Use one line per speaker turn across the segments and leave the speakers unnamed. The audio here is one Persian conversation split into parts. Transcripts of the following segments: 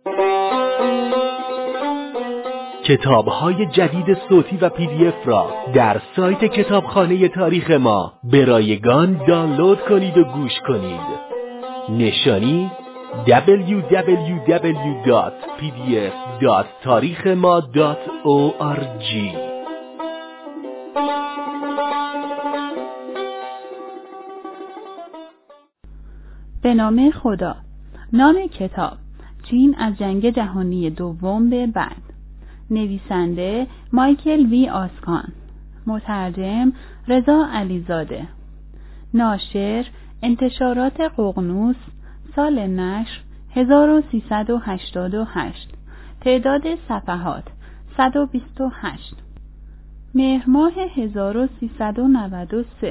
کتاب‌های جدید صوتی و PDF را در سایت کتابخانه تاریخ ما به رایگان دانلود کنید و گوش کنید. نشانی www.pdf.tarikhma.org.
به نام خدا. نام کتاب: چین از جنگ جهانی دوم به بعد. نویسنده مایکل وی آسکان. مترجم رضا علیزاده. ناشر انتشارات ققنوس. سال نشر 1388. تعداد صفحات 128. مهر ماه 1393.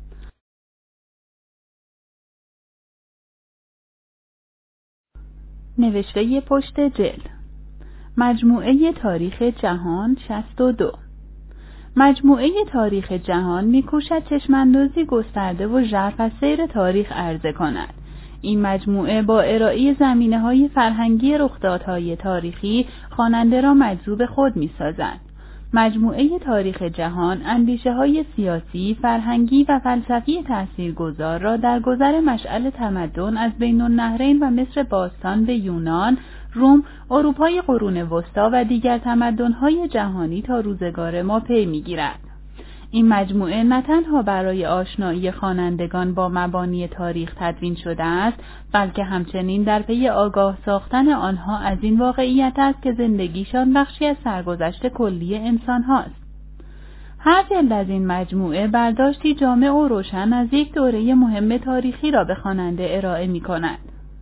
نوشته پشت جلد: مجموعه تاریخ جهان 62. مجموعه تاریخ جهان می‌کوشد چشم‌اندازی گسترده و ژرف از سیر تاریخ عرضه کند. این مجموعه با ارائه زمینه‌های فرهنگی رخدادهای تاریخی خواننده را مجذوب خود می‌سازد. مجموعه تاریخ جهان اندیشه‌های سیاسی، فرهنگی و فلسفی تاثیرگذار را در گذر مشعل تمدن از بین النهرین و مصر باستان به یونان، روم، اروپای قرون وسطی و دیگر تمدن‌های جهانی تا روزگار ما پی می‌گیرد. این مجموعه نه تنها برای آشنایی خوانندگان با مبانی تاریخ تدوین شده است، بلکه همچنین در پی آگاه ساختن آنها از این واقعیت است که زندگیشان بخشی از سرگذشت کلی انسان هاست. هر جلد از این مجموعه برداشتی جامع و روشن از یک دوره مهم تاریخی را به خواننده ارائه می کند.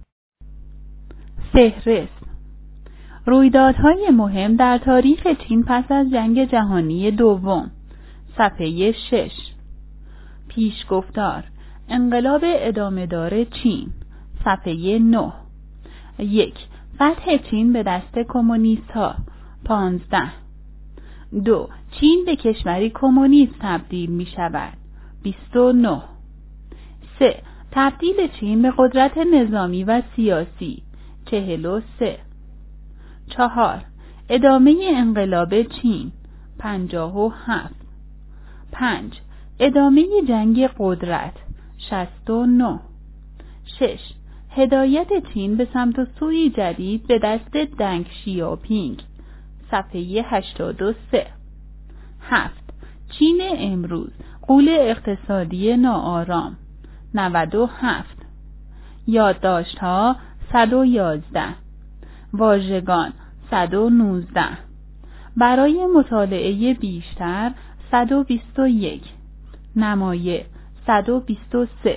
فهرست: رویدادهای مهم در تاریخ چین پس از جنگ جهانی دوم. صفحه 6. پیشگفتار: انقلاب ادامه‌دار چین. صفحه 9. 1. فتح چین به دست کمونیست‌ها. 15. 2. چین به کشوری کمونیست تبدیل می شود. 29. 3. تبدیل چین به قدرت نظامی و سیاسی. 43. 4. ادامه انقلاب چین. 57. 5. ادامه جنگ قدرت. 69. 6. هدایت چین به سمت و سوی جدید به دست دنگ شیائوپینگ. صفحه 83. 7. چین امروز، غول اقتصادی ناآرام. 97. یادداشت‌ها 111. واژگان 119. برای مطالعه بیشتر 121. نمایه 123.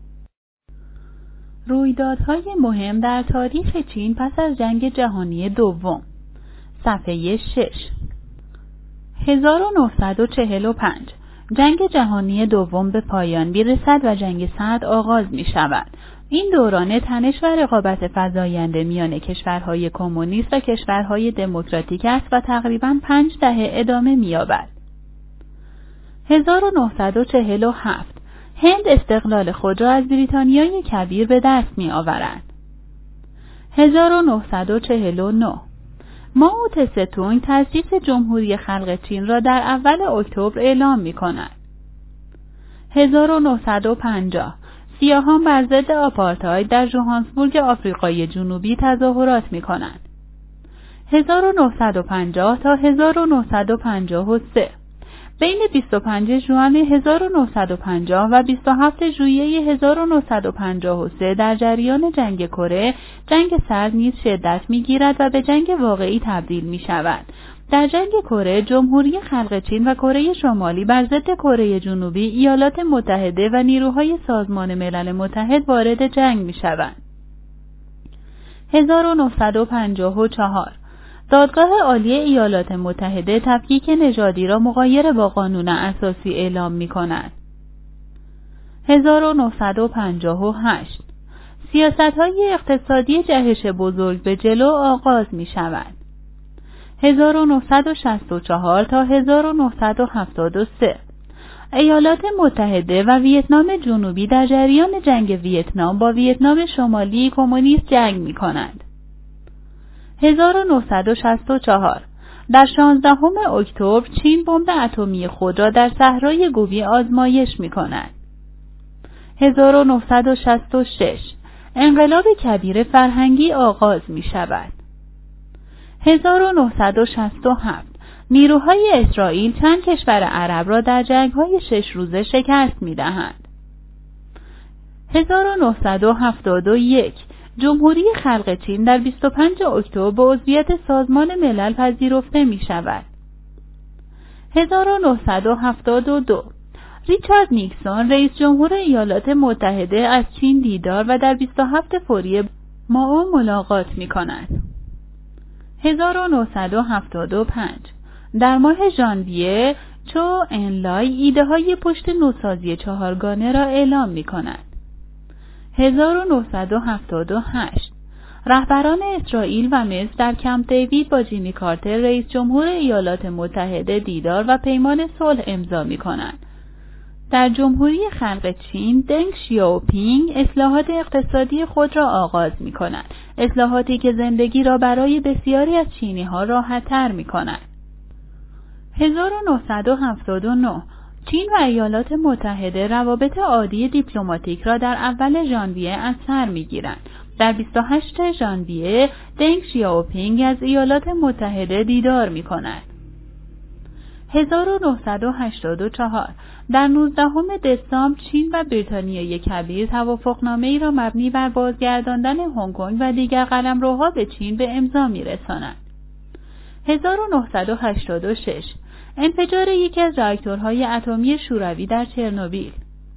رویدادهای مهم در تاریخ چین پس از جنگ جهانی دوم. صفحه 6. 1945 جنگ جهانی دوم به پایان می‌رسد و جنگ سرد آغاز می‌شود. این دوران تنش و رقابت فزاینده میان کشورهای کمونیست و کشورهای دموکراتیک است و تقریباً 5 دهه ادامه می‌یابد. 1947 هند استقلال خود را از بریتانیای کبیر به دست می‌آورد. 1949 مائو تسه-تونگ تأسیس جمهوری خلق چین را در اول اکتبر اعلام می‌کند. 1950 سیاهان بر ضد آپارتاید در ژوهانسبورگ آفریقای جنوبی تظاهرات می‌کنند. 1950 تا 1953 بین 25 ژوئن 1950 و 27 ژوئیه 1953 در جریان جنگ کره، جنگ سرد نیز شدت می‌گیرد و به جنگ واقعی تبدیل می‌شود. در جنگ کره، جمهوری خلق چین و کره شمالی بر ضد کره جنوبی، ایالات متحده و نیروهای سازمان ملل متحد وارد جنگ می‌شوند. 1954 دادگاه عالی ایالات متحده تفکیک نژادی را مغایر با قانون اساسی اعلام می‌کند. 1958 سیاست‌های اقتصادی جهش بزرگ به جلو آغاز می‌شود. 1964 تا 1973 ایالات متحده و ویتنام جنوبی در جریان جنگ ویتنام با ویتنام شمالی کمونیست جنگ می‌کنند. 1964 در 16 اکتبر چین بمب اتمی خود را در صحرای گوبی آزمایش می‌کند. 1966 انقلاب کبیر فرهنگی آغاز می‌شود. 1967 نیروهای اسرائیل چند کشور عرب را در جنگ‌های 6 روزه شکست می‌دهند. 1971 جمهوری خلق چین در 25 اکتبر به عضویت سازمان ملل پذیرفته می‌شود. 1972 ریچارد نیکسون رئیس جمهور ایالات متحده از چین دیدار و در 27 فوریه با او ملاقات می‌کند. 1975 در ماه ژانویه چو انلای ایده‌های پشت نوسازی چهارگانه را اعلام می‌کند. 1978 رهبران اسرائیل و مصر در کمپ دیوید با جیمی کارتر رئیس جمهور ایالات متحده دیدار و پیمان صلح امضا می‌کنند. در جمهوری خلق چین دنگ شیائوپینگ اصلاحات اقتصادی خود را آغاز می‌کند. اصلاحاتی که زندگی را برای بسیاری از چینی‌ها راحت‌تر می‌کند. 1979 چین و ایالات متحده روابط عادی دیپلماتیک را در اول ژانویه از سر می‌گیرند. در 28 ژانویه دنگ شیائوپینگ از ایالات متحده دیدار می‌کند. 1984 در 19 دسامبر چین و بریتانیای کبیر توافقنامه‌ای را مبنی بر بازگرداندن هنگ کنگ و دیگر قلمروها به چین به امضا می‌رسانند. 1986 انفجار یکی از راکتورهای اتمی شوروی در چرنوبیل.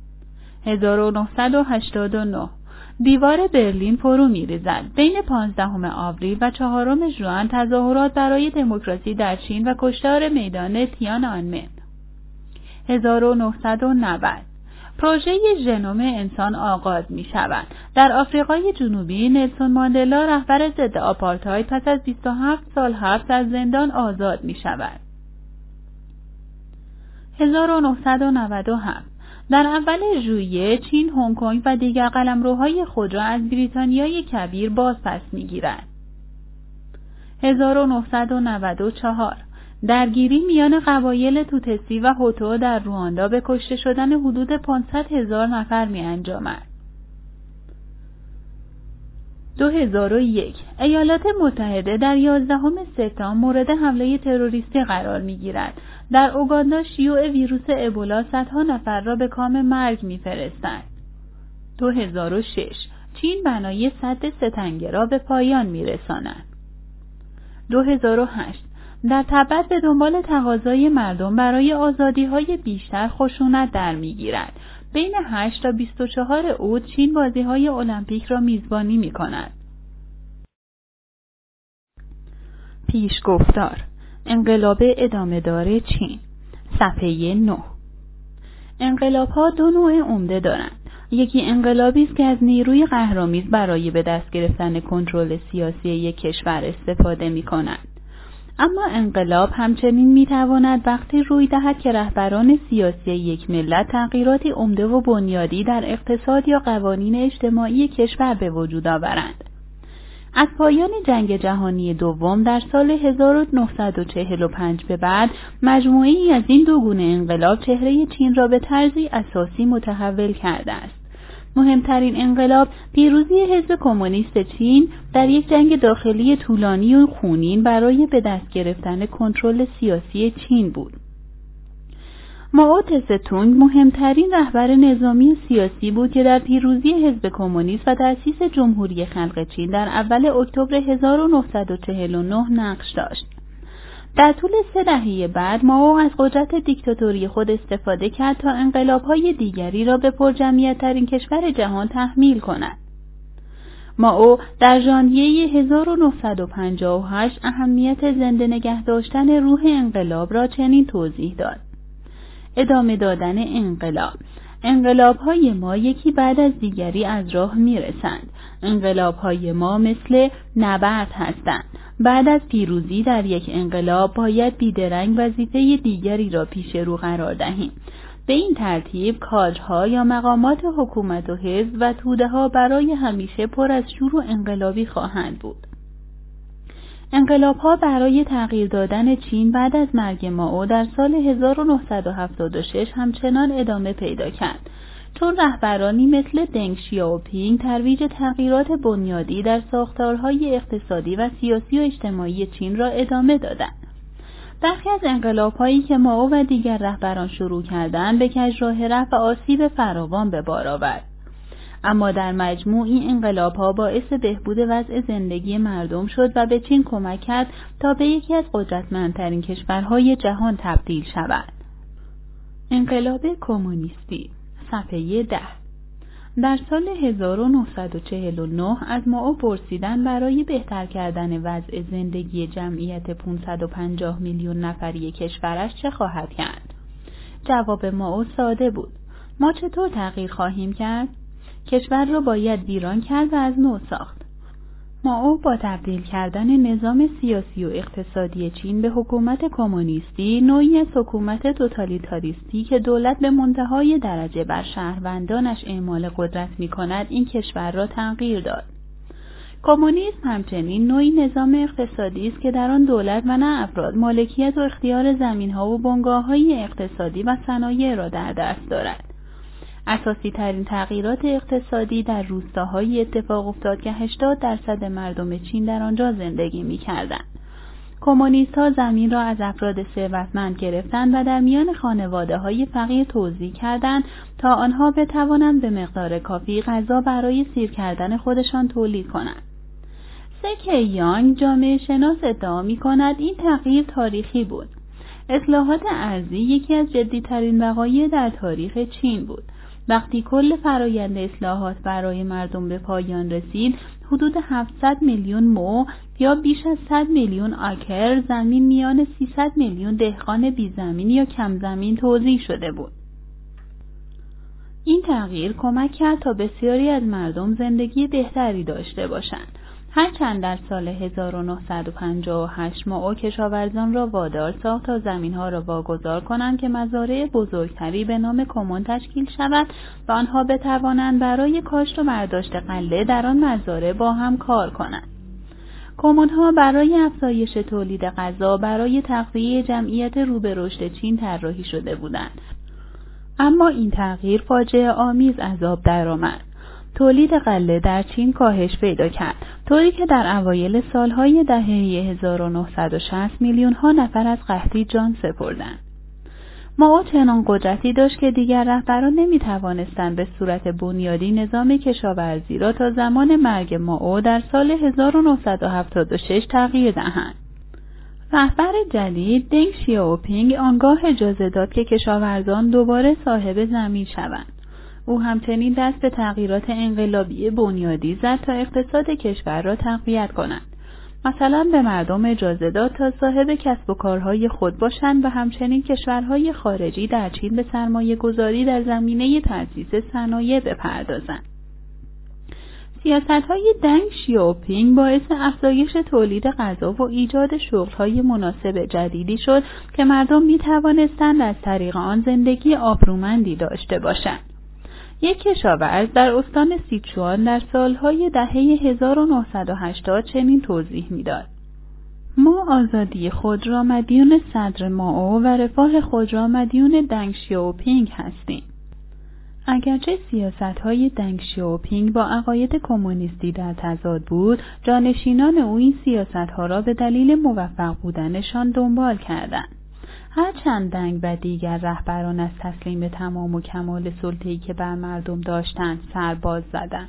1989 دیوار برلین فرو می‌ریزد. بین 15 آوریل و 4 ژوئن تظاهرات برای دموکراسی در چین و کشتار میدان تیان‌آنمن. 1990 پروژه ژنوم انسان آغاز می‌شود. در آفریقای جنوبی نلسون ماندلا رهبر ضد آپارتاید پس از 27 سال حبس از زندان آزاد می‌شود. 1997 در اول ژوئیه چین هنگ کنگ و دیگر قلمروهای خود را از بریتانیای کبیر بازپس می‌گیرد. 1994 درگیری میان قبایل توتسی و هوتو در رواندا به کشته شدن حدود 500,000 نفر می‌انجامد. 2001 ایالات متحده در 11 سپتامبر مورد حمله تروریستی قرار می‌گیرد. در اوگاندا شیوع ویروس ابولا صدها نفر را به کام مرگ می‌فرستد. 2006 چین بنای سد ستنگه را به پایان می‌رساند. 2008 در تبت به دنبال تقاضای مردم برای آزادی‌های بیشتر خشونت در می‌گیرد. بین 8 تا 24 اوت چین بازی‌های المپیک را میزبانی می‌کند. پیشگفتار انقلاب ادامه‌دار چین صفحه 9 انقلاب‌ها دو نوع عمده دارند. یکی انقلابی است که از نیروی قهرآمیز برای به دست گرفتن کنترل سیاسی یک کشور استفاده می‌کند. اما انقلاب همچنین می‌تواند وقتی روی دهد که رهبران سیاسی یک ملت تغییراتی عمده و بنیادی در اقتصاد یا قوانین اجتماعی کشور به وجود آورند. از پایان جنگ جهانی دوم در سال 1945 به بعد مجموعه‌ای از این دو گونه انقلاب چهره چین را به طرزی اساسی متحول کرده است. مهمترین انقلاب پیروزی حزب کمونیست چین در یک جنگ داخلی طولانی و خونین برای به دست گرفتن کنترل سیاسی چین بود. مائو تسه-تونگ مهمترین رهبر نظامی سیاسی بود که در پیروزی حزب کمونیست و تأسیس جمهوری خلق چین در اول اکتبر 1949 نقش داشت. در طول 3 دهه بعد مائو از قدرت دیکتاتوری خود استفاده کرد تا انقلاب‌های دیگری را به پرجمعیت‌ترین کشور جهان تحمیل کند. مائو در ژانویه 1958 اهمیت زنده نگه داشتن روح انقلاب را چنین توضیح داد: ادامه دادن انقلاب‌های ما یکی بعد از دیگری از راه می‌رسند. انقلاب‌های ما مثل نبرد هستند. بعد از پیروزی در یک انقلاب باید بیدرنگ وظیفه دیگری را پیش رو قرار دهیم. به این ترتیب کادرها یا مقامات حکومت و حزب و توده‌ها برای همیشه پر از شور و انقلابی خواهند بود. انقلاب‌ها برای تغییر دادن چین بعد از مرگ مائو در سال 1976 همچنان ادامه پیدا کرد، چون رهبرانی مثل دنگ شیائوپینگ ترویج تغییرات بنیادی در ساختارهای اقتصادی و سیاسی و اجتماعی چین را ادامه دادند. برخی از انقلاب‌هایی که مائو و دیگر رهبران شروع کردند به کجراه رفت و آسیب فراوان به بار آورد. اما در مجموع این انقلاب‌ها باعث بهبود وضع زندگی مردم شد و به چین کمک کرد تا به یکی از قدرتمندترین کشورهای جهان تبدیل شود. انقلاب کمونیستی، صفحه 10. در سال 1949 از مائو پرسیدند برای بهتر کردن وضع زندگی جمعیت 550 میلیون نفری کشورش چه خواهد کرد؟ جواب مائو ساده بود: ما چطور تغییر خواهیم کرد؟ کشور را باید ویران کرد و از نو ساخت. مائو با تبدیل کردن نظام سیاسی و اقتصادی چین به حکومت کمونیستی، نوعی از حکومت توتالیتاریستی که دولت به منتهای درجه بر شهروندانش اعمال قدرت می‌کند، این کشور را تغییر داد. کمونیسم همچنین نوعی نظام اقتصادی است که در آن دولت و نه افراد مالکیت و اختیار زمین‌ها و بنگاه‌های اقتصادی و صنایع را در دست دارد. اساسی ترین تغییرات اقتصادی در روستاهایی اتفاق افتاد که 80% مردم چین در آنجا زندگی می‌کردند. کمونیست‌ها زمین را از افراد ثروتمند گرفتند و در میان خانواده‌های فقیر توزیع کردند تا آنها بتوانند به مقدار کافی غذا برای سیر کردن خودشان تولید کنند. سکه یانگ جامعه شناس ادعا می‌کند این تغییر تاریخی بود. اصلاحات ارضی یکی از جدی‌ترین وقایع در تاریخ چین بود. وقتی کل فرایند اصلاحات برای مردم به پایان رسید، حدود 700 میلیون مو یا بیش از 100 میلیون آکر زمین میان 300 میلیون دهقان بی‌زمین یا کم زمین توزیع شده بود. این تغییر کمک کرد تا بسیاری از مردم زندگی بهتری داشته باشند. هرچند در سال 1958 مائو کشاورزان را وادار ساخت تا زمین‌ها را واگذار کنند که مزارع بزرگتری به نام کمون تشکیل شود و آنها بتوانند برای کاشت و برداشت غله در آن مزارع با هم کار کنند. کمون‌ها برای افزایش تولید غذا برای تغذیه جمعیت رو به رشد چین طراحی شده بودند. اما این تغییر فاجعه آمیز از آب درآمد. تولید غله در چین کاهش پیدا کرد، طوری که در اوایل سالهای دهه 1960 میلیون‌ها نفر از قحطی جان سپردند. مائو چنان قدرتی داشت که دیگر رهبران نمی‌توانستند به صورت بنیادی نظام کشاورزی را تا زمان مرگ مائو در سال 1976 تغییر دهند. رهبر جدید دنگ شیائوپینگ آنگاه اجازه داد که کشاورزان دوباره صاحب زمین شوند. او همچنین دست به تغییرات انقلابی بنیادی زد تا اقتصاد کشور را تقویت کنند. مثلا به مردم اجازه داد تا صاحب کسب و کارهای خود باشند و همچنین کشورهای خارجی در چین به سرمایه گذاری در زمینه تأسیس صنایع بپردازند. سیاست‌های دنگ شیائوپینگ باعث افزایش تولید غذا و ایجاد شغل‌های مناسب جدیدی شد که مردم می‌توانستند از طریق آن زندگی آبرومندی داشته باشند. یک کشاورز در استان سیچوان در سالهای دهه 1980 چنین توضیح می‌داد: ما آزادی خود را مدیون صدر مائو و رفاه خود را مدیون دنگ شیائوپینگ هستیم. اگرچه سیاست‌های دنگ شیائوپینگ با عقاید کمونیستی در تضاد بود، جانشینان او این سیاست‌ها را به دلیل موفق بودنشان دنبال کردند. هرچند دنگ و دیگر رهبران از تسلیم تمام و کمال سلطه‌ای که بر مردم داشتند سر باز زدند.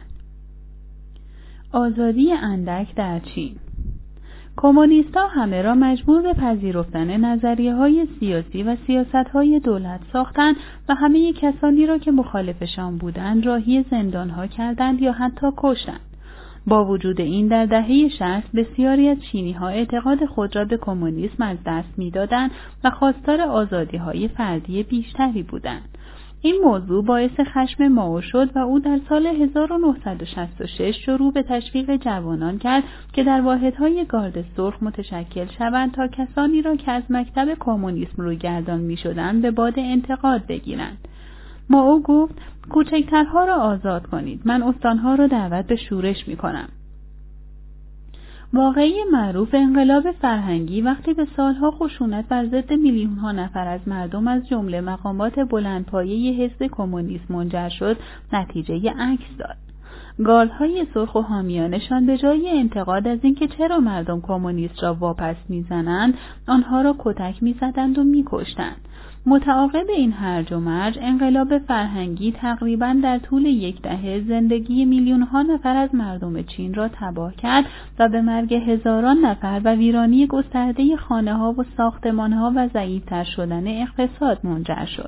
آزادی اندک در چین. کمونیست‌ها همه را مجبور به پذیرفتن نظریه‌های سیاسی و سیاست‌های دولت ساختند و همه کسانی را که مخالفشان بودند راهی زندان‌ها کردند یا حتی کشتند. با وجود این در دهه 60 بسیاری از چینی‌ها اعتقاد خود را به کمونیسم از دست می‌دادند و خواستار آزادی‌های فردی بیشتری بودند. این موضوع باعث خشم مائو شد و او در سال 1966 شروع به تشویق جوانان کرد که در واحدهای گارد سرخ متشکل شوند تا کسانی را که از مکتب کمونیسم رویگردان می‌شدند به باد انتقاد بگیرند. مائو گفت: کوچکترها را آزاد کنید، من استانها را دعوت به شورش می‌کنم. واقعه معروف انقلاب فرهنگی وقتی به سالها خشونت بر ضد میلیون‌ها نفر از مردم از جمله مقامات بلندپایه حزب کمونیست منجر شد، نتیجه عکس داد. گالهای سرخ و حامیانشان به جای انتقاد از اینکه چرا مردم کمونیست را واپس میزنند، آنها را کتک میزدند و میکشتند. متعاقب این هرج و مرج، انقلاب فرهنگی تقریباً در طول یک دهه زندگی میلیون‌ها نفر از مردم چین را تباه کرد و به مرگ هزاران نفر و ویرانی گسترده خانه‌ها و ساختمان‌ها و ضعیف‌تر شدن اقتصاد منجر شد.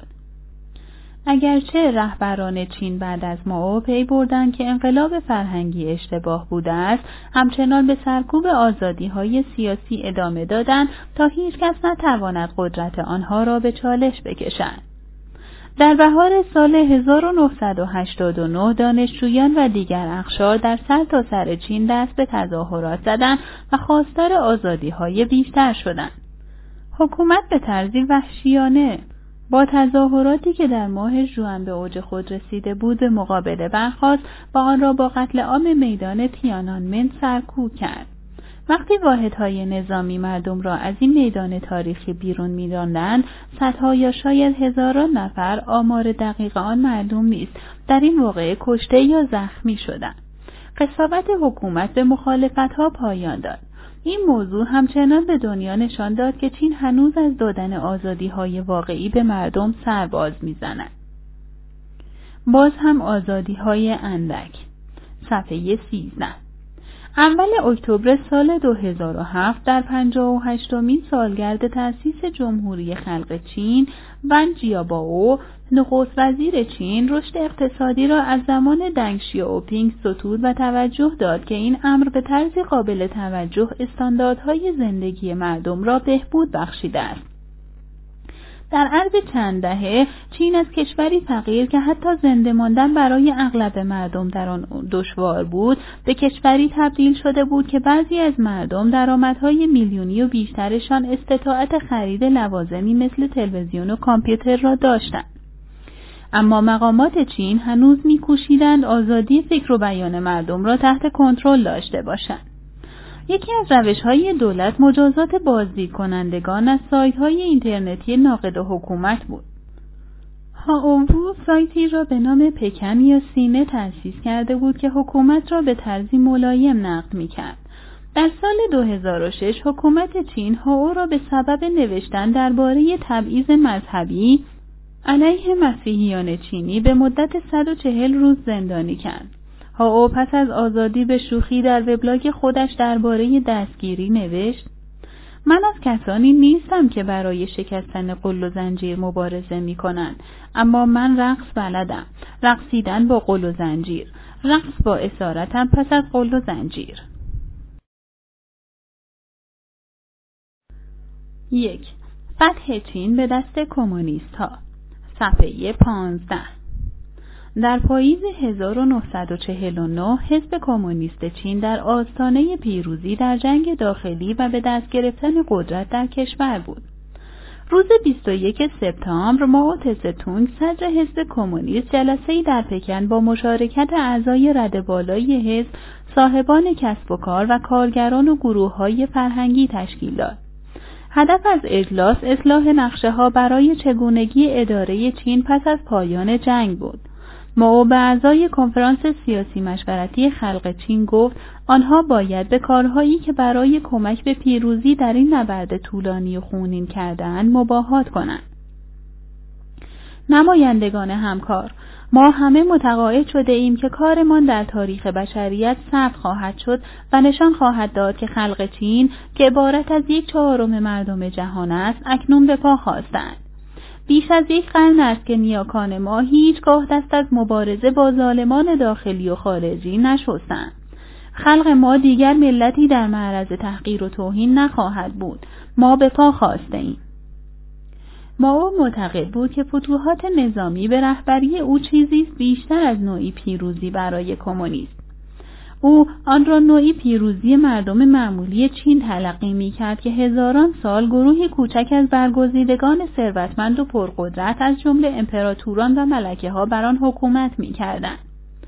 اگرچه رهبران چین بعد از مائو پی بردند که انقلاب فرهنگی اشتباه بوده است، همچنان به سرکوب آزادی‌های سیاسی ادامه دادند تا هیچ کس نتواند قدرت آنها را به چالش بکشد. در بهار سال 1989 دانشجویان و دیگر اقشار در سرتاسر چین دست به تظاهرات زدند و خواستار آزادی‌های بیشتر شدند. حکومت به طرزی وحشیانه با تظاهراتی که در ماه ژوئن به اوج خود رسیده بود به مقابله برخاست و آن را با قتل عام میدان تیانانمن سرکوب کرد. وقتی واحدهای نظامی مردم را از این میدان تاریخی بیرون می‌راندند، صدها یا شاید هزاران نفر، آمار دقیق آن معلوم نیست، در این واقعه کشته یا زخمی شدند. قساوت حکومت به مخالفت‌ها پایان داد. این موضوع همچنان به دنیا نشان داد که چین هنوز از دادن آزادی‌های واقعی به مردم سر باز می‌زند. باز هم آزادی‌های اندک. صفحه 13. اول اکتبر سال 2007 در 58مین سالگرد تأسیس جمهوری خلق چین، ون جیابائو، نخست وزیر چین، رشد اقتصادی را از زمان دنگ شیائوپینگ ستود و توجه داد که این امر به طرزی قابل توجه استانداردهای زندگی مردم را بهبود بخشیده است. در عرض چند دهه چین از کشوری فقیر که حتی زنده ماندن برای اغلب مردم در آن دشوار بود، به کشوری تبدیل شده بود که بعضی از مردم درآمدهای میلیونی و بیشترشان استطاعت خرید لوازمی مثل تلویزیون و کامپیوتر را داشتند. اما مقامات چین هنوز می‌کوشیدند آزادی فکر و بیان مردم را تحت کنترل داشته باشند. یکی از روش‌های دولت مجازات بازدید کنندگان از سایت‌های اینترنتی ناقد حکومت بود. هائوو سایتی را به نام پکن یا سینه تأسیس کرده بود که حکومت را به طرزی ملایم نقد می‌کرد. در سال 2006 حکومت چین هائو را به سبب نوشتن درباره تبعیض مذهبی علیه مسیحیان چینی به مدت 140 روز زندانی کرد. هائو پس از آزادی به شوخی در وبلاگ خودش درباره دستگیری نوشت: من از کسانی نیستم که برای شکستن غل و زنجیر مبارزه می کنند، اما من رقص بلدم، رقصیدن با غل و زنجیر، رقص با اسارتم پس از غل و زنجیر. 1. فتح چین به دست کمونیست ها. صفحه 15. در پاییز 1949 حزب کمونیست چین در آستانه پیروزی در جنگ داخلی و به دست گرفتن قدرت در کشور بود. روز 21 سپتامبر مائو تسه-تونگ صدر حزب کمونیست جلسه‌ای در پکن با مشارکت اعضای رده بالای حزب، صاحبان کسب و کار و کارگران و گروه‌های فرهنگی تشکیل داد. هدف از اجلاس اصلاح نقشه‌ها برای چگونگی اداره چین پس از پایان جنگ بود. مائو به اعضای کنفرانس سیاسی مشورتی خلق چین گفت آنها باید به کارهایی که برای کمک به پیروزی در این نبرد طولانی و خونین کرده‌اند مباهات کنند. نمایندگان همکار، ما همه متقاعد شده ایم که کارمان در تاریخ بشریت ثبت خواهد شد و نشان خواهد داد که خلق چین که عبارت از 1/4 مردم جهان است اکنون به پا خاستند. بیش از 1 قرن است که نیاکان ما هیچگاه دست از مبارزه با ظالمان داخلی و خارجی نشستند. خلق ما دیگر ملتی در معرض تحقیر و توهین نخواهد بود. ما به پا خاسته ایم. مائو معتقد بود که فتوحات نظامی به رهبری او چیزی بیشتر از نوعی پیروزی برای کمونیسم. او آن را نوعی پیروزی مردم معمولی چین تلقی می‌کرد که هزاران سال گروهی کوچک از برگزیدگان ثروتمند و پرقدرت از جمله امپراتوران و ملکه‌ها بر آن حکومت می‌کردند.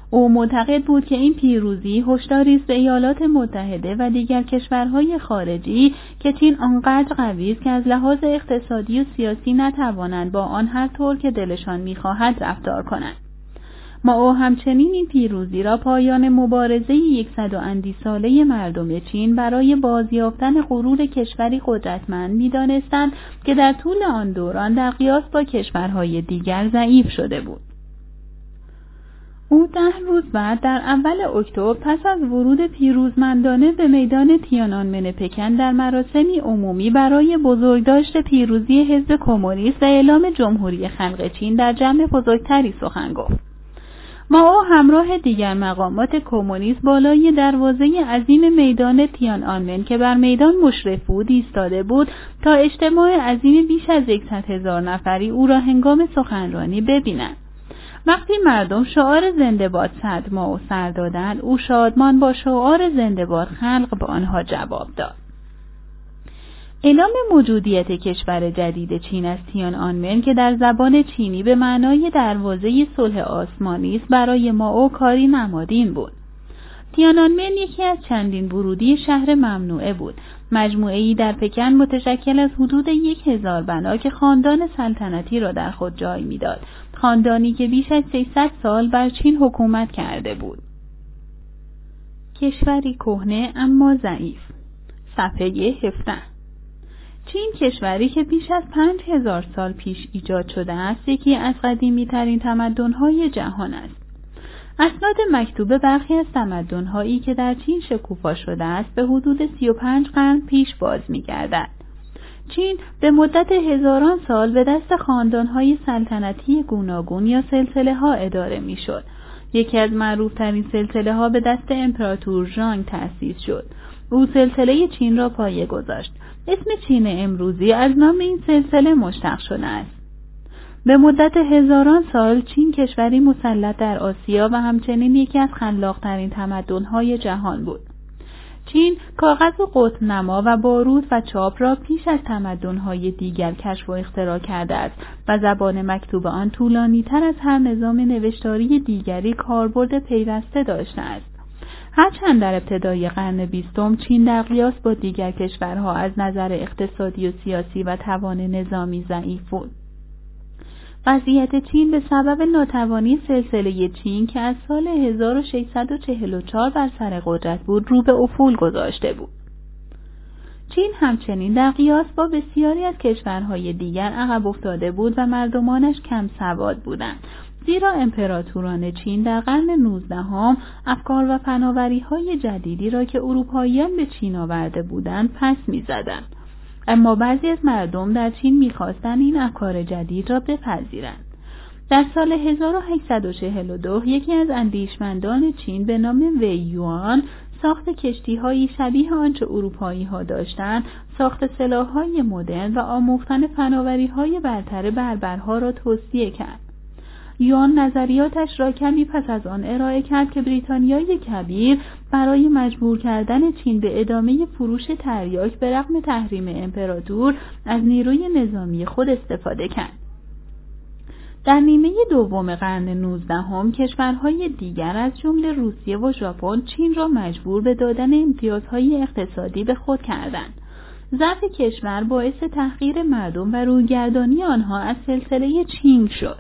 او معتقد بود که این پیروزی هشداری است به ایالات متحده و دیگر کشورهای خارجی که چین آنقدر قوی است که از لحاظ اقتصادی و سیاسی نتوانند با آن هر طور که دلشان می‌خواهد رفتار کنند. مائو همچنین این پیروزی را پایان مبارزه 100 ساله مردم چین برای بازیافتن غرور کشوری قدرتمند می‌دانستند که در طول آن دوران در قیاس با کشورهای دیگر ضعیف شده بود. او 10 روز بعد در اول اکتبر پس از ورود پیروزمندانه به میدان تیانانمن پکن در مراسمی عمومی برای بزرگداشت پیروزی حزب کمونیست و اعلام جمهوری خلق چین در جمع بزرگتری سخن گفت. مائو همراه دیگر مقامات کمونیست بالای دروازه عظیم میدان تیانانمن که بر میدان مشرف بود ایستاده بود تا اجتماع عظیم بیش از 100,000 نفری او را هنگام سخنرانی ببینند. وقتی مردم شعار زنده باد صدر مائو سر دادند، او شادمان با شعار زنده باد خلق به آنها جواب داد. اعلام موجودیت کشور جدید چین از تیانانمن که در زبان چینی به معنای دروازه صلح آسمانی است برای مائو کاری نمادین بود. تیانانمن یکی از چندین ورودی شهر ممنوعه بود، مجموعه‌ای در پکن متشکل از حدود 1000 بنا که خاندان سلطنتی را در خود جای می‌داد، خاندانی که بیش از 300 سال بر چین حکومت کرده بود. کشوری کهنه اما ضعیف. صفحه 17. چین کشوری که بیش از 5000 سال پیش ایجاد شده است، یکی از قدیمی‌ترین تمدن‌های جهان است. اسناد مکتوب برخی از تمدن‌هایی که در چین شکوفا شده است به حدود 35 قرن پیش باز می‌گردد. چین به مدت هزاران سال به دست خاندان‌های سلطنتی گوناگون یا سلسله‌ها اداره می‌شد. یکی از معروف‌ترین سلسله‌ها به دست امپراتور ژانگ تأسیس شد. او سلسله چین را پایه گذاشت. اسم چین امروزی از نام این سلسله مشتق شده است. به مدت هزاران سال چین کشوری مسلط در آسیا و همچنین یکی از خلاق‌ترین تمدن‌های جهان بود. چین کاغذ و قطب نما و بارود و چاپ را پیش از تمدن‌های دیگر کشف و اختراع کرده است و زبان مکتوب آن طولانی‌تر از هر نظام نوشتاری دیگری کاربرد پیوسته داشته است. هرچند در ابتدای قرن 20 چین در قیاس با دیگر کشورها از نظر اقتصادی و سیاسی و توان نظامی ضعیف بود. وضعیت چین به سبب ناتوانی سلسله چین که از سال 1644 بر سر قدرت بود رو به افول گذاشته بود. چین همچنین در قیاس با بسیاری از کشورهای دیگر عقب افتاده بود و مردمانش کم سواد بودند، زیرا امپراتوران چین در قرن 19 افکار و فناوری‌های جدیدی را که اروپاییان به چین آورده بودند پس می‌زدند. اما بعضی از مردم در چین می‌خواستند این افکار جدید را بپذیرند. در سال 1842 یکی از اندیشمندان چین به نام وی یوان ساخت کشتی‌هایی شبیه آنچه اروپایی‌ها داشتند، ساخت سلاح‌های مدرن و آموختن فناوری‌های برتر بربرها را توصیه کرد. یوان نظریاتش را کمی پس از آن ارائه کرد که بریتانیای کبیر برای مجبور کردن چین به ادامه فروش تریاک به رغم تحریم امپراتور از نیروی نظامی خود استفاده کرد. در نیمه دوم قرن 19 کشورهای دیگر از جمله روسیه و ژاپن چین را مجبور به دادن امتیازهای اقتصادی به خود کردند. ضعف کشور باعث تحقیر مردم و رویگردانی آنها از سلسله چینگ شد.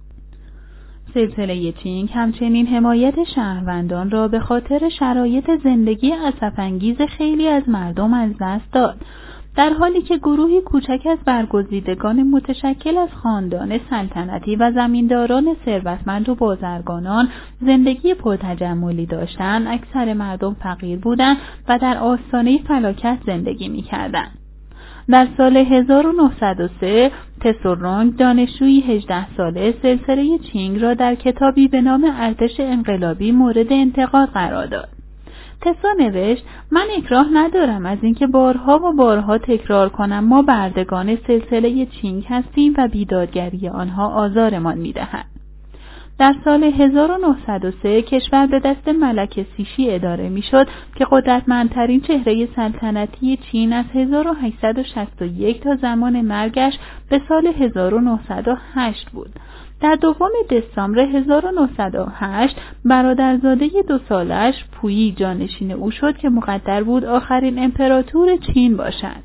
سلسله چینگ همچنین حمایت شهروندان را به خاطر شرایط زندگی اسف‌انگیز خیلی از مردم از دست داد، در حالی که گروهی کوچک از برگزیدگان متشکل از خاندان سلطنتی و زمینداران ثروتمند و بازرگانان زندگی پرتجملی داشتند. اکثر مردم فقیر بودند و در آستانه فلاکت زندگی می‌کردند. در سال 1903 تسورونگ دانشجویی 18 ساله سلسله چینگ را در کتابی به نام ارتش انقلابی مورد انتقاد قرار داد. تسو نوشت: من اکراه ندارم از اینکه بارها و بارها تکرار کنم ما بردگان سلسله چینگ هستیم و بیدادگری آنها آزارمان می‌دهد. در سال 1903 کشور به دست ملک سیشی اداره میشد که قدرتمندترین چهره سلطنتی چین از 1861 تا زمان مرگش به سال 1908 بود. در 2 دسامبر 1908 برادرزاده 2 سالش پویی جانشین او شد که مقدر بود آخرین امپراتور چین باشد.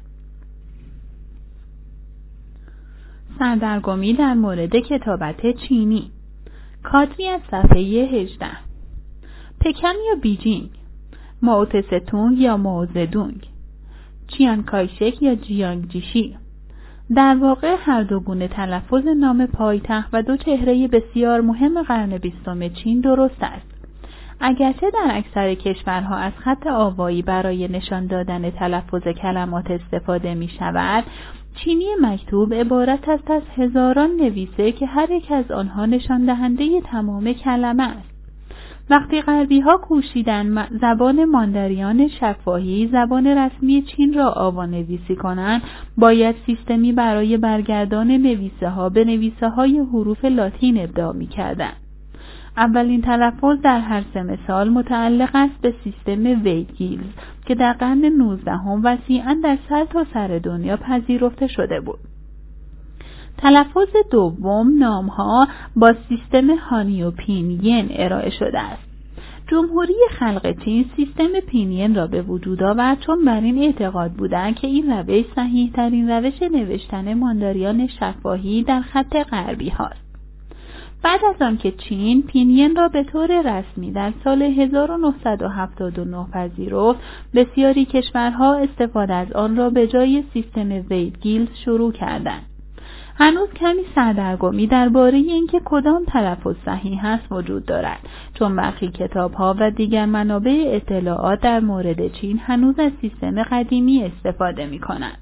سردرگمی در مورد کتابت چینی. کادری از صفحه 18. پکن یا بیجینگ، مائوتسه‌تونگ یا مائوزه‌دونگ، چیان کایشک یا جیانگ جیشی. در واقع هر دو گونه تلفظ نام پایتخت و 2 چهره بسیار مهم قرن 20 چین درست است. اگرچه در اکثر کشورها از خط آوایی برای نشان دادن تلفظ کلمات استفاده می شود، چینی مکتوب عبارت است از هزاران نویسه که هر یک از آنها نشان دهنده تمام کلمه است. وقتی غربی‌ها کوشیدند زبان مانداریان شفاهی زبان رسمی چین را آوانویسی کنند، باید سیستمی برای برگردان نویسه‌ها به نویسه‌های حروف لاتین ابداع می‌کردند. اولین تلفظ در هر 3 مثال متعلق است به سیستم ویگیلز که در قرن 19 وسیعاً در سرتاسر دنیا پذیرفته شده بود. تلفظ دوم نامها با سیستم هانیو پینین ارائه شده است. جمهوری خلق چین سیستم پینین را به وجود آورد چون بر این اعتقاد بودند که این روش صحیح ترین روش نوشتن مانداریان شفاهی در خط غربی هاست. بعد از آنکه چین پینین را به طور رسمی در سال 1979 پذیرفت، بسیاری کشورها استفاده از آن را به جای سیستم ویگیلز شروع کردند. هنوز کمی سردرگمی درباره اینکه کدام تلفظ صحیح است وجود دارد، چون برخی کتاب‌ها و دیگر منابع اطلاعات در مورد چین هنوز از سیستم قدیمی استفاده می‌کنند.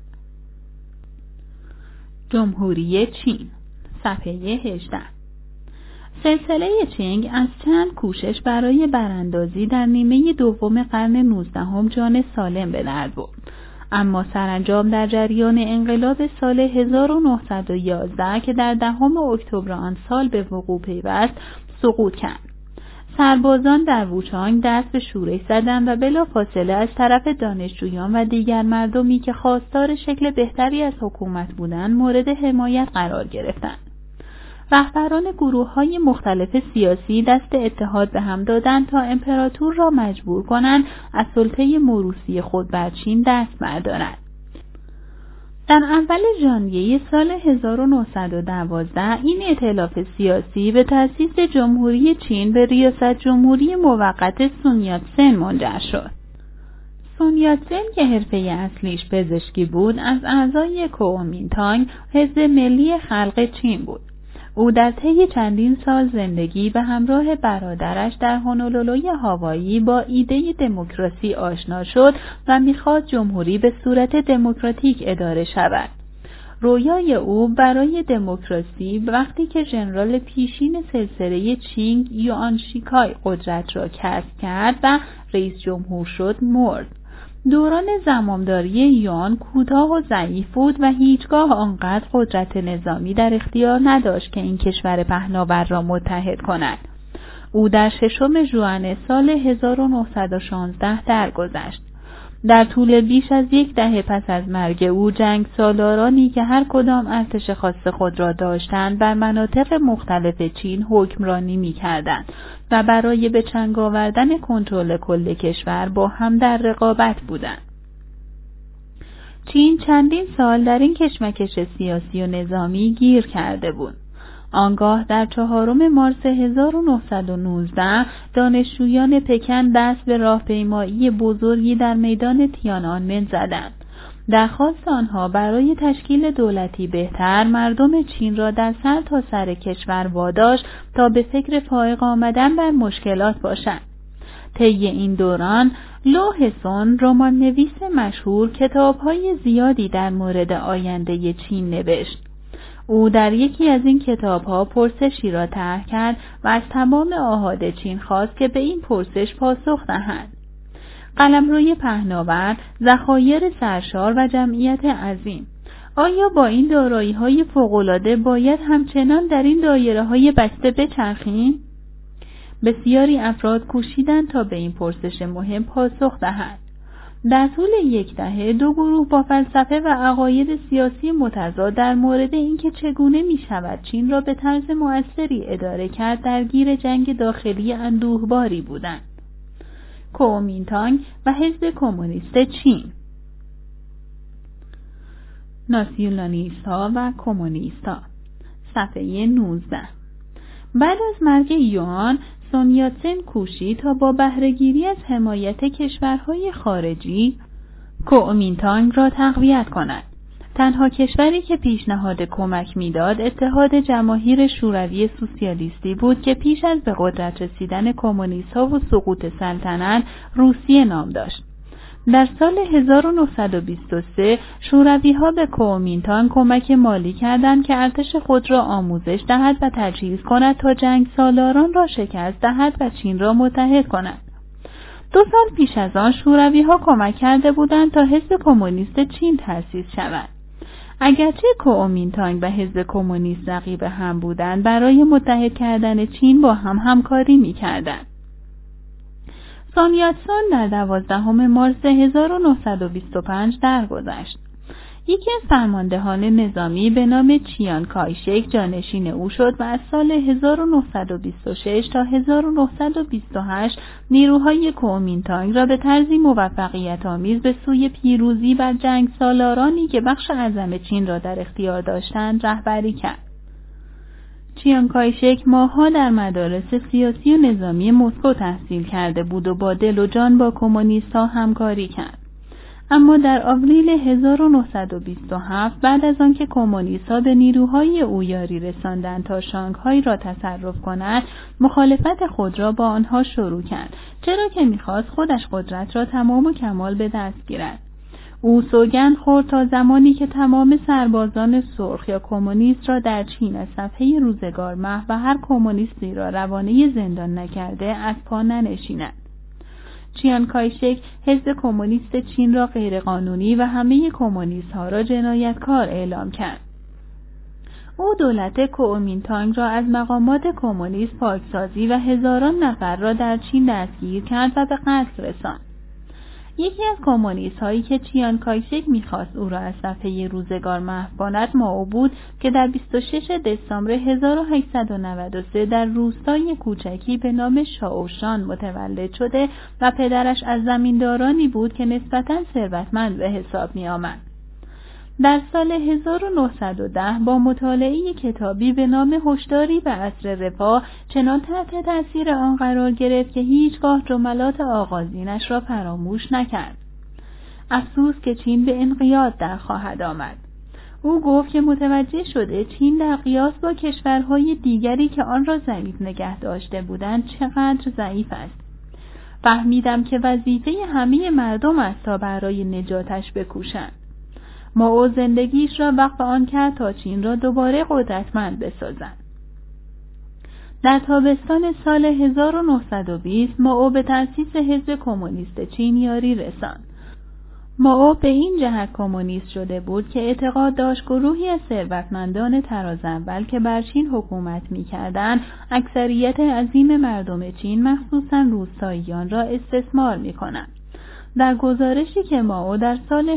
جمهوری چین، صفحه 18. سلسله چینگ از چند کوشش برای براندازی در نیمه دوم قرن 19 جان سالم به در برد، اما سرانجام در جریان انقلاب سال 1911 که در 10 اکتبر آن سال به وقوع پیوست سقوط کرد. سربازان در ووچانگ دست به شورش زدند و بلافاصله از طرف دانشجویان و دیگر مردمی که خواستار شکل بهتری از حکومت بودند مورد حمایت قرار گرفتند. رهبران گروه‌های مختلف سیاسی دست اتحاد به هم دادند تا امپراتور را مجبور کنند از سلطه موروثی خود بر چین دست بردارد. در اول ژانویه سال 1912 این ائتلاف سیاسی به تأسیس جمهوری چین به ریاست جمهوری موقت سون یات-سن منجر شد. سون یات-سن که حرفه اصلیش پزشکی بود، از اعضای کومینتانگ حزب ملی خلق چین بود. او در طی چندین سال زندگی به همراه برادرش در هونولولوی هاوایی با ایده دموکراسی آشنا شد و می‌خواست جمهوری به صورت دموکراتیک اداره شود. رویای او برای دموکراسی وقتی که ژنرال پیشین سلسله چینگ یوآن شیکای قدرت را کسب کرد و رئیس جمهور شد مرد. دوران زمامداری یوآن کوتاه و ضعیف بود و هیچگاه آنقدر قدرت نظامی در اختیار نداشت که این کشور پهناور را متحد کند. او در 6 ژوئن سال 1916 درگذشت. در طول بیش از 1 دهه پس از مرگ او جنگ سالارانی که هر کدام ارتش خاص خود را داشتند بر مناطق مختلف چین حکمرانی می‌کردند و برای به چنگ آوردن کنترل کل کشور با هم در رقابت بودند. چین چندین سال در این کشمکش سیاسی و نظامی گیر کرده بود. آنگاه در 4 مارس 1919 دانشجویان پکن دست به راهپیمایی بزرگی در میدان تیان‌آنمن زدند. درخواست آنها برای تشکیل دولتی بهتر مردم چین را در سرتاسر کشور واداشت تا به فکر فائق آمدن بر مشکلات باشند. طی این دوران لو هسون رمان نویس مشهور کتاب‌های زیادی در مورد آینده چین نوشت. او در یکی از این کتاب‌ها پرسشی را طرح کرد و از تمام آحاد چین خواست که به این پرسش پاسخ دهند. قلمروی پهناور، ذخایر سرشار و جمعیت عظیم. آیا با این دارایی‌های فوق‌العاده باید همچنان در این دایره‌های بسته بچرخیم؟ بسیاری افراد کوشیدند تا به این پرسش مهم پاسخ دهند. در طول یک دهه دو گروه با فلسفه و عقاید سیاسی متضاد در مورد اینکه چگونه می‌شود چین را به طرز مؤثری اداره کرد درگیر جنگ داخلی اندوهباری بودند. کومینتانگ و حزب کمونیست چین. ناسیونالیست‌ها و کمونیست‌ها. صفحه 19. بعد از مرگ یوآن، سون یاتسن کوشید تا با بهره‌گیری از حمایت کشورهای خارجی کومینتانگ را تقویت کند. تنها کشوری که پیشنهاد کمک می‌داد اتحاد جماهیر شوروی سوسیالیستی بود که پیش از به قدرت رسیدن کمونیست‌ها و سقوط سلطنت روسیه نام داشت. در سال 1923 شوروی‌ها به کومینتانگ کمک مالی کردند که ارتش خود را آموزش دهد و تجهیز کند تا جنگ سالاران را شکست دهد و چین را متحد کند. 2 سال پیش از آن شوروی‌ها کمک کرده بودند تا حزب کمونیست چین تأسیس شود. اگرچه کومینتانگ و حزب کمونیست رقیب هم بودند، برای متحد کردن چین با هم همکاری می‌کردند. سون یاتسن در 12 مارس 1925 درگذشت. یکی از فرماندهان نظامی به نام چیان کایشک جانشین او شد و از سال 1926 تا 1928 نیروهای کومینتانگ را به طرزی موفقیت‌آمیز به سوی پیروزی بر جنگ سالارانی که بخش اعظم چین را در اختیار داشتند رهبری کرد. چیان کایشک ماه‌ها در مدارس سیاسی و نظامی مسکو تحصیل کرده بود و با دل و جان با کمونیست‌ها همکاری کرد. اما در آوریل 1927 بعد از آنکه کمونیست‌ها به نیروهای او یاری رساندند تا شانگهای را تصرف کند، مخالفت خود را با آنها شروع کرد، چرا که می‌خواست خودش قدرت را تمام و کمال به دست گیرد. او سوگند خورد تا زمانی که تمام سربازان سرخ یا کمونیست را در چین از صفحه روزگار محو و هر کمونیستی را روانه زندان نکرده از پا ننشیند. چیان کایشک حزب کمونیست چین را غیرقانونی و همه کمونیست‌ها را جنایتکار اعلام کرد. او دولت کومینتانگ را از مقامات کمونیست پاکسازی و هزاران نفر را در چین دستگیر کرد و به قتل رساند. یکی از کمونیست هایی که چیان کایشک میخواست او را از صفحه روزگار محو کند مائو بود که در 26 دسامبر 1893 در روستای کوچکی به نام شاوشان متولد شده و پدرش از زمیندارانی بود که نسبتاً ثروتمند به حساب می آمد. در سال 1910 با مطالعه کتابی به نام هشداری به عصر رفاه چنان تحت تأثیر آن قرار گرفت که هیچگاه جملات آغازینش را فراموش نکرد. افسوس که چین به انقیاد در خواهد آمد. او گفت که متوجه شده چین در قیاس با کشورهای دیگری که آن را ضعیف نگه داشته بودند چقدر ضعیف است. فهمیدم که وظیفه همه مردم است تا برای نجاتش بکوشند. مائو زندگیش را وقف آن کرد تا چین را دوباره قدرتمند بسازد. در تابستان سال 1920 مائو به تأسیس حزب کمونیست چین یاری رساند. مائو به این جهت کمونیست شده بود که اعتقاد داشت گروهی از ثروتمندان طراز اول که بر چین حکومت می‌کردند اکثریت عظیم مردم چین مخصوصاً روستاییان را استثمار می‌کنند. در گزارشی که مائو در سال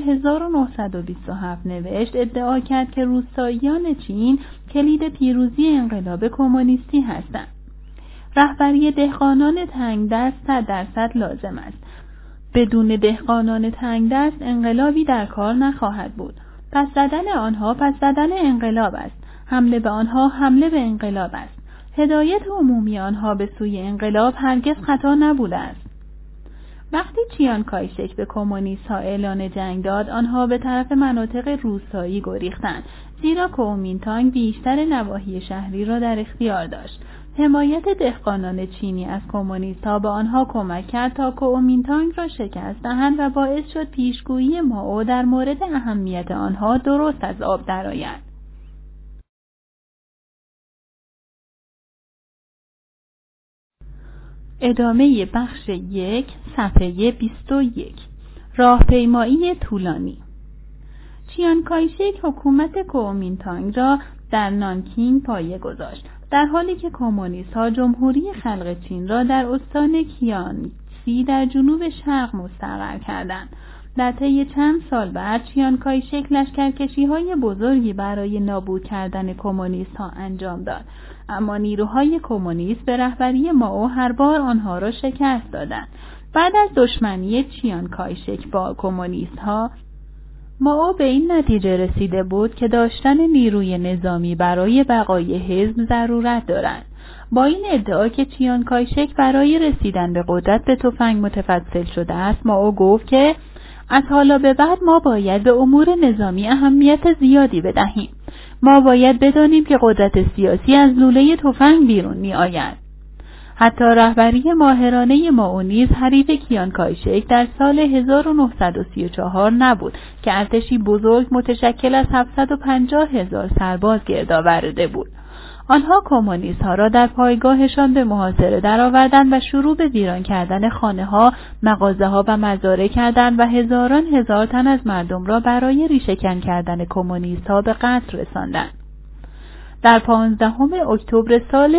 1927 نوشت ادعا کرد که روستاییان چین کلید پیروزی انقلاب کمونیستی هستند. رهبری دهقانان تنگدست 100% لازم است. بدون دهقانان تنگدست انقلابی در کار نخواهد بود. پس زدن آنها پس زدن انقلاب است. حمله به آنها حمله به انقلاب است. هدایت عمومی آنها به سوی انقلاب هرگز خطا نبوده است. وقتی چیان کایشک به کمونیست‌ها اعلان جنگ داد، آنها به طرف مناطق روستایی گریختند، زیرا کومینتانگ بیشتر نواحی شهری را در اختیار داشت. حمایت دهقانان چینی از کمونیست‌ها به آنها کمک کرد تا کومینتانگ را شکست دهند و باعث شد پیشگویی مائو در مورد اهمیت آنها درست از آب درآید. ادامه بخش 1 صفحه 21 راهپیمایی طولانی. چیان کایشک حکومت کومینتانگ را در نانکینگ پایه گذاشت، در حالی که کمونیست‌ها جمهوری خلق چین را در استان کیانگسی در جنوب شرق مستقر کردند. در طی چند سال بعد چیان کایشک لشکرکشی‌های بزرگی برای نابود کردن کمونیست‌ها انجام داد، اما نیروهای کمونیست به رهبری مائو هر بار آنها را شکست دادند. بعد از دشمنی چیان کایشک با کمونیست‌ها، مائو به این نتیجه رسیده بود که داشتن نیروی نظامی برای بقای حزب ضرورت دارد. با این ادعا که چیان کایشک برای رسیدن به قدرت به تفنگ متفضل شده است، مائو گفت که از حالا به بعد ما باید به امور نظامی اهمیت زیادی بدهیم. ما باید بدانیم که قدرت سیاسی از لوله تفنگ بیرون می آید. حتی رهبری ماهرانه مائو نیز حریف چیان کایشک در سال 1934 نبود که ارتشی بزرگ متشکل از 750,000 سرباز گرد آورده بود. آنها کمونیست‌ها را در پایگاهشان به محاصره درآوردند و شروع به ویران کردن خانه‌ها، مغازه‌ها و مزارع کردند و هزاران هزار تن از مردم را برای ریشه‌کن کردن کمونیست‌ها به قتل رساندند. در 15 اکتبر سال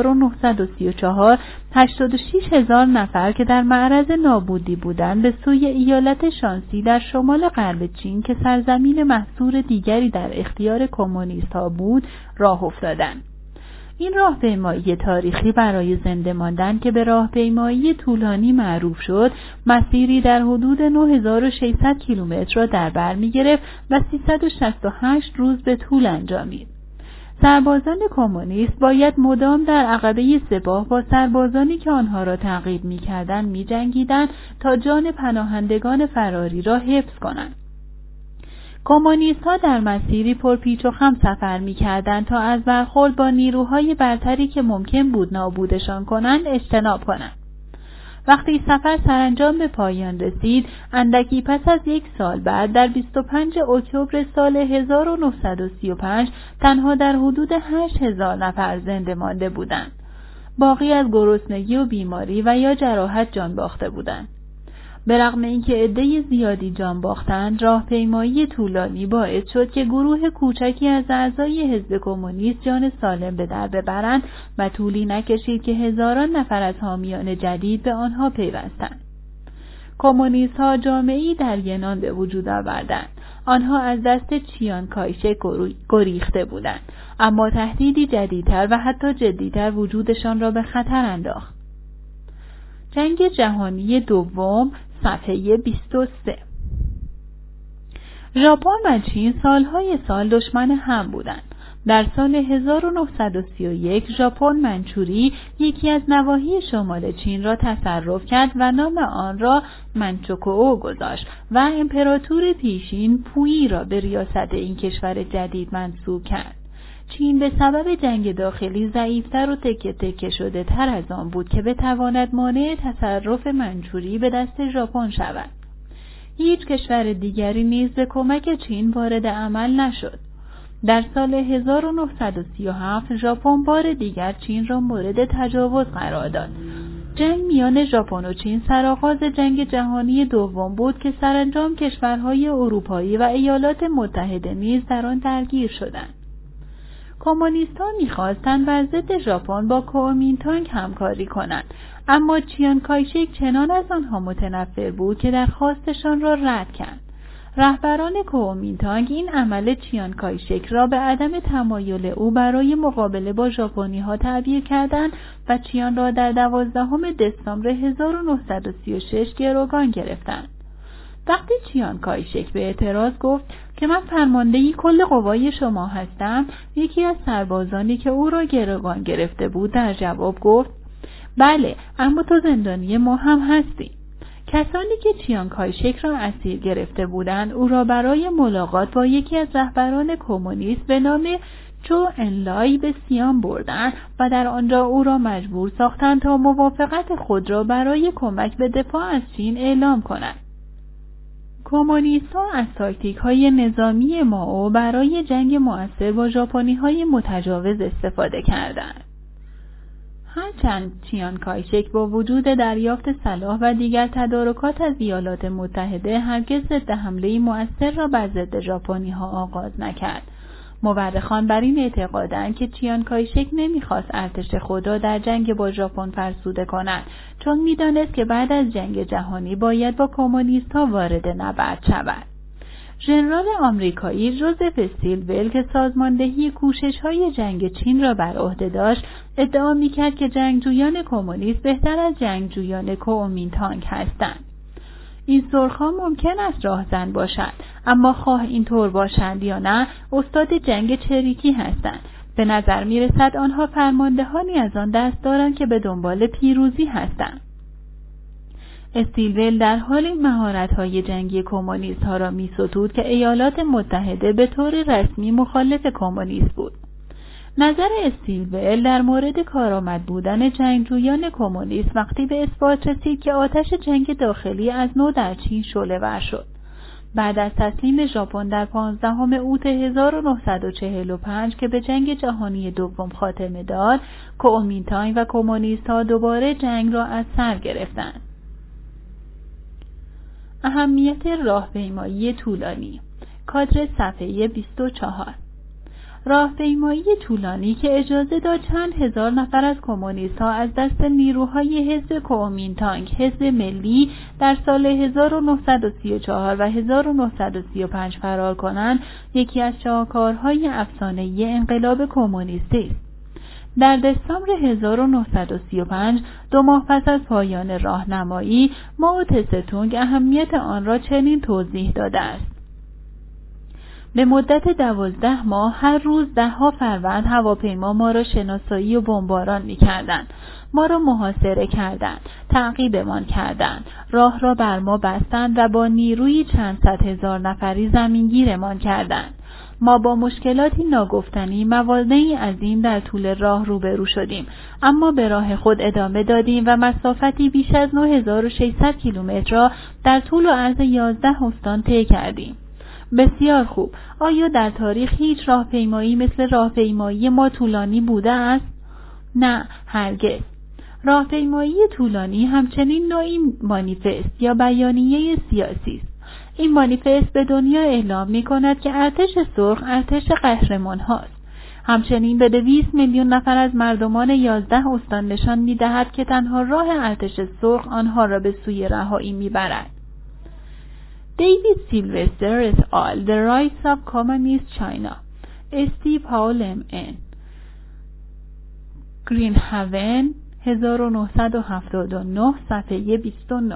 1934 86,000 نفر که در معرض نابودی بودند به سوی ایالت شانسی در شمال غرب چین که سرزمین محصور دیگری در اختیار کمونیست‌ها بود راه افتادند. این راهپیمایی تاریخی برای زنده ماندن که به راهپیمایی طولانی معروف شد، مسیری در حدود 9600 کیلومتر را در بر می‌گرفت و 368 روز به طول انجامید. سربازان کمونیست باید مدام در عقبه سپاه با سربازانی که آنها را تعقیب می‌کردند می‌جنگیدند تا جان پناهندگان فراری را حفظ کنند. کمونیست‌ها در مسیری پرپیچ و خم سفر می‌کردند تا از برخورد با نیروهای برتری که ممکن بود نابودشان کنند اجتناب کنند. وقتی سفر سرانجام به پایان رسید، اندکی پس از 1 سال بعد در 25 اکتبر سال 1935 تنها در حدود 8,000 نفر زنده مانده بودند. باقی از گرسنگی و بیماری و یا جراحت جان باخته بودند. به رغم اینکه عده زیادی جان باختند، راهپیمایی طولانی باعث شد که گروه کوچکی از اعضای حزب کمونیست جان سالم به در ببرند و طولی نکشید که هزاران نفر از حامیان جدید به آنها پیوستند. کمونیست‌ها جامعه‌ای در ینان به وجود آوردند. آنها از دست چیان کایشک گریخته بودند، اما تهدیدی جدیدتر و حتی جدی‌تر وجودشان را به خطر انداخت. جنگ جهانی دوم، صفحه 23. ژاپن و چین سالهای سال دشمن هم بودند. در سال 1931 ژاپن منچوری یکی از نواحی شمال چین را تصرف کرد و نام آن را منچوکوئو گذاشت و امپراتور پیشین پویی را به ریاست این کشور جدید منصوب کرد. چین به سبب جنگ داخلی ضعیفتر و تکه تکه شده تر از آن بود که بتواند مانع تصرف منچوری به دست ژاپن شود. هیچ کشور دیگری نیز به کمک چین وارد عمل نشد. در سال 1937 ژاپن بار دیگر چین را مورد تجاوز قرار داد. جنگ میان ژاپن و چین سرآغاز جنگ جهانی دوم بود که سرانجام کشورهای اروپایی و ایالات متحده نیز در آن درگیر شدند. کمونیست‌ها می‌خواستند بر ضد ژاپن با کومینتانگ همکاری کنند، اما چیان کایشک چنان از آنها متنفر بود که درخواستشان را رد کرد. رهبران کومینتانگ این عمل چیان کایشک را به عدم تمایل او برای مقابله با ژاپنی‌ها تعبیر کردند و چیان را در 12 دسامبر 1936 گروگان گرفتند. وقتی چیان کایشک به اعتراض گفت که من فرماندهی کل قوای شما هستم، یکی از سربازانی که او را گروگان گرفته بود در جواب گفت بله، اما تو زندانی ما هم هستی. کسانی که چیان کایشک را اسیر گرفته بودند او را برای ملاقات با یکی از رهبران کمونیست به نام چو انلای به سیام بردند و در آنجا او را مجبور ساختند تا موافقت خود را برای کمک به دفاع از چین اعلام کند. کمونیست‌ها از تاکتیک‌های نظامی مائو برای جنگ مؤثر با ژاپنی‌های متجاوز استفاده کردند. هرچند چیان کایشک با وجود دریافت سلاح و دیگر تدارکات از ایالات متحده هرگز ضد حمله مؤثر را بر ضد ژاپنی‌ها آغاز نکرد. مورخان بر این اعتقادند که چیان کایشک نمیخواست ارتش خود را در جنگ با ژاپن فرسوده کند، چون میدانست که بعد از جنگ جهانی باید با کمونیست‌ها وارد نبرد شود. ژنرال آمریکایی جوزف استیلول که سازماندهی کوشش‌های جنگ چین را بر عهده داشت، ادعا می‌کرد که جنگجویان کمونیست بهتر از جنگجویان کومینتانگ هستند. این سرخ‌ها ممکن است راهزن باشند، اما خواه اینطور باشند یا نه، استاد جنگ چریکی هستند. به نظر می‌رسد آنها فرماندهانی از آن دست دارند که به دنبال پیروزی هستند. استیلول در حال این مهارت‌های جنگی کمونیست‌ها را می‌ستود که ایالات متحده به طور رسمی مخالف کمونیست بود. نظر استیلول در مورد کارآمد بودن جنگجویان کمونیست وقتی به اثبات رسید که آتش جنگ داخلی از نو در چین شعله‌ور شد. بعد از تسلیم ژاپن در 15 اوت 1945 که به جنگ جهانی دوم خاتمه داد، کومینتانگ و کمونیست‌ها دوباره جنگ را از سر گرفتند. اهمیت راهپیمایی طولانی. کادر صفحه 24. راهپیمایی طولانی که اجازه داد چند هزار نفر از کمونیست‌ها از دست نیروهای حزب کومینتانگ، حزب ملی، در سال 1934 و 1935 فرار کنند، یکی از شاهکارهای افسانه‌ای انقلاب کمونیستی است. در دسامبر 1935 2 ماه پس از پایان راهنمایی، مائو تسه-تونگ اهمیت آن را چنین توضیح داده است: به مدت 12 ماه هر روز 10 فروند هواپیما ما را شناسایی و بمباران می‌کردند. ما را محاصره کردند، تعقیبمان کردند، راه را بر ما بستند و با نیروی چند صد هزار نفری زمینگیرمان کردند. ما با مشکلاتی ناگفتنی، موانعی عظیم در طول راه روبرو شدیم، اما به راه خود ادامه دادیم و مسافتی بیش از 9600 کیلومتر را در طول و عرض 11 استان طی کردیم. بسیار خوب. آیا در تاریخ هیچ راهپیمایی مثل راهپیمایی ما طولانی بوده است؟ نه، هرگز. راهپیمایی طولانی همچنین نوعی مانیفست یا بیانیه سیاسی است. این مانیفست به دنیا اعلام می‌کند که ارتش سرخ ارتش قهرمان هاست. همچنین به 200 میلیون نفر از مردمان 11 استان نشان می‌دهد که تنها راه ارتش سرخ آنها را به سوی رهایی می‌برد. دیوید سیلوستر et al. The Rise of Communist China. استی پاول ام ان. گرین هاون 1979 صفحه 29.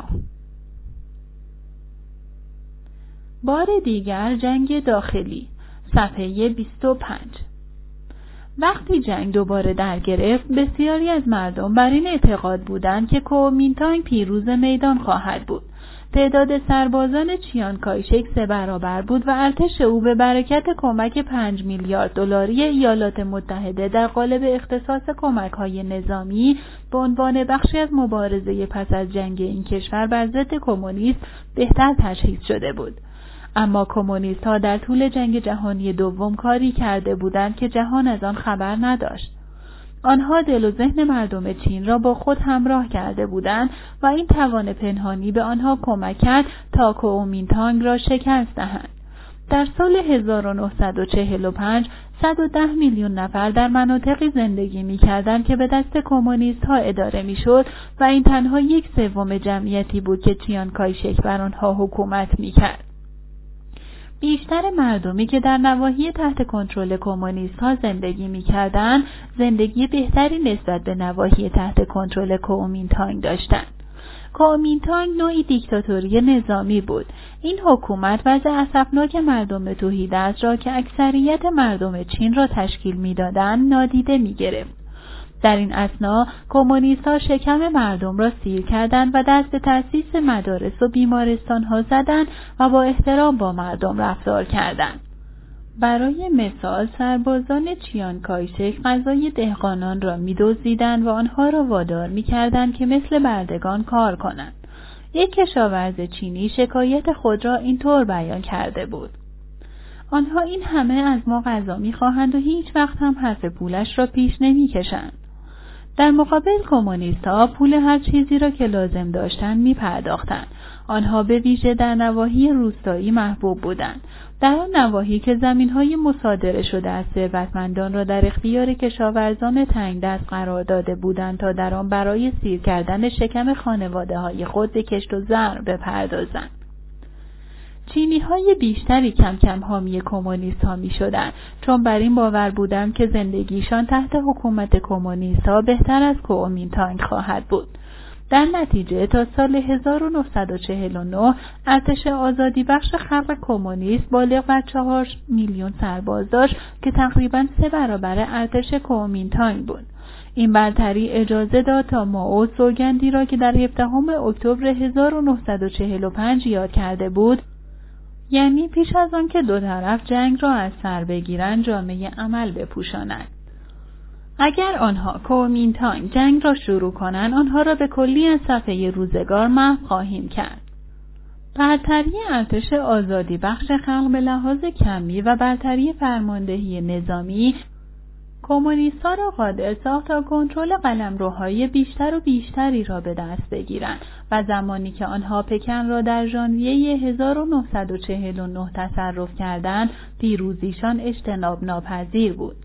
بار دیگر جنگ داخلی صفحه 25. وقتی جنگ دوباره در گرفت، بسیاری از مردم بر این اعتقاد بودند که کومینتانگ پیروز میدان خواهد بود. تعداد سربازان چیان کایشک 3 برابر بود و ارتش او به برکت کمک 5 میلیارد دلاری ایالات متحده در قالب اختصاص کمک‌های نظامی به عنوان بخشی از مبارزه پس از جنگ این کشور بر ضد کمونیسم بهتر تجهیز شده بود. اما کمونیست‌ها در طول جنگ جهانی دوم کاری کرده بودند که جهان از آن خبر نداشت. آنها دل و ذهن مردم چین را با خود همراه کرده بودند و این توان پنهانی به آنها کمک کرد تا کومینتانگ را شکست دهند. در سال 1945 110 میلیون نفر در مناطقی زندگی می‌کردند که به دست کمونیست‌ها اداره می‌شد و این تنها 1/3 جمعیتی بود که چیان کایشک بر آنها حکومت می‌کرد. بیشتر مردمی که در نواحی تحت کنترل کمونیست‌ها زندگی می‌کردند، زندگی بهتری نسبت به نواحی تحت کنترل کومینتانگ داشتند. کومینتانگ نوعی دیکتاتوری نظامی بود. این حکومت وضع اسفناک مردم توحیدست را که اکثریت مردم چین را تشکیل می‌دادند نادیده می‌گرفت. در این اثنا کمونیست‌ها شکم مردم را سیر کردند و دست به تأسیس مدارس و بیمارستان‌ها زدند و با احترام با مردم رفتار کردند. برای مثال سربازان چیان کایشک غذای دهقانان را می‌دزدیدند و آنها را وادار می‌کردند که مثل بردگان کار کنند. یک کشاورز چینی شکایت خود را اینطور بیان کرده بود: آنها این همه از ما غذا می‌خواهند و هیچ وقت هم حرف پولش را پیش نمی‌کشند. در مقابل کمونیست‌ها پول هر چیزی را که لازم داشتند می‌پرداختند. آنها به ویژه در نواحی روستایی محبوب بودند. در آن نواحی که زمین‌های مصادره شده از ثروتمندان را در اختیار کشاورزان تنگدست قرار داده بودند تا در آن برای سیر کردن شکم خانواده‌های خود به کشت و زرع بپردازند. چینی‌های بیشتری کم کم حامی کمونیست‌ها می‌شدند، چون بر این باور بودند که زندگیشان تحت حکومت کمونیست‌ها بهتر از کومینتانگ خواهد بود. در نتیجه تا سال 1949 ارتش آزادی بخش خلق کمونیست بالغ بر 4 میلیون سرباز داشت که تقریباً 3 برابر ارتش کومینتانگ بود. این برتری اجازه داد تا مائو سوگندی را که در 17 اکتبر 1945 یاد کرده بود، یعنی پیش از آن که دو طرف جنگ را از سر بگیرند، جامه عمل بپوشانند. اگر آنها کومینتانگ جنگ را شروع کنند، آنها را به کلی از صفحه روزگار محو خواهیم کرد. برتری ارتش آزادی بخش خلق به لحاظ کمی و برتری فرماندهی نظامی کمونیست‌ها را قادر ساخت تا کنترل قلمروهای بیشتر و بیشتری را به دست بگیرند و زمانی که آنها پکن را در ژانویه 1949 تصرف کردند، پیروزیشان اجتناب ناپذیر بود.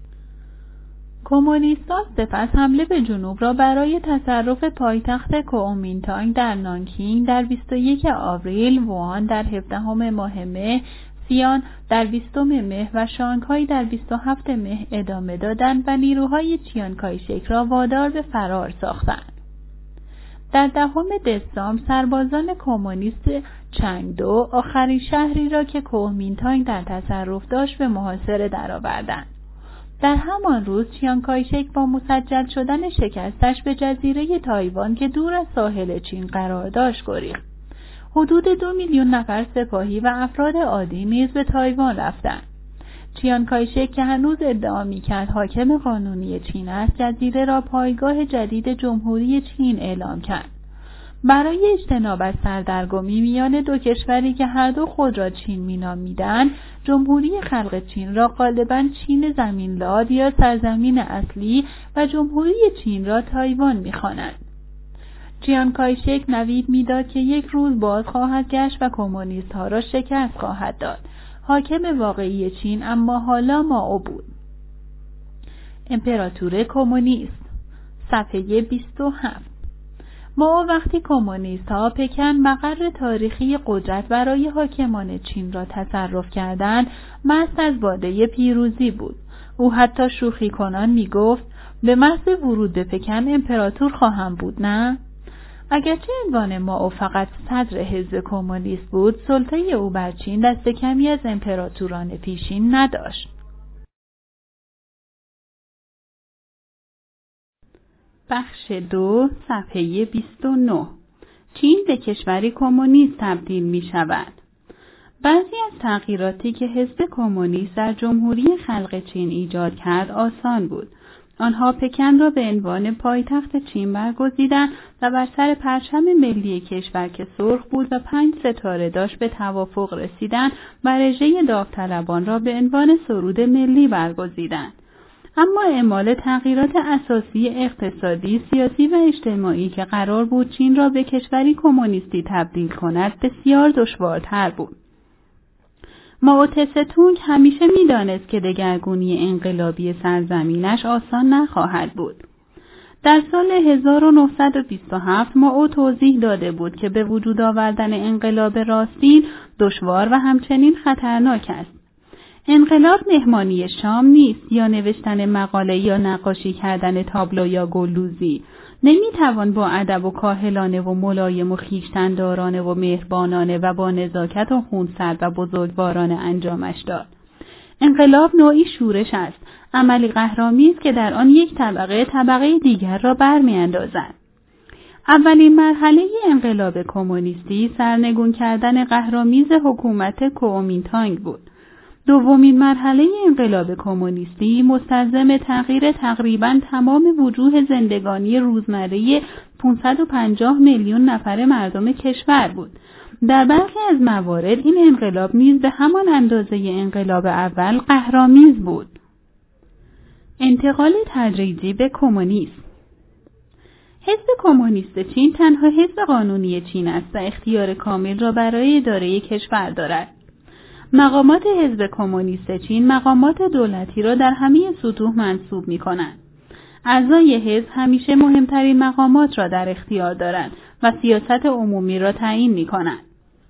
کمونیستان سپس حمله به جنوب را برای تصرف پایتخت کومینتانگ در نانکینگ در 21 آوریل، ووهان در 17 ماه مه، سیان در 20 مه و شانگهای در 27 مه ادامه دادند و نیروهای چیان کایشک را وادار به فرار ساختند. در 10 دسامبر سربازان کمونیست چنگدو آخرین شهری را که کومینتانگ در تصرف داشت به محاصره درآوردند. در همان روز چیان کایشک با مسجل شدن شکستش به جزیره تایوان که دور از ساحل چین قرار داشت گریخت. حدود 2 میلیون نفر سپاهی و افراد عادی نیز به تایوان رفتند. چیان کایشک که هنوز ادعا می‌کرد حاکم قانونی چین است، جزیره را پایگاه جدید جمهوری چین اعلام کرد. برای اجتناب از سردرگمی میان دو کشوری که هر دو خود را چین می‌نامیدند، جمهوری خلق چین را غالباً چین زمین‌لاد یا سرزمین اصلی و جمهوری چین را تایوان می‌خوانند. چیان کایشک نوید می‌داد که یک روز باز خواهد گشت و کمونیست‌ها را شکست خواهد داد. حاکم واقعی چین اما حالا مائو بود. امپراتور کمونیست، صفحه 27. مائو وقتی کمونیست‌ها پکن مقر تاریخی قدرت برای حاکمان چین را تصرف کردند، مست از باده پیروزی بود. او حتی شوخی کنان می‌گفت به محض ورود به پکن امپراتور خواهم بود، نه؟ اگرچه عنوان مائو فقط صدر حزب کمونیست بود، سلطه او بر چین دست کمی از امپراتوران پیشین نداشت. بخش 2، صفحه 29. چین به کشوری کمونیست تبدیل می شود. بعضی از تغییراتی که حزب کمونیست در جمهوری خلق چین ایجاد کرد آسان بود. آنها پکن را به عنوان پایتخت چین برگزیدند و بر سر پرچم ملی کشور که سرخ بود و 5 ستاره داشت به توافق رسیدند و رژه داوطلبان را به عنوان سرود ملی برگزیدند. اما اعمال تغییرات اساسی اقتصادی، سیاسی و اجتماعی که قرار بود چین را به کشوری کمونیستی تبدیل کند بسیار دشوارتر بود. مائو تسه-تونگ همیشه می‌دانست که دگرگونی انقلابی سرزمینش آسان نخواهد بود. در سال 1927 مائو توضیح داده بود که به وجود آوردن انقلاب راستین دشوار و همچنین خطرناک است. انقلاب مهمانی شام نیست یا نوشتن مقاله یا نقاشی کردن تابلو یا گلدوزی. نمیتوان با ادب و کاهلانه و ملایم و خویشتن‌دارانه و مهربانانه و با نزاکت و خونسرد و بزرگوارانه انجامش داد. انقلاب نوعی شورش است، عملی قهرامی است که در آن یک طبقه دیگر را برمی‌اندازد. اولین مرحله انقلاب کمونیستی سرنگون کردن قهرامیز حکومت کومینتانگ بود. دومین مرحله انقلاب کمونیستی مستلزم تغییر تقریباً تمام وجوه زندگانی روزمره 550 میلیون نفر مردم کشور بود. در برخی از موارد این انقلاب نیز به همان اندازه انقلاب اول قهرآمیز بود. انتقال تدریجی به کمونیسم، حزب کمونیست چین تنها حزب قانونی چین است و اختیار کامل را برای اداره کشور دارد. مقامات حزب کمونیست چین مقامات دولتی را در همه سطوح منصوب می‌کنند. اعضای حزب همیشه مهمترین مقامات را در اختیار دارند و سیاست عمومی را تعیین می‌کنند.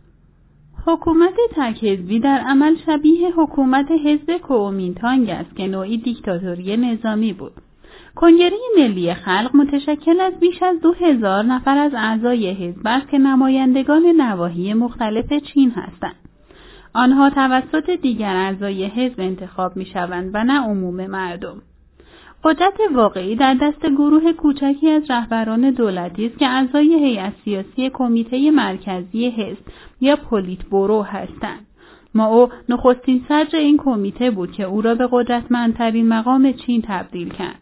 حکومت تک حزبی در عمل شبیه حکومت حزب کومینتانگ است که نوعی دیکتاتوری نظامی بود. کنگره ملی خلق متشکل از بیش از 2000 نفر از اعضای حزب است که نمایندگان نواحی مختلف چین هستند. آنها توسط دیگر اعضای حزب انتخاب می‌شوند و نه عموم مردم. قدرت واقعی در دست گروه کوچکی از رهبران دولتی است که اعضای هیئت سیاسی کمیته مرکزی حزب یا پلیت بورو هستند. مائو نخستین صدر این کمیته بود که او را به قدرتمندترین مقام چین تبدیل کرد.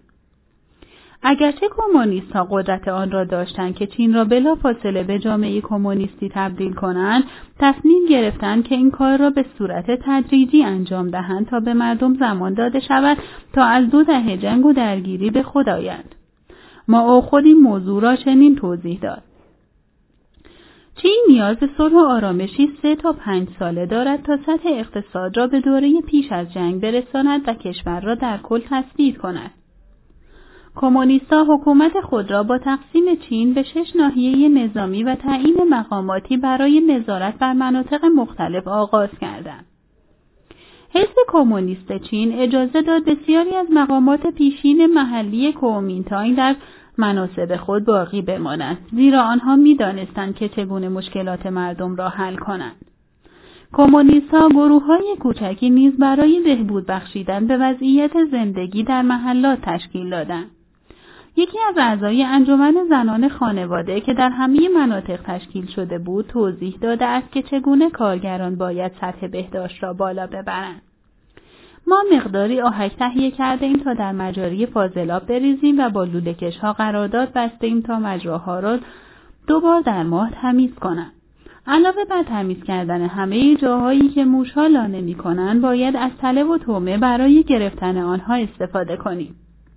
اگرچه کمونیست‌ها قدرت آن را داشتند که چین را بلافاصله به جامعه کمونیستی تبدیل کنند، تصمیم گرفتند که این کار را به صورت تدریجی انجام دهند تا به مردم زمان داده شود تا از 2 دهه جنگ و درگیری به خود آیند. مائو خود این موضوع را چنین توضیح داد: چین نیاز به صلح و آرامشی 3 تا 5 ساله دارد تا سطح اقتصاد را به دوره پیش از جنگ برساند و کشور را در کل تثبیت کند. کمونیست‌ها حکومت خود را با تقسیم چین به 6 ناحیه نظامی و تعیین مقاماتی برای نظارت بر مناطق مختلف آغاز کردند. حزب کمونیست چین اجازه داد بسیاری از مقامات پیشین محلی کومینتانگ در مناصب خود باقی بمانند، زیرا آنها می‌دانستند که چگونه مشکلات مردم را حل کنند. کمونیست‌ها گروه‌های کوچکی نیز برای بهبود بخشیدن به وضعیت زندگی در محلات تشکیل دادند. یکی از اعضای انجمن زنان خانواده که در همه مناطق تشکیل شده بود توضیح داده است که چگونه کارگران باید سطح بهداشت را بالا ببرند. ما مقداری آهک تهیه کرده ایم تا در مجاری فاضلاب بریزیم و با لوله‌کش‌ها قرارداد بسته ایم تا مجراها را 2 بار در ماه تمیز کنند. علاوه بر تمیز کردن همه جاهایی که موش‌ها لانه می‌کنند، باید از تله و طعمه برای گرفتن آنها استفاده کنیم.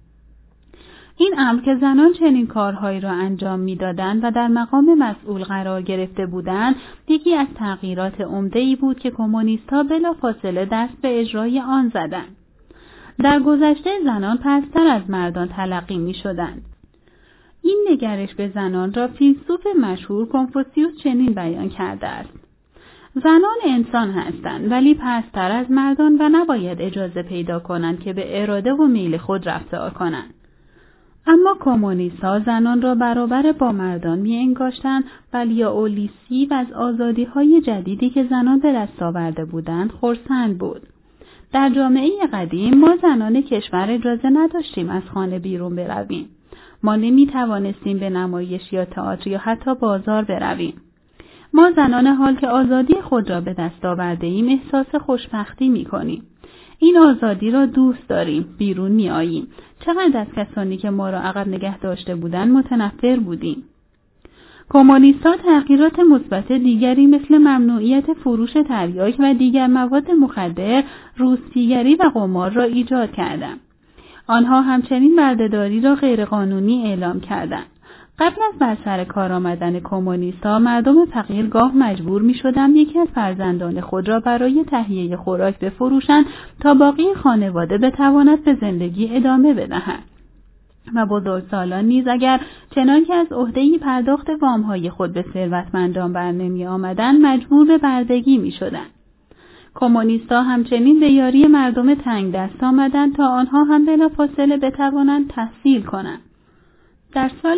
این امر که زنان چنین کارهایی را انجام می‌دادند و در مقام مسئول قرار گرفته بودند، یکی از تغییرات عمده‌ای بود که کمونیست‌ها بلافاصله دست به اجرای آن زدند. در گذشته زنان پست‌تر از مردان تلقی می‌شدند. این نگرش به زنان را فیلسوف مشهور کنفوسیوس چنین بیان کرده است: زنان انسان هستند ولی پست‌تر از مردان و نباید اجازه پیدا کنند که به اراده و میل خود رفتار کنند. اما کمونیست‌ها زنان را برابر با مردان می‌انگاشتند و لیائولیسی و از آزادی‌های جدیدی که زنان به دست آورده بودند خرسند بود. در جامعه قدیم ما زنان کشور اجازه نداشتیم از خانه بیرون برویم. ما نمی‌توانستیم به نمایش یا تئاتر یا حتی بازار برویم. ما زنان حال که آزادی خود را به دست آورده ایم احساس خوشبختی می‌کنیم. این آزادی را دوست داریم، بیرون می‌آییم. چقدر از کسانی که ما را عقب نگه داشته بودند متنفر بودیم. کمونیست‌ها تغییرات مثبت دیگری مثل ممنوعیت فروش تریاک و دیگر مواد مخدر، روسپیگری و قمار را ایجاد کردند. آنها همچنین بردهداری را غیرقانونی اعلام کردند. قبل از بر سر کار آمدن کمونیست‌ها، مردم فقیر گاه مجبور می‌شدند یکی از فرزندان خود را برای تهیه خوراک بفروشند تا باقی خانواده بتواند به زندگی ادامه بدهد. و بزرگسالان نیز اگر چنانکه از عهده پرداخت وام‌های خود به ثروتمندان برنمی‌آمدند، مجبور به بردگی می‌شدند. کمونیست‌ها همچنین به یاری مردم تنگ دست آمدند تا آنها هم بلافاصله بتوانند تحصیل کنند. در سال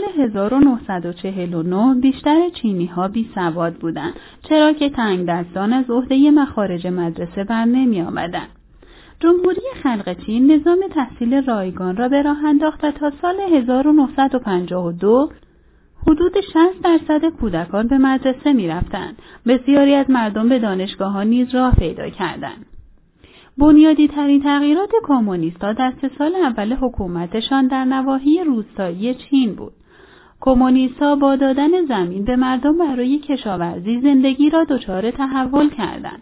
1949 بیشتر چینی‌ها بی‌سواد بودند، چرا که تنگ دستان از عهده مخارج مدرسه برنمی‌آمدند. جمهوری خلق چین نظام تحصیل رایگان را به راه انداخت و تا سال 1952 حدود 60% کودکان به مدرسه می‌رفتند. بسیاری از مردم به دانشگاه‌ها نیز راه پیدا کردند. بنیادی ترین تغییرات کمونیست‌ها در 3 سال اول حکومتشان در نواحی روستایی چین بود. کمونیست‌ها با دادن زمین به مردم برای کشاورزی زندگی را دچار تحول کردند.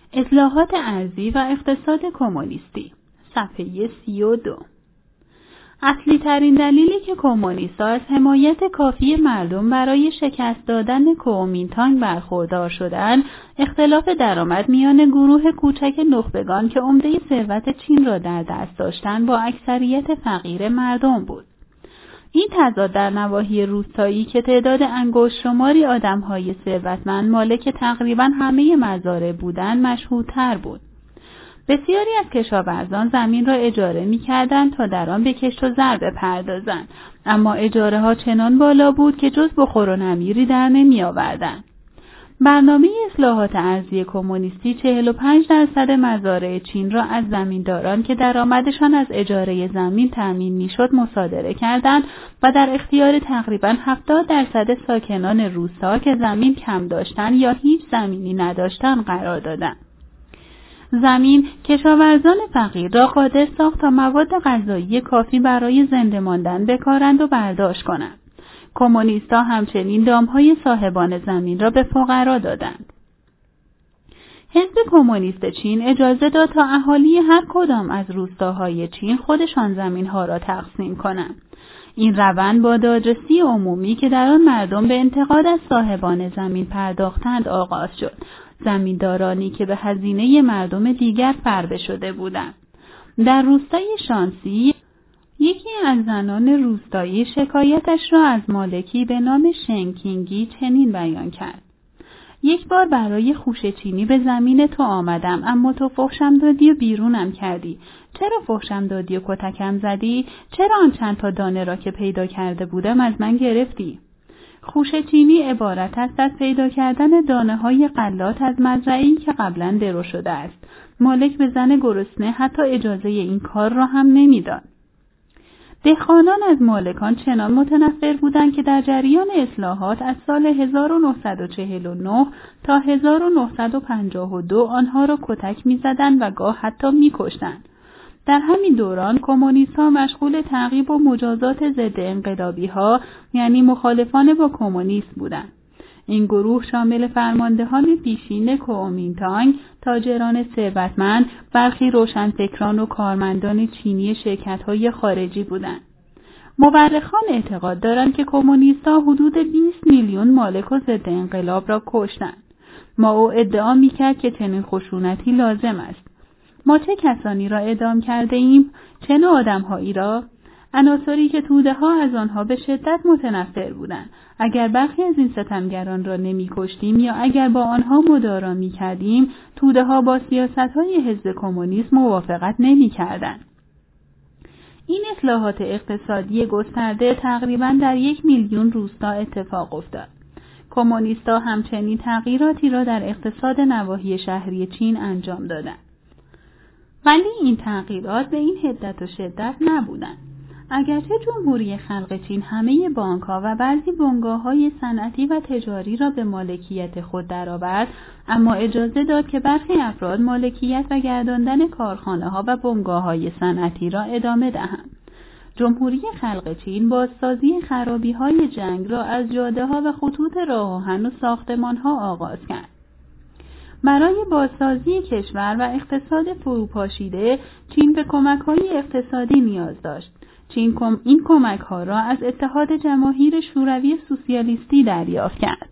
اصلاحات ارضی و اقتصاد کمونیستی، صفحه 32. اصلی ترین دلیلی که کمونیست‌ها از حمایت کافی مردم برای شکست دادن کومینتانگ برخوردار شدند، اختلاف درآمد میان گروه کوچک نخبگان که عمده ثروت چین را در دست داشتند با اکثریت فقیر مردم بود. این تضاد در نواحی روستایی که تعداد انگشت شماری آدم‌های ثروتمند مالک تقریباً همه مزارع بودند مشهودتر بود. بسیاری از کشاورزان زمین را اجاره می‌کردند تا در آن به کشت و زر بپردازند، اما اجاره ها چنان بالا بود که جز بخور و نمیری در نمی‌آوردند. برنامه اصلاحات ارضی کمونیستی 45% مزارع چین را از زمینداران که درآمدشان از اجاره زمین تامین می‌شد مصادره کردند و در اختیار تقریباً 70% ساکنان روستا که زمین کم داشتند یا هیچ زمینی نداشتند قرار دادند. زمین کشاورزان فقیر را قادر ساخت تا مواد غذایی کافی برای زنده ماندن بکارند و برداشت کنند. کمونیست‌ها همچنین دام‌های صاحبان زمین را به فقرا دادند. حزب کمونیست چین اجازه داد تا اهالی هر کدام از روستاهای چین خودشان زمین‌ها را تقسیم کنند. این روند با دادرسی عمومی که در آن مردم به انتقاد از صاحبان زمین پرداختند آغاز شد. زمیندارانی که به هزینه مردم دیگر فربه شده بودند. در روستای شانسی یکی از زنان روستایی شکایتش را از مالکی به نام شنکینگی چنین بیان کرد: یک بار برای خوشه چینی به زمین تو آمدم، اما تو فحشم دادی و بیرونم کردی. چرا فحشم دادی و کتکم زدی؟ چرا آن چند تا دانه را که پیدا کرده بودم از من گرفتی؟ خوشه چینی عبارت است از پیدا کردن دانه‌های غلات از مزرعه‌ای که قبلا درو شده است. مالک به زن گرسنه حتی اجازه این کار را هم نمیداد. دهقانان از مالکان چنان متنفر بودند که در جریان اصلاحات از سال 1949 تا 1952 آنها را کتک می‌زدند و گاه حتی می‌کشتند. در همین دوران کمونیست‌ها مشغول تعقیب و مجازات ضد انقلابی‌ها یعنی مخالفان با کمونیسم بودند. این گروه شامل فرماندهان پیشین کومینتانگ، تاجران ثروتمند، برخی روشنفکران و کارمندان چینی شرکت‌های خارجی بودند. مورخان اعتقاد دارند که کمونیست‌ها حدود 20 میلیون مالک و ضد انقلاب را کشتند. مائو ادعا می‌کرد که چنین خشونتی لازم است. ما چه کسانی را اعدام کرده ایم؟ چه نوع آدم‌هایی را؟ عناصری که توده‌ها از آنها به شدت متنفر بودند. اگر برخی از این ستمگران را نمی‌کشتیم یا اگر با آنها مدارا می‌کردیم، توده‌ها با سیاست‌های حزب کمونیست موافقت نمی‌کردند. این اصلاحات اقتصادی گسترده تقریباً در 1 میلیون روستا اتفاق افتاد. کمونیست‌ها همچنین تغییراتی را در اقتصاد نواحی شهری چین انجام دادند. ولی این تغییرات به این حدت و شدت نبودند. اگرچه جمهوری خلق چین همه بانک‌ها و بعضی بنگاه‌های صنعتی و تجاری را به مالکیت خود درآورد، اما اجازه داد که برخی افراد مالکیت و گرداندن کارخانه‌ها و بنگاه‌های صنعتی را ادامه دهند. جمهوری خلق چین بازسازی خرابی‌های جنگ را از جاده‌ها و خطوط راه‌آهن و ساختمان‌ها آغاز کرد. برای بازسازی کشور و اقتصاد فروپاشیده چین به کمک‌های اقتصادی نیاز داشت. چین این کمک‌ها را از اتحاد جماهیر شوروی سوسیالیستی دریافت کرد.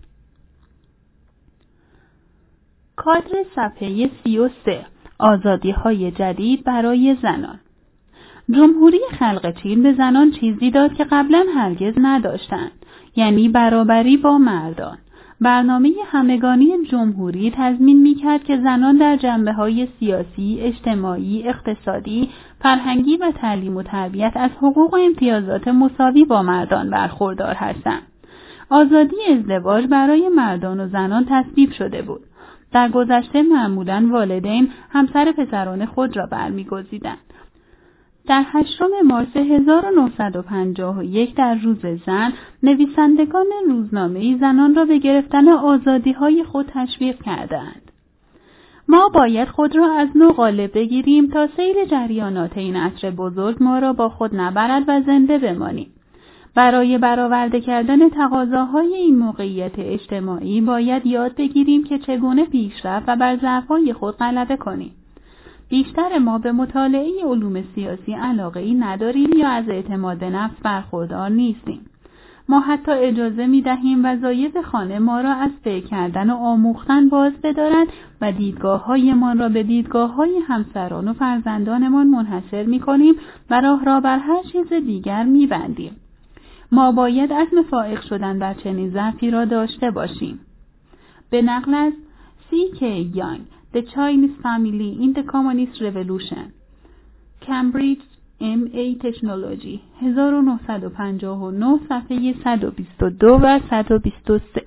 کادر صفحه 33 آزادی‌های جدید برای زنان. جمهوری خلق چین به زنان چیزی داد که قبلا هرگز نداشتند، یعنی برابری با مردان. برنامه همگانی جمهوری تضمین می‌کرد که زنان در جنبه‌های سیاسی، اجتماعی، اقتصادی، فرهنگی و تعلیم و تربیت از حقوق و امتیازات مساوی با مردان برخوردار هستند. آزادی ازدواج برای مردان و زنان تصویب شده بود. در گذشته معمولاً والدین همسر پسران خود را برمی‌گزیدند. در 8 مارس 1951 در روز زن، نویسندگان روزنامه‌ای زنان را به گرفتن آزادی‌های خود تشویق کردند. ما باید خود را از نو غالب بگیریم تا سیل جریانات این عصر بزرگ ما را با خود نبرد و زنده بمانیم. برای برآورده کردن تقاضاهای این موقعیت اجتماعی باید یاد بگیریم که چگونه پیشرفت و بر ضعف‌های خود غلبه کنیم. بیشتر ما به مطالعه علوم سیاسی علاقه‌ای نداریم یا از اعتماد به نفس برخوردار نیستیم. ما حتی اجازه می‌دهیم وظایف خانه ما را از فکر کردن و آموختن باز بدارند و دیدگاه‌هایمان را به دیدگاه‌های همسران و فرزندانمان منحصر می‌کنیم و راه را بر هر چیز دیگر می‌بندیم. ما باید عزم فائق شدن بر چنین ضعفی را داشته باشیم. به نقل از C.K. Young The Chinese Family in the Communist Revolution Cambridge M.A. Technology 1959 صفحه 122 و 123.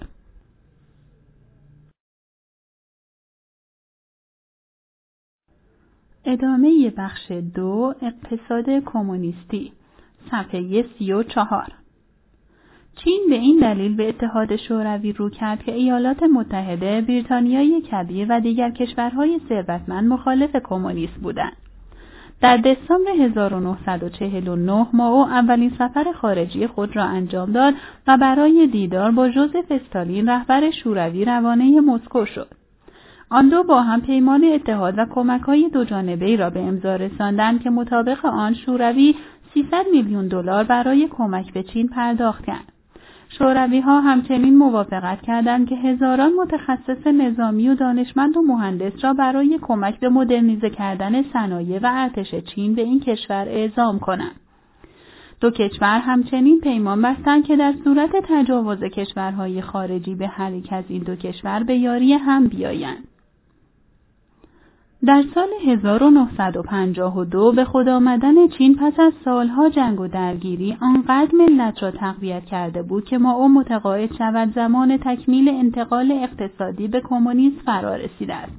ادامه بخش 2 اقتصاد کمونیستی صفحه 34. چین به این دلیل به اتحاد شوروی رو کرد که ایالات متحده، بریتانیای کبیر و دیگر کشورهای ثروتمند مخالف کمونیسم بودند. در دسامبر 1949 مائو اولین سفر خارجی خود را انجام داد و برای دیدار با ژوزف استالین رهبر شوروی روانه مسکو شد. آن دو با هم پیمان اتحاد و کمک‌های دوجانبه‌ای را به امضا رساندند که مطابق آن شوروی 300 میلیون دلار برای کمک به چین پرداخت کرد. شوروی‌ها همچنین موافقت کردند که هزاران متخصص نظامی و دانشمند و مهندس را برای کمک به مدرنیزه کردن صنایع و ارتش چین به این کشور اعزام کنند. دو کشور همچنین پیمان بستند که در صورت تجاوز کشورهای خارجی به هر یک از این دو کشور به یاری هم بیایند. در سال 1952 به خود آمدن چین پس از سالها جنگ و درگیری آنقدر ملت را تقویت کرده بود که مائو متقاعد شود زمان تکمیل انتقال اقتصادی به کمونیسم فرا رسیده است.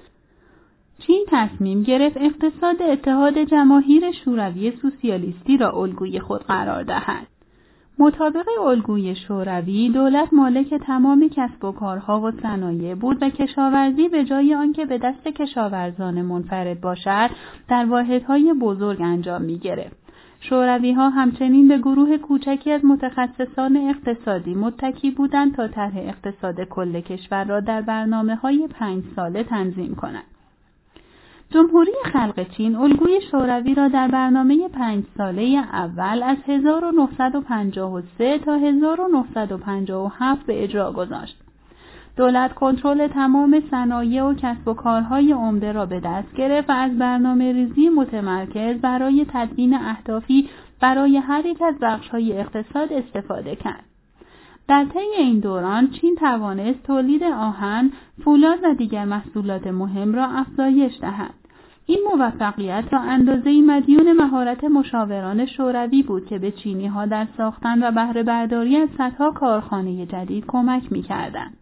چین تصمیم گرفت اقتصاد اتحاد جماهیر شوروی سوسیالیستی را الگوی خود قرار دهد. مطابق الگوی شوروی، دولت مالک تمام کسب و کارها و صنایع بود و کشاورزی به جای آنکه به دست کشاورزان منفرد باشد، در واحدهای بزرگ انجام می‌گرفت. شوروی‌ها همچنین به گروه کوچکی از متخصصان اقتصادی متکی بودند تا طرح اقتصاد کل کشور را در برنامه‌های 5 ساله تنظیم کنند. جمهوری خلق چین الگوی شوروی را در برنامه 5 ساله اول از 1953 تا 1957 به اجرا گذاشت. دولت کنترل تمام صنایع و کسب و کارهای عمده را به دست گرفت و از برنامه ریزی متمرکز برای تدوین اهدافی برای هر یک از بخش‌های اقتصاد استفاده کرد. در طی این دوران چین توانست تولید آهن، فولاد و دیگر محصولات مهم را افزایش دهد. این موفقیت را اندازه‌ای مدیون مهارت مشاوران شوروی بود که به چینی‌ها در ساختن و بهره برداری از صدها کارخانه جدید کمک می‌کردند.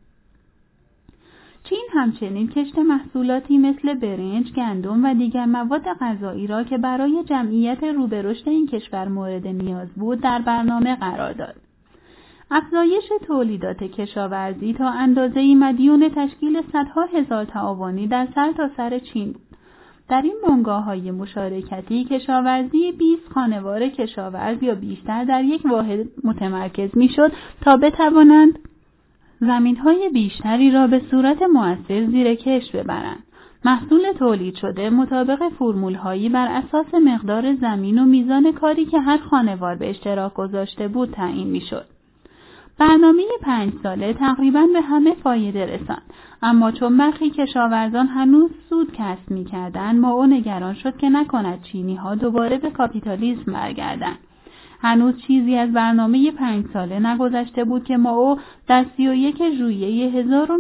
چین همچنین کشت محصولاتی مثل برنج، گندم و دیگر مواد غذایی را که برای جمعیت رو به رشد این کشور مورد نیاز بود در برنامه قرار داد. افزایش تولیدات کشاورزی تا اندازه‌ای مدیون تشکیل صدها هزار تعاونی در سرتاسر چین بود. در این بنگاه‌های مشارکتی کشاورزی 20 خانوار کشاورز یا بیشتر در یک واحد متمرکز می‌شد تا بتوانند زمین‌های بیشتری را به صورت مؤثر زیر کشت ببرند. محصول تولید شده مطابق فرمول‌هایی بر اساس مقدار زمین و میزان کاری که هر خانوار به اشتراک گذاشته بود تعیین می‌شد. برنامه 5 ساله تقریباً به همه فایده رساند، اما چون برخی کشاورزان هنوز سود کسب می‌کردند، مائو نگران شد که نکند چینی‌ها دوباره به کاپیتالیسم برگردند. هنوز چیزی از برنامه 5 ساله نگذشته بود که مائو در 31 ژوئیه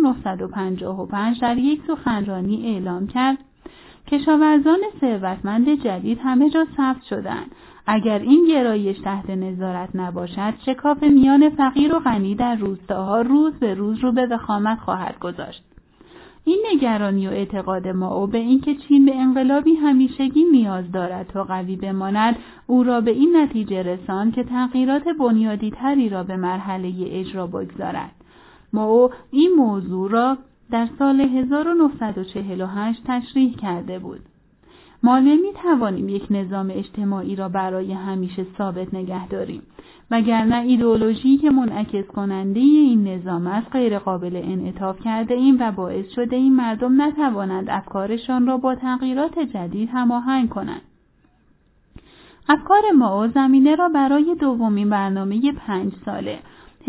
1955 در یک سخنرانی اعلام کرد: کشاورزان ثروتمند جدید همه جا ثبت شدند. اگر این گرایش تحت نظارت نباشد، شکاف میان فقیر و غنی در روستاها روز به روز رو به وخامت خواهد گذاشت. این نگرانی و اعتقاد مائو به اینکه چین به انقلابی همیشگی نیاز دارد تا قوی بماند، او را به این نتیجه رساند که تغییرات بنیادی تری را به مرحله اجرا بگذارد. مائو این موضوع را در سال 1948 تشریح کرده بود. ما نمی‌توانیم یک نظام اجتماعی را برای همیشه ثابت نگه داریم، وگرنه ایدئولوژی که منعکس کننده این نظام است غیر قابل انعطاف کرده ایم و باعث شده این مردم نتوانند افکارشان را با تغییرات جدید هماهنگ کنند. افکار مائو زمینه را برای دومین برنامه 5 ساله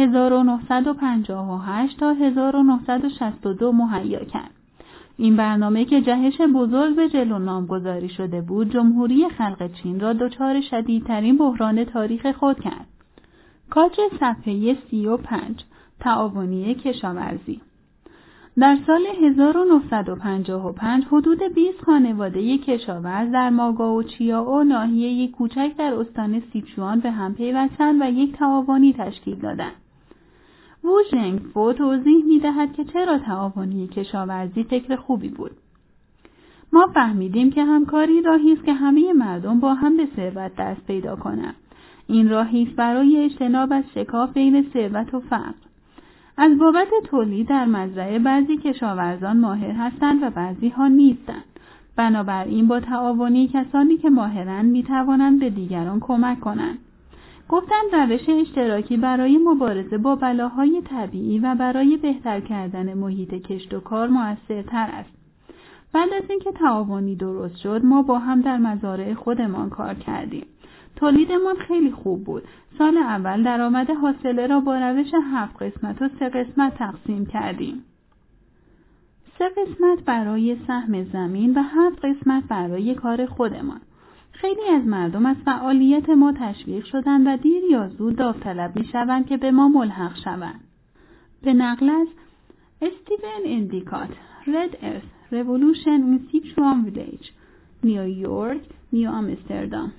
1958 تا 1962 مهیا کرد. این برنامه که جهش بزرگ به جلو نامگذاری شده بود، جمهوری خلق چین را دچار شدیدترین بحران تاریخ خود کرد. کادر صفحه 35 تعاونی کشاورزی. در سال 1955 حدود 20 خانواده کشاورز در ماگائوچیائو ناحیه‌ای کوچک در استان سیچوان به هم پیوستند و یک تعاونی تشکیل دادند. وو ژنگفو توضیح می‌دهد که چرا تعاونی کشاورزی فکر خوبی بود. ما فهمیدیم که همکاری راهی است که همه مردم با هم به ثروت دست پیدا کنند. این راهی است برای اجتناب از شکاف بین ثروت و فقر. از بابت تولید در مزرعه بعضی کشاورزان ماهر هستند و بعضی ها نیستند. بنابراین با تعاونی کسانی که ماهرند می‌توانند به دیگران کمک کنند. گفتند روش اشتراکی برای مبارزه با بلاهای طبیعی و برای بهتر کردن محیط کشت و کار مؤثرتر است. بعد از اینکه تعاونی درست شد، ما با هم در مزارع خودمان کار کردیم. تولیدمان خیلی خوب بود. سال اول درآمد حاصله را با روش 7 قسمت و 3 قسمت تقسیم کردیم. 3 قسمت برای سهم زمین و 7 قسمت برای کار خودمان. خیلی از مردم از فعالیت ما تشویق شدند و دیر یا زود داوطلب می‌شوند که به ما ملحق شوند. به نقل از استیون اندیکات، Red Earth Revolution in Sichuan Village، نیویورک، نیو آمستردام،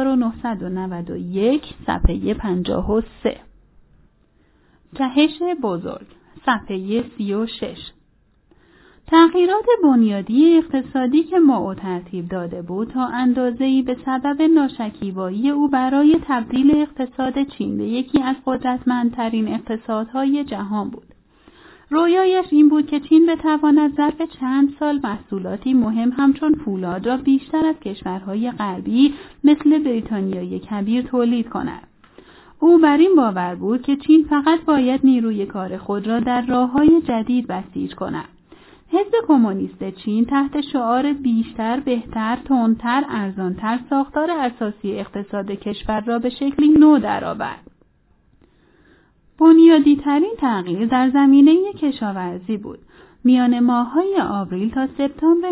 1991، صفحه 53. جهش بزرگ، صفحه 36. تغییرات بنیادی اقتصادی که مائو ترتیب داده بود تا اندازه‌ای به سبب ناشکیبایی او برای تبدیل اقتصاد چین به یکی از قدرتمندترین اقتصادهای جهان بود. رویایش این بود که چین بتواند ظرف چند سال محصولاتی مهم همچون فولاد را بیشتر از کشورهای غربی مثل بریتانیای کبیر تولید کند. او بر این باور بود که چین فقط باید نیروی کار خود را در راه‌های جدید بسیج کند. حزب کمونیست چین تحت شعار بیشتر، بهتر، تندتر، ارزانتر ساختار اساسی اقتصاد کشور را به شکلی نو درآورد. بنیادی ترین تغییر در زمینه کشاورزی بود. میان ماه‌های آوریل تا سپتامبر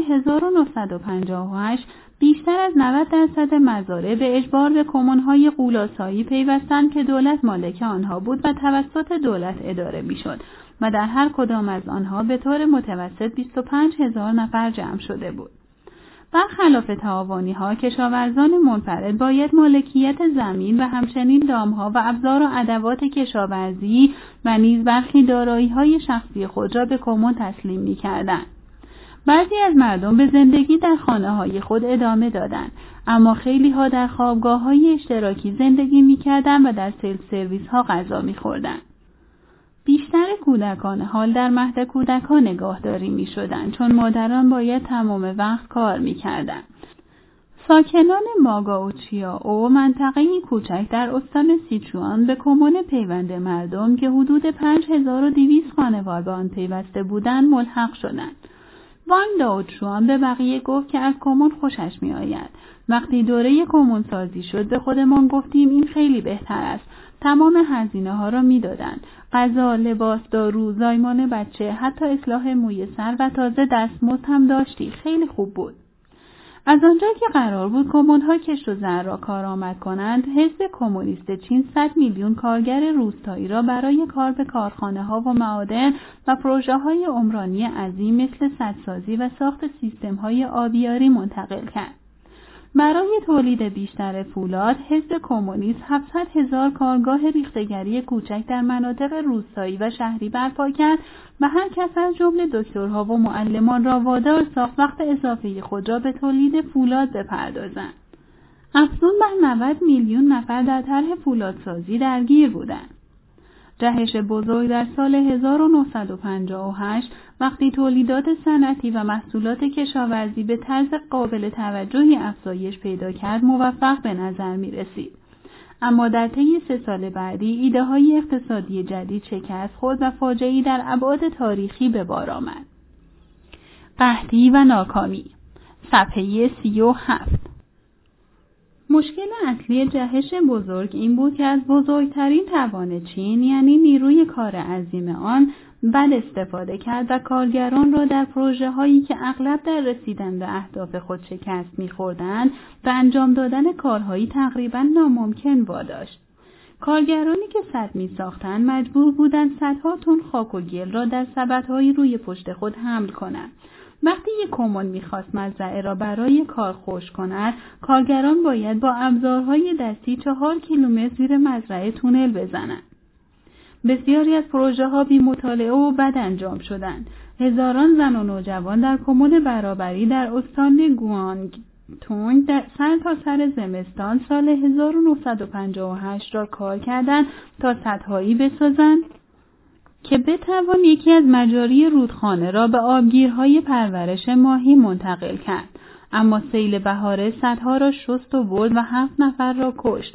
1958 بیشتر از 90% مزارع به اجبار به کمون‌های غول‌آسایی پیوستند که دولت مالک آنها بود و توسط دولت اداره می‌شد و در هر کدام از آنها به طور متوسط 25,000 نفر جمع شده بود. برخلاف تعاونی‌ها، کشاورزان منفرد باید مالکیت زمین و همچنین دام‌ها و ابزار و ادوات کشاورزی و نیز برخی دارایی‌های شخصی خود را به کمون تسلیم می‌کردند. بعضی از مردم به زندگی در خانه‌های خود ادامه دادند، اما خیلی‌ها در خوابگاه‌های اشتراکی زندگی می‌کردند و در سلف سرویس‌ها غذا می‌خوردند. بیشتر کودکان حال در مهد کودکان نگاهداری می‌شدند، چون مادران باید تمام وقت کار می‌کردند. ساکنان ماگائوچیائو، منطقه‌ای کوچک در استان سیچوان، به کمون پیوند مردم که حدود 5200 خانوار به آن پیوسته بودند ملحق شدند. وانگ داوچوان به بقیه گفت که از کمون خوشش می‌آید. وقتی دوره کمون سازی شد به خودمان گفتیم این خیلی بهتر است. تمام هزینه‌ها را می‌دادند. غذا، لباس، دارو، زایمان بچه، حتی اصلاح موی سر و تازه دستمزد هم داشتی. خیلی خوب بود. از آنجا که قرار بود کمون‌ها کشت و زر را کارآمد کنند، حزب کمونیست چین 100 میلیون کارگر روستایی را برای کار به کارخانه‌ها و معادن و پروژه‌های عمرانی عظیم مثل سدسازی و ساخت سیستم‌های آبیاری منتقل کرد. برای تولید بیشتر فولاد، حزب کمونیست 700,000 کارگاه ریخته‌گری کوچک در مناطق روستایی و شهری برپا کرد و هر کس از جمله دکترها و معلمان را وادار ساخت وقت اضافه خود را به تولید فولاد بپردازند. افزون بر 90 میلیون نفر در طرح فولادسازی درگیر بودند. جهش بزرگ در سال 1958 وقتی تولیدات صنعتی و محصولات کشاورزی به طرز قابل توجهی افزایش پیدا کرد موفق به نظر می رسید. اما در طی 3 سال بعدی ایده‌های اقتصادی جدید شکست خورد و فاجعه‌ای در ابعاد تاریخی به بار آمد. قحطی و ناکامی. صفحه 37. مشکل اصلی جهش بزرگ این بود که از بزرگترین توان چین یعنی نیروی کار عظیم آن بد استفاده کرد و کارگران را در پروژه‌هایی که اغلب در رسیدن به اهداف خود شکست می‌خوردند به انجام دادن کارهایی تقریباً ناممکن واداشت. کارگرانی که سد می‌ساختند مجبور بودند صدها تن خاک و گل را در سبدهایی روی پشت خود حمل کنند. وقتی یک کمون می‌خواست مزرعه را برای کار خشک کند، کارگران باید با ابزارهای دستی 4 کیلومتر زیر مزرعه تونل بزنند. بسیاری از پروژه‌ها بی‌مطالعه و بد انجام شدند. هزاران زن و نوجوان در کمون برابری در استان گوانگتونگ در سر زمستان سال 1958 را کار کردند تا سدهایی بسازند که بتوان یکی از مجاری رودخانه را به آبگیرهای پرورش ماهی منتقل کرد. اما سیل بهاره سدها را شست و برد و 7 نفر را کشت.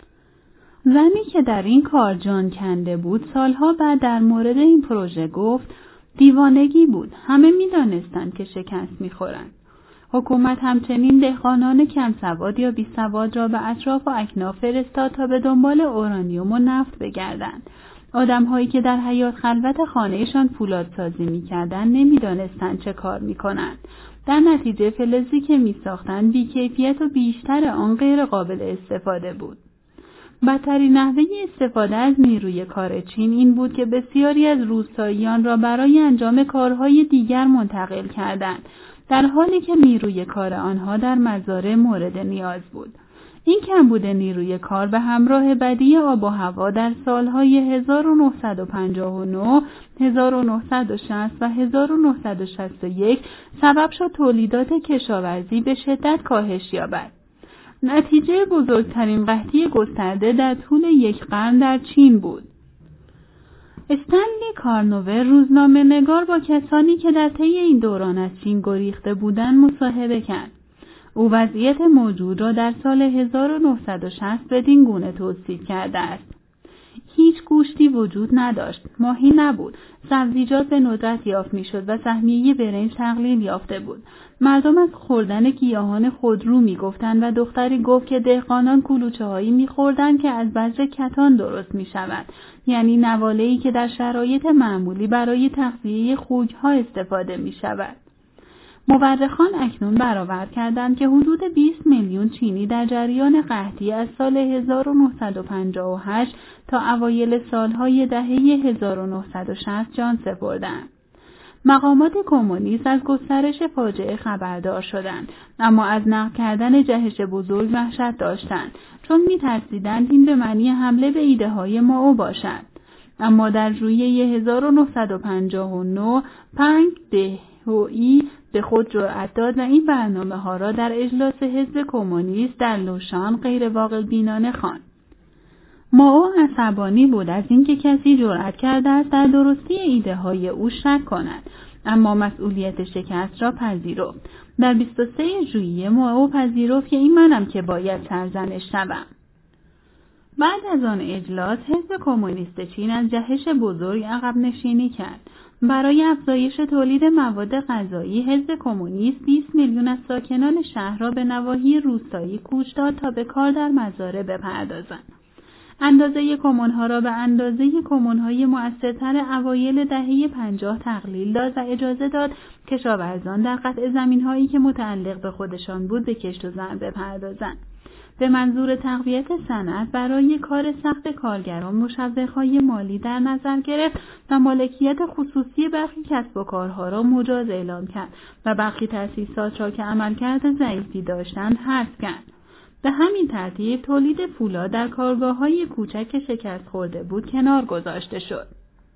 زنی که در این کار جان کنده بود سالها بعد در مورد این پروژه گفت دیوانگی بود. همه می‌دانستند که شکست می‌خورند. حکومت همچنین دهقانان کم سواد یا بی سواد را به اطراف و اکناف فرستاد تا به دنبال اورانیوم و نفت بگردند. آدم‌هایی که در حیاط خلوت خانه‌شان فولادسازی می‌کردند نمی‌دانستند چه کار می‌کنند. در نتیجه فلزی که می‌ساختند بی‌کیفیت و بیشتر آن غیر قابل استفاده بود. بدترین نحوه استفاده از نیروی کار چین این بود که بسیاری از روستاییان را برای انجام کارهای دیگر منتقل کردند، در حالی که نیروی کار آنها در مزارع مورد نیاز بود. این کمبود نیروی کار به همراه بدی آب و هوا در سالهای 1959، 1960 و 1961 سبب شد تولیدات کشاورزی به شدت کاهش یابد. نتیجه بزرگترین قحطی گسترده در طول 1 قرن در چین بود. استنلی کارنوور روزنامه‌نگار با کسانی که در طی این دوران از چین گریخته بودند مصاحبه کرد. او وضعیت موجود را در سال 1960 بدین گونه توصیف کرده است: هیچ گوشتی وجود نداشت، ماهی نبود، سبزیجات به ندرت یافت میشد و سهمیه برنج تقلیل یافته بود. مردم از خوردن گیاهان خودرو میگفتند و دختری گفت که دهقانان کلوچه‌هایی میخوردند که از بذر کتان درست میشود، یعنی نواله‌ای که در شرایط معمولی برای تغذیه خوک‌ها استفاده میشود. مورخان اکنون برآورد کردند که حدود 20 میلیون چینی در جریان قحطی از سال 1958 تا اوایل سالهای دهه 1960 جان سپردند. مقامات کمونیست از گسترش فاجعه خبردار شدند، اما از نقد کردن جهش بزرگ وحشت داشتند، چون می‌ترسیدند این به معنی حمله به ایده‌های مائو باشد. اما در ژوئیه 1959 پنگ دهویی به خود جرأت داد و این برنامه‌ها را در اجلاس حزب کمونیست در لوشان غیر واقع بینانه خواند. مائو عصبانی بود از اینکه کسی جرأت کرده است در درستی ایده‌های او شک کند، اما مسئولیت شکست را پذیرفت. در 23 ژوئیه مائو پذیرفت که این منم که باید سرزنش شوم. بعد از آن اجلاس حزب کمونیست چین از جهش بزرگ عقب نشینی کرد. برای افزایش تولید مواد غذایی حزب کمونیست 20 میلیون از ساکنان شهر را به نواحی روستایی کوچ داد تا به کار در مزارع بپردازند. اندازه کمون‌ها را به اندازه کمون‌های مؤثرتر اوایل دهه 50 تقلیل داد و اجازه داد کشاورزان در قطع زمین‌هایی که متعلق به خودشان بود به کشت و زرع بپردازند. به منظور تقویت صنعت برای کار سخت کارگران مشوق‌های مالی در نظر گرفت و مالکیت خصوصی برخی کسب و کارها را مجاز اعلام کرد و برخی تأسیسات را که عملکرد ضعیفی داشتند حذف کرد. به همین ترتیب تولید فولاد در کارگاه‌های کوچک شکست خورده بود کنار گذاشته شد.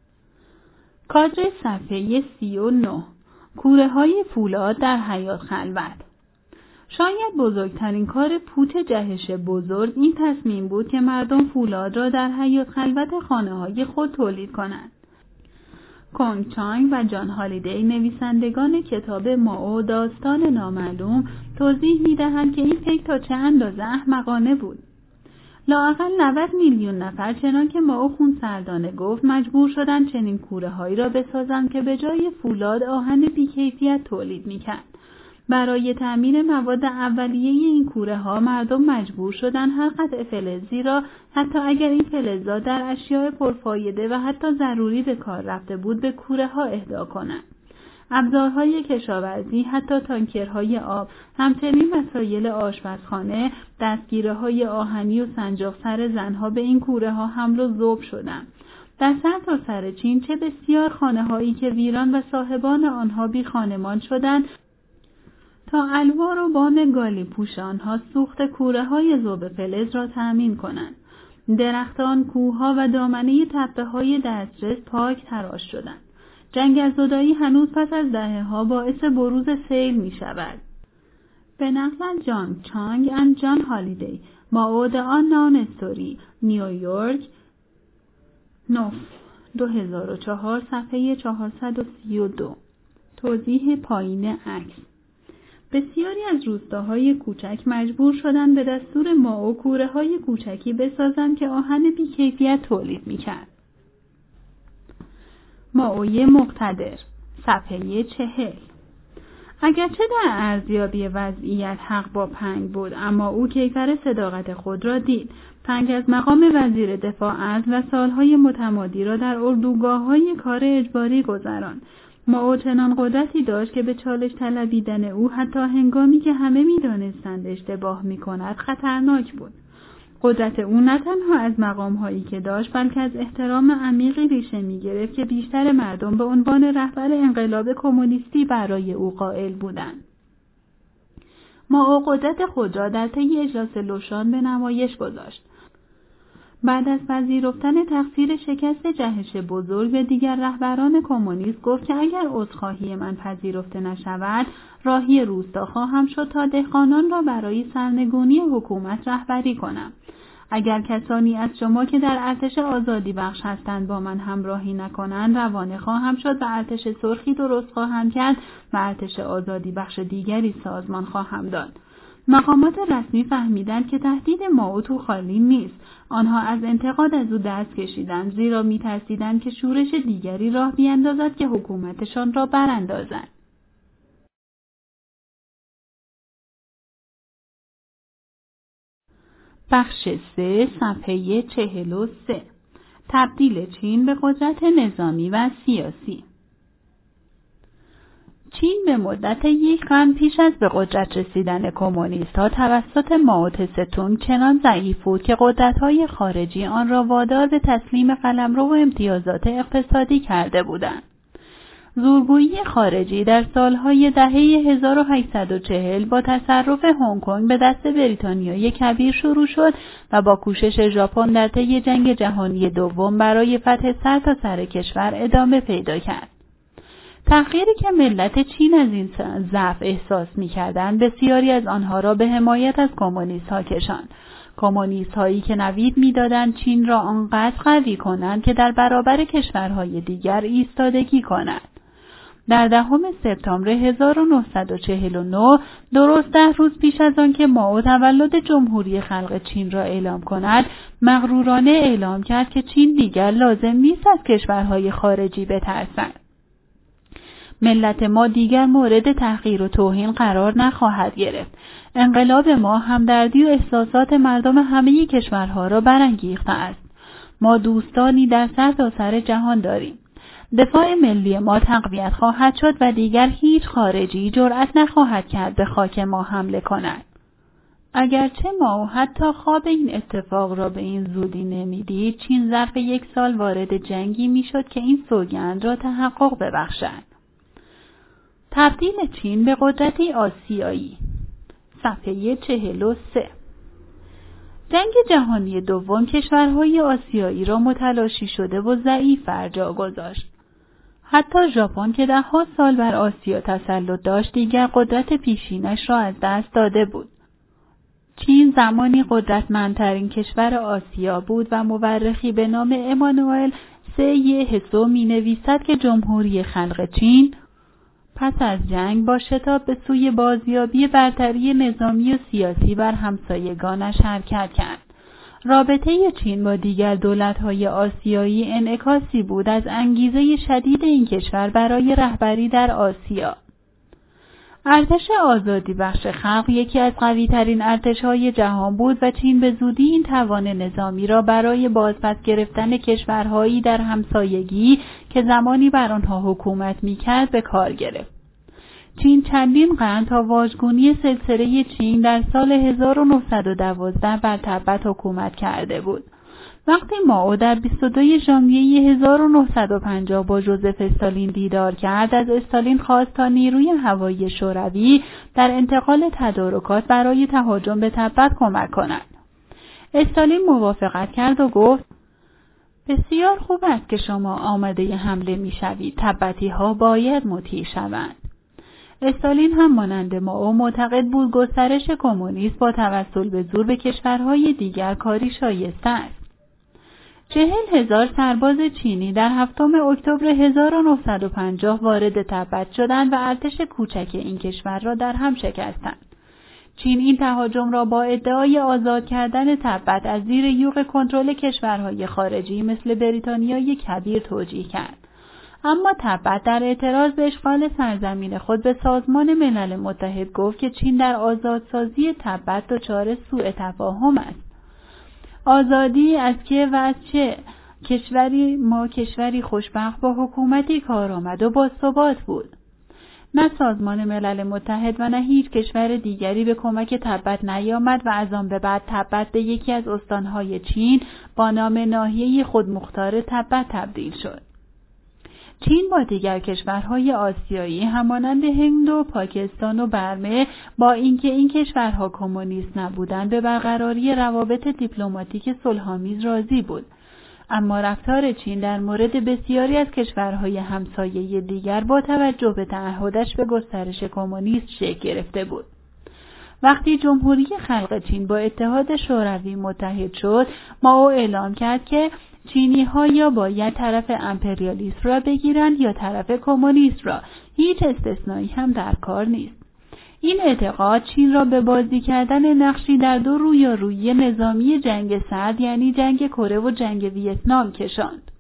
کادر صفحه 39. کوره‌های فولاد در حیاط خلوت. شاید بزرگترین کار پوت جهش بزرگ این تصمیم بود که مردم فولاد را در حیاط خلوت خانه‌های خود تولید کنند. کنگ چانگ و جان هالیدی نویسندگان کتاب مائو داستان نامعلوم توضیح می‌دهند که این فکر تا چه اندازه احمقانه بود. لااقل 90 میلیون نفر چنانکه مائو خونسردانه گفت مجبور شدند چنین کوره‌هایی را بسازند که به جای فولاد آهن بی‌کیفیت تولید می‌کرد. برای تأمین مواد اولیه این کوره‌ها مردم مجبور شدند هر قطعه فلزی را حتی اگر این فلزات در اشیاء پرفایده و حتی ضروری به کار رفته بود به کوره‌ها اهدا کنند. ابزارهای کشاورزی، حتی تانکرهای آب، همچنین وسایل آشپزخانه، دستگیره‌های آهنی و سنجاق سر زنها به این کوره‌ها حمل و ذوب شدند. در سرتاسر چین چه بسیار خانه‌هایی که ویران و صاحبان آنها بی خانمان شدند تا الوار و بام گالی پوش آنها سوخت کوره‌های ذوب فلز را تأمین کنند. درختان، کوه‌ها و دامنه تپه‌های دسترس پاک تراش شدند. جنگل‌زدایی هنوز پس از دهه‌ها باعث بروز سیل می‌شود. به نقل جان چانگ و جان هالیدی، مائو د آنون استوری، نیویورک، 2004 صفحه 432. توضیح پایین عکس. بسیاری از روستاهای کوچک مجبور شدند به دستور مائو کوره‌های کوچکی بسازند که آهن بی‌کیفیت تولید می‌کرد. مائوی مقتدر، صفحه 40. اگرچه در ارزیابی وضعیت حق با پنگ بود، اما او کیفر صداقت خود را دید. پنگ از مقام وزیر دفاع است و سالهای متمادی را در اردوگاه‌های کار اجباری گذراند. مائو چنان قدرتی داشت که به چالش طلبیدن او حتی هنگامی که همه می‌دانستند اشتباه می‌کند خطرناک بود. قدرت او نه تنها از مقام‌هایی که داشت بلکه از احترام عمیقی ریشه می‌گرفت که بیشتر مردم به عنوان رهبر انقلاب کمونیستی برای او قائل بودند. مائو قدرت خود را در طی اجلاس لوشان به نمایش گذاشت. بعد از پذیرفتن تقصیر شکست جهش بزرگ به دیگر رهبران کمونیست گفت که اگر عذرخواهی من پذیرفته نشود راهی روستا خواهم شد تا دهقانان را برای سرنگونی حکومت رهبری کنم. اگر کسانی از شما که در ارتش آزادی بخش هستند با من همراهی نکنند روانه خواهم شد و ارتش سرخی درست خواهم کرد و ارتش آزادی بخش دیگری سازمان خواهم داد. مقامات رسمی فهمیدند که تهدید مائو تو خالی نیست. آنها از انتقاد از او دست کشیدند زیرا می‌ترسیدند که شورش دیگری راه بیندازد که حکومتشان را براندازد. بخش 3 صفحه 43. تبدیل چین به قدرت نظامی و سیاسی. چین به مدت یک قرن پیش از به قدرت رسیدن کمونیست‌ها توسط مائو تسه-تونگ چنان ضعیف بود که قدرت‌های خارجی آن را وادار به تسلیم قلمرو و امتیازات اقتصادی کرده بودند. زورگویی خارجی در سالهای دهه 1840 با تصرف هنگ کنگ به دست بریتانیای کبیر شروع شد و با کوشش ژاپن در طی جنگ جهانی دوم برای فتح سرتاسر کشور ادامه پیدا کرد. تحقیری که ملت چین از این ضعف احساس می‌کردند بسیاری از آنها را به حمایت از کمونیست‌ها کشاند. کمونیست‌هایی که نوید می‌دادند چین را آنقدر قوی کنند که در برابر کشورهای دیگر ایستادگی کند. در 10 سپتامبر 1949 درست 10 روز پیش از آن که مائو تولد جمهوری خلق چین را اعلام کند، مغرورانه اعلام کرد که چین دیگر لازم نیست از کشورهای خارجی بترسد. ملت ما دیگر مورد تحقیر و توهین قرار نخواهد گرفت. انقلاب ما همدردی و احساسات مردم همه کشورها را برانگیخته است. ما دوستانی در سرتاسر جهان داریم. دفاع ملی ما تقویت خواهد شد و دیگر هیچ خارجی جرأت نخواهد کرد به خاک ما حمله کند. اگرچه ما حتی خواب این اتفاق را به این زودی نمیدید، چین ظرف 1 سال وارد جنگی میشد که این سوگند را تحقق ببخشد. تبدیل چین به قدرتی آسیایی. صفحه 43. جنگ جهانی دوم کشورهای آسیایی را متلاشی شده و ضعیف بر جا گذاشت. حتی ژاپن که 10 سال بر آسیا تسلط داشت دیگر قدرت پیشینش را از دست داده بود. چین زمانی قدرتمندترین کشور آسیا بود و مورخی به نام امانوئل سه هسو می نویسد که جمهوری خلق چین پس از جنگ با شتاب به سوی بازیابی برتری نظامی و سیاسی بر همسایگانش حرکت کرد. رابطه چین با دیگر دولت‌های آسیایی انعکاسی بود از انگیزه شدید این کشور برای رهبری در آسیا. ارتش آزادی بخش خلق یکی از قوی‌ترین ارتش‌های جهان بود و چین به زودی این توان نظامی را برای بازپس گرفتن کشورهایی در همسایگی که زمانی بر آنها حکومت می‌کرد به کار گرفت. چین چندین قرن تا واژگونی سلسله چین در سال 1912 بر تبت حکومت کرده بود. وقتی مائو در 22 ژانویه 1950 با ژوزف استالین دیدار کرد، از استالین خواست تا نیروی هوایی شوروی در انتقال تدارکات برای تهاجم به تبت کمک کند. استالین موافقت کرد و گفت: بسیار خوب است که شما آماده حمله می‌شوید. تبتی‌ها باید مطیع شوند. استالین هم مانند مائو معتقد بود گسترش کمونیسم با توسل به زور به کشورهای دیگر کاری شایسته است. 40,000 سرباز چینی در 7 اکتبر 1950 وارد تبت شدند و ارتش کوچک این کشور را در هم شکستند. چین این تهاجم را با ادعای آزاد کردن تبت از زیر یوغ کنترل کشورهای خارجی مثل بریتانیای کبیر توجیه کرد. اما تبت در اعتراض به اشغال سرزمین خود به سازمان ملل متحد گفت که چین در آزادسازی تبت دچار سوء تفاهم است. آزادی از که و از چه؟ کشوری خوشبخت با حکومتی کارآمد و باثبات بود. نه سازمان ملل متحد و نه هیچ کشور دیگری به کمک تبت نیامد و از آن به بعد تبت به یکی از استانهای چین با نام ناحیه خودمختار تبت تبدیل شد. چین با دیگر کشورهای آسیایی همانند هند و پاکستان و برمه با اینکه این کشورها کمونیست نبودند به برقراری روابط دیپلماتیک صلح‌آمیز راضی بود. اما رفتار چین در مورد بسیاری از کشورهای همسایه دیگر با توجه به تعهدش به گسترش کمونیسم شکل گرفته بود. وقتی جمهوری خلق چین با اتحاد شوروی متحد شد، مائو اعلام کرد که چینی‌ها یا باید طرف امپریالیسم را بگیرند یا طرف کمونیسم را. هیچ استثنایی هم در کار نیست. این اعتقاد چین را به بازی کردن نقشی در دو رویارویی نظامی جنگ سرد یعنی جنگ کره و جنگ ویتنام کشاند.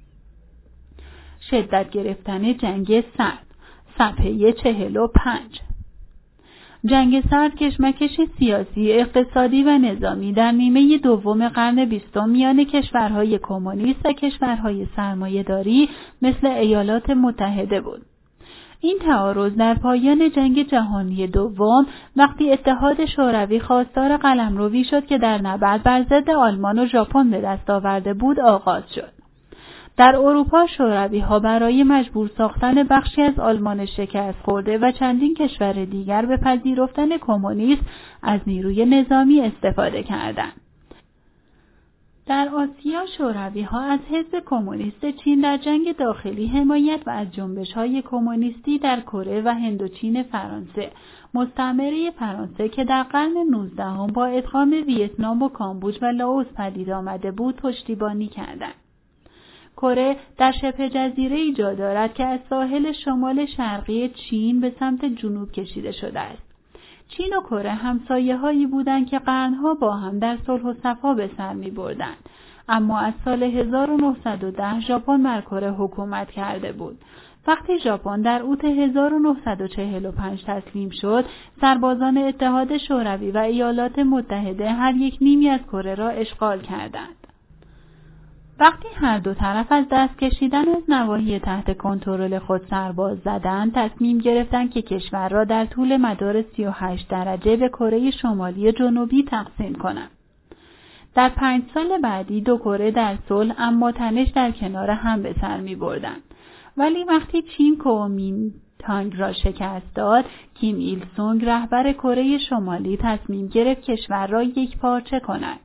شدت گرفتن جنگ سرد، صفحه 45. جنگ سرد کشمکش سیاسی، اقتصادی و نظامی در نیمه دوم قرن 20 میان کشورهای کمونیست و کشورهای سرمایه‌داری مثل ایالات متحده بود. این تعارض در پایان جنگ جهانی دوم وقتی اتحاد شوروی خواستار قلمروی شد که در نبرد بر ضد آلمان و ژاپن به دست آورده بود آغاز شد. در اروپا شوروی‌ها برای مجبور ساختن بخشی از آلمان شکست خورده و چندین کشور دیگر به پذیرفتن کمونیسم از نیروی نظامی استفاده کردند. در آسیا شوروی‌ها از حزب کمونیست چین در جنگ داخلی حمایت و از جنبش‌های کمونیستی در کره و هندوچین فرانسه، مستعمره فرانسه که در قرن 19 با ادغام ویتنام و کامبوج و لاوس پدید آمده بود پشتیبانی کردند. کره در شبه جزیره‌ای جا دارد که از ساحل شمال شرقی چین به سمت جنوب کشیده شده است. چین و کره همسایه‌هایی بودند که قرنها با هم در صلح و صفا به سر می‌بردند. اما از سال 1910 ژاپن بر کره حکومت کرده بود. وقتی ژاپن در اوت 1945 تسلیم شد، سربازان اتحاد شوروی و ایالات متحده هر یک نیمی از کره را اشغال کردند. وقتی هر دو طرف از دست کشیدن از نواحی تحت کنترل خود سرباز زدند، تصمیم گرفتند که کشور را در طول مدار 38 درجه به کره شمالی و جنوبی تقسیم کنند. در 5 سال بعدی دو کره در صلح اما تنش در کنار هم به سر می بردند. ولی وقتی چین کومینتانگ را شکست داد، کیم ایل سونگ رهبر کره شمالی تصمیم گرفت کشور را یک پارچه کند.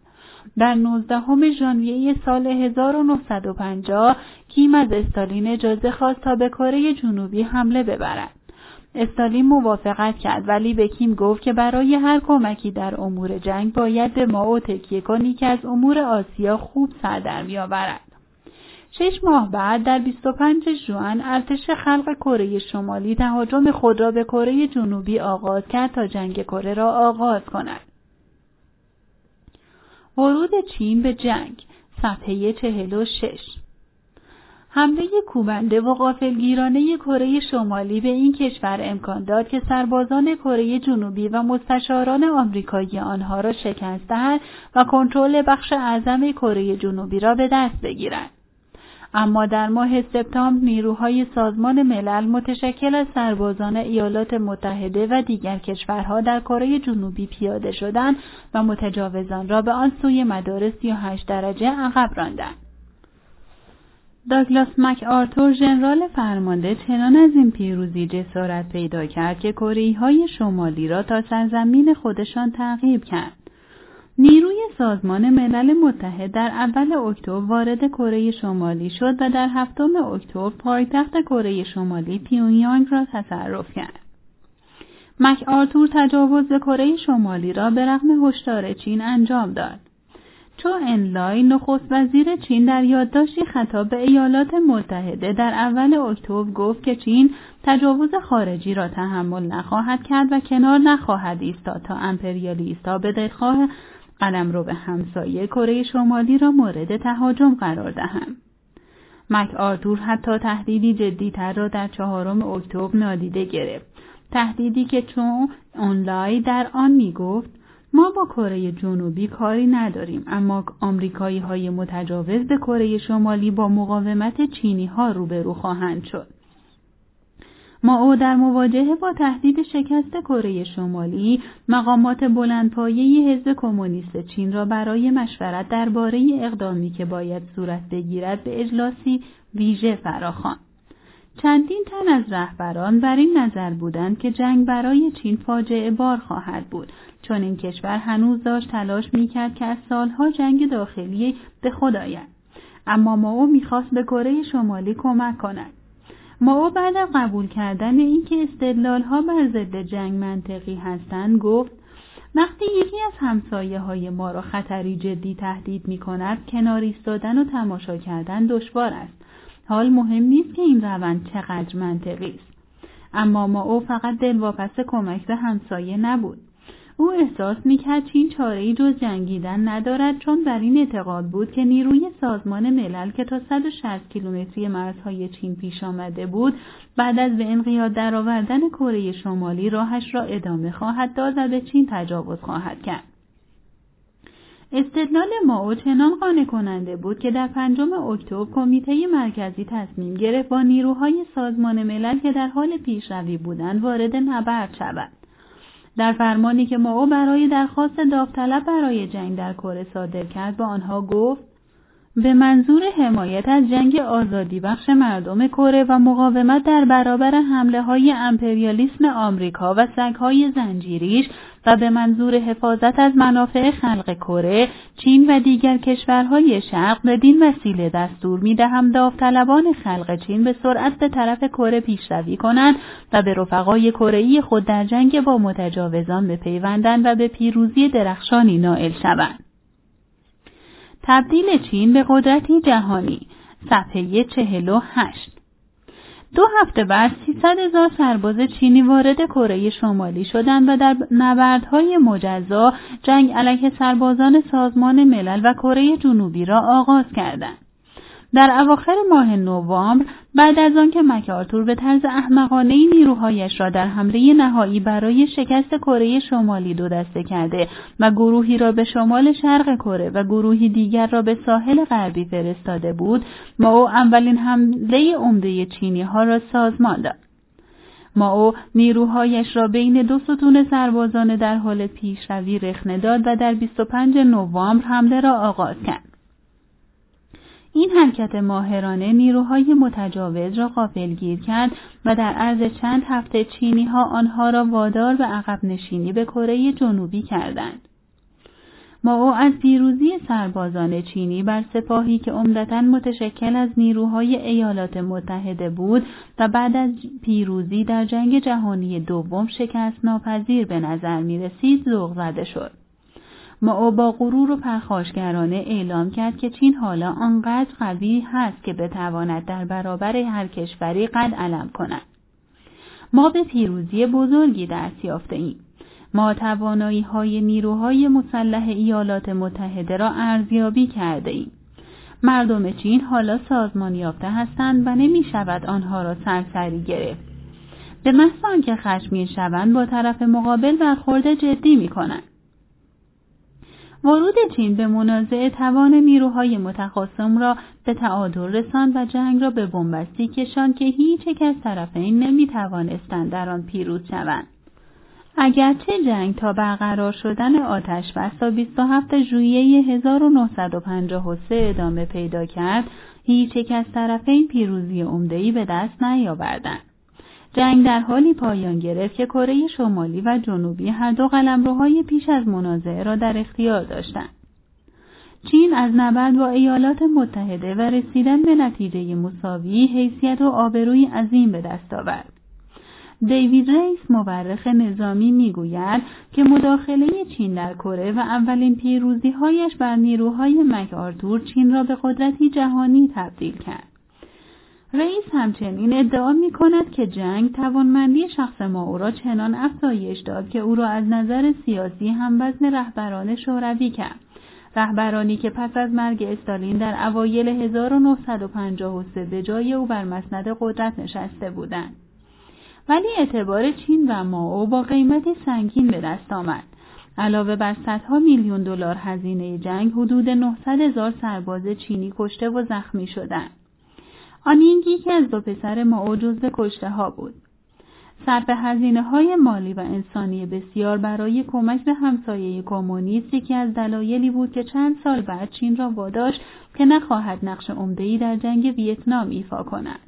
در 19 ژانویه سال 1950 کیم از استالین اجازه خواست تا به کره جنوبی حمله ببرد. استالین موافقت کرد ولی به کیم گفت که برای هر کمکی در امور جنگ باید به مائو تکیه کنی که از امور آسیا خوب سر در می‌آورد. 6 ماه بعد در 25 ژوئن ارتش خلق کره شمالی تهاجم خود را به کره جنوبی آغاز کرد تا جنگ کره را آغاز کند. ورود چین به جنگ، صفحه 46. حمله کوبنده و غافلگیرانه کره شمالی به این کشور امکان داد که سربازان کره جنوبی و مستشاران آمریکایی آنها را شکست دهد و کنترل بخش اعظم کره جنوبی را به دست بگیرند. اما در ماه سپتامبر نیروهای سازمان ملل متشکل از سربازان ایالات متحده و دیگر کشورها در کره جنوبی پیاده شدند و متجاوزان را به آن سوی مدار 38 درجه عقب راندند. داگلاس مک آرتور ژنرال فرمانده چنان از این پیروزی جسارت پیدا کرد که کره‌ای‌های شمالی را تا سرزمین خودشان تعقیب کرد. نیروی سازمان ملل متحد در اول اکتبر وارد کره شمالی شد و در 7 اکتبر پایتخت کره شمالی پیونگیانگ را تصرف کرد. مک آرتور تجاوز به کره شمالی را به رغم هشدار چین انجام داد. چو انلای نخست وزیر چین در یادداشتی خطاب به ایالات متحده در اول اکتبر گفت که چین تجاوز خارجی را تحمل نخواهد کرد و کنار نخواهد ایستاد تا امپریالیست‌ها به دلخواه قلمرو به همسایه کره شمالی را مورد تهاجم قرار دهند. مک آرتور حتی تهدیدی جدی‌تر را در 4 اکتبر نادیده گرفت. تهدیدی که چون انلای در آن می‌گفت ما با کره جنوبی کاری نداریم، اما آمریکایی‌های متجاوز به کره شمالی با مقاومت چینی‌ها روبرو خواهند شد. مائو در مواجهه با تهدید شکست کره شمالی مقامات بلندپایه حزب کمونیست چین را برای مشورت درباره اقدامی که باید صورت بگیرد به اجلاسی ویژه فراخواند. چندین تن از رهبران بر این نظر بودند که جنگ برای چین فاجعه بار خواهد بود، چون این کشور هنوز داشت تلاش می‌کرد که از سالها جنگ داخلی به خود آید. اما مائو می‌خواست به کره شمالی کمک کند. مائو بعد از قبول کردن اینکه استدلال‌ها بر ضد جنگ منطقی هستند گفت وقتی یکی از همسایه‌های ما را خطری جدی تهدید می‌کند کنار ایستادن و تماشا کردن دشوار است. حال مهم نیست که این روند چقدر منطقی است. اما مائو فقط دلواپس کمک به همسایه نبود. او احساس می‌کرد چین چاره‌ای جز جنگیدن ندارد، چون بر این اعتقاد بود که نیروی سازمان ملل که تا 160 کیلومتری مرزهای چین پیش آمده بود بعد از به انقیاد درآوردن کره شمالی راهش را ادامه خواهد داد و به چین تجاوز خواهد کرد. استدلال مائو چنان قانع کننده بود که در 5 اکتبر کمیته مرکزی تصمیم گرفت با نیروهای سازمان ملل که در حال پیشروی بودند وارد نبرد شود. در فرمانی که مائو برای درخواست داوطلب برای جنگ در کره صادر کرد با آنها گفت به منظور حمایت از جنگ آزادی بخش مردم کره و مقاومت در برابر حمله‌های امپریالیسم آمریکا و سگ‌های زنجیریش و به منظور حفاظت از منافع خلق کره، چین و دیگر کشورهای شرق بدین وسیله دستور می‌دهم داوطلبان خلق چین به سرعت به طرف کره پیشروی کنند و به رفقای کره‌ای خود در جنگ با متجاوزان بپیوندند و به پیروزی درخشانی نائل شوند. تبدیل چین به قدرتی جهانی، صفحه 48. 2 هفته بعد 300,000 سرباز چینی وارد کره شمالی شدند و در نبردهای مجزا جنگ علیه سربازان سازمان ملل و کره جنوبی را آغاز کردند. در اواخر ماه نوامبر بعد از آنکه مک آرتور به طرز احمقانه‌ای نیروهایش را در حمله نهایی برای شکست کره شمالی 2 دسته کرده و گروهی را به شمال شرق کره و گروهی دیگر را به ساحل غربی فرستاده بود، مائو اولین حمله عمده چینی‌ها را سازمان داد. مائو نیروهایش را بین 2 ستون سربازان در حال پیشروی رخنه داد و در 25 نوامبر حمله را آغاز کرد. این حرکت ماهرانه نیروهای متجاوز را غافلگیر کرد و در عرض چند هفته چینی‌ها آنها را وادار به عقب نشینی به کره جنوبی کردند. مائو از پیروزی سربازان چینی بر سپاهی که عمدتاً متشکل از نیروهای ایالات متحده بود و بعد از پیروزی در جنگ جهانی دوم شکست ناپذیر به نظر می رسید ذوق زده شد. مائو با غرور و پرخاشگرانه اعلام کرد که چین حالا آنقدر قوی هست که بتواند در برابر هر کشوری قد علم کند. ما به پیروزی بزرگی دست یافته‌ایم. ما توانایی‌های نیروهای مسلح ایالات متحده را ارزیابی کرده‌ایم. مردم چین حالا سازمان یافته هستند و نمی‌شود آنها را سرسری گرفت. به محض آنکه خشمگین شوند با طرف مقابل برخورد جدی می‌کنند. ورود چین به منازعه توان نیروهای متخاصم را به تعادل رساند و جنگ را به بنبستی کشاند که هیچ یک از طرفین نمی‌توانستند در آن پیروز شوند. اگرچه جنگ تا برقرار شدن آتش بس تا 27 ژوئیه 1953 ادامه پیدا کرد، هیچ یک از طرفین پیروزی عمده‌ای به دست نیاوردند. جنگ در حالی پایان گرفت که کره شمالی و جنوبی هر دو قلمروهای پیش از منازعه را در اختیار داشتند. چین از نبرد با ایالات متحده و رسیدن به نتیجه مساوی حیثیت و آبروی عظیم به دست آورد. دیوید ریس مورخ نظامی میگوید که مداخله چین در کره و اولین پیروزی‌هایش بر نیروهای مک‌آرتور چین را به قدرتی جهانی تبدیل کرد. رئیس همچنین ادعا می‌کند که جنگ توانمندی شخص مائو را چنان افزایش داد که او را از نظر سیاسی هموزن رهبران شوروی کرد. رهبرانی که پس از مرگ استالین در اوایل 1953 به جای او بر مسند قدرت نشسته بودند. ولی اعتبار چین و مائو با قیمتی سنگین به دست آمد. علاوه بر صدها میلیون دلار هزینه جنگ، حدود 900,000 سرباز چینی کشته و زخمی شدند. آنینگ یکی از دو پسر مائو جزو کشته ها بود. صرف هزینه‌های مالی و انسانی بسیار برای کمک به همسایه کمونیست یکی از دلایلی بود که چند سال بعد چین را واداشت که نخواهد نقش عمده‌ای در جنگ ویتنام ایفا کند.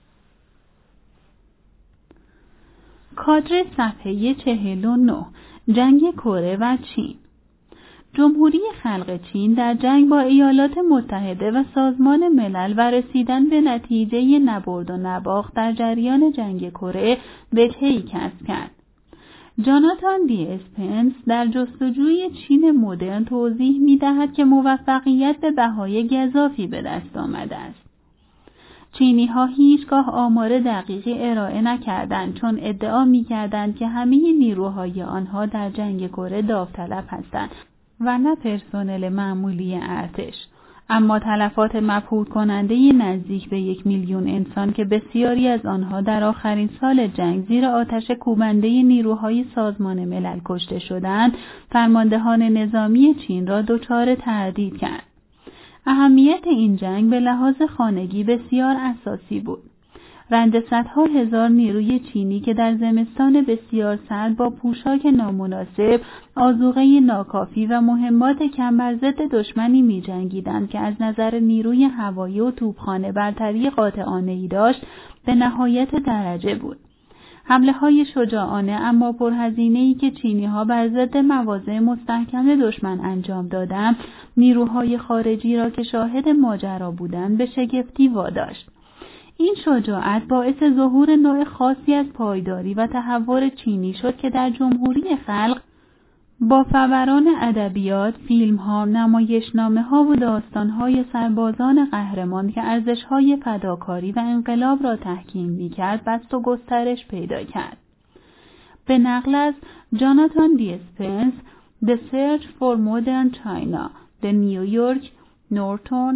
کادر صفحه 49 جنگ کره و چین. جمهوری خلق چین در جنگ با ایالات متحده و سازمان ملل و رسیدن به نتیجه نبرد و نباخت در جریان جنگ کره وجهه‌ای کسب کرد. جاناتان دی اسپنس در جستجوی چین مدرن توضیح می‌دهد که موفقیت به بهای گزافی به دست آمده است. چینی‌ها هیچگاه آمار دقیقی ارائه نکردند، چون ادعا می‌کردند که همه نیروهای آنها در جنگ کره داوطلب هستند و نه پرسنل معمولی ارتش. اما تلفات مبهوت کننده نزدیک به 1,000,000 انسان که بسیاری از آنها در آخرین سال جنگ زیر آتش کوبنده نیروهای سازمان ملل کشته شدند، فرماندهان نظامی چین را دچار تردید کرد. اهمیت این جنگ به لحاظ خانگی بسیار اساسی بود. رنج صدها هزار نیروی چینی که در زمستان بسیار سرد با پوشاک نامناسب، آذوقه ناکافی و مهمات کم بر ضد دشمنی می جنگیدند که از نظر نیروی هوایی و توپخانه برتری قاطعانه‌ای داشت، به نهایت درجه بود. حمله‌های شجاعانه اما پرهزینه‌ای که چینی‌ها بر ضد مواضع مستحکم دشمن انجام دادند، نیروهای خارجی را که شاهد ماجرا بودند به شگفتی واداشت. این شجاعت باعث ظهور نوع خاصی از پایداری و تحور چینی شد که در جمهوری خلق با فوران ادبیات، فیلم‌ها، نمایشنامه‌ها و داستان‌های سربازان قهرمان که ارزش‌های فداکاری و انقلاب را تحکیم می‌کرد بست و گسترش پیدا کرد. به نقل از جاناتان دی اسپنس، The Search for Modern China، The New York نورتون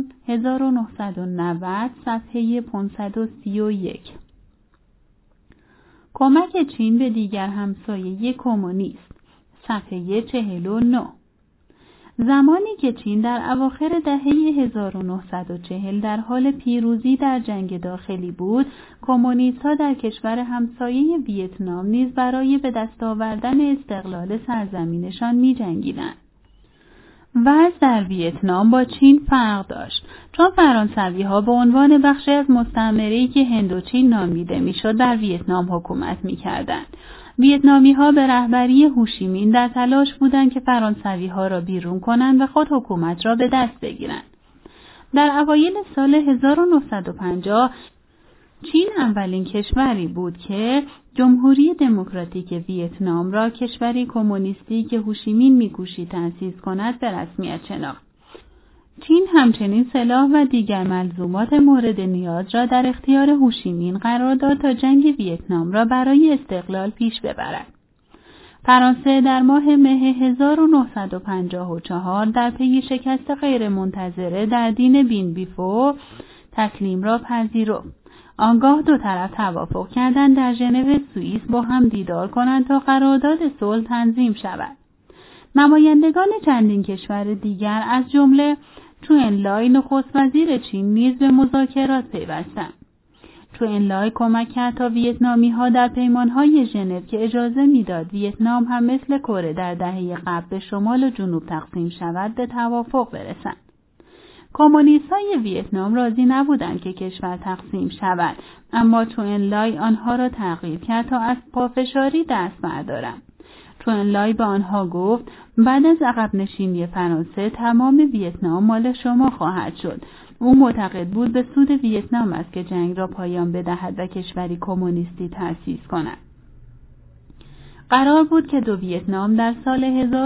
1990 صفحه 531. کمک چین به دیگر همسایه کمونیست صفحه 49. زمانی که چین در اواخر دهه 1940 در حال پیروزی در جنگ داخلی بود، کمونیست‌ها در کشور همسایه ویتنام نیز برای به دست آوردن استقلال سرزمینشان می‌جنگیدند. وضع در ویتنام با چین فرق داشت، چون فرانسوی‌ها به عنوان بخشی از مستعمره‌ای که هندوچین نامیده میشد در ویتنام حکومت می‌کردند. ویتنامی‌ها به رهبری هوشیمین در تلاش بودند که فرانسوی‌ها را بیرون کنند و خود حکومت را به دست بگیرند. در اوایل سال 1950 چین اولین کشوری بود که جمهوری دموکراتیک ویتنام را کشوری کمونیستی که هوشیمین می‌کوشید تأسیس کند به رسمیت شناخت. چین همچنین سلاح و دیگر ملزومات مورد نیاز را در اختیار هوشیمین قرار داد تا جنگ ویتنام را برای استقلال پیش ببرد. فرانسه در ماه مه 1954 در پی شکست غیرمنتظره در دین بین بیفو تسلیم را پذیرفت. آنگاه دو طرف توافق کردند در ژنو سوئیس با هم دیدار کنند تا قرارداد صلح تنظیم شود. نمایندگان چندین کشور دیگر از جمله چوئنلای نخست وزیر چین نیز به مذاکرات پیوستند. چوئنلای کمک کرد تا ویتنامی‌ها در پیمانهای ژنو که اجازه میداد ویتنام هم مثل کره در دهه قبل به شمال و جنوب تقسیم شود به توافق برسند. کمونیست‌های ویتنام راضی نبودند که کشور تقسیم شود، اما چوئنلای آنها را ترغیب کرد تا از پافشاری دست بردارند. چوئنلای به آنها گفت بعد از عقب نشینی فرانسه تمام ویتنام مال شما خواهد شد. او معتقد بود به سود ویتنام است که جنگ را پایان بدهد و کشوری کمونیستی تأسیس کند. قرار بود که دو ویتنام در سال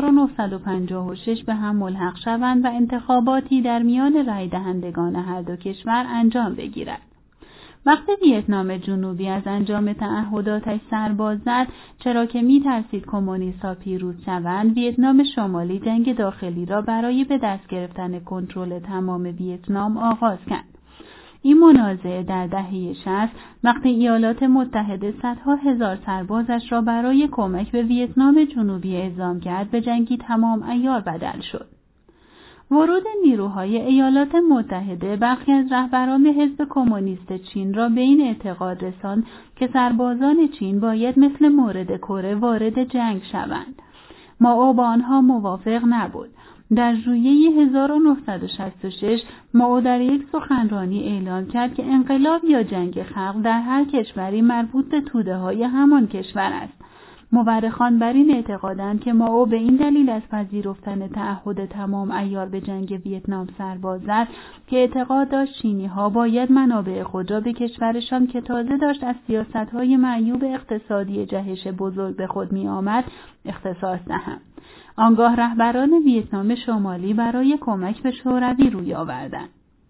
1956 به هم ملحق شوند و انتخاباتی در میان رای دهندگان هر دو کشور انجام بگیرد. وقتی ویتنام جنوبی از انجام تعهداتش سرباز زد، چرا که می‌ترسید کمونیست‌ها پیروز شوند، ویتنام شمالی جنگ داخلی را برای به دست گرفتن کنترل تمام ویتنام آغاز کرد. این منازعه در دهه 60 وقتی ایالات متحده صدها هزار سربازش را برای کمک به ویتنام جنوبی اعزام کرد، به جنگی تمام عیار بدل شد. ورود نیروهای ایالات متحده برخی از رهبران حزب کمونیست چین را به این اعتقاد رساند که سربازان چین باید مثل مورد کره وارد جنگ شوند. مائو با آنها موافق نبود. در ژوئیه 1966 مائو در یک سخنرانی اعلام کرد که انقلاب یا جنگ خلق در هر کشوری مربوط به توده‌های همان کشور است. مورخان بر این اعتقادند که مائو به این دلیل از پذیرفتن تعهد تمام عیار به جنگ ویتنام سرباز زد که اعتقاد داشت چینی‌ها باید منابع خود را به کشورشان که تازه داشت از سیاست‌های معیوب اقتصادی جهش بزرگ به خود می‌آمد اختصاص دهند. آنگاه رهبران ویتنام شمالی برای کمک به شوروی روی آوردند.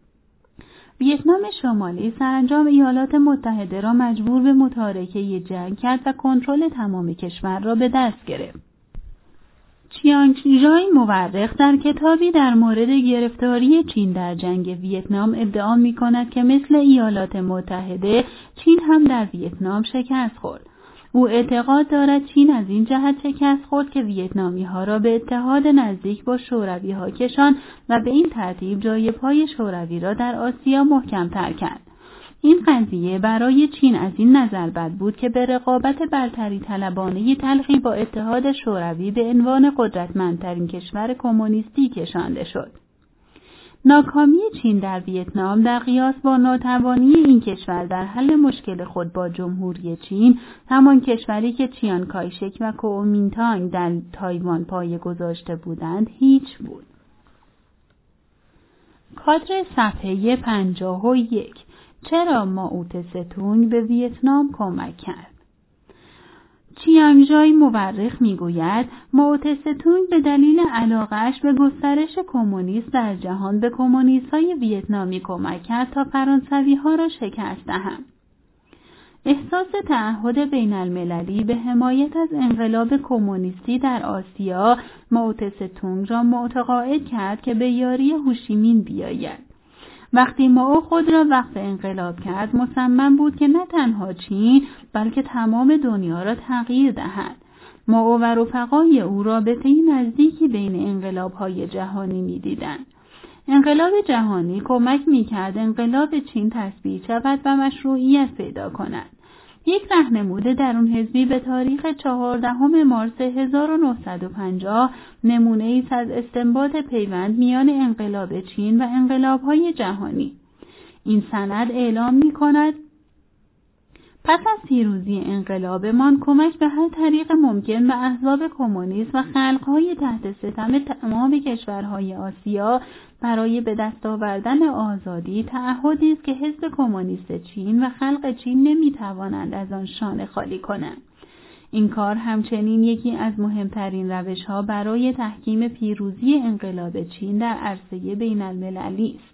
ویتنام شمالی سرانجام ایالات متحده را مجبور به متارکه جنگ کرد و کنترل تمام کشور را به دست گرفت. چیانگ ژای مورخ در کتابی در مورد گرفتاری چین در جنگ ویتنام ادعا می‌کند که مثل ایالات متحده چین هم در ویتنام شکست خورد. او اعتقاد دارد چین از این جهت شکست خورد که ویتنامی‌ها را به اتحاد نزدیک با شوروی‌ها کشاند و به این ترتیب جای پای شوروی را در آسیا محکم‌تر کرد. این قضیه برای چین از این نظر بد بود که به رقابت برتری طلبانه تلخی با اتحاد شوروی به عنوان قدرتمندترین کشور کمونیستی کشانده شد. ناکامی چین در ویتنام در قیاس با ناتوانی این کشور در حل مشکل خود با جمهوری چین، همان کشوری که چیان کایشک و کومینتانگ در تایوان پایه گذاشته بودند، هیچ بود. کادر صفحه 51. چرا مائو تسه-تونگ به ویتنام کمک کرد؟ چیانگ ژای مورخ میگوید مائو تسه-تونگ به دلیل علاقه‌اش به گسترش کمونیسم در جهان به کمونیست‌های ویتنامی کمک کرد تا فرانسوی‌ها را شکست دهند. احساس تعهد بین المللی به حمایت از انقلاب کمونیستی در آسیا مائو تسه-تونگ را متقاعد کرد که به یاری هوشیمین بیاید. وقتی مائو خود را وقف انقلاب کرد، مصمم بود که نه تنها چین بلکه تمام دنیا را تغییر دهد. مائو و رفقای او رابطه‌ای نزدیکی بین انقلاب‌های جهانی می‌دیدند. انقلاب جهانی کمک می‌کرد انقلاب چین تثبیت شود و مشروعیت پیدا کند. یک راهنمود درون حزبی به تاریخ 14 مارس 1950 نمونه‌ای است از استنباط پیوند میان انقلاب چین و انقلاب‌های جهانی. این سند اعلام می‌کند پس از پیروزی انقلابمان کمک به هر طریق ممکن به احزاب کمونیست و خلقهای تحت ستم تمام کشورهای آسیا برای به دست آوردن آزادی تعهدی است که حزب کمونیست چین و خلق چین نمیتوانند از آن شانه خالی کنند. این کار همچنین یکی از مهمترین روش‌ها برای تحکیم پیروزی انقلاب چین در عرصه بین‌المللی است.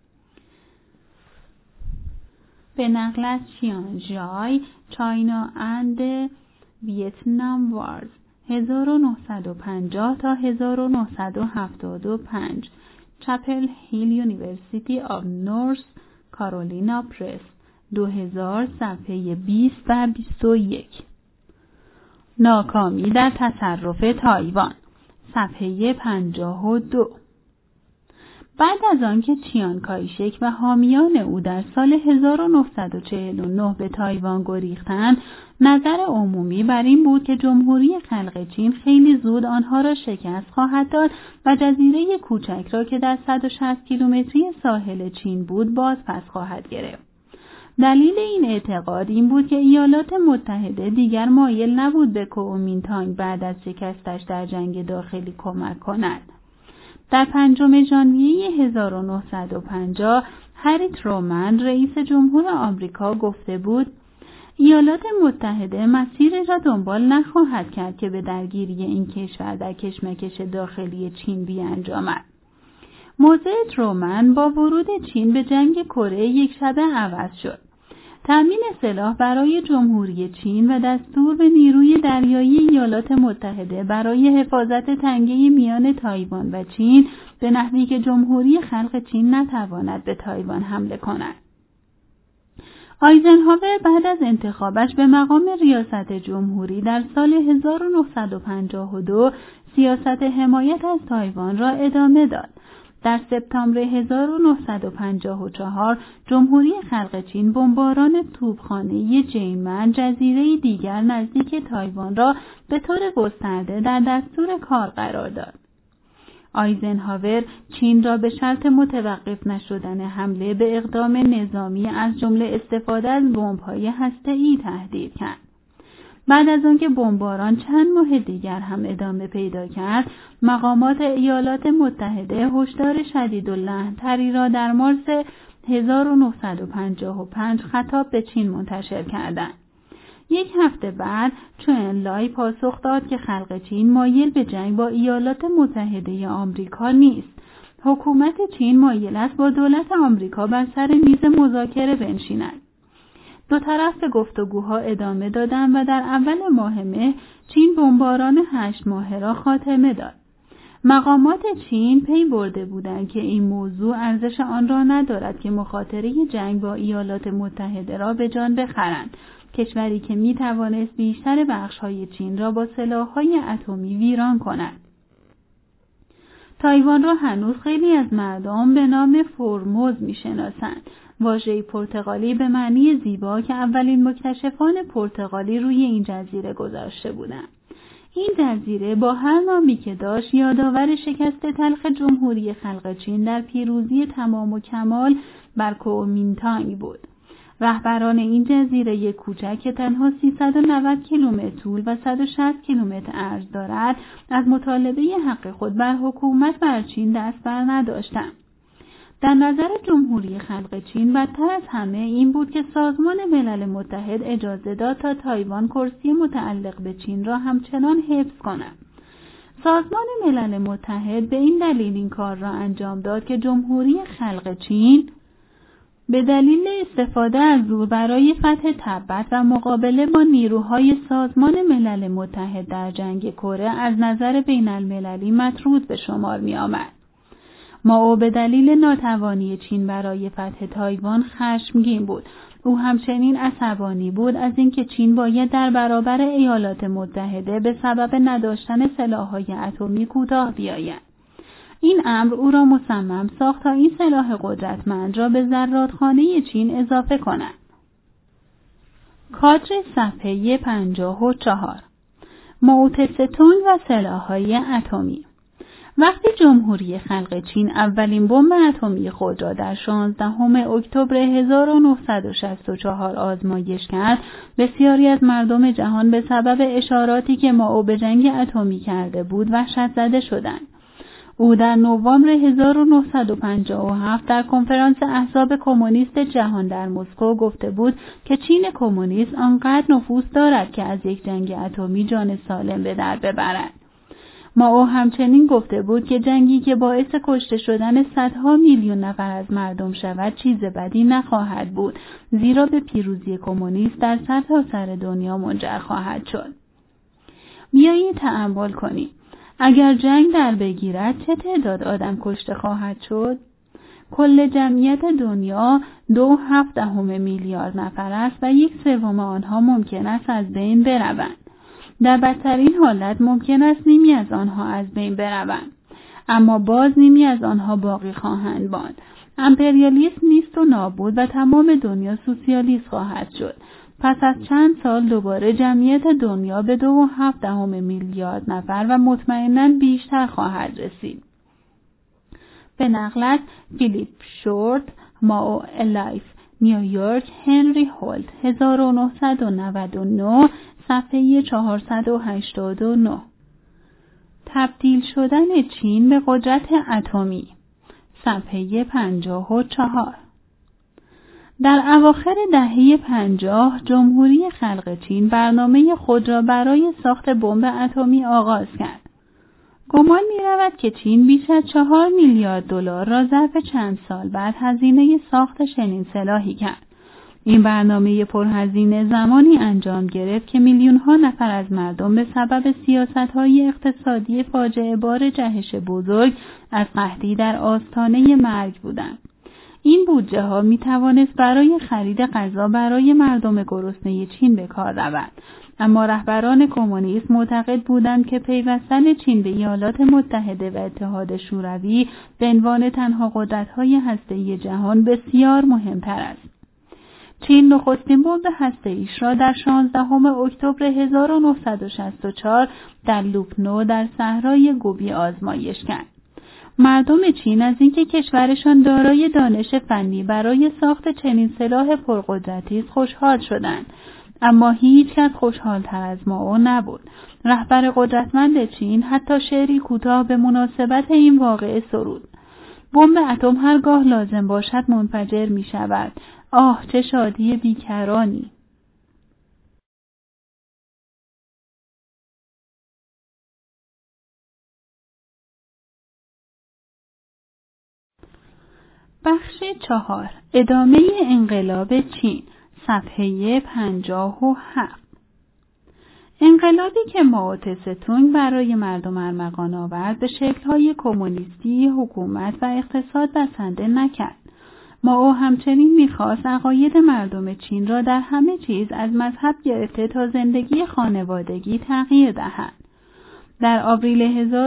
به نقل از چیانژای چاینا اند ویتنام وارز 1950 تا 1975 چپل هیل یونیورسیتی آف نورث کارولینا پرس 2000 صفحه 20 و 21 ناکامی در تصرف تایوان صفحه 52 بعد از آنکه چیان کایشک و حامیان او در سال 1949 به تایوان گریختند، نظر عمومی بر این بود که جمهوری خلق چین خیلی زود آنها را شکست خواهد داد و جزیره کوچک را که در 160 کیلومتری ساحل چین بود باز پس خواهد گرفت. دلیل این اعتقاد این بود که ایالات متحده دیگر مایل نبود به کومینتانگ بعد از شکستش در جنگ داخلی کمک کند. در 5 ژانویه 1950 هری ترومن رئیس جمهور آمریکا گفته بود ایالات متحده مسیری را دنبال نخواهد کرد که به درگیری این کشور در کشمکش داخلی چین بیانجامد. موضع ترومن با ورود چین به جنگ کره یک شبه عوض شد. تامین سلاح برای جمهوری چین و دستور به نیروی دریایی ایالات متحده برای حفاظت تنگه میان تایوان و چین به نحوی که جمهوری خلق چین نتواند به تایوان حمله کند. آیزنهاور بعد از انتخابش به مقام ریاست جمهوری در سال 1952 سیاست حمایت از تایوان را ادامه داد. در سپتامبر 1954 جمهوری خلق چین بمباران توپخانه جیمن جزیره دیگر نزدیک تایوان را به طور گسترده در دستور کار قرار داد. آیزنهاور چین را به شرط متوقف نشدن حمله به اقدام نظامی از جمله استفاده از بمب‌های هسته‌ای تهدید کرد. بعد از آنکه بمباران چند ماه دیگر هم ادامه پیدا کرد، مقامات ایالات متحده هشدار شدیداللحن‌تری را در مارس 1955 خطاب به چین منتشر کردند. یک هفته بعد چو انلای پاسخ داد که خلق چین مایل به جنگ با ایالات متحده آمریکا نیست. حکومت چین مایل است با دولت آمریکا بر سر میز مذاکره بنشیند. دو طرف به گفتگوها ادامه دادند و در اول ماه مه چین بمباران 8 ماهه را خاتمه داد. مقامات چین پی برده بودند که این موضوع ارزش آن را ندارد که مخاطره جنگ با ایالات متحده را به جان بخرند، کشوری که می توانست بیشتر بخش‌های چین را با سلاح‌های اتمی ویران کند. تایوان را هنوز خیلی از مردم به نام فرموز می‌شناسند. واژه پرتغالی به معنی زیبا که اولین مکتشفان پرتغالی روی این جزیره گذاشته بودند. این جزیره با هر نامی که داشت یادآور شکست تلخ جمهوری خلق چین در پیروزی تمام و کمال بر کومینتانگ بود. رهبران این جزیره کوچک که تنها 390 کیلومتر طول و 160 کیلومتر عرض دارد، از مطالبه حق خود بر حکومت بر چین دست بر نداشتند. در نظر جمهوری خلق چین بدتر از همه این بود که سازمان ملل متحد اجازه داد تا تایوان کرسی متعلق به چین را همچنان حفظ کند. سازمان ملل متحد به این دلیل این کار را انجام داد که جمهوری خلق چین به دلیل استفاده از زور برای فتح تبت و مقابله با نیروهای سازمان ملل متحد در جنگ کره از نظر بین المللی مطرود به شمار می آمد. مائو به دلیل ناتوانی چین برای فتح تایوان خشمگین بود. او همچنین عصبانی بود از اینکه چین باید در برابر ایالات متحده به سبب نداشتن سلاح‌های اتمی کوتاه بیاید. این امر او را مصمم ساخت تا این سلاح قدرتمند را به زرادخانه چین اضافه کند. کادر صفحه 54 مائو تسه تونگ و سلاح‌های اتمی. وقتی جمهوری خلق چین اولین بمب اتمی خود را در 16 اکتبر 1964 آزمایش کرد، بسیاری از مردم جهان به سبب اشاراتی که مائو به جنگ اتمی کرده بود وحشت زده شدند. او در نوامبر 1957 در کنفرانس احزاب کمونیست جهان در مسکو گفته بود که چین کمونیست آنقدر نفوذ دارد که از یک جنگ اتمی جان سالم به در ببرد. مائو همچنین گفته بود که جنگی که باعث کشته شدن صدها میلیون نفر از مردم شود چیز بدی نخواهد بود، زیرا به پیروزی کمونیست در سرتاسر دنیا منجر خواهد شد. بیایید تأمل کنیم. اگر جنگ در بگیرد چه تعداد آدم کشته خواهد شد؟ کل جمعیت دنیا 2.7 میلیارد نفر است و 1/3 آنها ممکن است از بین بروند. در بدترین حالت ممکن است نیمی از آنها از بین بروند، اما باز نیمی از آنها باقی خواهند ماند. امپریالیسم نیست و نابود و تمام دنیا سوسیالیست خواهد شد. پس از چند سال دوباره جمعیت دنیا به 2.7 میلیارد نفر و مطمئناً بیشتر خواهد رسید. به نقل از فیلیپ شورت، مائو الایف، نیویورک، هنری هولت، 1999، صفحه 489. تبدیل شدن چین به قدرت اتمی، صفحه 54. در اواخر دهه 50 جمهوری خلق چین برنامه خود را برای ساخت بمب اتمی آغاز کرد. گمان می‌رود که چین بیش از 4 میلیارد دلار را ظرف چند سال بعد هزینه ساخت چنین سلاحی کرد. این برنامه پرهزینه زمانی انجام گرفت که میلیون‌ها نفر از مردم به سبب سیاست‌های اقتصادی فاجعه بار جهش بزرگ از قحطی در آستانه مرگ بودند. این بودجه ها می توانست برای خرید غذا برای مردم گرسنه چین به کار رود، اما رهبران کمونیست معتقد بودند که پیوستن چین به ایالات متحده و اتحاد شوروی به عنوان تنها قدرت‌های هسته‌ای جهان بسیار مهمتر است. چین نخستین بمب هسته‌ایش را در 16 اکتبر 1964 در لوپنو در صحرای گوبی آزمایش کرد. مردم چین از اینکه کشورشان دارای دانش فنی برای ساخت چنین سلاح پرقدرتی است خوشحال شدند، اما هیچ کس خوشحال‌تر از مائو نبود. رهبر قدرتمند چین حتی شعری کوتاه به مناسبت این واقعه سرود: بمب اتم هرگاه لازم باشد منفجر می شود. آه چه شادی بیکرانی! بخش 4. ادامه انقلاب چین، صفحه 57. انقلابی که مائو تسه-تونگ برای مردم ارمغان آورد به شکل‌های کمونیستی، حکومت و اقتصاد بسنده نکرد. مائو همچنین می‌خواست عقاید مردم چین را در همه چیز از مذهب گرفته تا زندگی خانوادگی تغییر دهد. در آوریل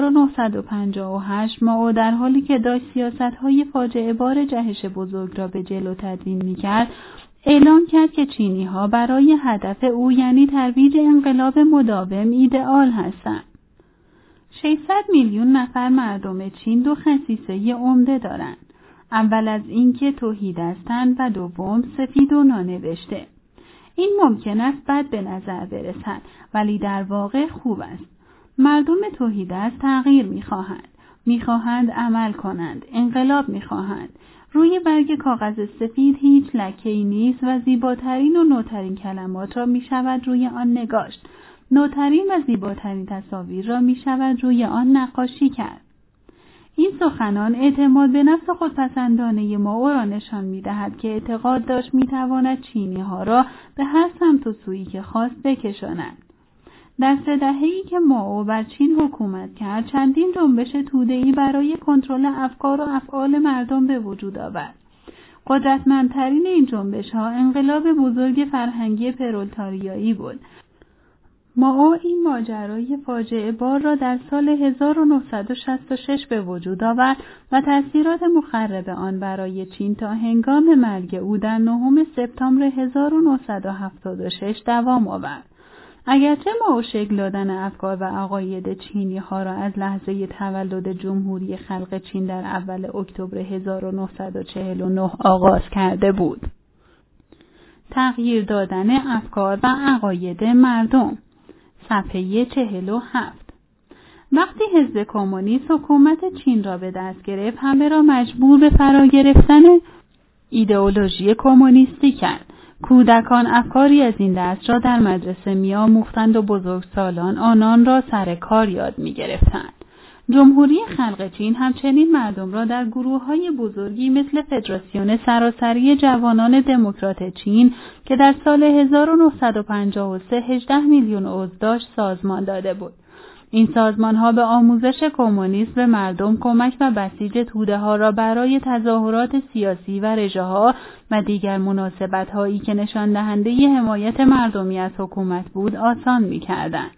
1958 مائو در حالی که داشت سیاست‌های فاجعه بار جهش بزرگ را به جلو تدوین می‌کرد، اعلام کرد که چینی‌ها برای هدف او یعنی ترویج انقلاب مداوم ایدئال هستند. 600 میلیون نفر مردم چین دو خصیصه عمده دارند. اول از اینکه توحیدستند و دوم سفید و نانوشته. این ممکن است بد به نظر برسد ولی در واقع خوب است. مردم توحیدست تغییر می‌خواهند عمل کنند، انقلاب می‌خواهند. روی برگ کاغذ سفید هیچ لکه‌ای نیست و زیباترین و نوترین کلمات را می‌شود روی آن نگاشت. نوترین و زیباترین تصاویر را می‌شود روی آن نقاشی کرد. این سخنان اعتماد به نفس خودپسندانه مائو را نشان می‌دهد که اعتقاد داشت می‌تواند چینی‌ها را به هر سمت و سویی که خواست بکشاند. در 3 دهه‌ای که مائو بر چین حکومت کرد، چندین جنبش توده‌ای برای کنترل افکار و افعال مردم به وجود آورد. قدرتمندترین این جنبش‌ها انقلاب بزرگ فرهنگی پرولتاریایی بود. مائو این ماجرای فاجعه بار را در سال 1966 به وجود آورد و تأثیرات مخرب آن برای چین تا هنگام مرگ او در 9 سپتامبر 1976 دوام آورد. اگرچه ما شکل دادن افکار و عقاید چینی ها را از لحظه تولد جمهوری خلق چین در اول اکتبر 1949 آغاز کرده بود. تغییر دادن افکار و عقاید مردم. صفحه 47. وقتی حزب کمونیست حکومت چین را به دست گرفت، همه را مجبور به فرا گرفتن ایدئولوژی کمونیستی کرد. کودکان افکاری از این دست را در مدرسه می‌آموختند و بزرگسالان آنان را سر کار یاد می‌گرفتند. جمهوری خلق چین همچنین مردم را در گروه‌های بزرگی مثل فدراسیون سراسری جوانان دموکرات چین که در سال 1953 18 میلیون عضو داشت سازمان داده بود. این سازمان‌ها به آموزش کمونیسم به مردم کمک و بسیج توده‌ها را برای تظاهرات سیاسی و رژه‌ها و دیگر مناسبت‌هایی که نشان دهنده حمایت مردمی از حکومت بود آسان می‌کردند.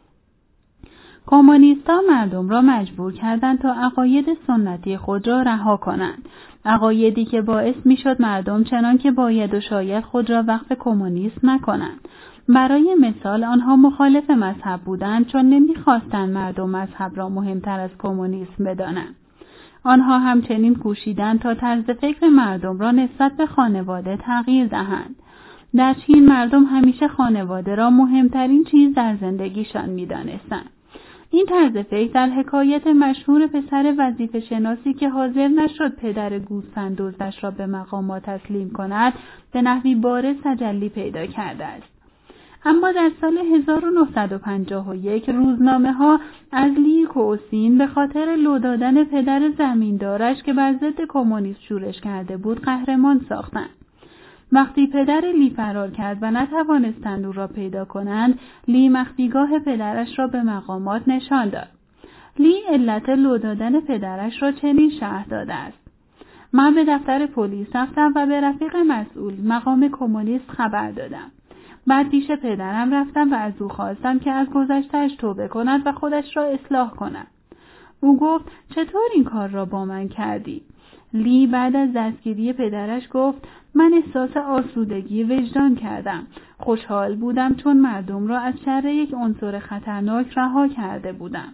کمونیست‌ها مردم را مجبور کردند تا عقاید سنتی خود را رها کنند. عقایدی که باعث می‌شد مردم چنان که باید و شاید خود را وقف کمونیسم نکنند. برای مثال آنها مخالف مذهب بودند چون نمی‌خواستند مردم مذهب را مهمتر از کمونیسم بدانند. آنها همچنین کوشیدند تا طرز فکر مردم را نسبت به خانواده تغییر دهند. در چین مردم همیشه خانواده را مهمترین چیز در زندگیشان می‌دانستند. این طرز فکر در حکایت مشهور پسر وظیفه شناسی که حاضر نشد پدر گوسفند دزدش را به مقامات تسلیم کند به نحوی بارز تجلی پیدا کرده است. اما در سال 1951 روزنامه‌ها از لی کوسین به خاطر لو دادن پدر زمیندارش که بر ضد کمونیسم شورش کرده بود قهرمان ساختند. وقتی پدر لی فرار کرد و نتوانستند او را پیدا کنند، لی مخفیگاه پدرش را به مقامات نشان داد. لی علت لو دادن پدرش را چنین شرح داده است: من به دفتر پلیس رفتم و به رفیق مسئول مقام کمونیست خبر دادم. بعد پیش پدرم رفتم و از او خواستم که از گذشته‌اش توبه کند و خودش را اصلاح کند. او گفت چطور این کار را با من کردی؟ لی بعد از دستگیری پدرش گفت من احساس آسودگی وجدان کردم. خوشحال بودم چون مردم را از شر یک عنصر خطرناک رها کرده بودم.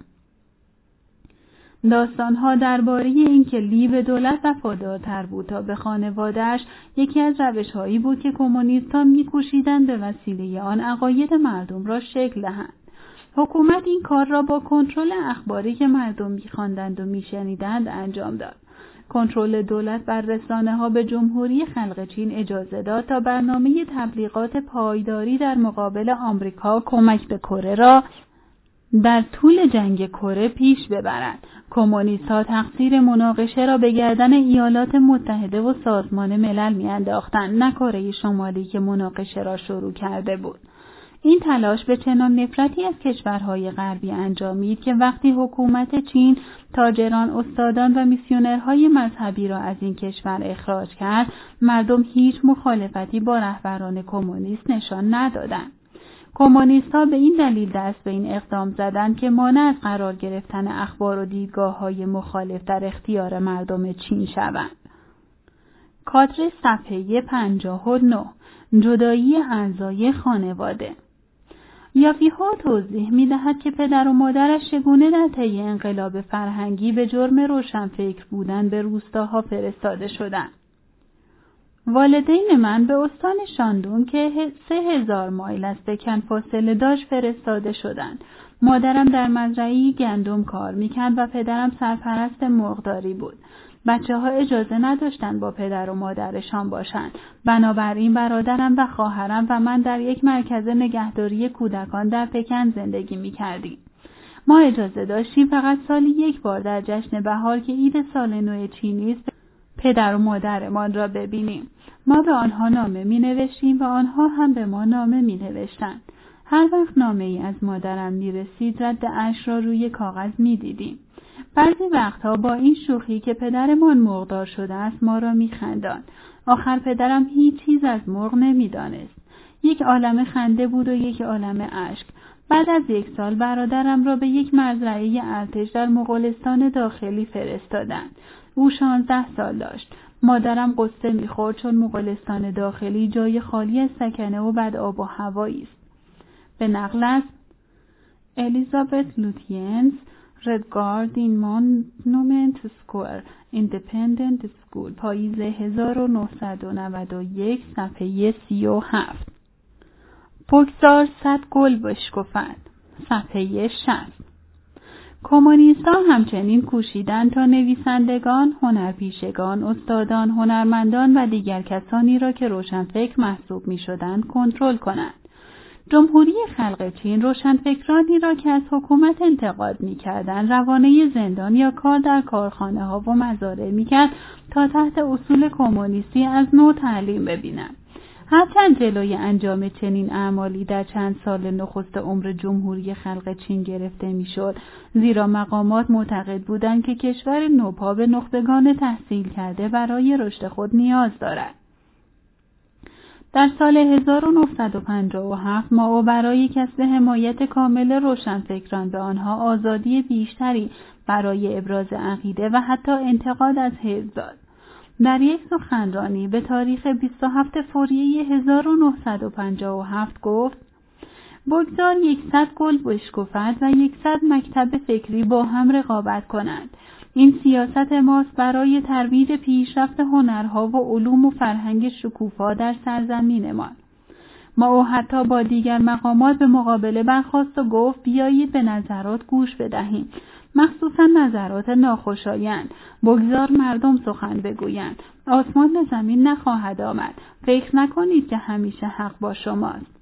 داستان‌ها درباره اینکه لی به دولت وفادارتر بود تا به خانواده‌اش یکی از روش‌هایی بود که کمونیست‌ها می‌کوشیدند به وسیله آن عقاید مردم را شکل دهند. حکومت این کار را با کنترل اخباری که مردم می‌خواندند و می‌شنیدند انجام داد. کنترل دولت بر رسانه‌ها به جمهوری خلق چین اجازه داد تا برنامه تبلیغات پایداری در مقابل آمریکا کمک به کره را در طول جنگ کره پیش ببرند. کمونیست‌ها تقصیر مناقشه را به گردن ایالات متحده و سازمان ملل می‌انداختند، نه کره شمالی که مناقشه را شروع کرده بود. این تلاش به چنان نفرتی از کشورهای غربی انجامید که وقتی حکومت چین تاجران، استادان و میسیونرهای مذهبی را از این کشور اخراج کرد، مردم هیچ مخالفتی با رهبران کمونیست نشان ندادند. کمونیست‌ها به این دلیل دست به این اقدام زدند که مانع از قرار گرفتن اخبار و دیدگاه‌های مخالف در اختیار مردم چین شوند. کادر صفحه 59. جدایی اعضای خانواده. یافی‌ها توضیح می‌دهد که پدر و مادرش چگونه در طی انقلاب فرهنگی به جرم روشنفکر بودن به روستاها فرستاده شدند. والدین من به استان شاندون که 3000 مایل از پکن فاصله داشت فرستاده شدند. مادرم در مزرعه‌ای گندم کار می‌کرد و پدرم سرپرست مرغداری بود. بچه‌ها اجازه نداشتند با پدر و مادرشان باشند. بنابراین برادرم و خواهرم و من در یک مرکز نگهداری کودکان در پکن زندگی می‌کردیم. ما اجازه داشتیم فقط سالی یک بار در جشن بهار که عید سال نو چینی است پدر و مادرمان را ببینیم. ما به آنها نامه می‌نوشتیم و آنها هم به ما نامه می‌نوشتند. هر وقت نامه‌ای از مادرم می‌رسید رد اشک را روی کاغذ می‌دیدیم. بعضی وقتها با این شوخی که پدرمان مرغدار شده است ما را می‌خنداند. آخر پدرم هیچ چیز از مرغ نمی‌دانست. یک عالمه خنده بود و یک عالمه اشک. بعد از 1 سال برادرم را به یک مزرعه ارتش در مغولستان داخلی فرستادند. او 16 سال داشت. مادرم قصه می‌خورد چون مغولستان داخلی جای خالی از سکنه و بد آب و هوایی است. به نقل از الیزابت لوتینز ردگاردین مونومنت سکوئر ایندیپندنت اسکول پاییز 1991 صفحه 37. بگذار 100 گل بشکفد صفحه 60. کمونیست‌ها همچنین کوشیدند تا نویسندگان، هنرپیشگان، استادان، هنرمندان و دیگر کسانی را که روشنفکر محسوب می‌شدند کنترل کنند. جمهوری خلق چین روشنفکرانی را که از حکومت انتقاد می‌کردند روانه زندان یا کار در کارخانه‌ها و مزارع می‌کرد تا تحت اصول کمونیستی از نو تعلیم ببینند. هرچند جلوی انجام چنین اعمالی در چند سال نخست عمر جمهوری خلق چین گرفته میشد، زیرا مقامات معتقد بودند که کشور نوپا به نخبگان تحصیل کرده برای رشد خود نیاز دارد. در سال 1957 مائو برای کسب حمایت کامل روشنفکران به آنها آزادی بیشتری برای ابراز عقیده و حتی انتقاد از حزب داد. در یک سخنرانی به تاریخ 27 فوریه 1957 گفت: بگذار 100 گل بشکفد و 100 مکتب فکری با هم رقابت کنند. این سیاست ماست برای ترویج پیشرفت هنرها و علوم و فرهنگ شکوفا در سرزمینمان. ما حتی با دیگر مقامات به مقابله برخاست و گفت بیایید به نظرات گوش بدهیم، مخصوصا نظرات ناخوشایند. بگذار مردم سخن بگویند. آسمان به زمین نخواهد آمد. فکر نکنید که همیشه حق با شماست.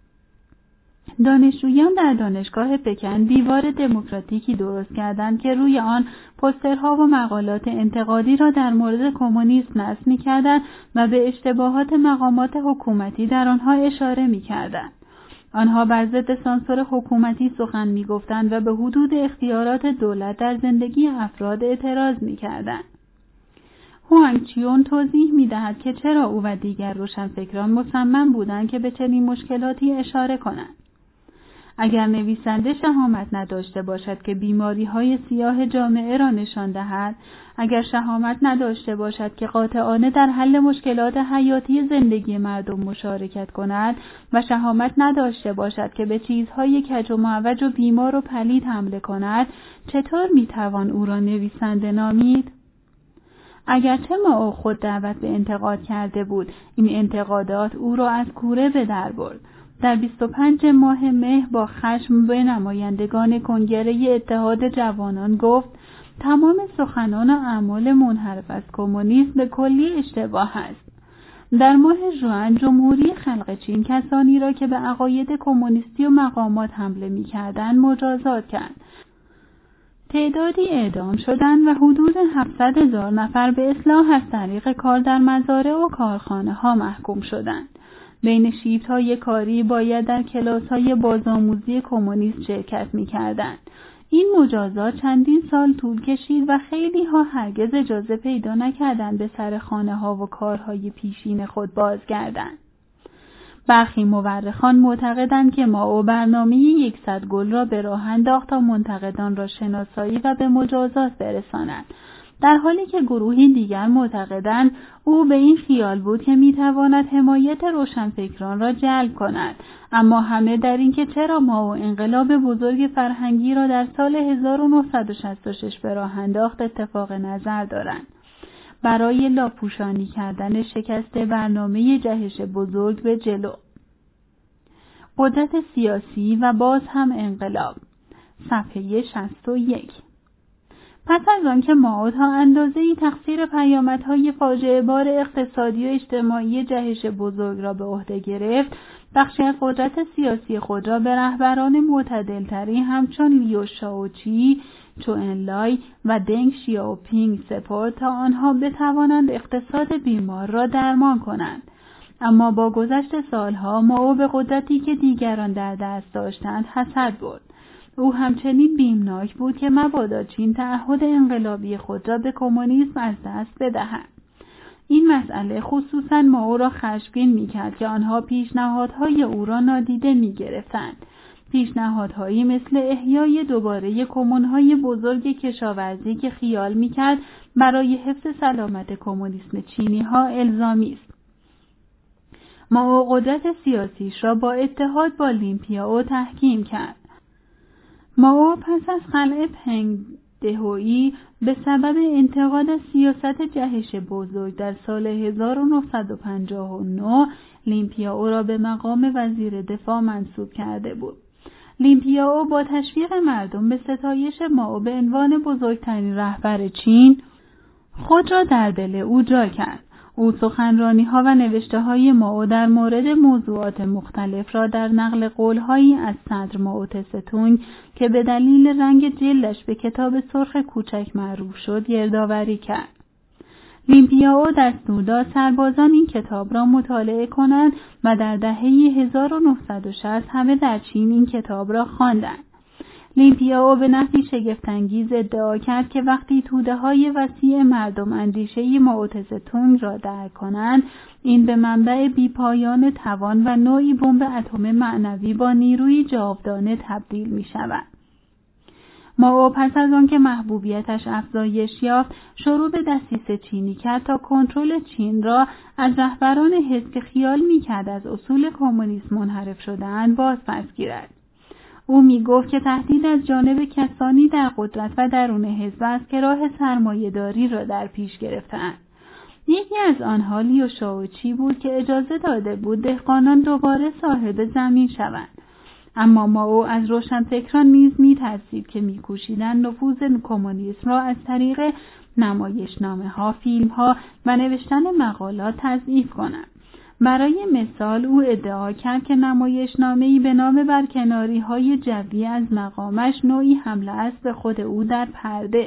دانشجویان در دانشگاه پکن دیوار دموکراتیکی درست کردند که روی آن پوسترها و مقالات انتقادی را در مورد کمونیسم نصب می‌کردند و به اشتباهات مقامات حکومتی در آنها اشاره می‌کردند. آنها بر ضد سانسور حکومتی سخن می‌گفتند و به حدود اختیارات دولت در زندگی افراد اعتراض می‌کردند. هوانگ چیون توضیح می‌دهد که چرا او و دیگر روشنفکران مصمم بودند که به چنین مشکلاتی اشاره کنند. اگر نویسنده شهامت نداشته باشد که بیماری‌های سیاه جامعه را نشان دهد، اگر شهامت نداشته باشد که قاطعانه در حل مشکلات حیاتی زندگی مردم مشارکت کند و شهامت نداشته باشد که به چیزهای کج و معوج و بیمار و پلید حمله کند، چطور میتوان او را نویسنده نامید؟ اگرچه ما خود دعوت به انتقاد کرده بود، این انتقادات او را از کوره به در برد. در 25 ماه مه با خشم به نمایندگان کنگره اتحاد جوانان گفت: تمام سخنان و اعمال منحرف از کمونیسم به کلی اشتباه است. در ماه ژوئن جمهوری خلق چین کسانی را که به عقاید کمونیستی و مقامات حمله می‌کردند مجازات کرد. تعدادی اعدام شدند و حدود 700,000 نفر به اصلاح از طریق کار در مزارع و کارخانه‌ها محکوم شدند. بین شیفت‌های کاری باید در کلاس‌های بازآموزی کمونیست شرکت می‌کردند. این مجازات چندین سال طول کشید و خیلی‌ها هرگز اجازه پیدا نکردند به سر خانه‌ها و کارهای پیشین خود بازگردند. برخی مورخان معتقدند که مائو برنامه 100 گل را به راه انداخت تا منتقدان را شناسایی و به مجازات برساند، در حالی که گروهی دیگر معتقدند او به این خیال بود که میتواند حمایت روشنفکران را جلب کند، اما همه در این که چرا مائو انقلاب بزرگ فرهنگی را در سال 1966 به راه انداخت اتفاق نظر دارند. برای لاپوشانی کردن شکست برنامه جهش بزرگ به جلو. قدرت سیاسی و باز هم انقلاب. صفحه 61. پس از آنکه مائو تا اندازه‌ای تقصیر پیامدهای فاجعه بار اقتصادی و اجتماعی جهش بزرگ را به عهده گرفت، بخشی از قدرت سیاسی خود را به رهبران معتدلتری همچون لیو شائوچی، چو انلای و دنگ شیائوپینگ سپرد تا آنها بتوانند اقتصاد بیمار را درمان کنند. اما با گذشت سالها مائو به قدرتی که دیگران در دست داشتند حسد برد. او همچنین بیمناک بود که مبادا چین تعهد انقلابی خود را به کمونیسم از دست بدهد. این مسئله خصوصاً مائو را خشمگین می‌کرد که آنها پیشنهادهای او را نادیده می‌گرفتند. پیشنهادهایی مثل احیای دوباره کمون‌های بزرگ کشاورزی که خیال می‌کرد برای حفظ سلامت کمونیسم چینی‌ها الزامی است. مائو قدرت سیاسیش را با اتحاد با لیمپیائو تحکیم کرد. مائو پس از خلع پنگ دهویی به سبب انتقاد از سیاست جهش بزرگ در سال 1959 لیمپیائو را به مقام وزیر دفاع منصوب کرده بود. لیمپیائو با تشویق مردم به ستایش مائو به عنوان بزرگترین رهبر چین خود را در دل او جا کرد. او سخنرانی‌ها و نوشته‌های مائو در مورد موضوعات مختلف را در نقل قول‌هایی از صدر مائو تسه-تونگ که به دلیل رنگ جلدش به کتاب سرخ کوچک معروف شد گردآوری کرد. لیمپیائو دستور داد سربازان این کتاب را مطالعه کنند و در دهه 1960 همه در چین این کتاب را خواندند. لیمپیائو به نحوی شگفت‌انگیز ادعا کرد که وقتی توده‌های وسیع مردم اندیشه مائو تسه-تونگ را درک کنند، این به منبع بی‌پایان توان و نوعی بمب اتم معنوی با نیروی جاودانه تبدیل می‌شود. مائو پس از آنکه محبوبیتش افزایش یافت، شروع به دسیسه چینی کرد تا کنترل چین را از رهبران حزب که خیال می‌کرد از اصول کمونیسم منحرف شده‌اند بازپس گیرد. او می‌گفت که تهدید از جانب کسانی در قدرت و درون حزب است که راه سرمایه‌داری را در پیش گرفتند. یکی از آنها لیو شائوچی بود که اجازه داده بود دهقانان دوباره صاحب زمین شوند. اما مائو از روشنفکران نیز می‌ترسید که می‌کوشیدند نفوذ کمونیسم را از طریق نمایشنامه‌ها، فیلم‌ها و نوشتن مقالات تضعیف کنند. برای مثال او ادعا کرد که نمایشنامه‌ای به نام برکناری‌های جوی از مقامش نوعی حمله است به خود او در پرده.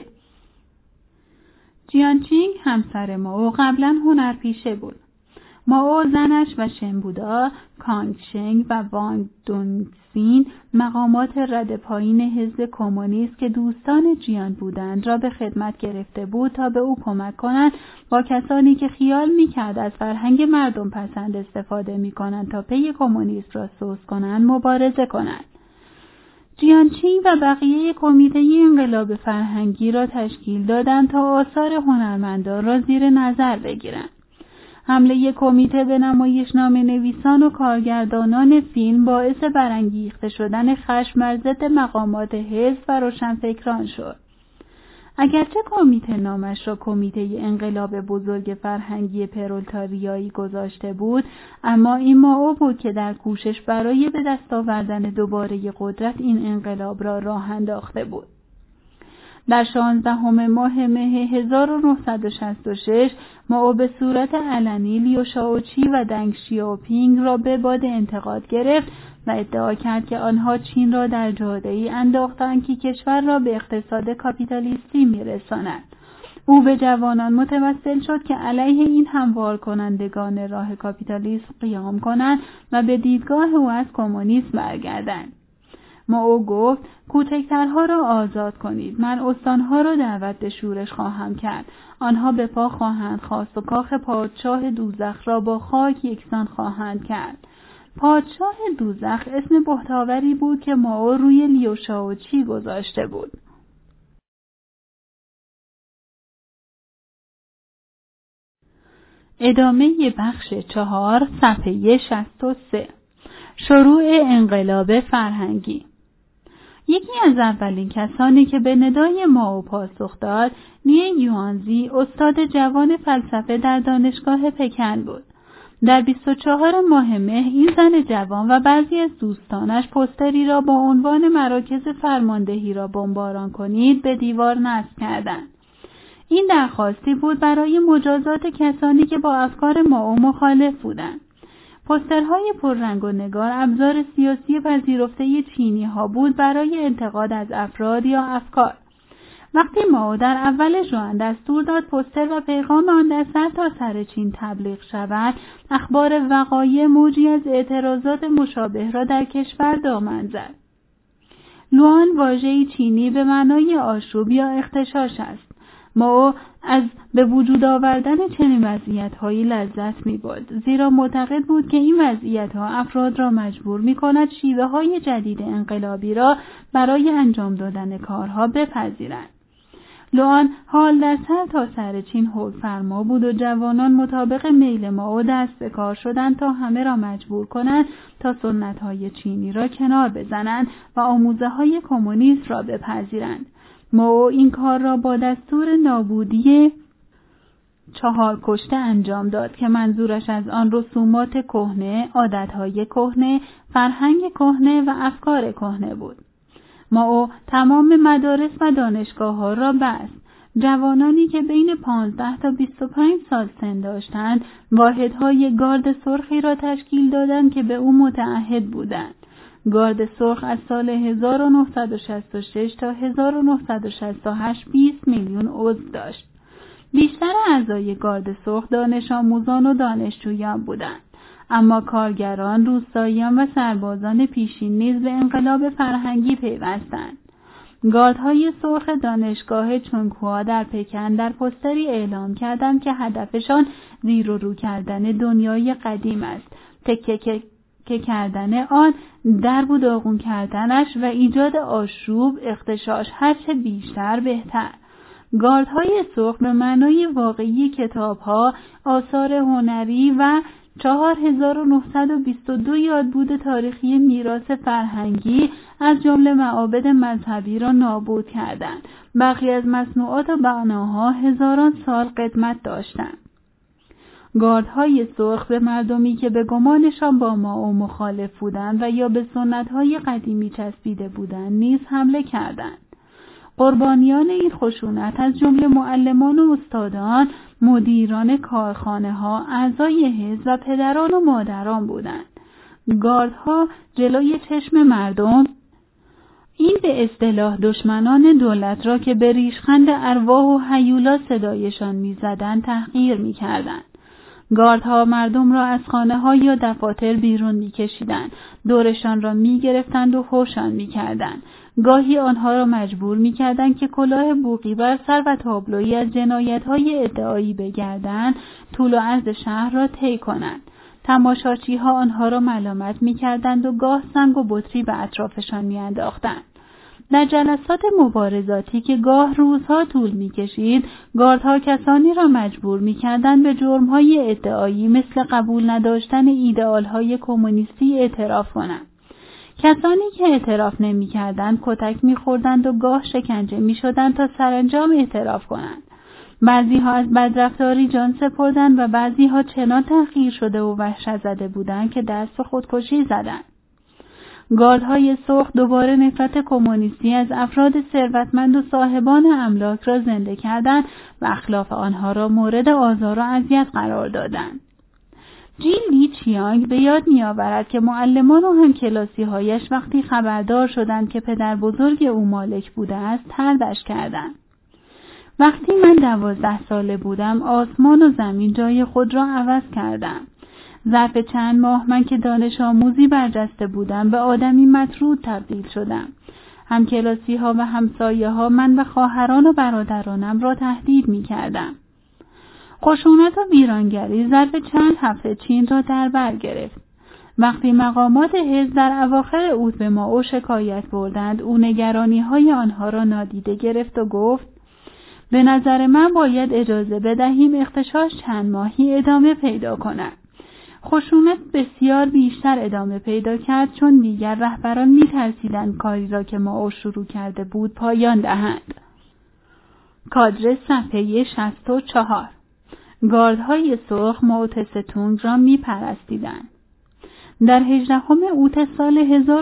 جیانچینگ همسر مائو قبلا هنرپیشه بود. مائو، زنش و شنبودا، کانگشنگ و وانگ دونگسین مقامات رده پایین حزب کمونیست که دوستان جیان بودند را به خدمت گرفته بود تا به او کمک کنند با کسانی که خیال می‌کرد از فرهنگ مردم پسند استفاده می‌کنند تا پی کمونیسم را سوس کنند مبارزه کنند. جیانچینگ و بقیه کمیته انقلاب فرهنگی را تشکیل دادند تا آثار هنرمندان را زیر نظر بگیرند. حمله کمیته به نمایشنامه نویسان و کارگردانان فیلم باعث برانگیخته شدن خشم بر ضد مقامات حزب و روشنفکران شد. اگرچه کمیته نامش را کمیته انقلاب بزرگ فرهنگی پرولتاریایی گذاشته بود، اما این مائو بود که در کوشش برای به دست آوردن دوباره قدرت این انقلاب را راه انداخته بود. در 16 ماه مه 1966 مائو به صورت علنی لیو شائوچی و دنگ شیائوپینگ را به باد انتقاد گرفت و ادعا کرد که آنها چین را در جاده‌ای انداختند که کشور را به اقتصاد کاپیتالیستی می‌رساند. او به جوانان متوسل شد که علیه این هموار کنندگان راه کاپیتالیسم قیام کنند و به دیدگاه او از کمونیسم برگردند. مائو گفت کوچکترها را آزاد کنید. من استانها را دعوت به شورش خواهم کرد. آنها به پا خواهند خواست و کاخ پادشاه دوزخ را با خاک یکسان خواهند کرد. پادشاه دوزخ اسم بهتاوری بود که مائو روی لیو شائوچی گذاشته بود. ادامه بخش 4 صفحه 63. شروع انقلاب فرهنگی. یکی از اولین کسانی که به ندای مائو پاسخ داد، نی یوانزی، استاد جوان فلسفه در دانشگاه پکن بود. در 24 ماه مه این زن جوان و بعضی از دوستانش پوستری را با عنوان مراکز فرماندهی را بمباران کنید به دیوار نصب کردند. این درخواستی بود برای مجازات کسانی که با افکار مائو مخالف بودند. پوسترهای پررنگ و نگار ابزار سیاسی پذیرفته چینی ها بود برای انتقاد از افراد یا افکار. وقتی مائو در اول ژوئن دستور داد پوستر و پیغام آن در سرتاسر چین تبلیغ شود، اخبار وقایع موجی از اعتراضات مشابه را در کشور دامن زد. لوان واژه‌ای چینی به معنای آشوب یا اغتشاش است. مائو از به وجود آوردن چنین وضعیت‌هایی لذت می‌برد، زیرا معتقد بود که این وضعیت‌ها افراد را مجبور می‌کند شیوه‌های جدید انقلابی را برای انجام دادن کارها بپذیرند. لوآن حال در سر تا سر چین حول فرما بود و جوانان مطابق میل مائو دست به کار شدند تا همه را مجبور کنند تا سنت‌های چینی را کنار بزنند و آموزه‌های کمونیست را بپذیرند. مائو این کار را با دستور نابودی 4 کشته انجام داد که منظورش از آن رسومات کهنه، عادت‌های کهنه، فرهنگ کهنه و افکار کهنه بود. مائو تمام مدارس و دانشگاه‌ها را بست. جوانانی که بین 15 تا 25 سال سن داشتند، واحدهای گارد سرخی را تشکیل دادند که به او متعهد بودند. گارد سرخ از سال 1966 تا 1968 20 میلیون عضو داشت. بیشتر اعضای گارد سرخ دانش آموزان و دانشجویان بودند، اما کارگران، روستاییان و سربازان پیشین نیز به انقلاب فرهنگی پیوستند. گاردهای سرخ دانشگاه چونگهوا در پکن در پوستری اعلام کردند که هدفشان زیر و رو کردن دنیای قدیم است، تکه کردن آن، درب و داغون کردنش و ایجاد آشوب، اغتشاش، هرچه بیشتر بهتر. گاردهای سرخ به معنای واقعی کتاب‌ها، آثار هنری و 4922 یادبود تاریخی میراث فرهنگی از جمله معابد مذهبی را نابود کردند. بقیه از مصنوعات و بناها هزاران سال قدمت داشتند. گاردهای سرخ به مردمی که به گمانشان با مائو مخالف بودند و یا به سنت‌های قدیمی چسبیده بودند نیز حمله کردند. قربانیان این خشونت از جمله معلمان و استادان، مدیران کارخانه‌ها، اعضای حزب و پدران و مادران بودند. گاردها جلوی چشم مردم این به اصطلاح دشمنان دولت را که به ریشخند ارواح و هیولا صدایشان می‌زدند تحقیر می‌کردند. گاردها مردم را از خانه‌ها یا دفاتر بیرون می‌کشیدند، دورشان را می‌گرفتند و هوشان می‌کردند. گاهی آنها را مجبور می‌کردند که کلاه بوقی بر سر و تابلویی از جنایت‌های ادعایی بگردند، طول و عرض شهر را طی کنند. تماشاچی‌ها آنها را ملامت می‌کردند و گاه سنگ و بطری به اطرافشان می‌انداختند. در جلسات مبارزاتی که گاه روزها طول می‌کشید، گاردها کسانی را مجبور می‌کردند به جرم‌های ادعایی مثل قبول نداشتن ایدئال‌های کمونیستی اعتراف کنند. کسانی که اعتراف نمی‌کردند کتک می‌خوردند و گاه شکنجه می‌شدند تا سرانجام اعتراف کنند. بعضی‌ها از بدرفتاری جان سپردند و بعضی‌ها چنان تحقیر شده و وحشت زده بودند که دست به خودکشی زدند. گاردهای سرخ دوباره نفرت کمونیستی از افراد ثروتمند و صاحبان املاک را زنده کردند و اخلاف آنها را مورد آزار و اذیت قرار دادند. جین لی چیانگ به یاد می‌آورد که معلمان و همکلاسی‌هایش وقتی خبردار شدند که پدر بزرگ او مالک بوده است طردش کردند. وقتی من 12 ساله بودم آسمان و زمین جای خود را عوض کردم. ظرف چند ماه من که دانش آموزی برجسته بودم به آدمی مطرود تبدیل شدم. همکلاسی‌ها و همسایه‌ها من و خواهران و برادرانم را تهدید می‌کردند. خشونت و ویرانگری ظرف چند هفته چین را در بر گرفت. وقتی مقامات حزب در اواخر اوت به مائو شکایت بردند، او نگرانی‌های آنها را نادیده گرفت و گفت: به نظر من باید اجازه بدهیم اغتشاش چند ماهی ادامه پیدا کند. خشونت بسیار بیشتر ادامه پیدا کرد چون دیگر رهبران می‌ترسیدند کاری را که مائو شروع کرده بود پایان دهند. کادر صفحه 64. گاردهای سرخ مائو تسه-تونگ را می‌پرستیدند. در 18 اوت سال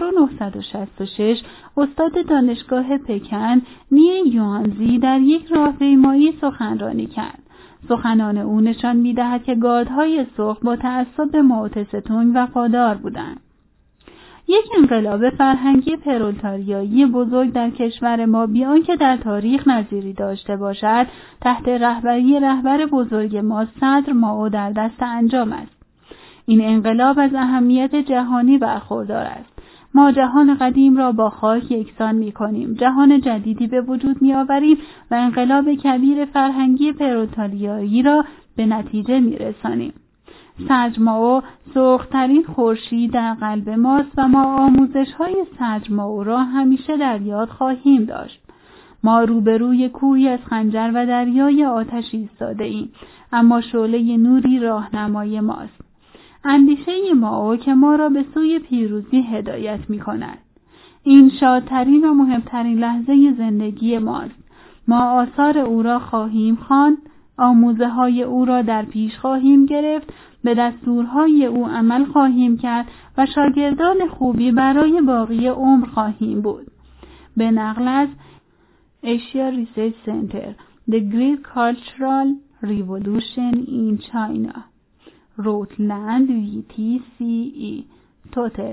1966 استاد دانشگاه پکن نی یوانزی در یک راهپیمایی سخنرانی کرد. سخنان او نشان می‌دهد که گاردهای سرخ با تعصب به مائو تسه-تونگ وفادار بودند. یک انقلاب فرهنگی پرولتاریایی بزرگ در کشور ما بیان که در تاریخ نظیری داشته باشد، تحت رهبری رهبر بزرگ ما صدر مائو در دست انجام است. این انقلاب از اهمیت جهانی برخوردار است. ما جهان قدیم را با خاک یکسان می‌کنیم، جهان جدیدی به وجود می‌آوریم و انقلاب کبیر فرهنگی پرولتاریایی را به نتیجه می‌رسانیم. صدر مائو سرخ‌ترین خورشید در قلب ماست و ما آموزش‌های صدر مائو را همیشه در یاد خواهیم داشت. ما روبروی کوهی از خنجر و دریای آتش ایستاده ایم، اما شعله نوری راهنمای ماست. اندیشه ما که ما را به سوی پیروزی هدایت می کند. این شادترین و مهمترین لحظه زندگی ماست. ما آثار او را خواهیم خواند، آموزه های او را در پیش خواهیم گرفت، به دستورهای او عمل خواهیم کرد و شاگردان خوبی برای باقی عمر خواهیم بود. به نقل از Asia Research Center The Great Cultural Revolution in China روتلند VTCE توتل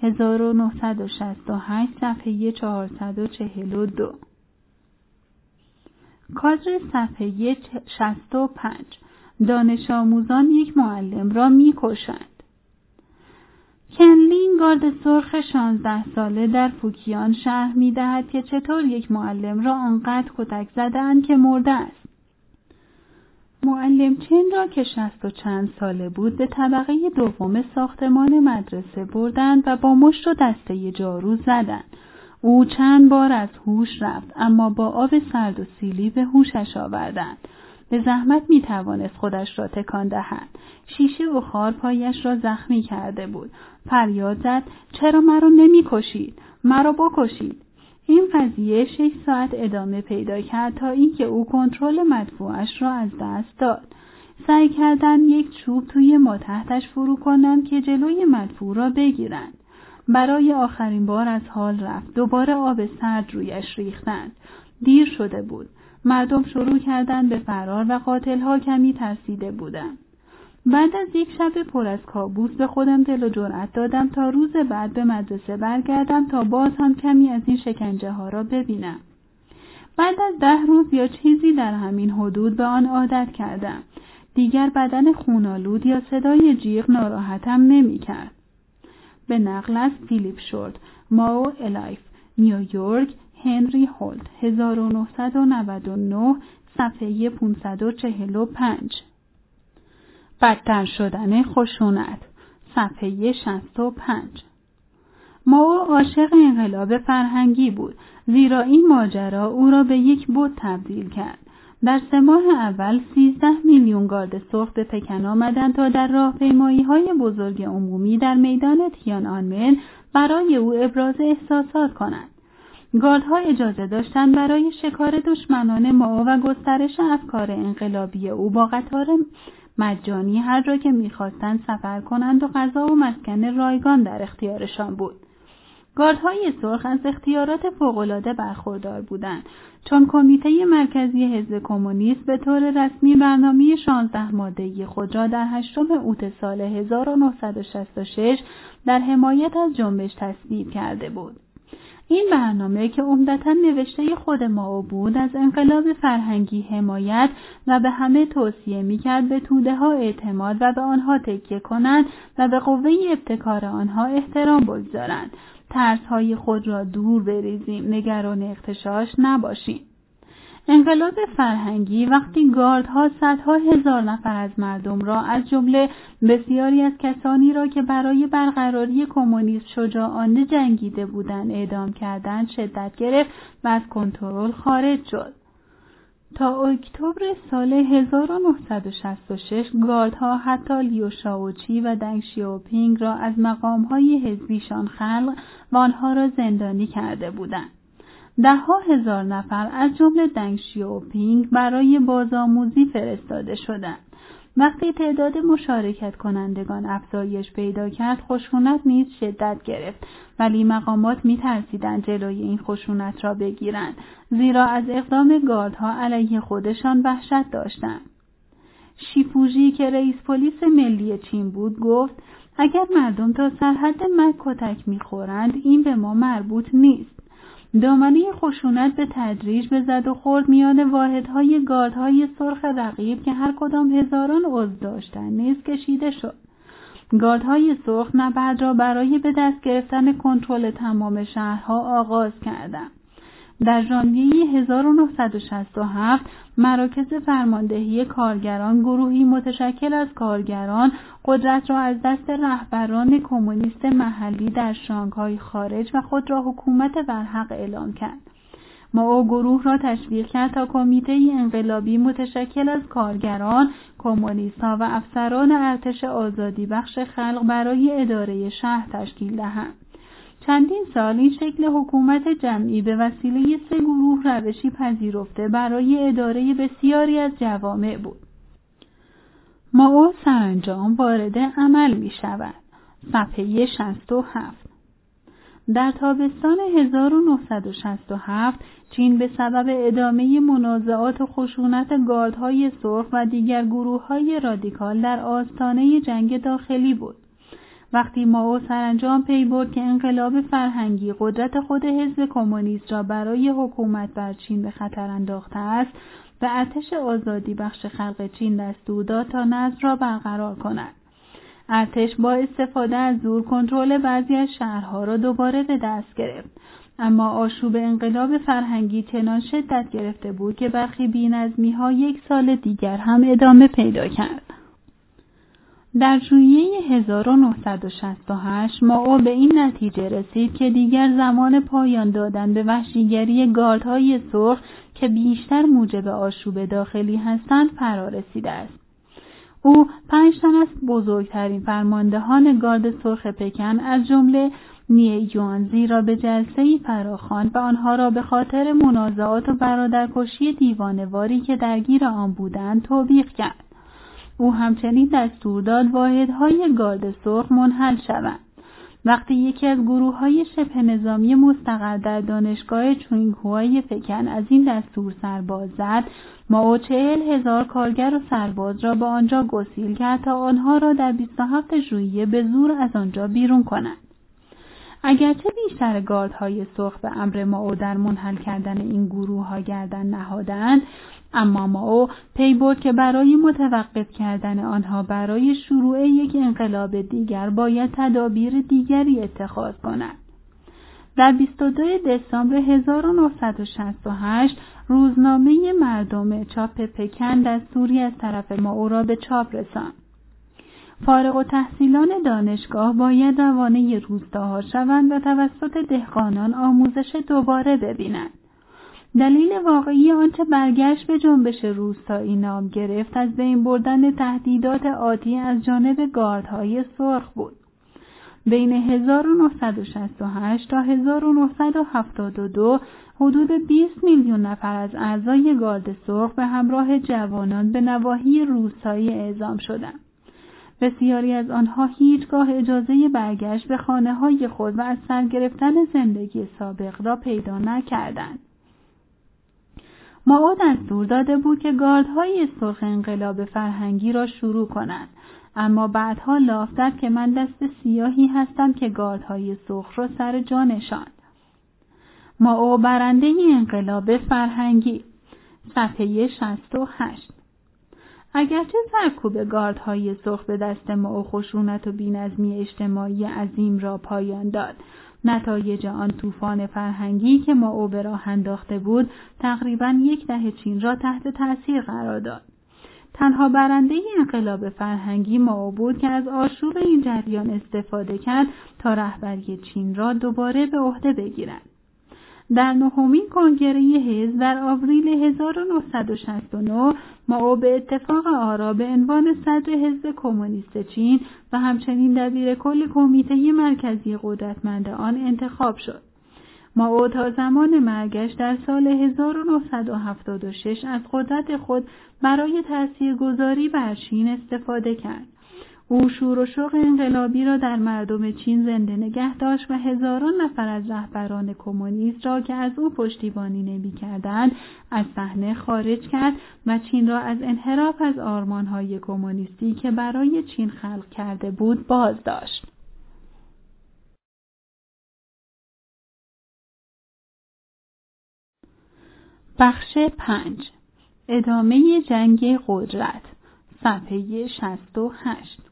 1968 صفحه 442. کادر صفحه 65. دانش آموزان یک معلم را می کشند. کنلین گارد سرخ 16 ساله در فوکیان شرح می دهد که چطور یک معلم را آنقدر کتک زدند که مرده است. معلم چن را که 60 و چند ساله بود به طبقه دوم ساختمان مدرسه بردند و با مشت و دسته جارو زدند. او چند بار از هوش رفت، اما با آب سرد و سیلی به هوشش آوردند. به زحمت می توانست خودش را تکان دهد. شیشه و خار پایش را زخمی کرده بود. فریاد زد: چرا مرا نمی کشید؟ مرا بکشید. این قضیه 6 ساعت ادامه پیدا کرد تا اینکه او کنترل مدفوعش را از دست داد. سعی کردند یک چوب توی ما تحتش فرو کنند که جلوی مدفوع را بگیرند. برای آخرین بار از حال رفت. دوباره آب سرد رویش ریختند. دیر شده بود. مردم شروع کردند به فرار و قاتل‌ها کمی ترسیده بودند. بعد از یک شب پر از کابوس به خودم دل و جرأت دادم تا روز بعد به مدرسه برگردم تا باز هم کمی از این شکنجه ها را ببینم. بعد از 10 روز یا چیزی در همین حدود به آن عادت کردم. دیگر بدن خونالود یا صدای جیغ ناراحتم نمی کرد. به نقل از فیلیپ شورت، ماو الایف، نیویورک، هنری هولت، 1999 صفحه 545. بدتر شدن خشونت، صفحه 65. ماو عاشق انقلاب فرهنگی بود، زیرا این ماجرا او را به یک بت تبدیل کرد. در 3 ماه اول 13 میلیون گارد سرخ به پکن آمدند تا در راهپیمایی‌های بزرگ عمومی در میدان تیان‌آنمن برای او ابراز احساسات کنند. گاردها اجازه داشتند برای شکار دشمنان ماو و گسترش افکار انقلابی او با قطار مجانی هر جا که می‌خواستند سفر کنند و غذا و مسکن رایگان در اختیارشان بود. گاردهای سرخ از اختیارات فوق‌العاده برخوردار بودند، چون کمیته مرکزی حزب کمونیست به طور رسمی برنامه 16 ماده‌ای خود را در 8 اوت سال 1966 در حمایت از جنبش تصویب کرده بود. این برنامه که عمدتاً نوشته خود ماو بود از انقلاب فرهنگی حمایت و به همه توصیه می‌کرد به توده‌ها اعتماد و به آنها تکیه کنند و به قوه ابتکار آنها احترام بگذارند. ترس‌های خود را دور بریزیم، نگران اغتشاش نباشیم. انقلاب فرهنگی وقتی گاردها صدها هزار نفر از مردم را از جمله بسیاری از کسانی را که برای برقراری کمونیسم شجاعانه جنگیده بودند اعدام کردند شدت گرفت و از کنترل خارج شد. تا اکتبر سال 1966 گاردها حتی لیو شاوچی و دنگ شیاوپینگ را از مقام‌های حزبیشان خلق و آنها را زندانی کرده بودند. 10,000 نفر از جمله دنگ شیاوپینگ برای بازآموزی فرستاده شدند. وقتی تعداد مشارکت کنندگان افزایش پیدا کرد، خشونت نیز شدت گرفت، ولی مقامات می‌ترسیدند جلوی این خشونت را بگیرند، زیرا از اقدام گاردها علیه خودشان وحشت داشتند. شیفوژی که رئیس پلیس ملی چین بود گفت: اگر مردم تا سرحد مرگ کتک می‌خورند، این به ما مربوط نیست. دامنه خشونت به تدریج به زد و خورد میان واحدهای گاردهای سرخ رقیب که هر کدام هزاران عضو داشتند نیز کشیده شد. گاردهای سرخ نبرد را برای به دست گرفتن کنترل تمام شهرها آغاز کردند. در ژانویه 1967 مراکز فرماندهی کارگران، گروهی متشکل از کارگران، قدرت را از دست رهبران کمونیست محلی در شانگهای خارج و خود را حکومت برحق اعلام کرد. مائو گروه را تشویق کرد تا کمیته انقلابی متشکل از کارگران، کمونیست‌ها و افسران ارتش آزادی بخش خلق برای اداره شهر تشکیل دهند. چندین سال این شکل حکومت جمعی به وسیله 3 گروه روشی پذیرفته برای اداره بسیاری از جوامع بود. مائو سرانجام وارد عمل می شود. صفحه 67. در تابستان 1967 چین به سبب ادامه منازعات و خشونت گاردهای سرخ و دیگر گروه‌های رادیکال در آستانه جنگ داخلی بود. وقتی مائو سرانجام پی برد که انقلاب فرهنگی قدرت خود حزب کمونیست را برای حکومت بر چین به خطر انداخته است، به ارتش آزادی بخش خلق چین دستور داد تا نظم را برقرار کند. ارتش با استفاده از زور کنترل بعضی از شهرها را دوباره به دست گرفت، اما آشوب انقلاب فرهنگی چنان شدت گرفته بود که برخی بی‌نظمی‌ها 1 سال دیگر هم ادامه پیدا کرد. در ژوئیه 1968 مائو به این نتیجه رسید که دیگر زمان پایان دادن به وحشیگری گاردهای سرخ که بیشتر موجب آشوب داخلی هستند فرا رسیده است. او 5 تن از بزرگترین فرماندهان گارد سرخ پکن از جمله نیه یوانزی را به جلسه‌ای فراخواند و آنها را به خاطر منازعات و برادرکشی دیوانه‌واری که درگیر آن بودند توبیخ کرد. او همچنین دستور داد واحدهای گارد سرخ منحل شوند. وقتی یکی از گروه‌های شبه نظامی مستقر در دانشگاه چونگ‌هوای پکن از این دستور سرباز زد، مائو 40,000 کارگر و سرباز را به آنجا گسیل کرد تا آنها را در 27 ژوئیه به زور از آنجا بیرون کنند. اگرچه بیشتر گاردهای سرخ به امر مائو در منحل کردن این گروه‌ها گردن نهادند، اما مائو پی برد که برای متوقف کردن آنها برای شروع یک انقلاب دیگر باید تدابیر دیگری اتخاذ کند. در 22 دسامبر 1968 روزنامه مردم چاپ پکن دستوری از طرف مائو را به چاپ رساند. فارغ التحصیلان دانشگاه باید روانه روستاها شوند و توسط دهقانان آموزش دوباره ببینند. دلیل واقعی آنچه برگشت به جنبش روستایی نام گرفت از بین بردن تهدیدات آتی از جانب گاردهای سرخ بود. بین 1968 تا 1972 حدود 20 میلیون نفر از اعضای گارد سرخ به همراه جوانان به نواحی روستایی اعزام شدند. بسیاری از آنها هیچگاه اجازه برگشت به خانه‌های خود و از سر گرفتن زندگی سابق را پیدا نکردند. مائو دستور داده بود که گاردهای سرخ انقلاب فرهنگی را شروع کنند، اما بعدها لاف زد که من دست سیاهی هستم که گاردهای سرخ را سر جا نشاند. مائو برنده انقلاب فرهنگی. صفحه 68. اگرچه سرکوب گاردهای سرخ به دست مائو خشونت و بی‌نظمی اجتماعی عظیم را پایان داد، نتایج آن طوفان فرهنگی که مائو به راه انداخته بود تقریباً 1 دهه چین را تحت تأثیر قرار داد. تنها برنده انقلاب فرهنگی مائو بود که از آشوب این جریان استفاده کرد تا رهبری چین را دوباره به عهده بگیرد. در 9مین کنگره حزب در آوریل 1969 مائو به اتفاق آرا به عنوان صدر حزب کمونیست چین و همچنین دبیر کل کمیته مرکزی قدرتمند آن انتخاب شد. مائو تا زمان مرگش در سال 1976 از قدرت خود برای تاثیرگذاری بر چین استفاده کرد. او شور و شوق انقلابی را در مردم چین زنده نگه داشت و هزاران نفر از رهبران کمونیست را که از او پشتیبانی نمی‌کردند از صحنه خارج کرد و چین را از انحراف از آرمان‌های کمونیستی که برای چین خلق کرده بود باز داشت. بخش 5. ادامه جنگ قدرت. صفحه 68.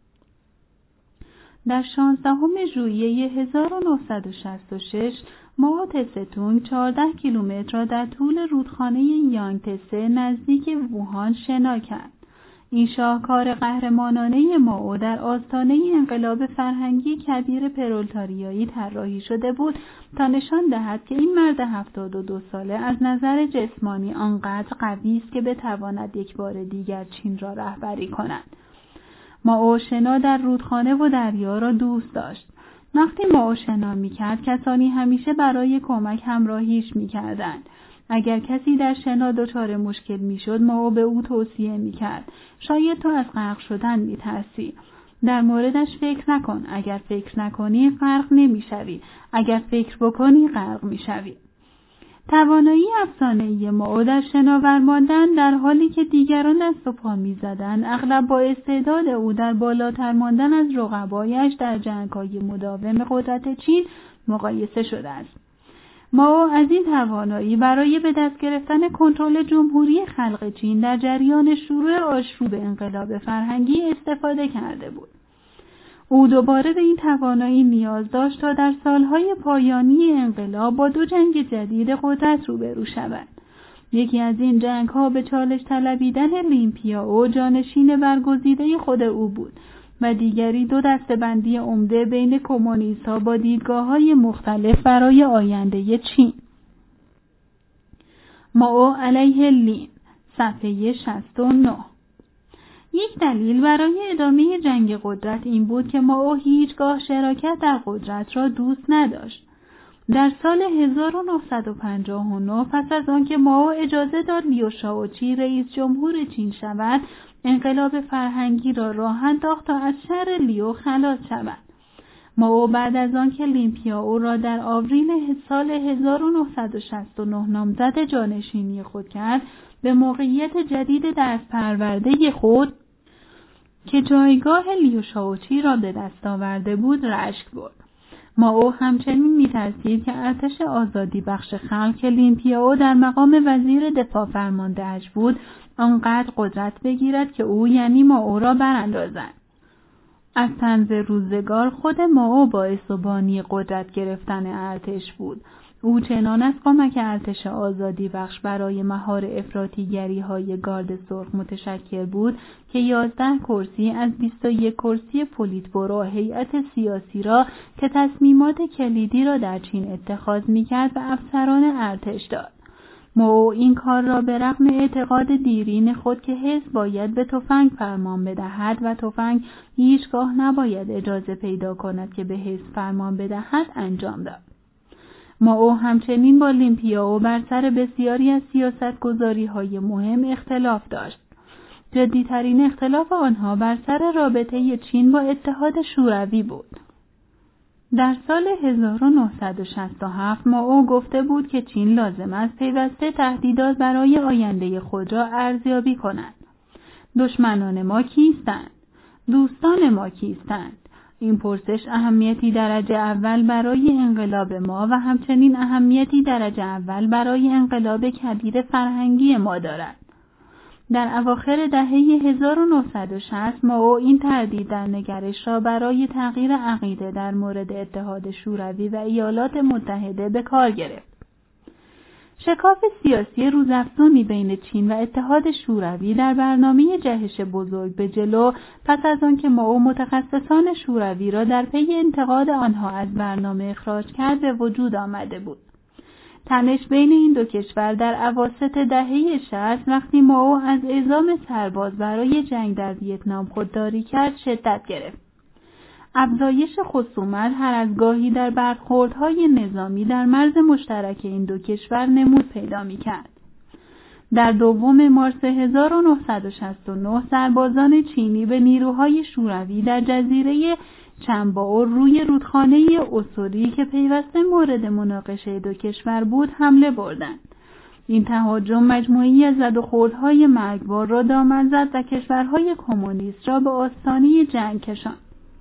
در 16 ژوئیه 1966 مائو تسه-تونگ 14 کیلومتر را در طول رودخانه یانگ تسه نزدیک ووهان شنا کرد. این شاهکار قهرمانانه مائو در آستانه انقلاب فرهنگی کبیر پرولتاریایی طراحی شده بود تا نشان دهد که این مرد 72 ساله از نظر جسمانی آنقدر قوی است که بتواند یک بار دیگر چین را رهبری کند. مائو شنا در رودخانه و دریا را دوست داشت. وقتی مائو شنا می‌کرد، کسانی همیشه برای کمک همراهیش می‌کردند. اگر کسی در شنا دچار مشکل میشد، مائو به او توصیه میکرد: شاید تو از غرق شدن میترسی. در موردش فکر نکن. اگر فکر نکنی غرق نمیشوی. اگر فکر بکنی غرق میشوی. توانایی افسانه‌ای مائو در شناور ماندن در حالی که دیگران دست و پا میزدند، اغلب با استعداد او در بالاتر ماندن از رقبایش در جنگ‌های مداوم قدرت چین مقایسه شده است. مائو از این توانایی برای به دست گرفتن کنترل جمهوری خلق چین در جریان شروع آشوب انقلاب فرهنگی استفاده کرده بود. او دوباره به این توانایی نیاز داشت تا در سالهای پایانی انقلاب با دو جنگ جدید قدرت روبرو شود. یکی از این جنگ‌ها به چالش طلبیدن لیمپیائو جانشین برگزیده خود او بود و دیگری دو دسته‌بندی عمده بین کمونیست‌ها با دیدگاه‌های مختلف برای آینده چین. مائو علیه لین، صفحه 69. یک دلیل برای ادامه جنگ قدرت این بود که مائو هیچگاه شراکت در قدرت را دوست نداشت. در سال 1959 پس از آنکه مائو اجازه داد لیو شائوچی رئیس جمهور چین شود، انقلاب فرهنگی را راه انداخت تا از شر لیو خلاص شود. مائو بعد از آنکه لیمپیائو را در آوریل سال 1969 نامزد جانشینی خود کرد، به موقعیت جدید دستپرورده خود که جایگاه لیو شائوچی را به دست آورده بود رشک برد. مائو همچنین می‌ترسید که ارتش آزادی بخش خلق که لیمپیائو در مقام وزیر دفاع فرمانده‌اش بود آنقدر قدرت بگیرد که او یعنی مائو را براندازد. از طنز روزگار خود مائو باعث و بانی قدرت گرفتن ارتش بود. او چنان از کمک ارتش آزادی بخش برای مهار افراطیگری‌های گارد سرخ متشکل بود که 11 کرسی از 21 کرسی پلیتبورو هیئت سیاسی را که تصمیمات کلیدی را در چین اتخاذ می‌کرد به افسران ارتش داد. مائو این کار را به رغم اعتقاد دیرین خود که حزب باید به تفنگ فرمان بدهد و تفنگ هیچگاه نباید اجازه پیدا کند که به حزب فرمان بدهد انجام داد. مائو همچنین با لیمپیائو بر سر بسیاری از سیاستگذاری‌های مهم اختلاف داشت. جدی‌ترین اختلاف آنها بر سر رابطه چین با اتحاد شوروی بود. در سال 1967 مائو گفته بود که چین لازم است پیوسته تهدیدات برای آینده خود را ارزیابی کند. دشمنان ما کیستند؟ دوستان ما کیستند؟ این پرسش اهمیتی درجه اول برای انقلاب ما و همچنین اهمیتی درجه اول برای انقلاب کبیر فرهنگی ما دارد. در اواخر دهه 1960 مائو این تردید در نگرش را برای تغییر عقیده در مورد اتحاد شوروی و ایالات متحده به کار گرفت. شکاف سیاسی روزافزونی بین چین و اتحاد شوروی در برنامه جهش بزرگ به جلو پس از آنکه مائو متخصصان شوروی را در پی انتقاد آنها از برنامه اخراج کرد به وجود آمده بود. تنش بین این دو کشور در اواسط دهه 60 وقتی مائو از اعزام سرباز برای جنگ در ویتنام خودداری کرد شدت گرفت. افزایش خصومت هر از گاهی در برخوردهای نظامی در مرز مشترک این دو کشور نمود پیدا می‌کرد. در 2 مارس 1969 سربازان چینی به نیروهای شوروی در جزیره چنباو روی رودخانه اوسوری که پیوسته مورد مناقشه دو کشور بود حمله بردند. این تهاجم مجموعی از زد و خوردهای مرگبار را دامن زد و کشورهای کمونیست را به آستانه جنگ کشاند.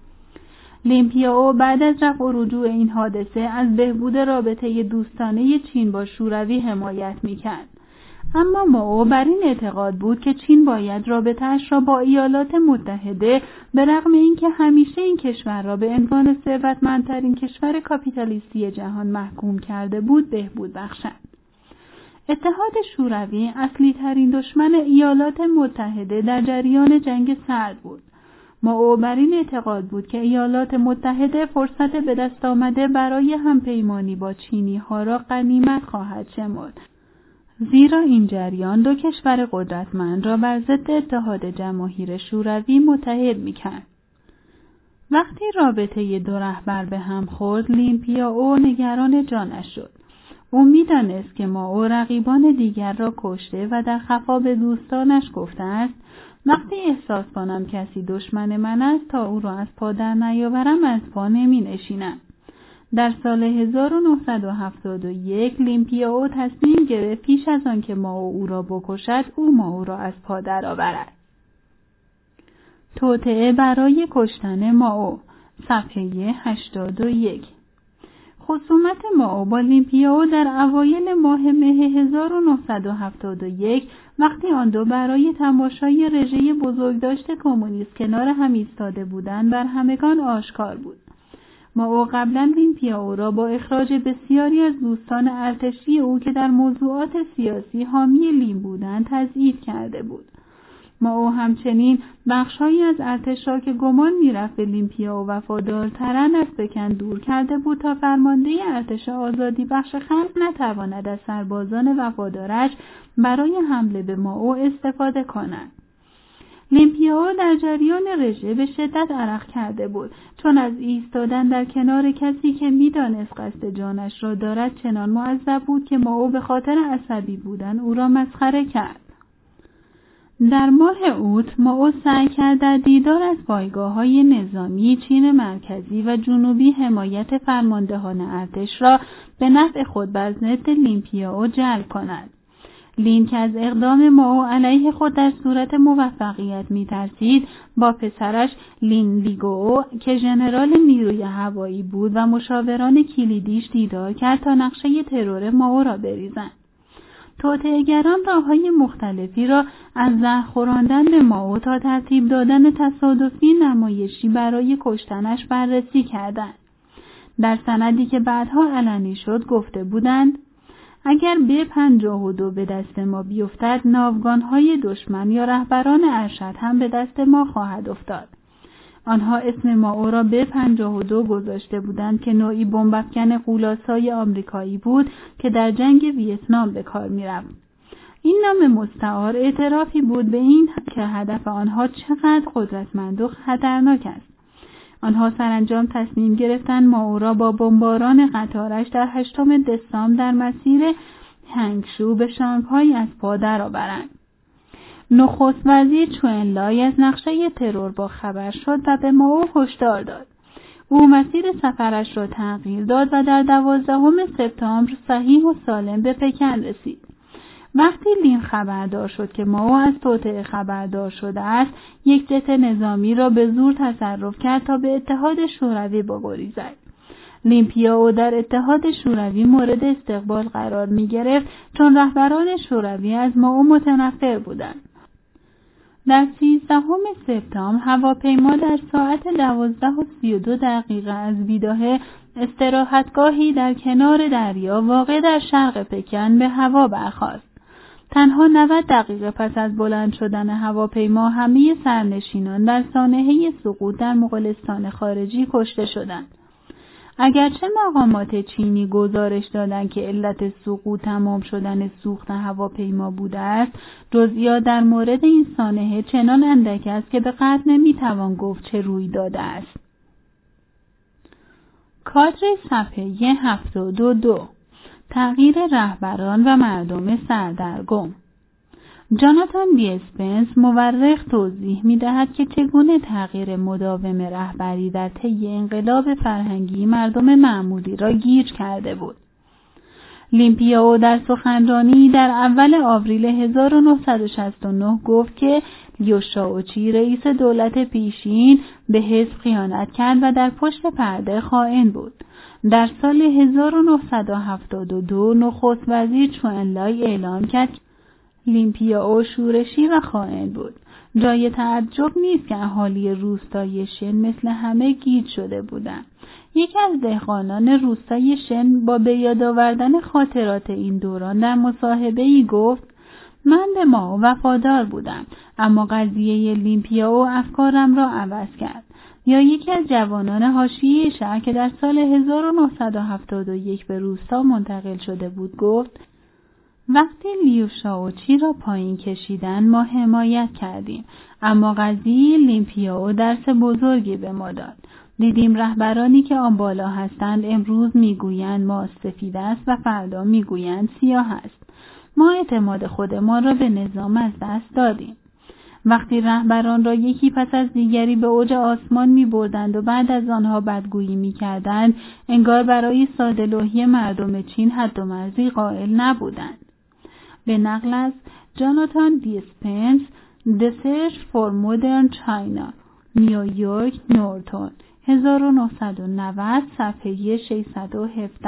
لیمپیائو بعد از رفع و رجوع این حادثه از بهبود رابطه دوستانه چین با شوروی حمایت می‌کرد. اما مائو بر این اعتقاد بود که چین باید رابطه‌اش را با ایالات متحده به رغم اینکه همیشه این کشور را به عنوان ثروتمندترین کشور کاپیتالیستی جهان محکوم کرده بود بهبود بخشد. اتحاد شوروی اصلی ترین دشمن ایالات متحده در جریان جنگ سرد بود. مائو بر این اعتقاد بود که ایالات متحده فرصت به دست آمده برای همپیمانی با چینی ها را غنیمت خواهد شمرد، زیرا این جریان دو کشور قدرتمند را بر ضد اتحاد جماهیر شوروی متحد می‌کرد. وقتی رابطه دو رهبر به هم خورد، لین پیائو نگران جانش شد. او می‌دانست که مائو رقیبان دیگر را کشته و در خفا به دوستانش گفته است وقتی احساس کنم کسی دشمن من است تا او را از پا در نیاورم از پا نمی‌نشینم. در سال 1971 لین پیائو تصمیم گرفت پیش از آن که مائو او را بکشد او مائو را از پا درآورد. توطئه برای کشتن مائو، صفحه 81. خصومت مائو با لین پیائو در اوایل ماه مه 1971 وقتی آن دو برای تماشای رژه بزرگداشت کمونیست کنار هم ایستاده بودند بر همگان آشکار بود. مائو قبلا لین پیائو را با اخراج بسیاری از دوستان ارتشی او که در موضوعات سیاسی حامی لین بودند تضعیف کرده بود. مائو همچنین بخشهایی از ارتش را که گمان می‌رفت به لین پیائو وفادارترند از پکن دور کرده بود تا فرمانده ارتش آزادی بخش خلق نتواند از سربازان وفادارش برای حمله به مائو استفاده کند. لین پیائو در جریان رژه به شدت عرق کرده بود چون از ایستادن در کنار کسی که می‌دانست قصد جانش را دارد چنان معذب بود که مائو به خاطر عصبی بودن او را مسخره کرد. در ماه اوت مائو سعی کرد در دیدار از پایگاه‌های نظامی چین مرکزی و جنوبی حمایت فرماندهان ارتش را به نفع خود بر ضد لین پیائو جلب کند. لین که از اقدام مائو علیه خود در صورت موفقیت می‌ترسید با پسرش لین لیگو که ژنرال نیروی هوایی بود و مشاوران کلیدیش دیدار کرد تا نقشه ترور مائو را بریزند. توطئه‌گران راه‌های مختلفی را از زهر خوراندن به مائو تا ترتیب دادن تصادفی نمایشی برای کشتنش بررسی کردند. در سندی که بعدها علنی شد گفته بودند اگر B-52 به دست ما بیفتد ناوگان‌های دشمن یا رهبران ارشد هم به دست ما خواهد افتاد. آنها اسم مائو را B-52 گذاشته بودند که نوعی بمب‌افکن غول‌آسای آمریکایی بود که در جنگ ویتنام به کار می‌رفت. این نام مستعار اعترافی بود به این که هدف آنها چقدر قدرتمند و خطرناک است. آنها سرانجام تصمیم گرفتند مائو را با بمباران قطارش در 8 دسامبر در مسیر هنگشو به شانگهای از پا درآورند. نخست وزیر چوئنلای از نقشه ترور با خبر شد و به مائو هشدار داد. او مسیر سفرش را تغییر داد و در 12 سپتامبر صحیح و سالم به پکن رسید. وقتی لین خبردار شد که مائو از توطئه خبردار شده است، یک جت نظامی را به زور تصرف کرد تا به اتحاد شوروی بگریزد. لین پیائو در اتحاد شوروی مورد استقبال قرار می گرفت چون رهبران شوروی از مائو متنفر بودند. در 13 سپتامبر هواپیما در ساعت 12:32 از ویداهه استراحتگاهی در کنار دریا واقع در شرق پکن به هوا برخاست. تنها 90 دقیقه پس از بلند شدن هواپیما همه سرنشینان در سانحه سقوط در مغولستان خارجی کشته شدند. اگرچه مقامات چینی گزارش دادند که علت سقوط تمام شدن سوخت هواپیما بوده است، جزئیات در مورد این سانحه چنان اندک است که به قطع نمیتوان گفت چه روی داده است. کادر صفحه 72. تغییر رهبران و مردم سردرگم. جاناتان بی اسپنس مورخ توضیح می‌دهد که چگونه تغییر مداوم رهبری در طی انقلاب فرهنگی مردم معمولی را گیج کرده بود. لین پیائو در سخنرانی در اول آوریل 1969 گفت که لیو شائوچی رئیس دولت پیشین به حزب خیانت کرد و در پشت پرده خائن بود. در سال 1972 نخست وزیر چوئنلای اعلام کرد لین پیائو شورشی و خائن بود. جای تعجب نیست که اهالی روستای شن مثل همه گیج شده بودند. یکی از دهقانان روستای شن با به یاد آوردن خاطرات این دوران در مصاحبه‌ای گفت: من به ما وفادار بودم، اما قضیه لیمپیا و افکارم را عوض کرد. یا یکی از جوانان حاشیه شهر که در سال 1971 به روستا منتقل شده بود گفت: وقتی لیو شاوچی را پایین کشیدن ما حمایت کردیم، اما قضیه لیمپیا درس بزرگی به ما داد. دیدیم رهبرانی که آن بالا هستند امروز میگویند ماست سفید است و فردا میگویند سیاه است. ما اعتماد خودمان را به نظام از دست دادیم. وقتی رهبران را یکی پس از دیگری به اوج آسمان می بردند و بعد از آنها بدگویی می کردند، انگار برای ساده‌لوحی مردم چین حد و مرزی قائل نبودند. به نقل از جاناتان دیسپنس، The Search for Modern China، نیویورک نورتون، 1990، صفحه 617.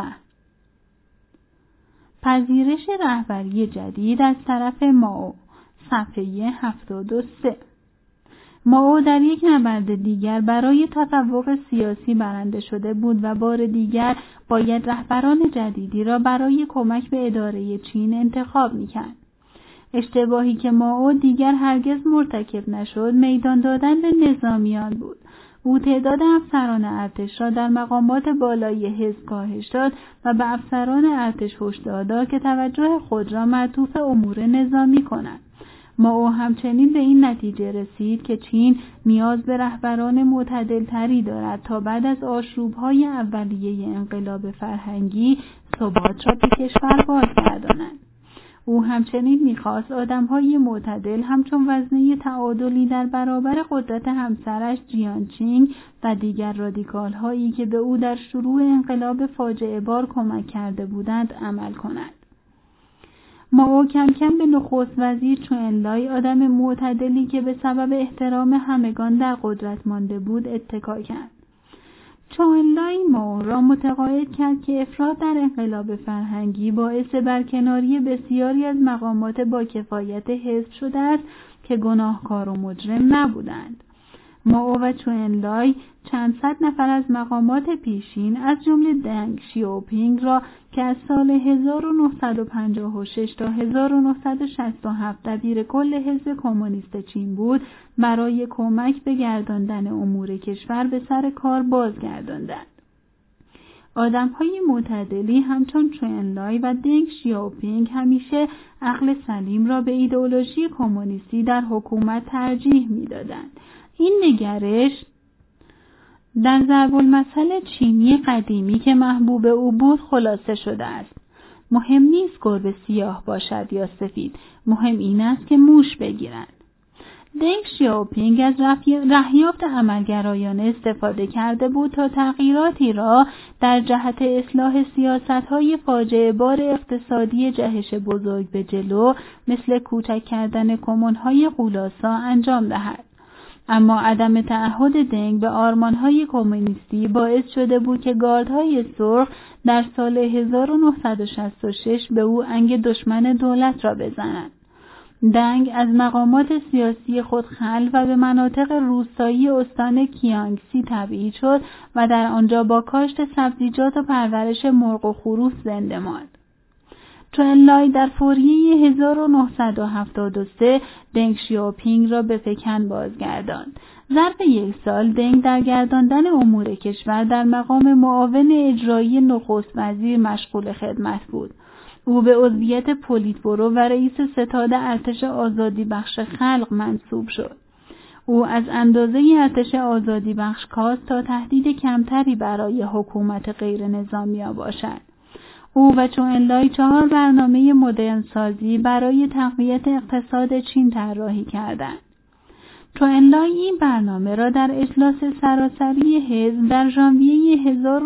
پذیرش رهبری جدید از طرف مائو، صفحه 73. مائو در یک نبرد دیگر برای تفوق سیاسی برنده شده بود و بار دیگر باید رهبران جدیدی را برای کمک به اداره چین انتخاب می‌کرد. اشتباهی که مائو دیگر هرگز مرتکب نشد میدان دادن به نظامیان بود. او تعداد افسران ارتش را در مقامات بالای حزب کاهش داد و به افسران ارتش هشدار داد که توجه خود را معطوف امور نظامی کنند. مائو همچنین به این نتیجه رسید که چین نیاز به رهبران معتدل‌تری دارد تا بعد از آشوب‌های اولیه انقلاب فرهنگی ثبات را به کشور بازگرداند. او همچنین می‌خواست آدم‌های معتدل همچون وزنه تعادلی در برابر قدرت همسرش جیانچینگ و دیگر رادیکال‌هایی که به او در شروع انقلاب فاجعه بار کمک کرده بودند عمل کند. مائو کم کم به نخست وزیر چوئنلای، آدم معتدلی که به سبب احترام همگان در قدرت مانده بود، اتکا کرد. چوئنلای مائو را متقاعد کرد که افراط در انقلاب فرهنگی باعث برکناری بسیاری از مقامات با کفایت حزب شده است که گناهکار و مجرم نبودند. مائو و چوئنلای چند صد نفر از مقامات پیشین از جمله دنگ شیائوپینگ را که از سال 1956 تا 1967 دبیر کل حزب کمونیست چین بود، برای کمک به گرداندن امور کشور به سر کار بازگرداندند. آدم‌های معتدلی همچون چوئنلای و دنگ شیائوپینگ همیشه عقل سلیم را به ایدئولوژی کمونیستی در حکومت ترجیح می‌دادند. این نگرش در ضرب المثل چینی قدیمی که محبوب او بود خلاصه شده است: مهم نیست گربه سیاه باشد یا سفید، مهم این است که موش بگیرند. دنگ شیائوپینگ از رهیافت عملگرایانه استفاده کرده بود تا تغییراتی را در جهت اصلاح سیاست‌های فاجعه بار اقتصادی جهش بزرگ به جلو مثل کوچک کردن کمون‌های غولاسا انجام دهد. اما عدم تعهد دنگ به آرمان‌های کمونیستی باعث شده بود که گاردهای سرخ در سال 1966 به او انگ دشمن دولت را بزنند. دنگ از مقامات سیاسی خود خلع و به مناطق روستایی استان کیانگسی تبعید شد و در آنجا با کاشت سبزیجات و پرورش مرغ و خروس زنده ماند. چوئنلای در فوریه 1973 دنگ شیائوپینگ را به پکن بازگرداند. ظرف یک سال دنگ در گرداندن امور کشور در مقام معاون اجرایی نخست وزیر مشغول خدمت بود. او به عضویت پلیتبرو و رئیس ستاد ارتش آزادی بخش خلق منصوب شد. او از اندازه ارتش آزادی بخش خواست تا تهدید کمتری برای حکومت غیر نظامی باشد. او و چوئنلای 4 برنامه مدرن سازی برای تقویت اقتصاد چین طراحی کردند. چوئنلای این برنامه را در اجلاس سراسری حزب در ژانویه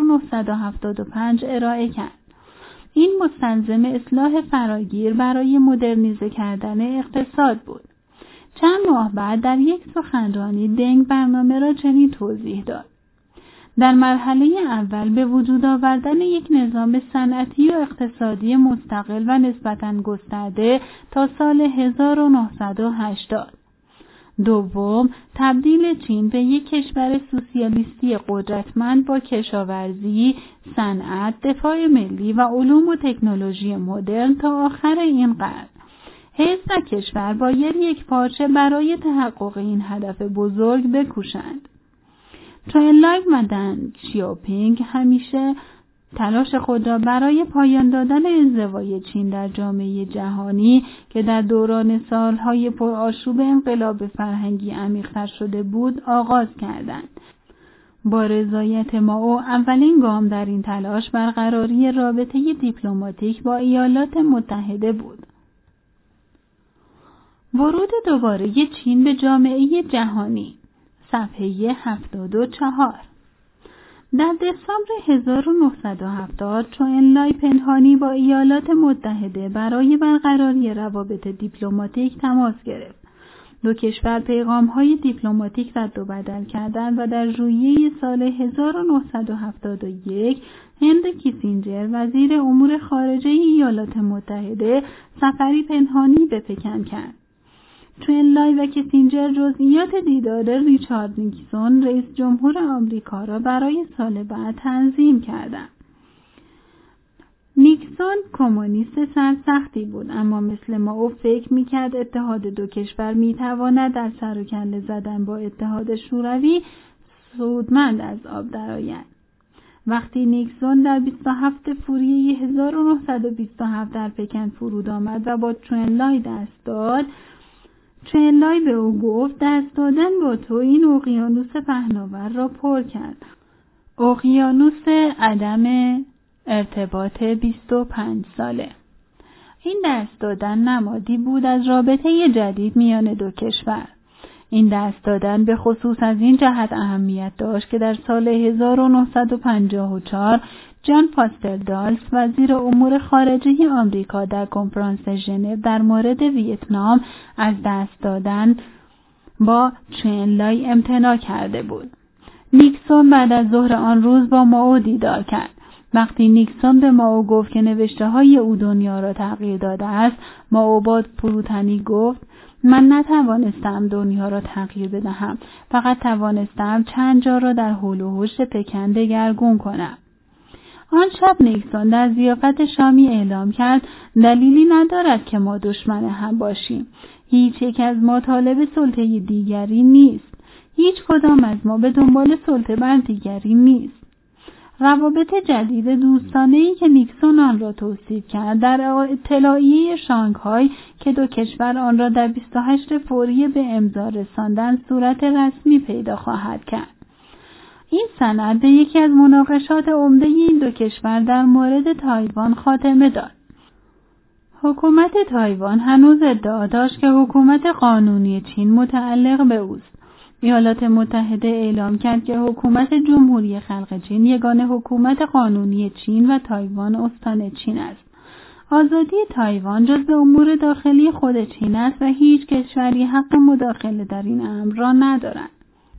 1975 ارائه کرد. این مستلزم اصلاح فراگیر برای مدرنیزه کردن اقتصاد بود. چند ماه بعد در یک سخنرانی دنگ برنامه را چنین توضیح داد: در مرحله اول به وجود آوردن یک نظام صنعتی و اقتصادی مستقل و نسبتاً گسترده تا سال 1980. دوم، تبدیل چین به یک کشور سوسیالیستی قدرتمند با کشاورزی، صنعت، دفاع ملی و علوم و تکنولوژی مدرن تا آخر این قرن. حزب و کشور باید یک پارچه برای تحقق این هدف بزرگ بکوشند. چو انلای و دنگ شیاوپینگ همیشه تلاش خود را برای پایان دادن انزوای چین در جامعه جهانی که در دوران سالهای پرآشوب انقلاب فرهنگی عمیق‌تر شده بود آغاز کردند. با رضایت مائو اولین گام در این تلاش برقراری رابطه دیپلماتیک با ایالات متحده بود. ورود دوباره چین به جامعه جهانی، صفحه 74. در دسامبر 1970 چو انلای پنهانی با ایالات متحده برای برقراری روابط دیپلماتیک تماس گرفت. دو کشور پیغام‌های دیپلماتیک رد و بدل کردند و در ژوئیه سال 1971 هنری کیسینجر وزیر امور خارجه ایالات متحده سفری پنهانی به پکن کرد. چو انلای و کیسینجر جزئیات دیدار ریچارد نیکسون رئیس جمهور آمریکا را برای سال بعد تنظیم کردند. نیکسون کمونیست سرسختی بود، اما مثل ما او فکر میکرد اتحاد دو کشور میتواند در سر و کله زدن با اتحاد شوروی سودمند از آب درآید. وقتی نیکسون در 27 فوریه 1927 در پکن فرود آمد و با چو انلای دست داد، چو انلای به او گفت دست دادن با تو این اقیانوس پهناور را پر کرد. اقیانوس عدم ارتباط 25 ساله. این دست دادن نمادی بود از رابطه جدید میان دو کشور. این دست دادن به خصوص از این جهت اهمیت داشت که در سال 1954 جان فاستر دالس وزیر امور خارجه آمریکا در کنفرانس ژنو در مورد ویتنام از دست دادن با چو انلای امتناع کرده بود. نیکسون بعد از ظهر آن روز با مائو دیدار کرد. وقتی نیکسون به مائو گفت که نوشته‌های او دنیا را تغییر داده است، مائو با فروتنی گفت من نتوانستم دنیا را تغییر بدهم، فقط توانستم چند جا را در حول و حوش پکن دگرگون کنم. آن شب نیکسون در ضیافت شامی اعلام کرد دلیلی ندارد که ما دشمن هم باشیم. هیچ یک از ما طالب سلطه دیگری نیست. هیچ کدام از ما به دنبال سلطه بر دیگری نیست. روابط جدید دوستانه‌ای که نیکسون آن را توصیف کرد در اطلاعیه شانگهای که دو کشور آن را در 28 فوریه به امضا رساندند صورت رسمی پیدا خواهد کرد. این سند به یکی از مناقشات عمده این دو کشور در مورد تایوان خاتمه داد. حکومت تایوان هنوز ادعا داشت که حکومت قانونی چین متعلق به اوست. ایالات متحده اعلام کرد که حکومت جمهوری خلق چین یگانه حکومت قانونی چین و تایوان استان چین است. آزادی تایوان جزء امور داخلی خود چین است و هیچ کشوری حق مداخله در این امر را ندارد.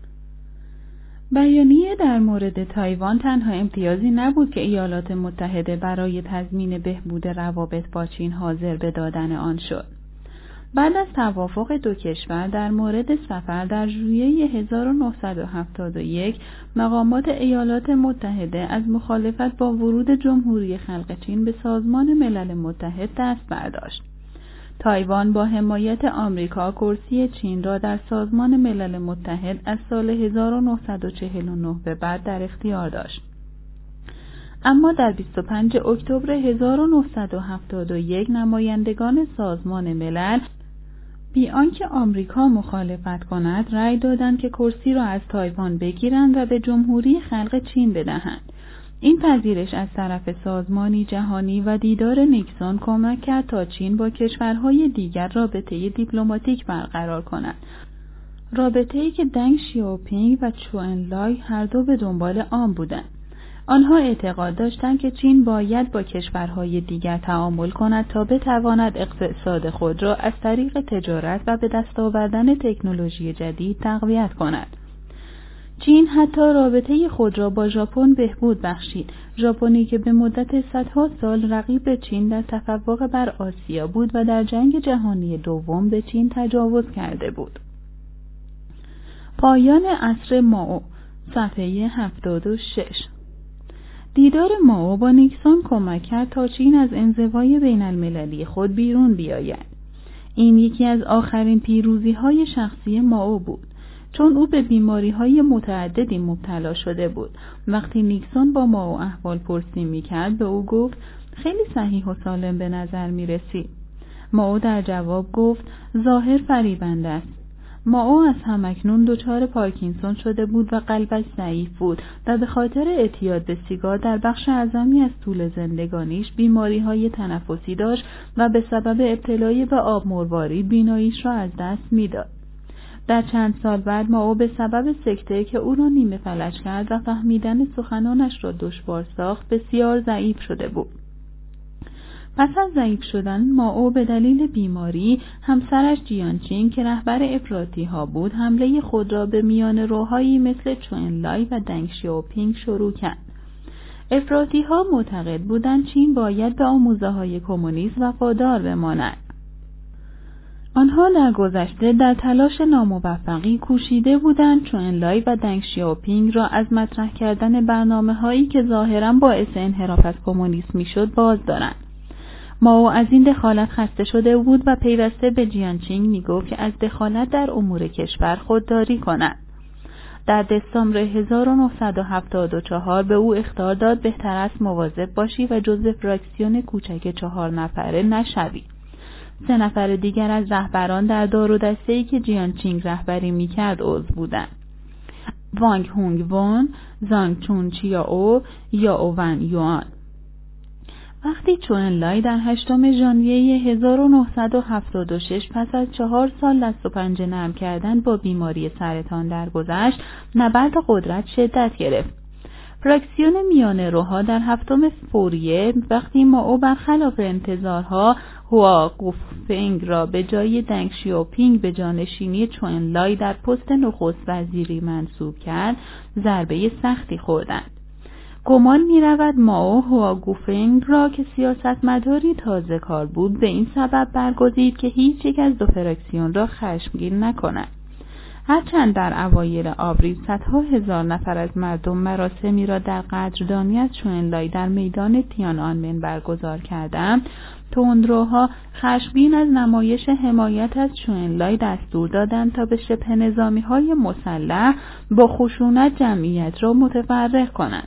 بیانیه در مورد تایوان تنها امتیازی نبود که ایالات متحده برای تضمین بهبود روابط با چین حاضر به دادن آن شد. بعد از توافق دو کشور در مورد سفر در ژوئیه 1971 مقامات ایالات متحده از مخالفت با ورود جمهوری خلق چین به سازمان ملل متحد دست برداشت. تایوان با حمایت آمریکا کرسی چین را در سازمان ملل متحد از سال 1949 به بعد در اختیار داشت. اما در 25 اکتبر 1971 نمایندگان سازمان ملل بی آنکه آمریکا مخالفت کند رأی دادند که کرسی را از تایوان بگیرند و به جمهوری خلق چین بدهند. این پذیرش از طرف سازمانی جهانی و دیدار نیکسون کمک کرد تا چین با کشورهای دیگر رابطه دیپلماتیک برقرار کند. رابطه‌ای که دنگ شیاوپینگ و چو انلای هر دو به دنبال آن بودند. آنها اعتقاد داشتند که چین باید با کشورهای دیگر تعامل کند تا بتواند اقتصاد خود را از طریق تجارت و به دست آوردن تکنولوژی جدید تقویت کند. چین حتی رابطه خود را با ژاپن بهبود بخشید. ژاپنی که به مدت صدها سال رقیب چین در تفوق بر آسیا بود و در جنگ جهانی دوم به چین تجاوز کرده بود. پایان عصر مائو، صفحه 76. دیدار مائو با نیکسون کمک کرد تا چین از انزوای بین المللی خود بیرون بیاید. این یکی از آخرین پیروزی‌های شخصی مائو بود، چون او به بیماری‌های متعددی مبتلا شده بود. وقتی نیکسون با مائو احوال پرسی می‌کرد، به او گفت خیلی صحیح و سالم به نظر می‌رسی. مائو در جواب گفت ظاهر فریبنده است. مائو از همکنون دچار پارکینسون شده بود و قلبش ضعیف بود و به خاطر اعتیاد به سیگار در بخش اعظمی از طول زندگانیش بیماری‌های تنفسی داشت و به سبب ابتلای به آب مروارید بیناییش را از دست می‌داد. در چند سال بعد مائو به سبب سکته که او را نیمه فلج کرد و فهمیدن سخنانش را دشوار ساخت بسیار ضعیف شده بود. پس از ضعیف شدن مائو به دلیل بیماری، همسرش جیانچینگ که رهبر افراطی‌ها بود حمله خود را به میانه‌روهایی مثل چوئنلای و دنگ شیائوپینگ شروع کرد. افراطی‌ها معتقد بودند چین باید به آموزه‌های کمونیسم وفادار بماند. آنها در گذشته در تلاش ناموفقی کوشیده بودند چوئنلای و دنگ شیائوپینگ را از مطرح کردن برنامه‌هایی که ظاهراً باعث انحراف از کمونیسم می‌شد باز دارند. مائو از این دخالت خسته شده بود و پیوسته به جیانچینگ میگفت که از دخالت در امور کشور خودداری کند. در دسامبر 1974 به او اخطار داد بهتر است مواظب باشی و جزو فراکسیون کوچک 4 نفره نشوی. 3 نفر دیگر از رهبران در دار و دسته‌ای که جیانچینگ رهبری میکرد عضو بودند: وانگ هونگ وان، زانگ چون چیائو، یائو ون یوآن. وقتی چوئنلای در 8 ژانویه 1976 پس از 4 سال دست و پنجه نرم کردن با بیماری سرطان درگذشت، نبرد قدرت شدت گرفت. فراکسیون میانه روها در 7 فوریه وقتی مائو برخلاف انتظارها هوا گوفنگ را به جای دنگ شیائوپینگ به جانشینی چوئنلای در پست نخست وزیری منصوب کرد، ضربه سختی خوردند. گمان می رود مائو هوا گوفنگ را که سیاستمداری تازه کار بود به این سبب برگزید که هیچ یک از 2 فراکسیون را خشمگین نکند. هرچند در اوایل آوریل صدها هزار نفر از مردم مراسمی را در قدردانی از چوئنلای در میدان تیان‌آنمن برگزار کردند، تندروها خشمگین از نمایش حمایت از چوئنلای دستور دادند تا به شبه نظامی‌های مسلح با خشونت جمعیت را متفرق کنند.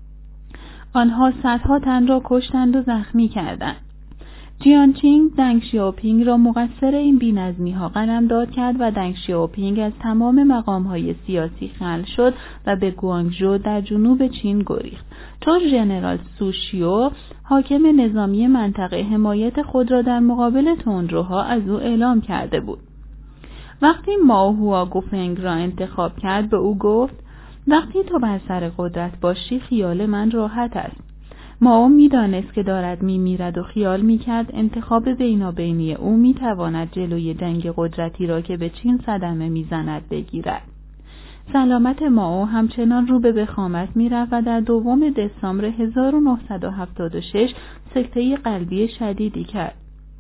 آنها صدها تن را کشتند و زخمی کردند. جیانچینگ دنگ شیائوپینگ را مقصر این بی‌نظمی‌ها قلمداد کرد و دنگ شیائوپینگ از تمام مقام‌های سیاسی خلع شد و به گوانگژو در جنوب چین گریخت، چون ژنرال سوشیو حاکم نظامی منطقه حمایت خود را در مقابل تندروها از او اعلام کرده بود. وقتی مائو هوا گوفنگ را انتخاب کرد به او گفت وقتی تو بر سر قدرت باشی خیال من راحت است. مائو می‌دانست که دارد می‌میرد و خیال می‌کرد انتخاب بینابینی او می‌تواند جلوی جنگ قدرتی را که به چین صدمه می‌زند بگیرد. سلامت مائو همچنان رو به وخامت می‌رفت و در 2 دسامبر 1976 سکته قلبی شدیدی کرد.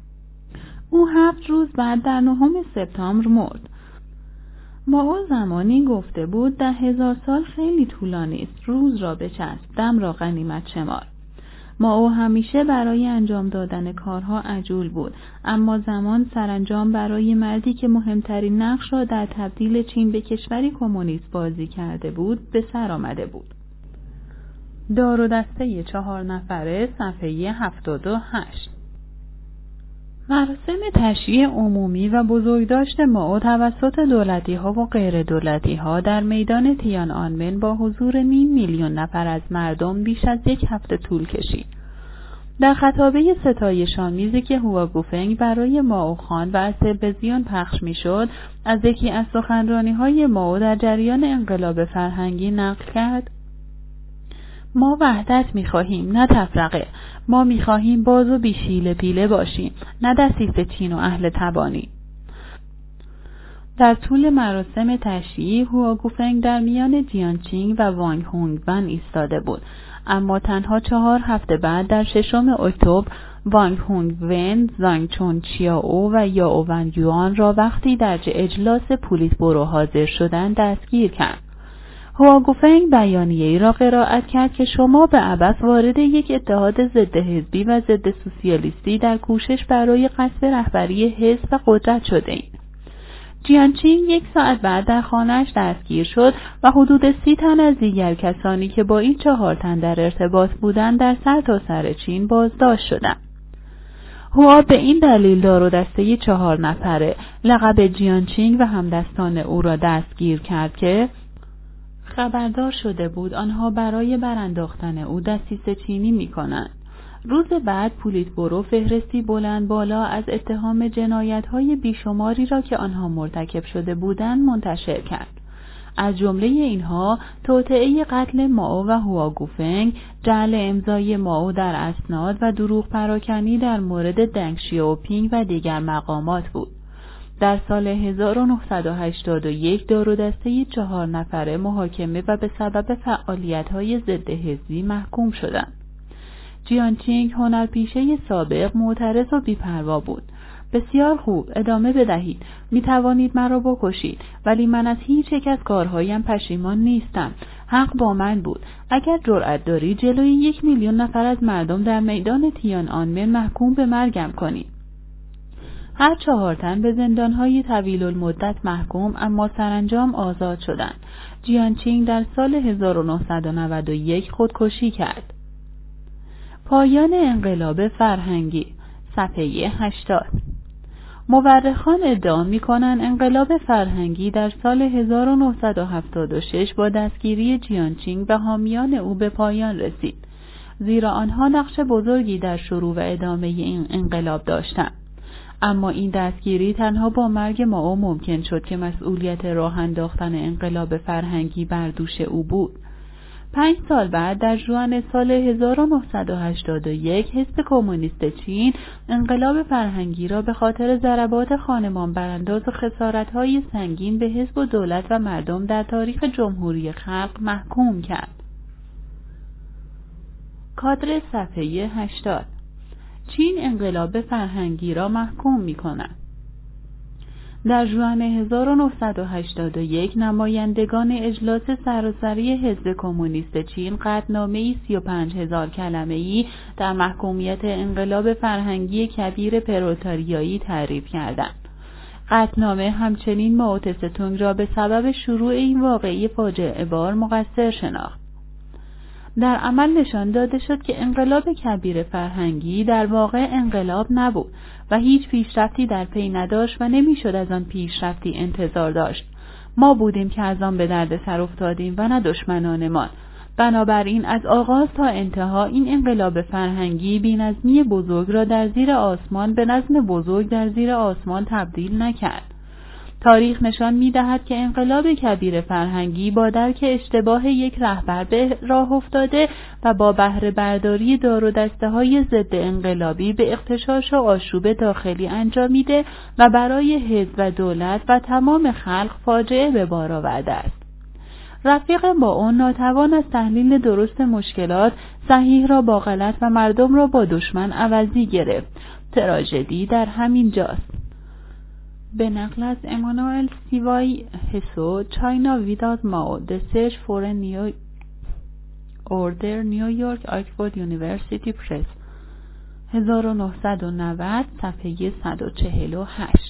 او 7 روز بعد در 9 سپتامبر مرد. مائو زمانی گفته بود 10,000 سال خیلی طولانی است، روز را بچسب، دم را غنیمت شمار. مائو همیشه برای انجام دادن کارها عجول بود، اما زمان سرانجام برای مردی که مهمترین نقش را در تبدیل چین به کشوری کمونیست بازی کرده بود به سر آمده بود. دار و دسته 4 نفره، صفحه 78. مراسم تشییع عمومی و بزرگداشت مائو توسط دولتی‌ها و غیر دولتی‌ها در میدان تیان‌آنمن با حضور 500,000 نفر از مردم بیش از 1 هفته طول کشید. در خطابه ستایش‌آمیزی که هوا گوفنگ برای مائو خواند و از تلویزیون پخش می‌شد، از یکی از سخنرانی‌های مائو در جریان انقلاب فرهنگی نقل کرد: ما وحدت می‌خواهیم، نه تفرقه. ما می‌خواهیم باز و بیشیله پیله باشیم، نه دسیسه چین و اهل تبانی. در طول مراسم تشییع هوا گوفنگ در میان جیانچینگ و وانگ هونگ ون ایستاده بود، اما تنها 4 هفته بعد در 6 اکتبر وانگ هونگ ون، زانگ چون چیائو و یائو ون یوان را وقتی در اجلاس پولیتبورو حاضر شدند دستگیر کرد. هوا گوفنگ بیانیه‌ای را قرائت کرد که شما به عبث وارد یک اتحاد ضد حزبی و ضد سوسیالیستی در کوشش برای غصب رهبری حزب و قدرت شده اید. جیانچینگ 1 ساعت بعد در خانه‌اش دستگیر شد و حدود 30 تن از دیگر کسانی که با این 4 تن در ارتباط بودند در سرتاسر چین بازداشت شدند. هوا به این دلیل دار و دسته 4 نفره لقب جیانچینگ و همدستان او را دستگیر کرد که خبردار شده بود آنها برای برانداختن او دسیسه چینی می‌کنند. روز بعد پولیتبورو فهرستی بلند بالا از اتهام جنایت‌های بیشماری را که آنها مرتکب شده بودند منتشر کرد. از جمله اینها توطئه قتل مائو و هوا گوفنگ، جعل امضای مائو در اسناد و دروغ پراکنی در مورد دنگ شیائوپینگ و دیگر مقامات بود. در سال 1981 دار و دسته 4 نفره محاکمه و به سبب فعالیت‌های ضد حزبی محکوم شدند. جیانچینگ هنرپیشه سابق معترض و بی‌پروا بود. بسیار خوب، ادامه بدهید. می توانید مرا بکشید، ولی من از هیچ یک از کارهایم پشیمان نیستم. حق با من بود. اگر جرأت داری جلوی 1 میلیون نفر از مردم در میدان تیان آنمن محکوم به مرگم کنید. هر 4 تن به زندانهای طویل المدت محکوم اما سرانجام آزاد شدند. جیانچینگ در سال 1991 خودکشی کرد. پایان انقلاب فرهنگی، صفحه 80. مورخان ادعا می‌کنند انقلاب فرهنگی در سال 1976 با دستگیری جیانچینگ و حامیان او به پایان رسید، زیرا آنها نقش بزرگی در شروع و ادامه این انقلاب داشتند. اما این دستگیری تنها با مرگ مائو ممکن شد که مسئولیت راه انداختن انقلاب فرهنگی بر دوش او بود. 5 سال بعد در ژوئن سال 1981 حزب کمونیست چین انقلاب فرهنگی را به خاطر ضربات خانمان برانداز و خسارت‌های سنگین به حزب و دولت و مردم در تاریخ جمهوری خلق محکوم کرد. کادر صفحه 80. چین انقلاب فرهنگی را محکوم می‌کند. در ژوئن 1981 نمایندگان اجلاس سراسری حزب کمونیست چین قطعنامه‌ای 35,000 کلمه‌ای در محکومیت انقلاب فرهنگی کبیر پرولتاریایی تعریف کردند. قطعنامه همچنین مائو تسه-تونگ را به سبب شروع این واقعه فاجعه بار مقصر شناخت. در عمل نشان داده شد که انقلاب کبیر فرهنگی در واقع انقلاب نبود و هیچ پیشرفتی در پی نداشت و نمیشد از آن پیشرفتی انتظار داشت. ما بودیم که از آن به دردسر افتادیم و نه دشمنانمان. بنابراین از آغاز تا انتها این انقلاب فرهنگی بی‌نظمی بزرگ را در زیر آسمان به نظم بزرگ در زیر آسمان تبدیل نکرد. تاریخ نشان می‌دهد که انقلاب کبیر فرهنگی با درک اشتباه یک رهبر به راه افتاده و با بهره برداری دار و دسته‌های ضد انقلابی به اغتشاش و آشوب داخلی انجامیده و برای حزب و دولت و تمام خلق فاجعه به بار آورده است. رفیق مائو ناتوان از تحلیل درست مشکلات، صحیح را با غلط و مردم را با دشمن عوضی گرفت. تراژدی در همین جاست. به نقل از امانوئل سیوای هسو، چاینا ویداوت مائو، The Search for a New Order، نیویورک آکسفورد یونیورسیتی پرس، 1990، صفحه 148.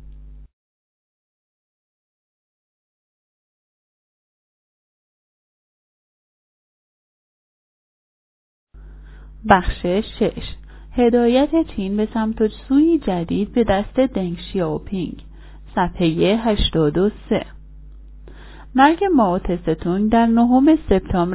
بخش 6. هدایت چین به سمت و سوی جدید به دست دنگ شیائوپینگ، صفحه 83. مرگ مائو تسه-تونگ در 9 سپتامبر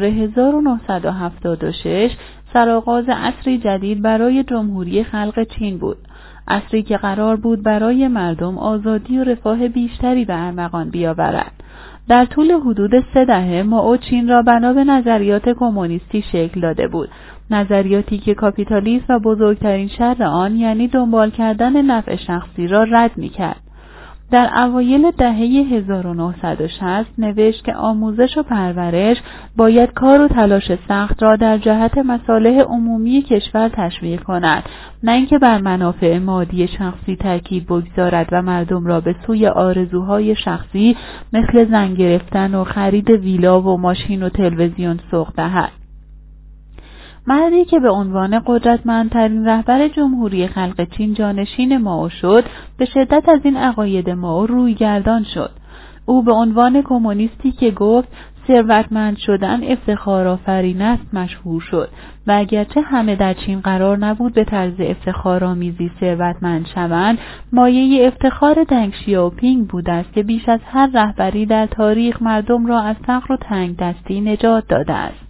1976 سرآغاز عصری جدید برای جمهوری خلق چین بود. عصری که قرار بود برای مردم آزادی و رفاه بیشتری به ارمغان بیاورد. در طول حدود 3 دهه مائو چین را بنا به نظریات کمونیستی شکل داده بود. نظریاتی که کاپیتالیسم و بزرگترین شر آن یعنی دنبال کردن نفع شخصی را رد می‌کرد. در اوایل دهه 1960 نوشت که آموزش و پرورش باید کار و تلاش سخت را در جهت مصالح عمومی کشور تشویق کند، نه اینکه بر منافع مادی شخصی تاکید بگذارد و مردم را به سوی آرزوهای شخصی مثل زن گرفتن و خرید ویلا و ماشین و تلویزیون سوق دهد. مردی که به عنوان قدرتمندترین رهبر جمهوری خلق چین جانشین مائو شد، به شدت از این عقاید مائو رویگردان شد. او به عنوان کمونیستی که گفت ثروتمند شدن افتخارآفرین است مشهور شد و اگرچه همه در چین قرار نبود به طرز افتخارآمیزی ثروتمند شوند، مایه افتخار دنگ شیائوپینگ بوده است که بیش از هر رهبری در تاریخ مردم را از فقر و تنگ دستی نجات داده است.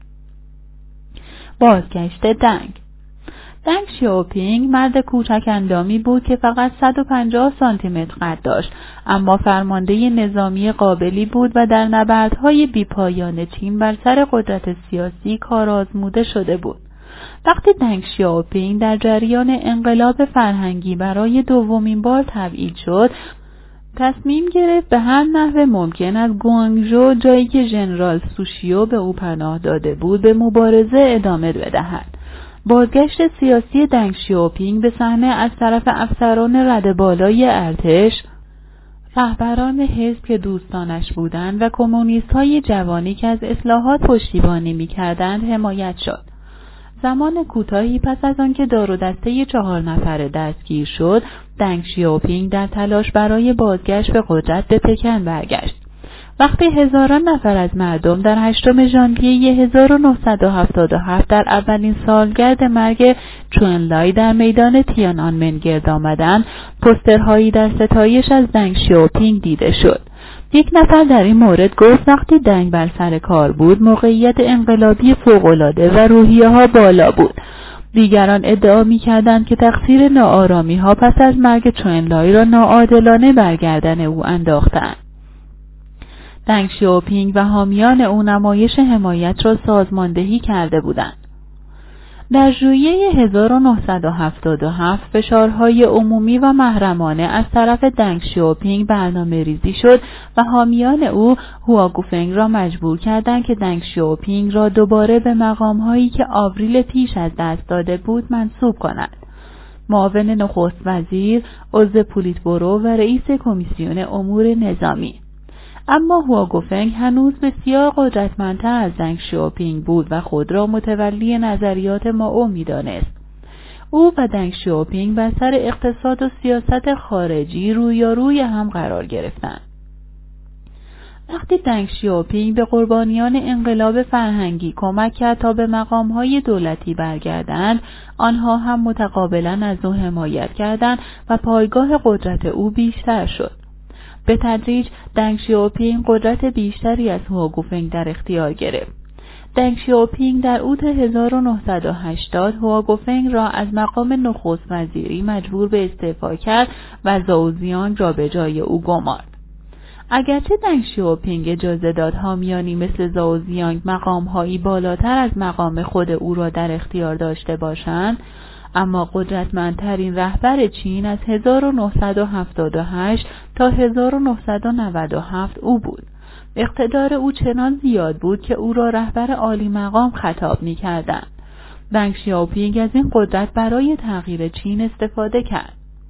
بازگشت دنگ شیائوپینگ مرد کوچک اندامی بود که فقط 150 سانتی متر قد داشت، اما فرمانده نظامی قابلی بود و در نبردهای بیپایان چین بر سر قدرت سیاسی کارآزموده شده بود. وقتی دنگ شیائوپینگ در جریان انقلاب فرهنگی برای دومین بار تبعید شد، تصمیم گرفت به هر نحو ممکن از گوانگژو، جایی که ژنرال سوشیو به او پناه داده بود، به مبارزه ادامه بدهد. بازگشت سیاسی دنگ شیائوپینگ به صحنه از طرف افسران رده بالای ارتش، رهبران حزب که دوستانش بودند و کمونیست‌های جوانی که از اصلاحات پشتیبانی می‌کردند حمایت شد. زمان کوتاهی پس از آنکه دار و دسته 4 نفره دستگیر شد، دنگ شیائوپینگ در تلاش برای بازگشت به قدرت به پکن برگشت. وقتی هزاران نفر از مردم در 8 ژانویه 1977 در اولین سالگرد مرگ چوئنلای در میدان تیانانمن گرد آمدند، پوسترهایی در ستایش از دنگ شیائوپینگ دیده شد. یک نفر در این مورد گفت وقتی دنگ بر سر کار بود، موقعیت انقلابی فوق‌العاده و روحیه‌ها بالا بود. دیگران ادعا می‌کردند که تقصیر ناآرامی‌ها پس از مرگ چوئنلای را ناعادلانه بر گردن او انداختند. دنگ شیائوپینگ و حامیان او نمایش حمایت را سازماندهی کرده بودند. در ژوئیه 1977 فشارهای عمومی و محرمانه از طرف دنگ شیائوپینگ برنامه ریزی شد و حامیان او هواگوفنگ را مجبور کردند که دنگ شیائوپینگ را دوباره به مقامهایی که آوریل پیش از دست داده بود منصوب کند. معاون نخست وزیر، عضو پولیتبورو و رئیس کمیسیون امور نظامی. اما هواگوفنگ هنوز بسیار قدرتمندتر از دنگ شیائوپینگ بود و خود را متولی نظریات مائو می‌دانست. او و دنگ شیائوپینگ بر سر اقتصاد و سیاست خارجی رویاروی هم قرار گرفتند. وقتی دنگ شیائوپینگ به قربانیان انقلاب فرهنگی کمک کرد تا به مقام‌های دولتی برگردند، آنها هم متقابلاً از او حمایت کردند و پایگاه قدرت او بیشتر شد. به تدریج دنگ شیائوپینگ قدرت بیشتری از هواگوفنگ در اختیار گرفت. دنگ شیائوپینگ در اوت 1980 هواگوفنگ را از مقام نخست وزیری مجبور به استعفا کرد و زائوزیانگ را به جای او گمارد. اگرچه دنگ شیائوپینگ اجازه داد حامیانی مثل زائوزیانگ مقام‌هایی بالاتر از مقام خود او را در اختیار داشته باشند، اما قدرتمندترین رهبر چین از 1978 تا 1997 او بود. اقتدار او چنان زیاد بود که او را رهبر عالی مقام خطاب می‌کردند. دنگ شیائوپینگ از این قدرت برای تغییر چین استفاده کرد.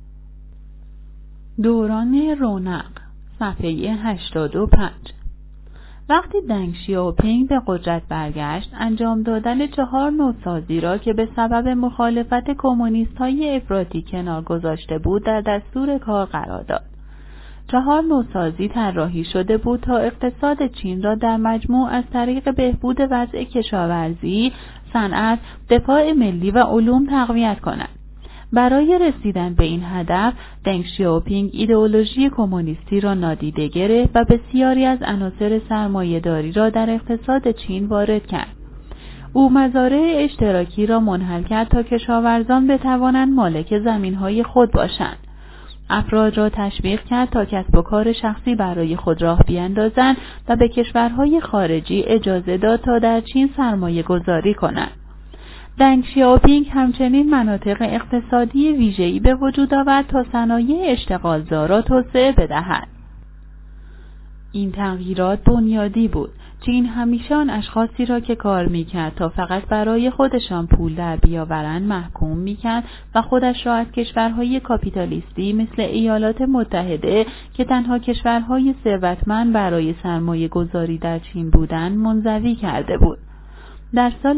دوران رونق، صفحه 85. وقتی دنگ شیائوپینگ به قدرت برگشت، انجام دادن 4 نوسازی را که به سبب مخالفت کمونیست‌های افراطی کنار گذاشته بود در دستور کار قرار داد. 4 نوسازی طراحی شده بود تا اقتصاد چین را در مجموع از طریق بهبود وضع کشاورزی، صنعت، دفاع ملی و علوم تقویت کند. برای رسیدن به این هدف، دنگ شیائوپینگ ایدئولوژی کمونیستی را نادیده گرفت و بسیاری از عناصر سرمایه‌داری را در اقتصاد چین وارد کرد. او مزارع اشتراکی را منحل کرد تا کشاورزان بتوانند مالک زمین‌های خود باشند. افراد را تشویق کرد تا کسب و کار شخصی برای خود راه بیاندازند و به کشورهای خارجی اجازه داد تا در چین سرمایه گذاری کنند. دنگ شیاوپینگ همچنین مناطق اقتصادی ویژه‌ای به وجود آورد تا صنایع اشتغالزا را توسعه بدهد. این تغییرات بنیادی بود. چین همیشه آن اشخاصی را که کار می‌کرد تا فقط برای خودشان پول در بیاورند محکوم می‌کرد و خودش را از کشورهای کاپیتالیستی مثل ایالات متحده که تنها کشورهای ثروتمند برای سرمایه گذاری در چین بودند منزوی کرده بود. در سال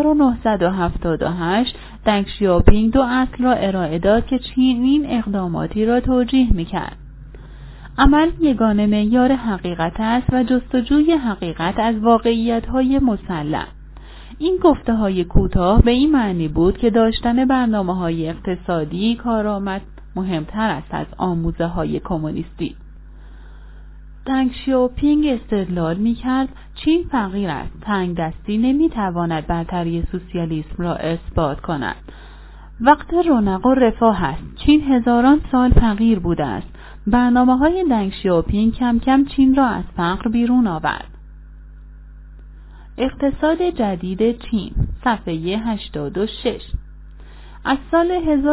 1978 دنگ شیاوپینگ دو اصل را ارائه داد که چین این اقداماتی را توجیه می‌کرد. عمل یگانه معیار حقیقت است و جستجوی حقیقت از واقعیت‌های مسلم. این گفته‌های کوتاه به این معنی بود که داشتن برنامه‌های اقتصادی کارآمد مهمتر است از آموزه‌های کمونیستی. دنگ شیاوپینگ استدلال می‌کرد چین فقیر است، تنگ دستی نمی‌تواند برتری سوسیالیسم را اثبات کند. وقت رونق و رفاه است. چین هزاران سال فقیر بوده است. برنامه‌های دنگ شیاوپینگ کم کم چین را از فقر بیرون آورد. اقتصاد جدید چین، صفحه 86. از سال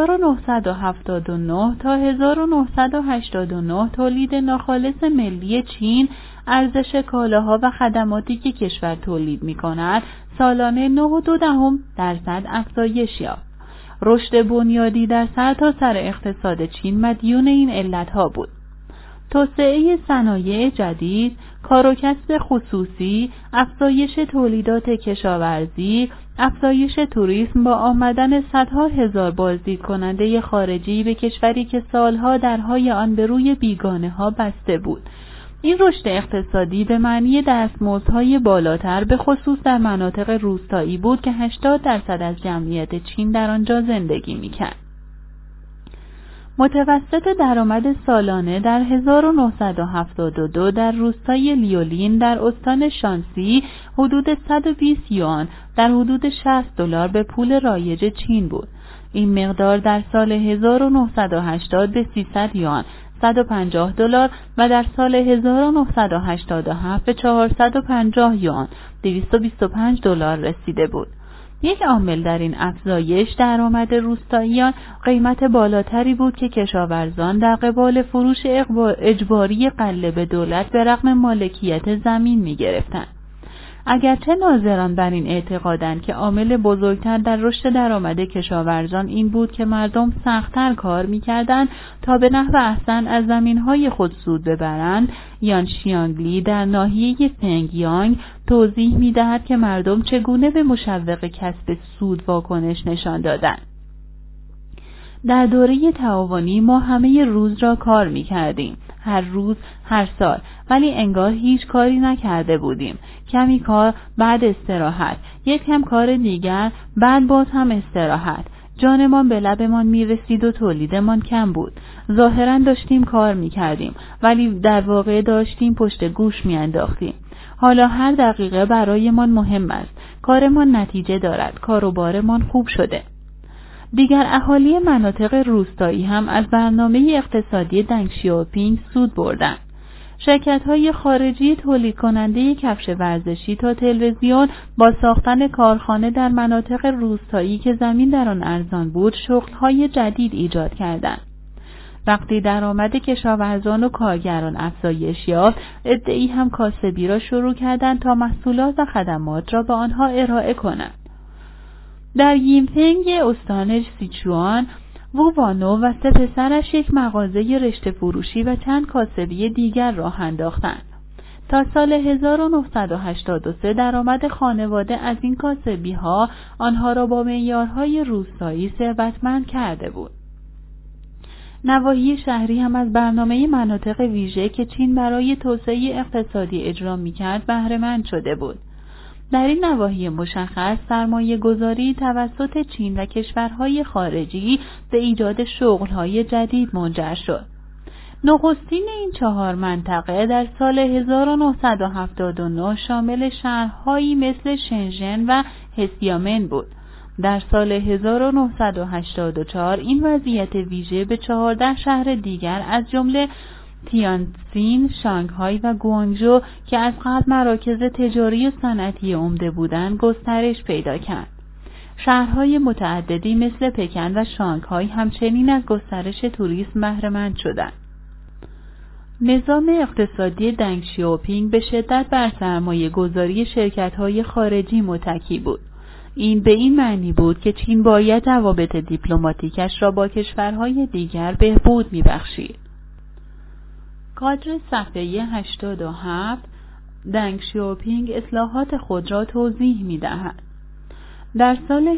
1979 تا 1989 تولید ناخالص ملی چین، ارزش کالاها و خدماتی که کشور تولید می‌کند، سالانه 9.2% افزایش یافت. رشد بنیادی در سرتاسر اقتصاد چین مدیون این علتها بود. توسعه صنایع جدید، کار و کسب خصوصی، افزایش تولیدات کشاورزی، افزایش توریسم با آمدن صدها هزار بازدید کننده خارجی به کشوری که سالها درهای آن به روی بیگانه ها بسته بود. این رشد اقتصادی به معنی دستمزدهای بالاتر به خصوص در مناطق روستایی بود که 80% از جمعیت چین در آنجا زندگی می‌کرد. متوسط درآمد سالانه در 1972 در روستای لیولین در استان شانسی حدود 120 یوان در حدود $60 به پول رایج چین بود. این مقدار در سال 1980 به 300 یوان $150 و در سال 1987 به 450 یوان $225 رسیده بود. یک عامل در این افزایش درآمد روستاییان قیمت بالاتری بود که کشاورزان در قبال فروش اجباری غله به دولت به رغم مالکیت زمین می‌گرفتند. اگرچه ناظران بر این اعتقادند که عامل بزرگتر در رشد درآمد کشاورزان این بود که مردم سخت‌تر کار می‌کردند تا به نحو احسن از زمین‌های خود سود ببرند، یان شیانگلی در ناحیه فنگیانگ توضیح می‌دهد که مردم چگونه به مشوق کسب سود واکنش نشان دادند. در دوره تعاونی ما همه روز را کار می‌کردیم، هر روز، هر سال، ولی انگار هیچ کاری نکرده بودیم. کمی کار، بعد استراحت، یک کم کار دیگر، بعد باز هم استراحت. جانمان به لبمان می‌رسید و تولیدمان کم بود. ظاهراً داشتیم کار می‌کردیم، ولی در واقع داشتیم پشت گوش می‌انداختیم. حالا هر دقیقه برایمان مهم است. کارمان نتیجه دارد. کار و بارمان خوب شده. دیگر اهالی مناطق روستایی هم از برنامه اقتصادی دنگ شیاوپینگ سود بردند. شرکت‌های خارجی تولید کننده کفش ورزشی تا تلویزیون با ساختن کارخانه در مناطق روستایی که زمین در آن ارزان بود، شغل‌های جدید ایجاد کردند. وقتی درآمد کشاورزان و کارگران افزایش یافت، عده‌ای هم کاسبی را شروع کردند تا محصولات و خدمات را به آنها ارائه کنند. در یینفنگ استان سیچوان، ووانو و 3 پسرش یک مغازه رشته فروشی و چند کاسبی دیگر راه انداختند. تا سال 1983 درآمد خانواده از این کاسبی‌ها آنها را با معیارهای روستایی ثروتمند کرده بود. نواحی شهری هم از برنامه مناطق ویژه که چین برای توسعه اقتصادی اجرا می‌کرد بهره‌مند شده بود. در این نواحی مشخص سرمایه گذاری توسط چین و کشورهای خارجی به ایجاد شغل‌های جدید منجر شد. نخستین این 4 منطقه در سال 1979 شامل شهرهایی مثل شنژن و هسیامن بود. در سال 1984 این وضعیت ویژه به 14 شهر دیگر از جمله تیانسین، شانگهای و گوانگژو که از قبل مراکز تجاری و صنعتی عمده بودند گسترش پیدا کرد. شهرهای متعددی مثل پکن و شانگهای همچنین از گسترش توریسم بهره‌مند شدند. نظام اقتصادی دنگ شیائوپینگ به شدت بر سرمایه‌گذاری شرکت‌های خارجی متکی بود. این به این معنی بود که چین باید روابط دیپلماتیکش را با کشورهای دیگر بهبود می‌بخشید. کادر صفحه 87 دنگ شیائوپینگ اصلاحات خود را توضیح می‌دهد. در سال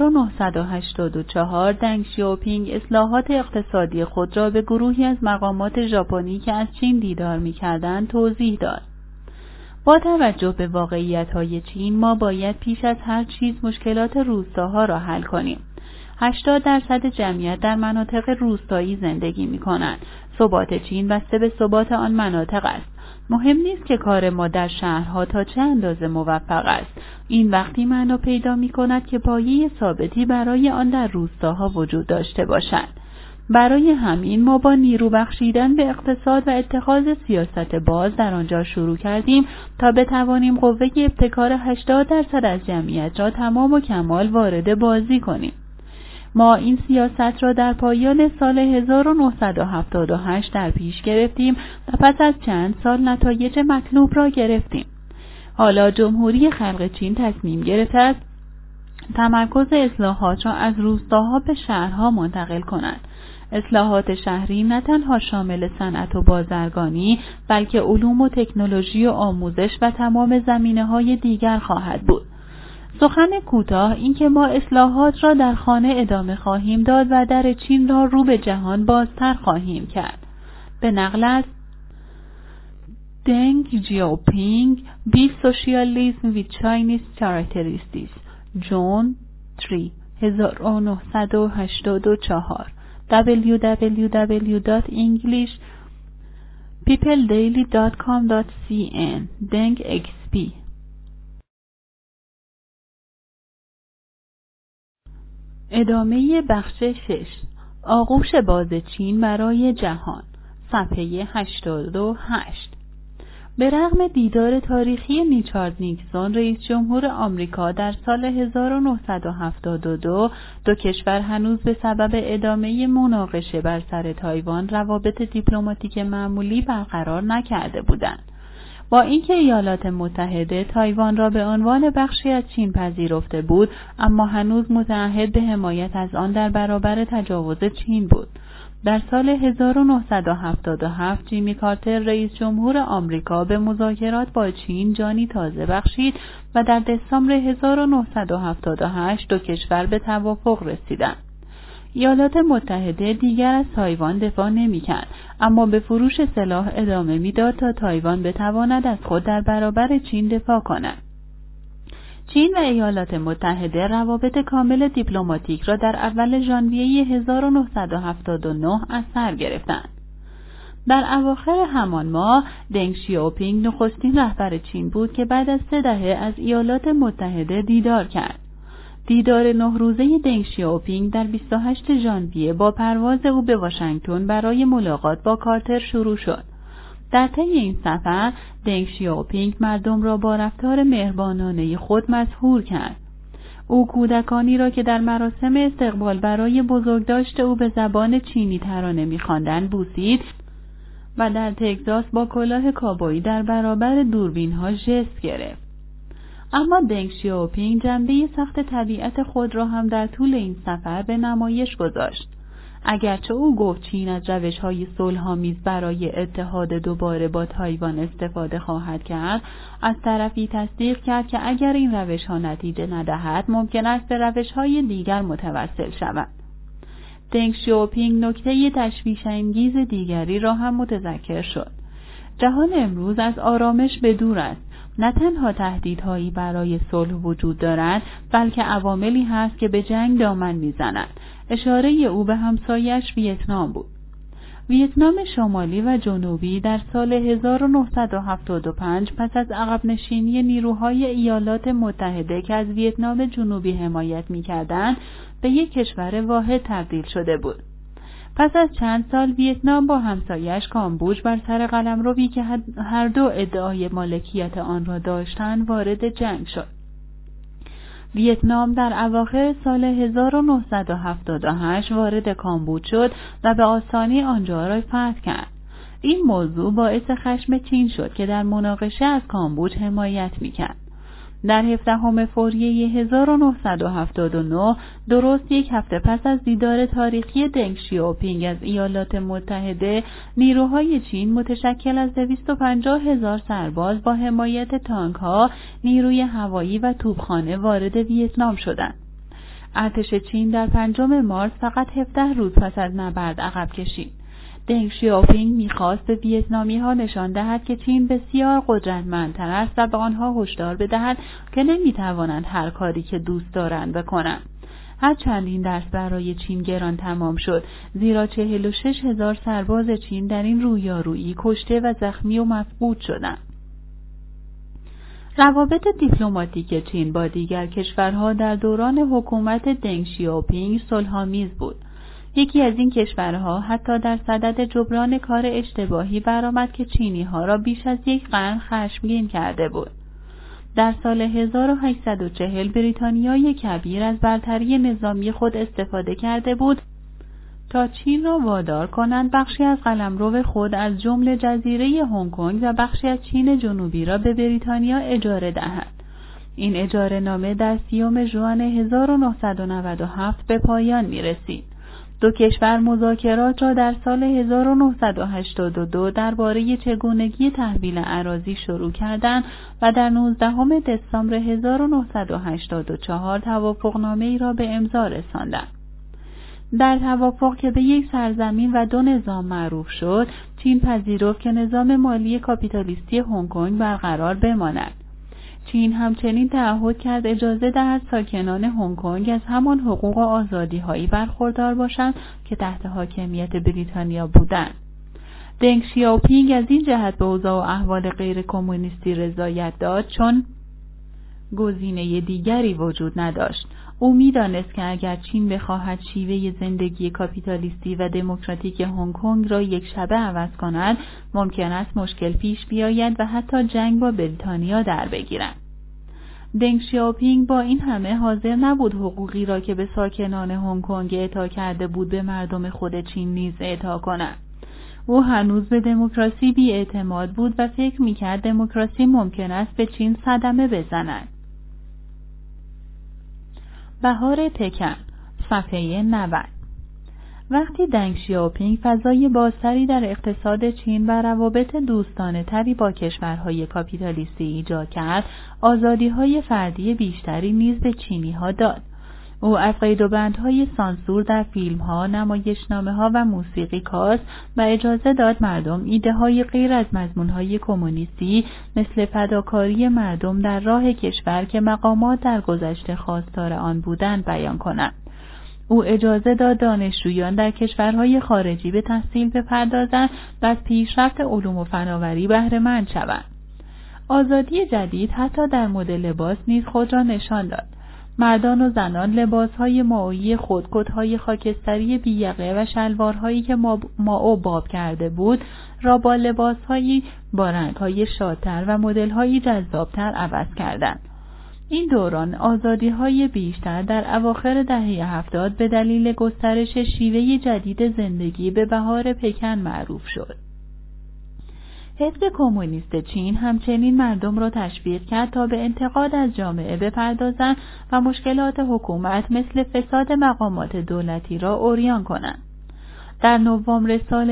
1984 دنگ شیائوپینگ اصلاحات اقتصادی خود را به گروهی از مقامات ژاپنی که از چین دیدار می‌کردند توضیح داد. با توجه به واقعیت‌های چین ما باید پیش از هر چیز مشکلات روستاها را حل کنیم. 80% جمعیت در مناطق روستایی زندگی می‌کنند. ثبات چین بسته به ثبات آن مناطق است. مهم نیست که کار ما در شهرها تا چه اندازه موفق است. این وقتی معنا پیدا می‌کند که پایه ثابتی برای آن در روستاها وجود داشته باشد. برای همین ما با نیرو بخشیدن به اقتصاد و اتخاذ سیاست باز در آنجا شروع کردیم تا بتوانیم قوه ابتکار 80% از جمعیت را تمام و کمال وارد بازی کنیم. ما این سیاست را در پایان سال 1978 در پیش گرفتیم و پس از چند سال نتایج مطلوب را گرفتیم. حالا جمهوری خلق چین تصمیم گرفته است تمرکز اصلاحات را از روستاها به شهرها منتقل کند. اصلاحات شهری نه تنها شامل صنعت و بازرگانی بلکه علوم و تکنولوژی و آموزش و تمام زمینه‌های دیگر خواهد بود. سخن کوتاه این که ما اصلاحات را در خانه ادامه خواهیم داد و در چین را رو به جهان بازتر خواهیم کرد. به نقل از دنگ شیائوپینگ Be Socialism with Chinese Characteristics جون 3 1984 www.englishpeopledaily.com.cn دنگ XP. ادامه بخش 6 آغوش باز چین برای جهان صفحه 88. به رغم دیدار تاریخی ریچارد نیکسون رئیس جمهور آمریکا در سال 1972 دو کشور هنوز به سبب ادامه مناقشه بر سر تایوان روابط دیپلماتیک معمولی برقرار نکرده بودند. با اینکه ایالات متحده تایوان را به عنوان بخشی از چین پذیرفته بود، اما هنوز متعهد به حمایت از آن در برابر تجاوز چین بود. در سال 1977 جیمی کارتر رئیس جمهور آمریکا به مذاکرات با چین جانی تازه بخشید و در دسامبر 1978 دو کشور به توافق رسیدند. ایالات متحده دیگر از تایوان دفاع نمی‌کرد، اما به فروش سلاح ادامه می‌داد تا تایوان بتواند از خود در برابر چین دفاع کند. چین و ایالات متحده روابط کامل دیپلماتیک را در اول ژانویه 1979 از سر گرفتند. در اواخر همان ماه دنگ شیائوپینگ نخستین رهبر چین بود که بعد از 3 دهه از ایالات متحده دیدار کرد. دیدار 9 روزه دنگ شیائوپینگ در 28 ژانویه با پرواز او به واشنگتن برای ملاقات با کارتر شروع شد. در طی این سفر دنگ شیائوپینگ مردم را با رفتار مهربانانه خود مسحور کرد. او کودکانی را که در مراسم استقبال برای بزرگداشت او به زبان چینی ترانه می‌خواندند بوسید و در تگزاس با کلاه کابویی در برابر دوربین‌ها ژست گرفت. اما دنگ شیائوپینگ جنبه سخت طبیعت خود را هم در طول این سفر به نمایش گذاشت. اگرچه او گفت چین از روش‌های صلح‌آمیز برای اتحاد دوباره با تایوان استفاده خواهد کرد، از طرفی تصدیق کرد که اگر این روش‌ها نتیجه ندهد ممکن است به روش‌های دیگر متوسل شود. دنگ شیائوپینگ نکته تشویش‌انگیز دیگری را هم متذکر شد. جهان امروز از آرامش به دور است. نه تنها تهدیدهایی برای صلح وجود دارد، بلکه عواملی هست که به جنگ دامن میزنند. اشاره او به همسایه‌اش ویتنام بود. ویتنام شمالی و جنوبی در سال 1975 پس از عقب نشینی نیروهای ایالات متحده که از ویتنام جنوبی حمایت می‌کردند، به یک کشور واحد تبدیل شده بود. پس از چند سال ویتنام با همسایه‌اش کامبوج بر سر قلمروی که هر دو ادعای مالکیت آن را داشتند وارد جنگ شد. ویتنام در اواخر سال 1978 وارد کامبوج شد و به آسانی آنجا را فتح کرد. این موضوع باعث خشم چین شد که در مناقشه از کامبوج حمایت می‌کرد. در 17 فوریه 1979 درست یک هفته پس از دیدار تاریخی دنگ شیائوپینگ از ایالات متحده، نیروهای چین متشکل از 250,000 سرباز با حمایت تانک‌ها، نیروی هوایی و توپخانه وارد ویتنام شدند. ارتش چین در 5 مارس فقط 17 روز پس از نبرد عقب کشید. دنگ شیائوپینگ می‌خواست به ویتنامی‌ها نشان دهد که چین بسیار قدرتمندتر است و به آنها هشدار بدهد که نمی‌توانند هر کاری که دوست دارند بکنند. هرچند این درس برای چین گران تمام شد، زیرا 46,000 سرباز چین در این رویارویی کشته و زخمی و مفقود شدند. روابط دیپلماتیک چین با دیگر کشورها در دوران حکومت دنگ شیائوپینگ صلح‌آمیز بود. یکی از این کشورها حتی در صدد جبران کار اشتباهی برآمد که چینی‌ها را بیش از یک قرن خشمگین کرده بود. در سال 1840 بریتانیای کبیر از برتری نظامی خود استفاده کرده بود تا چین را وادار کنند بخشی از قلمرو خود از جمله جزیره هنگ کنگ و بخشی از چین جنوبی را به بریتانیا اجاره دهد. این اجاره نامه در 30 ژوئن 1997 به پایان می‌رسید. دو کشور مذاکرات را در سال 1982 درباره چگونگی تحویل اراضی شروع کردند و در 19 دسامبر 1984 توافقنامه‌ای را به امضا رساندند. در توافق که به یک سرزمین و 2 نظام معروف شد، چین پذیرفت که نظام مالی کاپیتالیستی هنگ کنگ برقرار بماند. چین همچنین تعهد کرد اجازه دهد ساکنان هنگ کنگ از همان حقوق و آزادی‌هایی برخوردار باشند که تحت حاکمیت بریتانیا بودند. دنگ شیائوپینگ از این جهت به اوضاع و احوال غیر کمونیستی رضایت داد چون گزینه دیگری وجود نداشت. او می‌دانست که اگر چین بخواهد شیوه زندگی کاپیتالیستی و دموکراتیک هنگ کنگ را یک شبه عوض کند، ممکن است مشکل پیش بیاید و حتی جنگ با بریتانیا در بگیرد. دنگ شیائوپینگ با این همه حاضر نبود حقوقی را که به ساکنان هنگ کنگ اعطا کرده بود به مردم خود چین نیز اعطا کند. او هنوز به دموکراسی بی‌اعتماد بود و فکر می‌کرد دموکراسی ممکن است به چین صدمه بزند. بهار پکن، صفحه 90. وقتی دنگ شیائوپینگ فضای بازتری در اقتصاد چین و روابط دوستانه تری با کشورهای کاپیتالیستی ایجاد کرد، آزادی‌های فردی بیشتری نیز به چینی‌ها داد. او از قیدوبندهای سانسور در فیلم‌ها، نمایشنامه‌ها و موسیقی کاست و اجازه داد مردم ایده‌های غیر از مضمون‌های کمونیستی مثل فداکاری مردم در راه کشور که مقامات در گذشته خواستار آن بودند بیان کنند. او اجازه داد دانشجویان در کشورهای خارجی به تحصیل بپردازند و از پیشرفت علوم و فناوری بهره مند شوند. آزادی جدید حتی در مد لباس نیز خود را نشان داد. مردان و زنان لباسهای مائویی خود، کتهای خاکستری بی‌یقه و شلوارهایی که مائو باب کرده بود را با لباسهایی با رنگهای شادتر و مدل‌هایی جذابتر عوض کردند. این دوران آزادی‌های بیشتر در اواخر دهه 70 به دلیل گسترش شیوه جدید زندگی به بهار پکن معروف شد. حزب کمونیست چین همچنین مردم را تشویق کرد تا به انتقاد از جامعه بپردازند و مشکلات حکومت مثل فساد مقامات دولتی را عریان کنند. در نوامبر سال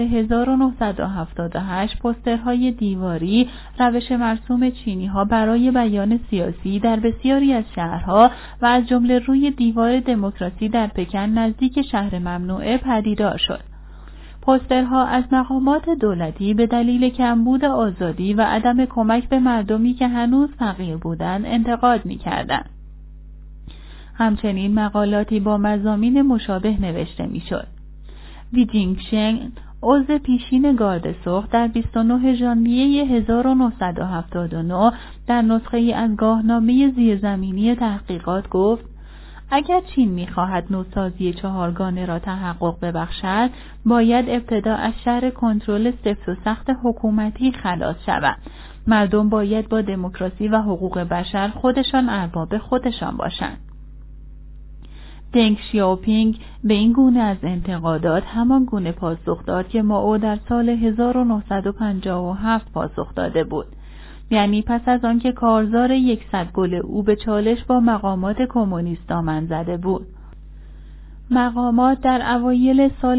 1978 پوسترهای دیواری، روش مرسوم چینی‌ها برای بیان سیاسی در بسیاری از شهرها و از جمله روی دیوار دموکراسی در پکن نزدیک شهر ممنوعه پدیدار شد. پوسترها از مقامات دولتی به دلیل کمبود آزادی و عدم کمک به مردمی که هنوز فقیر بودند انتقاد می‌کردند. همچنین مقالاتی با مضامین مشابه نوشته می‌شد. وی جینگشن، عضو پیشین گارد سرخ، در 29 ژانویه 1979 در نسخه‌ای از گاهنامه زیرزمینی تحقیقات گفت: اگر چین می‌خواهد نوسازی 4گانه را تحقق ببخشد، باید ابتدا از شر کنترل سفت و سخت حکومتی خلاص شود. مردم باید با دموکراسی و حقوق بشر خودشان ارباب خودشان باشند. دنگ شیاوپینگ به این گونه از انتقادات همان گونه پاسخ داد که مائو در سال 1957 پاسخ داده بود. یعنی پس از آنکه کارزار 100 گل او به چالش با مقامات کمونیست دامن زده بود. مقامات در اوایل سال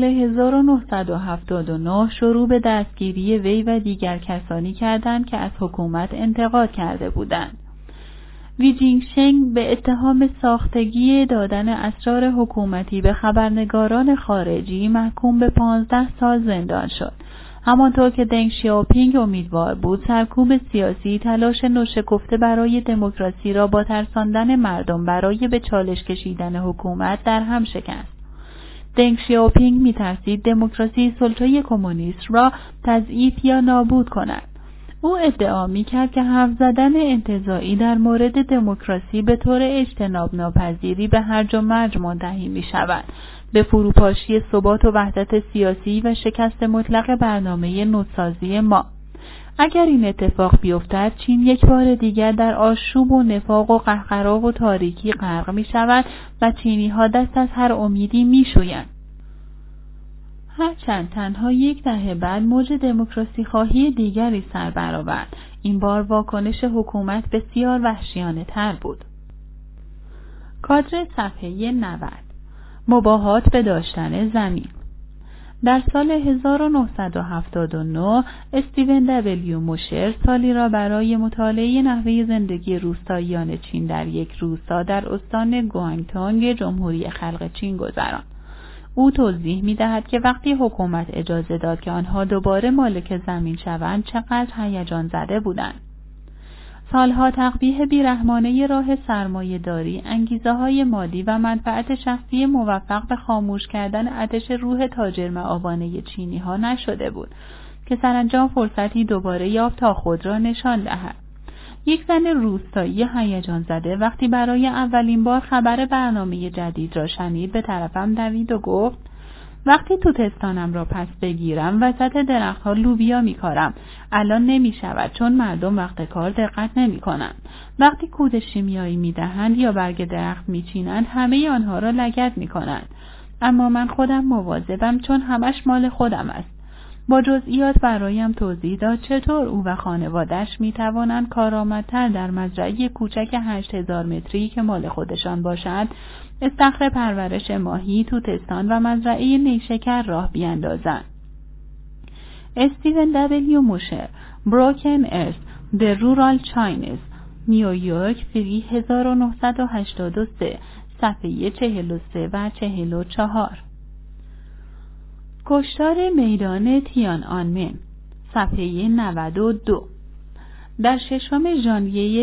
1979 شروع به دستگیری وی و دیگر کسانی کردند که از حکومت انتقاد کرده بودند. وی جینگشنگ به اتهام ساختگی دادن اسرار حکومتی به خبرنگاران خارجی محکوم به 15 سال زندان شد. همانطور که دنگ شیاوپینگ امیدوار بود سرکوب سیاسی تلاش نوشکفته برای دموکراسی را با ترساندن مردم برای به چالش کشیدن حکومت در هم شکست. دنگ شیاوپینگ می‌ترسید دموکراسی سلطه کمونیست را تضعیف یا نابود کند. او ادعا می‌کرد که حرف زدن انتزاعی در مورد دموکراسی به طور اجتناب ناپذیری به هرج و مرج منتهی می‌شود، به فروپاشی ثبات و وحدت سیاسی و شکست مطلق برنامه نوسازی ما. اگر این اتفاق بیفتد، چین یک بار دیگر در آشوب و نفاق و قهقرا و تاریکی غرق می‌شود و چینی‌ها دست از هر امیدی می‌شویند. هرچند تنها یک دهه بعد موج دموکراسی خواهی دیگری سر برآورد، این بار واکنش حکومت بسیار وحشیانه تر بود. کادر صفحه 90. مباهات به داشتن زمین. در سال 1979 استیون دبلیو موشر سالی را برای مطالعه نحوه زندگی روستاییان چین در یک روستا در استان گوانگتونگ جمهوری خلق چین گذراند. او توضیح می‌دهد که وقتی حکومت اجازه داد که آنها دوباره مالک زمین شوند چقدر هیجان زده بودند. سالها تقبیح بیرحمانه راه سرمایه‌داری، انگیزه‌های مادی و منفعت شخصی موفق به خاموش کردن آتش روح تاجر معاوانه چینی‌ها نشده بود که سرانجام فرصتی دوباره یافت تا خود را نشان دهد. یک زن روستایی هیجان زده وقتی برای اولین بار خبر برنامه جدید را شنید به طرفم دوید و گفت: وقتی توتستانم را پس بگیرم وسط درختها لوبیا میکارم. الان نمیشود چون مردم وقت کار دقت نمیکنند. وقتی کود شیمیایی میدهند یا برگ درخت میچینند همه آنها را لگد میکنند. اما من خودم مواظبم چون همش مال خودم است. با جزئیات برایم توضیح داد چطور او و خانواده‌اش میتوانند کارآمدتر در مزرعه کوچک 8000 متری که مال خودشان باشد استخر پرورش ماهی، توتستان و مزرعه نیشکر راه بیاندازند. استیون دبلیو موشر، بروکن ارث، The Rural Chinese، نیویورک، فری 1983، صفحه 43 و 44. کشتار میدان تیان آنمن، صفحه 92. در 6 ژانویه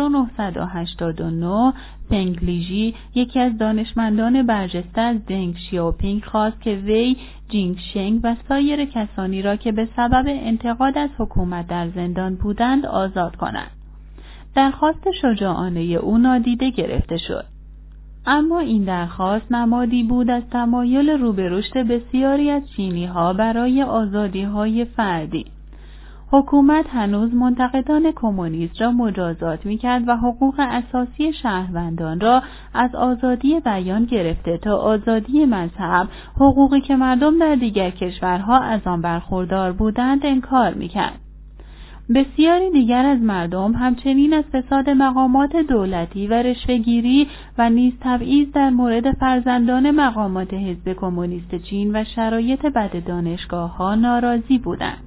1989 پنگ لیژی، یکی از دانشمندان برجسته از دنگ شیاوپینگ، خواست که وی، جینگشنگ و سایر کسانی را که به سبب انتقاد از حکومت در زندان بودند آزاد کنند. درخواست شجاعانه او نادیده گرفته شد. اما این درخواست نمادی بود از تمایل رو به رشد بسیاری از چینی‌ها برای آزادی‌های فردی. حکومت هنوز منتقدان کمونیست را مجازات می‌کرد و حقوق اساسی شهروندان را از آزادی بیان گرفته تا آزادی مذهب، حقوقی که مردم در دیگر کشورها از آن برخوردار بودند، انکار می‌کرد. بسیاری دیگر از مردم همچنین از فساد مقامات دولتی و رشوه‌گیری و نیز تبعیض در مورد فرزندان مقامات حزب کمونیست چین و شرایط بد دانشگاه‌ها ناراضی بودند.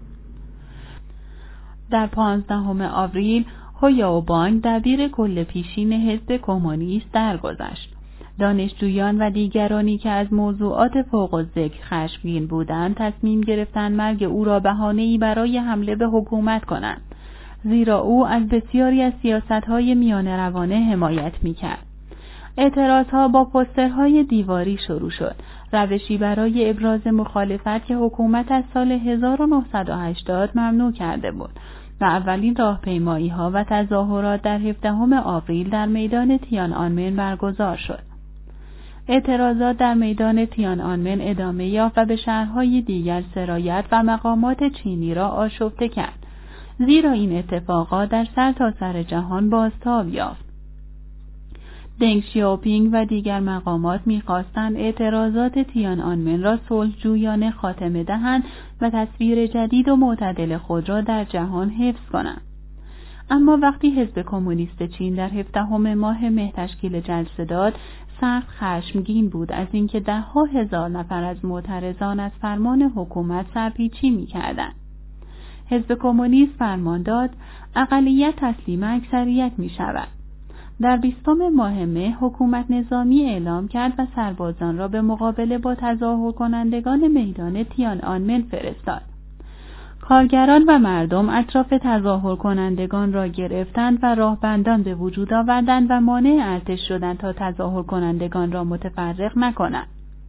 در 15 آوریل هو یائوبانگ، دبیر کل پیشین حزب کمونیست، درگذشت. دانشجویان و دیگرانی که از موضوعات فوق الذکر خشمگین بودند تصمیم گرفتند مرگ او را بهانه‌ای برای حمله به حکومت کنند، زیرا او از بسیاری از سیاست‌های میانه روانه حمایت می‌کرد. اعتراضها با پوسترهای دیواری شروع شد، روشی برای ابراز مخالفت که حکومت از سال 1980 ممنوع کرده بود و اولین راهپیمایی‌ها و تظاهرات در 17 آوریل در میدان تیان آنمن برگزار شد. اعتراضات در میدان تیان آنمن ادامه یافت و به شهرهای دیگر سرایت و مقامات چینی را آشفته کرد، زیرا این اتفاقات در سرتاسر جهان بازتاب یافت. دنگ شیاوپینگ و دیگر مقامات می‌خواستند اعتراضات تیان‌آنمن را صلح‌جویانه خاتمه دهند و تصویر جدید و معتدل خود را در جهان حفظ کنند. اما وقتی حزب کمونیست چین در 17 ماه مه تشکیل جلسه داد، سخت خشمگین بود از اینکه ده‌ها هزار نفر از معترضان از فرمان حکومت سرپیچی می‌کردند. حزب کمونیست فرمان داد اقلیت تسلیم اکثریت می‌شود. در 20 ماه مه حکومت نظامی اعلام کرد و سربازان را به مقابله با تظاهر کنندگان میدان تیان‌آنمن فرستاد. کارگران و مردم اطراف تظاهر کنندگان را گرفتند و راهبندان به وجود آوردند و مانع ارتش شدند تا تظاهر کنندگان را متفرق نکنند.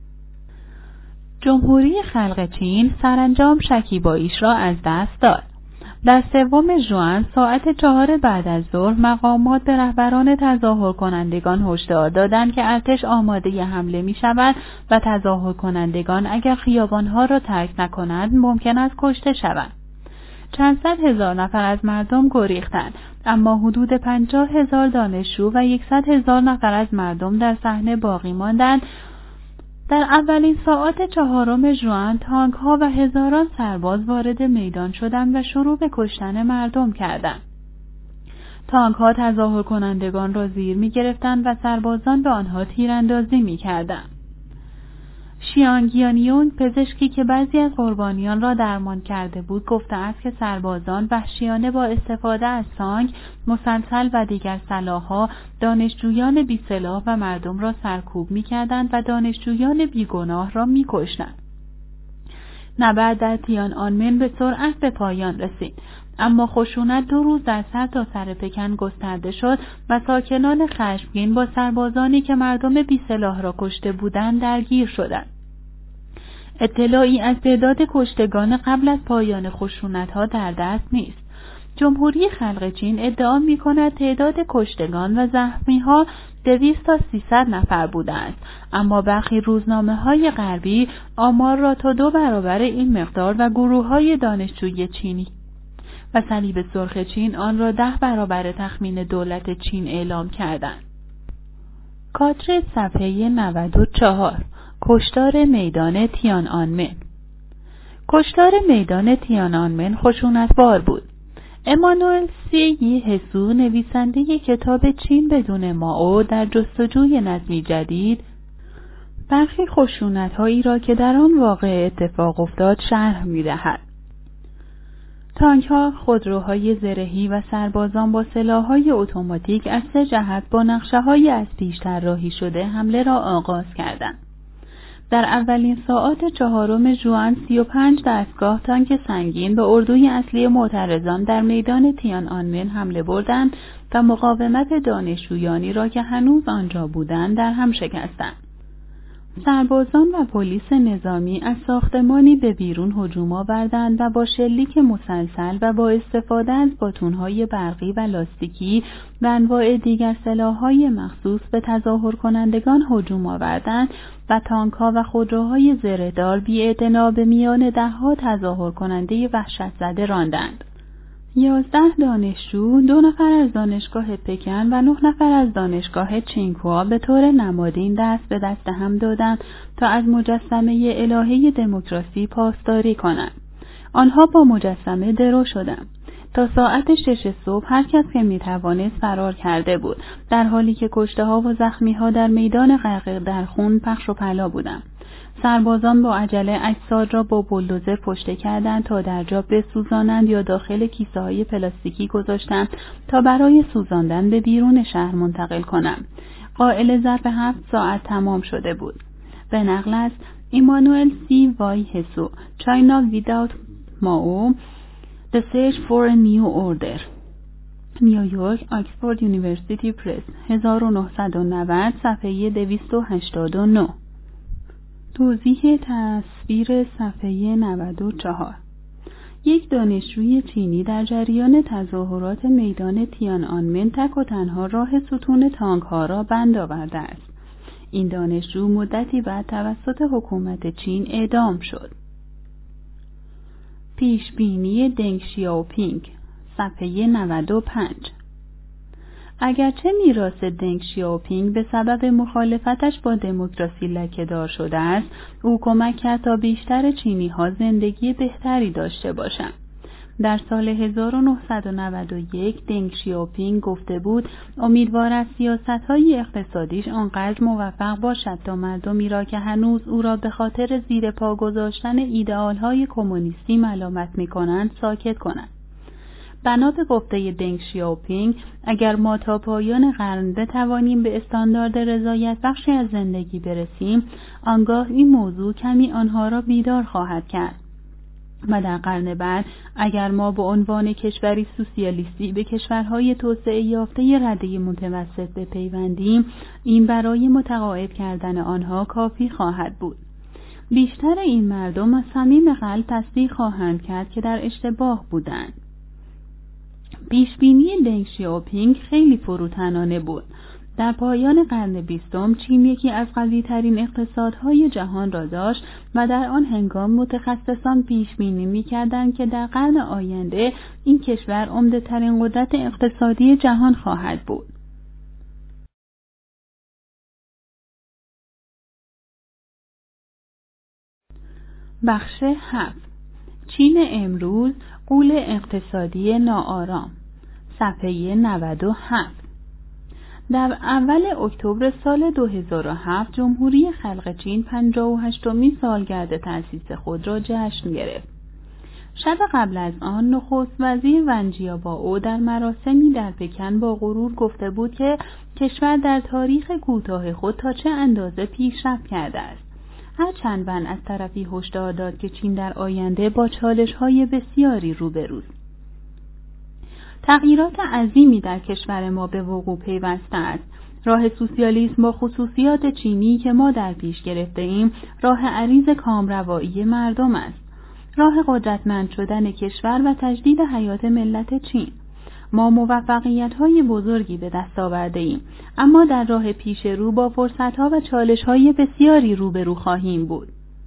جمهوری خلق چین سرانجام شکیباییش را از دست داد. در 3 ژوئن ساعت 4 بعد از ظهر مقامات به رهبران تظاهر کنندگان هشدار دادند که ارتش آماده حمله می شود و تظاهر کنندگان اگر خیابانها را ترک نکنند ممکن است کشته شوند. چند صد هزار نفر از مردم گریختند، اما حدود 50,000 دانشجو و 100,000 نفر از مردم در صحنه باقی ماندند. در اولین ساعات 4 ژوئن تانک‌ها و هزاران سرباز وارد میدان شدند و شروع به کشتن مردم کردند. تانک‌ها تظاهر کنندگان را زیر می‌گرفتند و سربازان به آنها تیراندازی می‌کردند. شیانگ یانیونگ، پزشکی که بعضی از قربانیان را درمان کرده بود، گفته است که سربازان وحشیانه با استفاده از سانگ، مسلسل و دیگر سلاح‌ها دانشجویان بی‌سلاح و مردم را سرکوب می‌کردند و دانشجویان بیگناه را می‌کشتند. نبرد در تیان‌آنمن به سرعت به پایان رسید، اما خشونت 2 روز در سرتاسر پکن گسترده شد و ساکنان خشمگین با سربازانی که مردم بی‌سلاح را کشته بودند درگیر شدند. اطلاعی از تعداد کشتگان قبل از پایان خشونت‌ها در دست نیست. جمهوری خلق چین ادعا می‌کند تعداد کشتگان و زخمی‌ها 200 تا 300 نفر بوده است، اما برخی روزنامه‌های غربی آمار را تا 2 برابر این مقدار و گروه‌های دانشجوی چینی و صلیب سرخ چین آن را 10 برابر تخمین دولت چین اعلام کردند. کادر صفحه 94. کشتار میدان تیان‌آنمن. کشتار میدان تیان‌آنمن خشونت‌بار بود. امانوئل سی هسو، نویسنده کتاب چین بدون مائو در جستجوی نظمی جدید، برخی خشونت‌هایی را که در آن واقع اتفاق افتاد شرح می‌دهد. تانک‌ها، خودروهای زرهی و سربازان با سلاح‌های اتوماتیک از 3 جهت با نقشه‌های از پیش طراحی شده حمله را آغاز کردند. در اولین ساعات 4 ژوئن 35 دستگاه تانک سنگین به اردوی اصلی معترضان در میدان تیان‌آنمن حمله بردند و مقاومت دانشجویانی را که هنوز آنجا بودند در هم شکستند. سربازان و پلیس نظامی از ساختمانی به بیرون هجوم آوردند و با شلیک مسلسل و با استفاده از باتون‌های برقی و لاستیکی و انواع دیگر سلاح‌های مخصوص به تظاهر کنندگان هجوم آوردند و تانک‌ها و خودروهای زره‌دار بی‌اعتنا به میان ده‌ها تظاهر کننده وحشت‌زده راندند. 11 دانشجو، 2 نفر از دانشگاه پکن و 9 نفر از دانشگاه چینگهوا به طور نمادین دست به دست هم دادند تا از مجسمه الهه دموکراسی پاسداری کنند. آنها با مجسمه درو شدند. تا ساعت 6 صبح هر کس که میتوانست فرار کرده بود، در حالی که کشته‌ها و زخمی‌ها در میدان غرق در خون پخش و پلا بودند. سربازان با عجله اجساد را با بولدوزر پشته کردند تا در جا بسوزانند یا داخل کیسه‌های پلاستیکی گذاشتند تا برای سوزاندن به بیرون شهر منتقل کنند. قائل ظرف 7 ساعت تمام شده بود. به نقل از ایمانوئل سی وای هسو، China Without Mao: The Search for a New Order. نیویورک، آکسفورد یونیورسیتی پرس، 1990، صفحه 289. توضیح تصویر صفحه 94. یک دانشجوی چینی در جریان تظاهرات میدان تیان‌آنمن تک و تنها راه ستون تانک‌ها را بند آورده است. این دانشجو مدتی بعد توسط حکومت چین اعدام شد. پیشبینی دنگ شیاوپینگ، صفحه 95. اگرچه میراث دنگ شیائوپینگ به سبب مخالفتش با دموکراسی لکه‌دار شده است، او کمک کرد تا بیشتر چینی‌ها زندگی بهتری داشته باشند. در سال 1991 دنگ شیائوپینگ گفته بود امیدوار است سیاست‌های اقتصادیش آنقدر موفق باشد تا مردمی را که هنوز او را به خاطر زیر پا گذاشتن ایدئال‌های کمونیستی ملامت می‌کنند ساکت کنند. بنا به گفته دنگ شیائوپینگ، اگر ما تا پایان قرن بتوانیم به استاندارد رضایت بخشی از زندگی برسیم، آنگاه این موضوع کمی آنها را بیدار خواهد کرد. و در قرن بعد اگر ما به عنوان کشوری سوسیالیستی به کشورهای توسعه یافته رده متوسط بپیوندیم، این برای متقاعد کردن آنها کافی خواهد بود. بیشتر این مردم از صمیم قلب تصدیق خواهند کرد که در اشتباه بودند. پیشبینی دنگ شیائوپینگ خیلی فروتنانه بود. در پایان قرن 20 چین یکی از قوی‌ترین اقتصادهای جهان را داشت و در آن هنگام متخصصان پیشبینی می‌کردند که در قرن آینده این کشور عمده‌ترین قدرت اقتصادی جهان خواهد بود. بخش 7. چین امروز، غول اقتصادی ناآرام. صفحه 97. در اول اکتبر سال 2007 جمهوری خلق چین 58مین سالگرد تأسیس خود را جشن گرفت. شب قبل از آن نخست وزیر ون جیابائو در مراسمی در پکن با غرور گفته بود که کشور در تاریخ کوتاه خود تا چه اندازه پیشرفت کرده است. هرچند ون از طرفی هشدار داد که چین در آینده با چالش‌های بسیاری روبروست. تغییرات عظیمی در کشور ما به وقوع پیوسته است. راه سوسیالیسم با خصوصیات چینی که ما در پیش گرفته ایم، راه عریض کامروایی مردم است. راه قدرتمند شدن کشور و تجدید حیات ملت چین. ما موفقیت‌های بزرگی به دست آورده ایم، اما در راه پیش رو با فرصت‌ها و چالش‌های بسیاری روبرو خواهیم بود.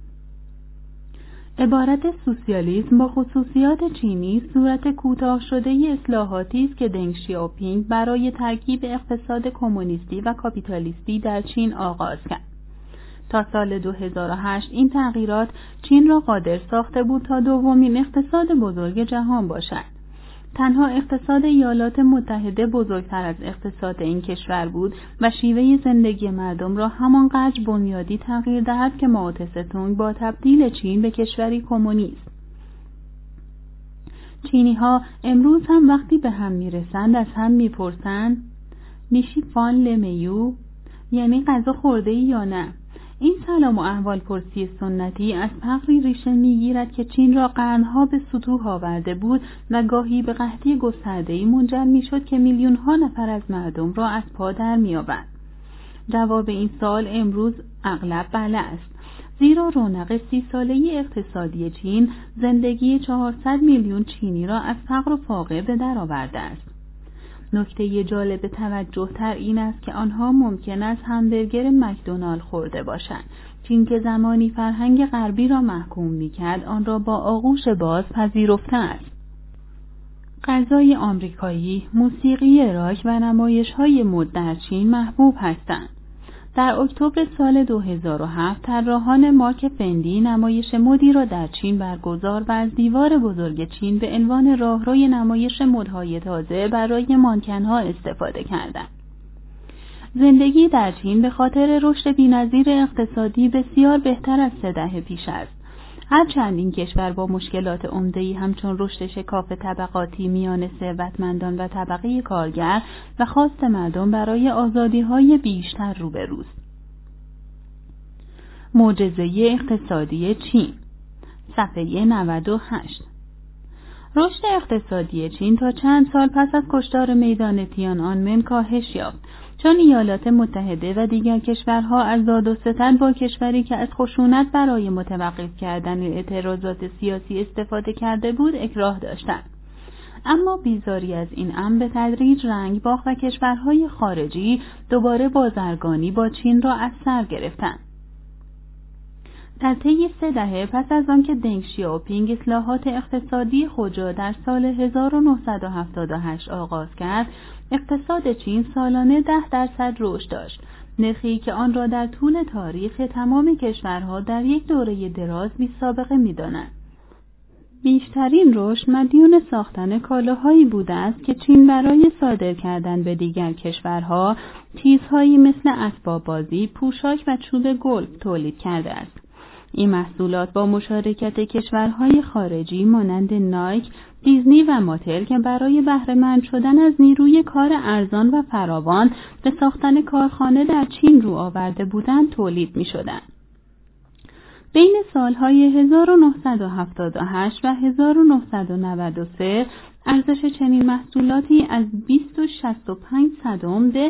عبارت سوسیالیسم با خصوصیات چینی صورت کوتاه شده اصلاحاتی است که دنگ شیائوپینگ برای ترکیب اقتصاد کمونیستی و کاپیتالیستی در چین آغاز کرد. تا سال 2008 این تغییرات چین را قادر ساخته بود تا دومین اقتصاد بزرگ جهان باشد. تنها اقتصاد ایالات متحده بزرگتر از اقتصاد این کشور بود و شیوه زندگی مردم را همانقدر بنیادی تغییر دهد که مائو تسه-تونگ با تبدیل چین به کشوری کمونیست. چینی‌ها امروز هم وقتی به هم میرسند از هم میپرسند میشی فان لمیو؟ یعنی غذا خورده‌ای یا نه؟ این سلام و احوال پرسی سنتی از فقری ریشه میگیرد که چین را قرنها به سطوح آورده بود و گاهی به قحطی گسترده‌ای منجر میشد که میلیون‌ها نفر از مردم را از پا در می‌آورد. جواب این سوال امروز اغلب بله است، زیرا رونق 30 ساله اقتصادی چین زندگی 400 میلیون چینی را از فقر و فاقه به در آورده است. نکته جالب توجه تر این است که آنها ممکن است همبرگر مکدونالد خورده باشند. چین که زمانی فرهنگ غربی را محکوم می‌کرد، آن را با آغوش باز پذیرفته است. غذای آمریکایی، موسیقی راک و نمایش‌های مد در چین محبوب هستند. در اکتبر سال 2007 طراحان مارک فندی نمایش مدی را در چین برگزار و از دیوار بزرگ چین به عنوان راهروی نمایش مدهای تازه برای مانکن‌ها استفاده کردند. زندگی در چین به خاطر رشد بی‌نظیر اقتصادی بسیار بهتر از 3 دهه پیش است. هرچند این کشور با مشکلات عمده‌ای همچون رشد شکاف طبقاتی میان ثروتمندان و طبقه کارگر و خواست مردم برای آزادی‌های بیشتر روبروست. معجزه اقتصادی چین، صفحه 98. رشد اقتصادی چین تا چند سال پس از کشتار میدان تیان‌آنمن کاهش یافت، چون ایالات متحده و دیگر کشورها از داد و ستد با کشوری که از خشونت برای متوقف کردن اعتراضات سیاسی استفاده کرده بود اکراه داشتند. اما بیزاری از این امر به تدریج رنگ باخت و کشورهای خارجی دوباره بازرگانی با چین را از سر گرفتند. در طی 3 دهه پس از آنکه دنگ شیائوپینگ اصلاحات اقتصادی خود را در سال 1978 آغاز کرد، اقتصاد چین سالانه 10% رشد داشت، نرخی که آن را در طول تاریخ تمام کشورها در یک دوره دراز بی‌سابقه می‌دانند. بیشترین رشد مدیون ساختن کالاهایی بوده است که چین برای صادر کردن به دیگر کشورها چیزهایی مثل اسباب بازی، پوشاک و چوب گلف تولید کرده است. این محصولات با مشارکت کشورهای خارجی مانند نایک، دیزنی و ماتل که برای بهره‌مند شدن از نیروی کار ارزان و فراوان به ساختن کارخانه در چین رو آورده بودند تولید می‌شدند. بین سالهای 1978 و 1993 ارزش چنین محصولاتی از 20.65 به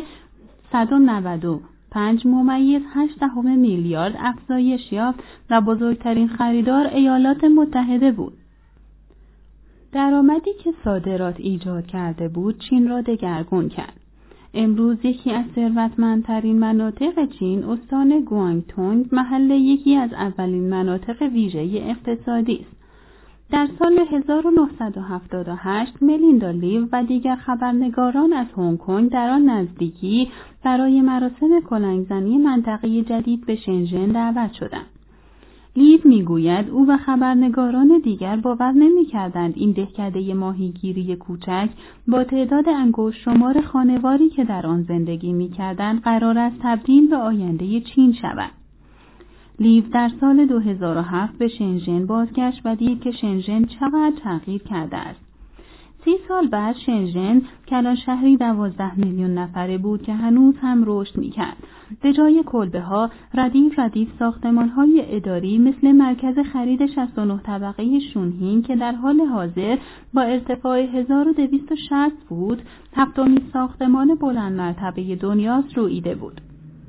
195.8 میلیارد افزایش یافت و بزرگترین خریدار ایالات متحده بود. درآمدی که صادرات ایجاد کرده بود چین را دگرگون کرد. امروز یکی از ثروتمندترین مناطق چین استان گوانگتونگ محل یکی از اولین مناطق ویژه اقتصادی است. در سال 1978 ملیندا لیو و دیگر خبرنگاران از هنگ کنگ در آن نزدیکی برای مراسم کلنگ‌زنی منطقه جدید به شنژن دعوت شدند. لیو میگوید او و خبرنگاران دیگر باور نمی‌کردند این دهکده ماهیگیری کوچک با تعداد انگشت شمار خانواری که در آن زندگی می‌کردند قرار است تبدیل به آینده چین شود. لیو در سال 2007 به شنژن بازگشت و دید که شنژن چقدر تغییر کرده است. 30 سال بعد شنژن کلان شهری 12 میلیون نفره بود که هنوز هم رشد می‌کرد. به جای کلبه‌ها ردیف ساختمان‌های اداری مثل مرکز خرید 69 طبقه شونهین که در حال حاضر با ارتفاع 1260 فوت هفتمین ساختمان بلند مرتبه دنیاست روییده بود.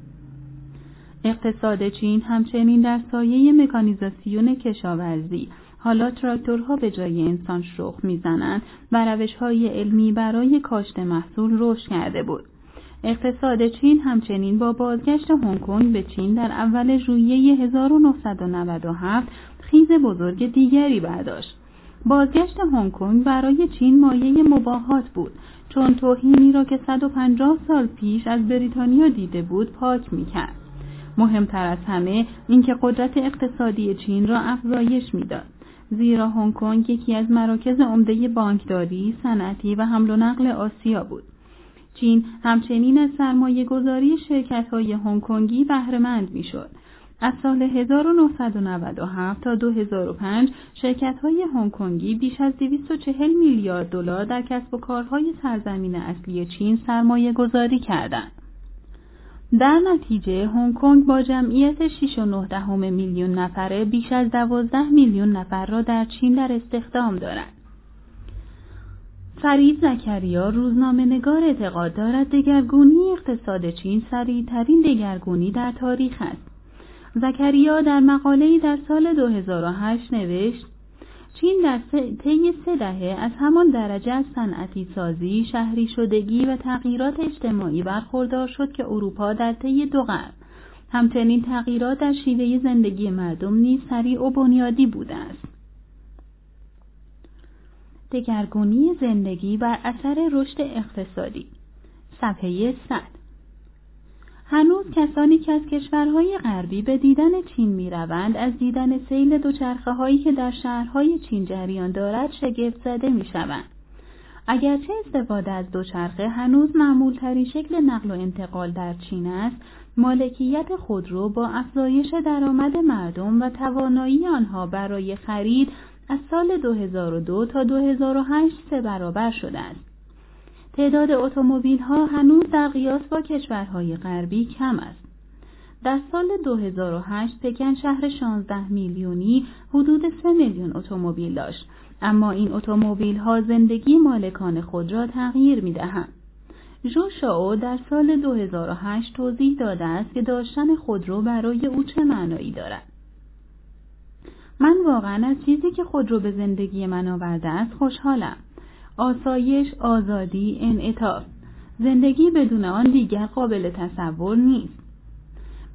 اقتصاد چین همچنین در سایه مکانیزاسیون کشاورزی، حالا تراکتورها به جای انسان شخم میزنند و روش‌های علمی برای کاشت محصول رشد کرده بود. اقتصاد چین همچنین با بازگشت هنگ کنگ به چین در اول ژوئیه 1997 خیز بزرگ دیگری برداشت. بازگشت هنگ کنگ برای چین مایه مباهات بود، چون توهینی را که 150 سال پیش از بریتانیا دیده بود پاک می‌کرد. مهمتر از همه اینکه قدرت اقتصادی چین را افزایش می‌داد، زیرا هنگ کنگ یکی از مراکز عمده بانکداری، صنعتی و حمل و نقل آسیا بود. چین همچنین از سرمایه‌گذاری شرکت‌های هنگ کنگی بهره‌مند می‌شد. از سال 1997 تا 2005 شرکت‌های هنگ کنگی بیش از 240 میلیارد دلار در کسب و کارهای سرزمین اصلی چین سرمایه‌گذاری کردند. در نتیجه هنگ کنگ با جمعیت 6.9 میلیون نفره بیش از 12 میلیون نفر را در چین در استخدام دارد. فرید زکریا روزنامه‌نگار اعتقاد دارد دگرگونی اقتصاد چین سریع‌ترین دگرگونی در تاریخ است. زکریا در مقاله‌ای در سال 2008 نوشت: چین در طی 3 دهه از همان درجه از صنعتی سازی، شهری شدگی و تغییرات اجتماعی برخوردار شد که اروپا در طی 2 قرن. همچنین تغییرات در شیوه زندگی مردم نیز سریع و بنیادی بوده است. دگرگونی زندگی بر اثر رشد اقتصادی. صفحه 100. هنوز کسانی که از کشورهای غربی به دیدن چین می‌روند از دیدن سیل دوچرخه‌هایی که در شهرهای چین جریان دارد شگفت زده می‌شوند. اگرچه استفاده از دوچرخه هنوز معمول‌ترین شکل نقل و انتقال در چین است، مالکیت خودرو با افزایش درآمد مردم و توانایی آنها برای خرید از سال 2002 تا 2008 3 برابر شده است. تعداد اتومبیل‌ها هنوز در قیاس با کشورهای غربی کم است. در سال 2008 پکن شهر 16 میلیونی حدود 3 میلیون اتومبیل داشت، اما این اتومبیل‌ها زندگی مالکان خود را تغییر می‌دهند. ژو شائو در سال 2008 توضیح داده است که داشتن خودرو برای او چه معنایی دارد. من واقعاً از چیزی که خودرو به زندگی من آورده است خوشحالم. آسایش، آزادی، انعطاف. زندگی بدون آن دیگر قابل تصور نیست.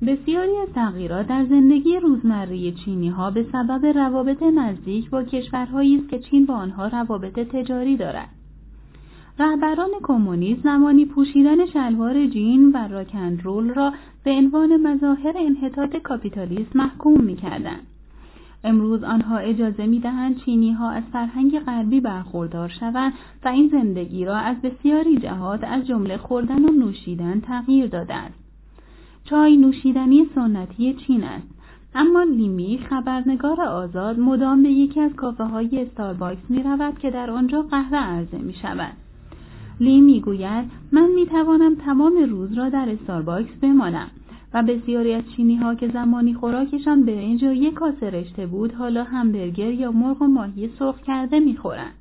بسیاری از تغییرات در زندگی روزمره چینی‌ها به سبب روابط نزدیک با کشورهایی است که چین با آنها روابط تجاری دارد. رهبران کمونیسم زمانی پوشیدن شلوار جین و راک اند رول را به عنوان مظاهر انحطاط کاپیتالیسم محکوم می‌کردند. امروز آنها اجازه می‌دهند چینی‌ها از فرهنگ غربی برخوردار شوند و این زندگی را از بسیاری جهات از جمله خوردن و نوشیدن تغییر داده است. چای نوشیدنی سنتی چین است، اما لیمی خبرنگار آزاد مدام به یکی از کافه‌های استارباکس می‌رود که در آنجا قهوه عرضه می‌شود. لی می‌گوید من می‌توانم تمام روز را در استارباکس بمانم و بسیاری از چینی‌ها که زمانی خوراکشان برنج یا یک کاسه رشته بود حالا همبرگر یا مرغ و ماهی سرخ کرده می‌خورند.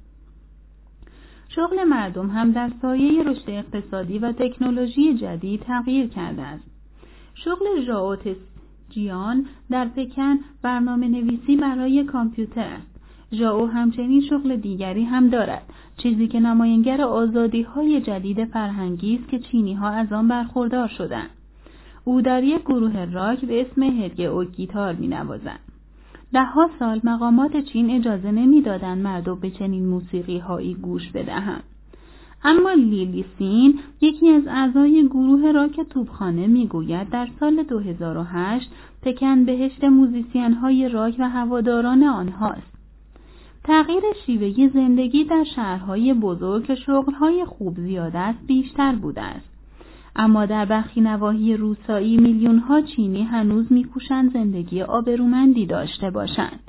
شغل مردم هم در سایه رشد اقتصادی و تکنولوژی جدید تغییر کرده است. شغل ژائو تسجیان در پکن برنامه نویسی برای کامپیوتر است. ژائو همچنین شغل دیگری هم دارد، چیزی که نماینگر آزادی‌های جدید فرهنگی است که چینی‌ها از آن برخوردار شدند. او در یک گروه راک به اسم هدگئو گیتار می‌نوازد. ده‌ها سال مقامات چین اجازه نمی‌دادند مردم به چنین موسیقی‌هایی گوش بدهند. اما لیلی سین، یکی از اعضای گروه راک توپخانه میگوید در سال 2008 پکن بهشت موزیسین‌های راک و هواداران آنهاست. تغییر شیوه زندگی در شهرهای بزرگ که شغل‌های خوب زیاد است بیشتر بوده است. اما در برخی نواحی روستایی میلیون‌ها چینی هنوز می‌کوشند زندگی آبرومندی داشته باشند.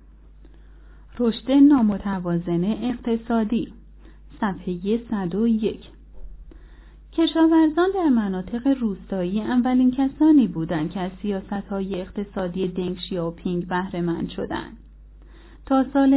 رشد نامتوازن اقتصادی، صفحه 101. کشاورزان در مناطق روستایی اولین کسانی بودند که از سیاست‌های اقتصادی دنگ شیائوپینگ بهره‌مند شدند. تا سال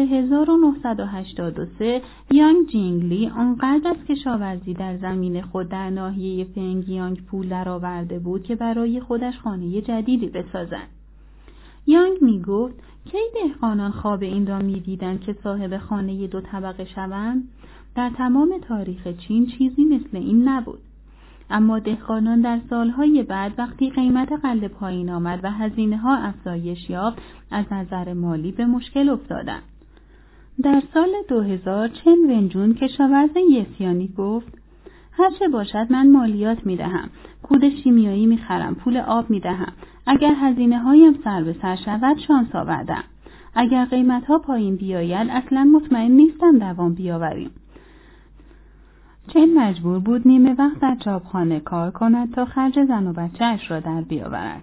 1983 یانگ جینگلی آنقدر از کشاورزی در زمین خود در ناحیه فنگیانگ پول درآورده بود که برای خودش خانه جدیدی بسازد. یانگ میگفت کی دهقانان خواب این را می‌دیدند که صاحب خانه 2 طبقه شوند؟ در تمام تاریخ چین چیزی مثل این نبود. اما دهقانان در سالهای بعد وقتی قیمت غله پایین آمد و هزینه‌ها افزایش یافت از نظر مالی به مشکل افتادند. در سال 2000 چن ونجون کشاورز یسیانی گفت هرچه باشد من مالیات می‌دهم، کود شیمیایی می‌خرم، پول آب می‌دهم. اگر هزینه‌هایم سر به سر شود شانس آوردم. اگر قیمت‌ها پایین بیاید اصلاً مطمئن نیستم دوام بیاوریم. چن مجبور بود نیمه وقت در چاپخانه کار کند تا خرج زن و بچه‌اش را در بیاورد.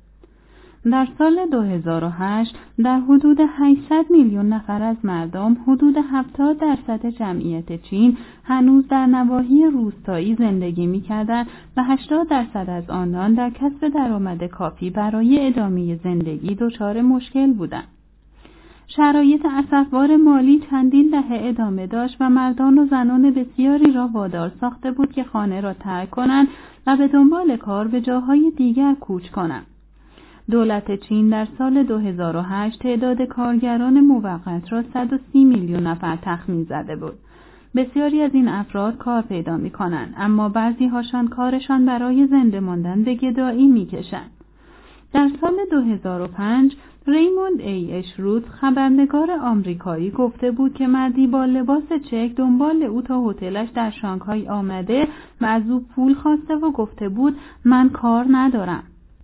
در سال 2008 در حدود 800 میلیون نفر از مردم، حدود 70% جمعیت چین هنوز در نواحی روستایی زندگی می‌کردند و 80% از آنان در کسب درآمد کافی برای ادامه زندگی دچار مشکل بودند. شرایط اسفبار مالی چندین دهه ادامه داشت و مردان و زنان بسیاری را وادار ساخته بود که خانه را ترک کنند و به دنبال کار به جاهای دیگر کوچ کنند. دولت چین در سال 2008 تعداد کارگران موقت را 130 میلیون نفر تخمین زده بود. بسیاری از این افراد کار پیدا می کنند، اما بعضی هاشان کارشان برای زنده ماندن به گدایی می کشند. در سال 2005 ریموند ای اشروت خبرنگار آمریکایی گفته بود که مردی با لباس چک دنبال او تا هتلش در شانگهای آمده و از او پول خواسته و گفته بود من کار ندارم.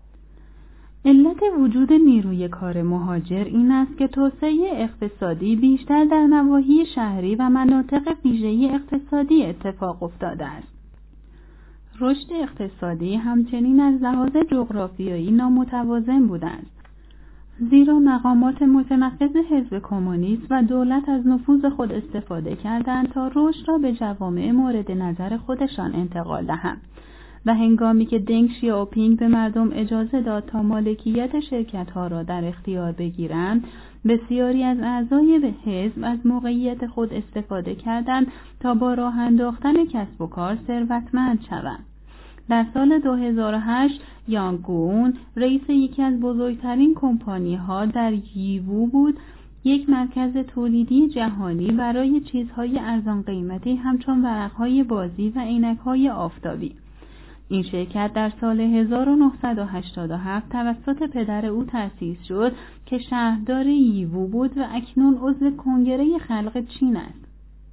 علت وجود نیروی کار مهاجر این است که توسعه اقتصادی بیشتر در نواحی شهری و مناطق ویژه اقتصادی اتفاق افتاده است. رشد اقتصادی همچنین از لحاظ جغرافیایی نامتوازن بوده است. زیرا مقامات متنفذ حزب کمونیست و دولت از نفوذ خود استفاده کردند تا رشد را به جوامع مورد نظر خودشان انتقال دهند و هنگامی که دنگ شیائوپینگ به مردم اجازه داد تا مالکیت شرکت‌ها را در اختیار بگیرند، بسیاری از اعضای به حزب از موقعیت خود استفاده کردند تا با راه انداختن کسب و کار ثروتمند شوند. در سال 2008 یانگ گوون رئیس یکی از بزرگترین کمپانی‌ها در ییوو بود، یک مرکز تولیدی جهانی برای چیزهای ارزان قیمتی همچون ورق‌های بازی و عینک‌های آفتابی. این شرکت در سال 1987 توسط پدر او تأسیس شد که شهردار ییوو بود و اکنون عضو کنگره خلق چین است.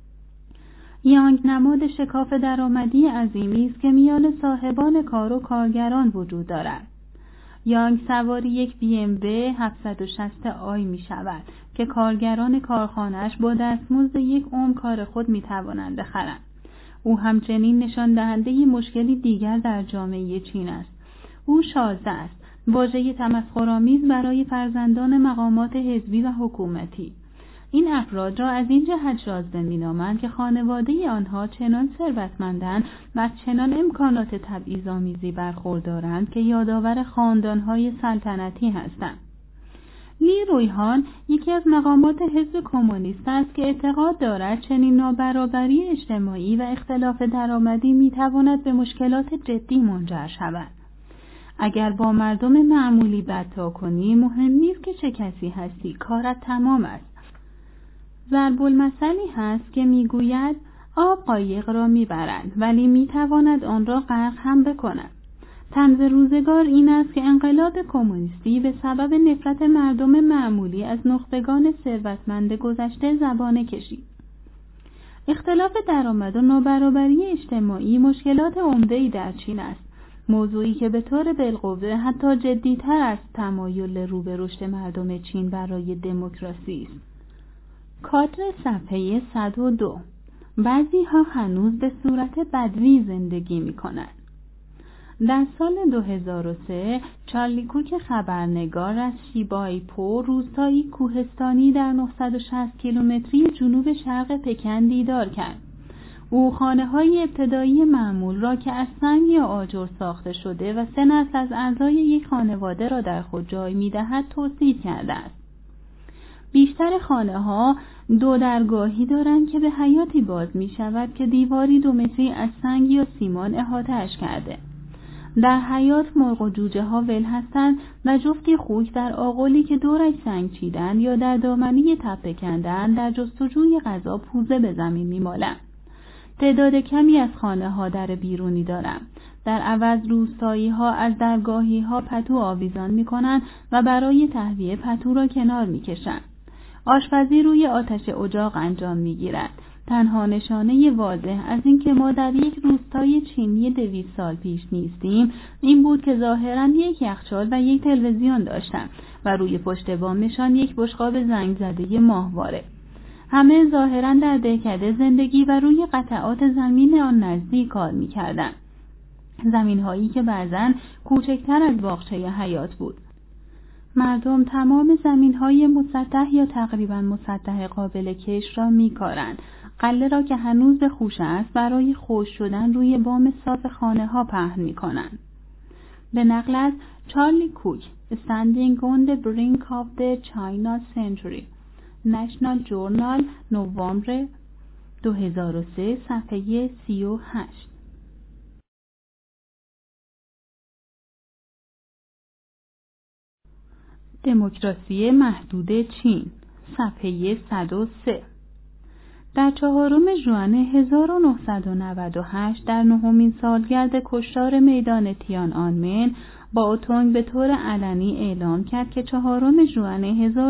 یانگ نماد شکاف درآمدی عظیمی است که میان صاحبان کار و کارگران وجود دارد. یانگ سوار یک BMW 760 آی می شود که کارگران کارخانه‌اش با دستمزد 1 اوم کار خود می توانند بخرند. او همچنین نشان دهنده مشکلی دیگر در جامعه چین است. او شازده است، واژه تمسخرآمیز برای فرزندان مقامات حزبی و حکومتی. این افراد را از این جهت شازده می‌نامند که خانواده آنها چنان ثروتمندند و چنان امکانات تبعیض‌آمیزی برخوردارند که یادآور خاندان‌های سلطنتی هستند. لی رویهان یکی از مقامات حزب کمونیست است که اعتقاد دارد چنین نابرابری اجتماعی و اختلاف درآمدی می‌تواند به مشکلات جدی منجر شود. اگر با مردم معمولی بدتا کنی، مهم نیست که چه کسی هستی، کارت تمام است. ضرب المثلی هست که میگوید آب قایق را میبرد ولی میتواند آن را غرق هم بکند. طنز روزگار این است که انقلاب کمونیستی به سبب نفرت مردم معمولی از نخبگان ثروتمند گذشته زبانه کشید. اختلاف درآمد و نابرابری اجتماعی مشکلات عمده‌ای در چین است، موضوعی که به طور بالقوه حتی جدی‌تر از تمایل رو به رشد مردم چین برای دموکراسی است. کادر صفحه 102. بعضی ها هنوز به صورت بدوی زندگی می کنند. در سال 2003 چارلی کوک خبرنگار از شیبایپو، روستایی کوهستانی در 960 کیلومتری جنوب شرق پکن دیدار کرد. او خانه‌های ابتدایی معمول را که از سنگ یا آجر ساخته شده و 3 نسل از اعضای یک خانواده را در خود جای می‌دهد توصیف کرده است. بیشتر خانه‌ها 2 درگاهی دارند که به حیاتی باز می‌شود که دیواری 2 متری از سنگ یا سیمان احاطه‌اش کرده. در حیاط مرغ و جوجه ها ول هستند و جفتی خوک در آغلی که دورش سنگ چیدن یا در دامنه تپه کندن در جستجوی غذا پوزه به زمین می‌مالند. تعداد کمی از خانه‌ها در بیرونی دارند. در عوض روستایی‌ها از درگاهی‌ها پتو آویزان می‌کنند و برای تهویه پتو را کنار می‌کشند. آشپزی روی آتش اجاق انجام می‌گیرد. تنها نشانه واضح از اینکه ما در یک روستای چینی 200 سال پیش نیستیم این بود که ظاهراً یک یخچال و یک تلویزیون داشتند و روی پشت بامشان یک بشقاب زنگ زده ماهواره. همه ظاهراً در دهکده زندگی و روی قطعات زمین آن نزدیک کار می‌کردند. زمین‌هایی که بعضاً کوچکتر از باغچه حیات بود. مردم تمام زمین‌های مسطح یا تقریباً مسطح قابل کشت را می‌کارند. غله را که هنوز به خوشه است برای خشک شدن روی بام صاف خانه‌ها پهن می‌کنند. به نقل از چارلی کوک، Standing on the Brink of the China Century، نشنال جورنال، نوامبر 2003، صفحه 38. دموکراسی محدود چین، صفحه 103. در 4 ژوئن 1998 در 9مین سالگرد کشتار میدان تیان‌آنمن با تونگ به طور علنی اعلام کرد که 4 ژوئن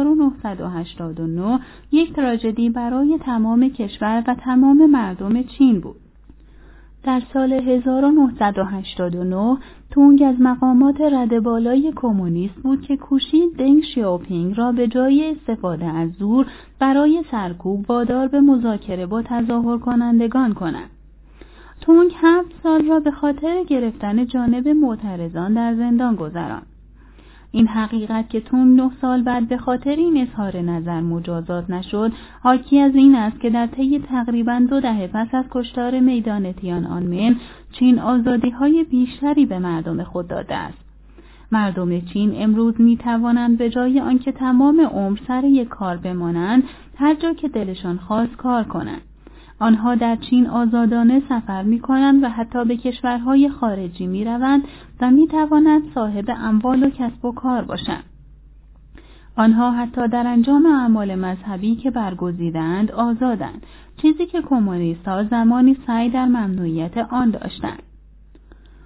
1989 یک تراژدی برای تمام کشور و تمام مردم چین بود. در سال 1989 تونگ از مقامات رده بالای کمونیست بود که کوشید دنگ شیائوپینگ را به جای استفاده از زور برای سرکوب وادار به مذاکره با تظاهر کنندگان کند. تونگ 7 سال را به خاطر گرفتن جانب معترضان در زندان گذراند. این حقیقت که تونگ 9 سال بعد به خاطر این اظهار نظر مجازات نشد، حاکی از این است که در طی تقریباً 2 دهه پس از کشتار میدان تیان‌آنمن، چین آزادی‌های بیشتری به مردم خود داده است. مردم چین امروز می‌توانند به جای آنکه تمام عمر سر یک کار بمانند، هر جا که دلشان خواست کار کنند. آنها در چین آزادانه سفر می‌کنند و حتی به کشورهای خارجی می‌روند و می‌توانند صاحب اموال و کسب و کار باشند. آنها حتی در انجام اعمال مذهبی که برگزیدند آزادند، چیزی که کمونیست‌ها زمانی سعی در ممنوعیت آن داشتند.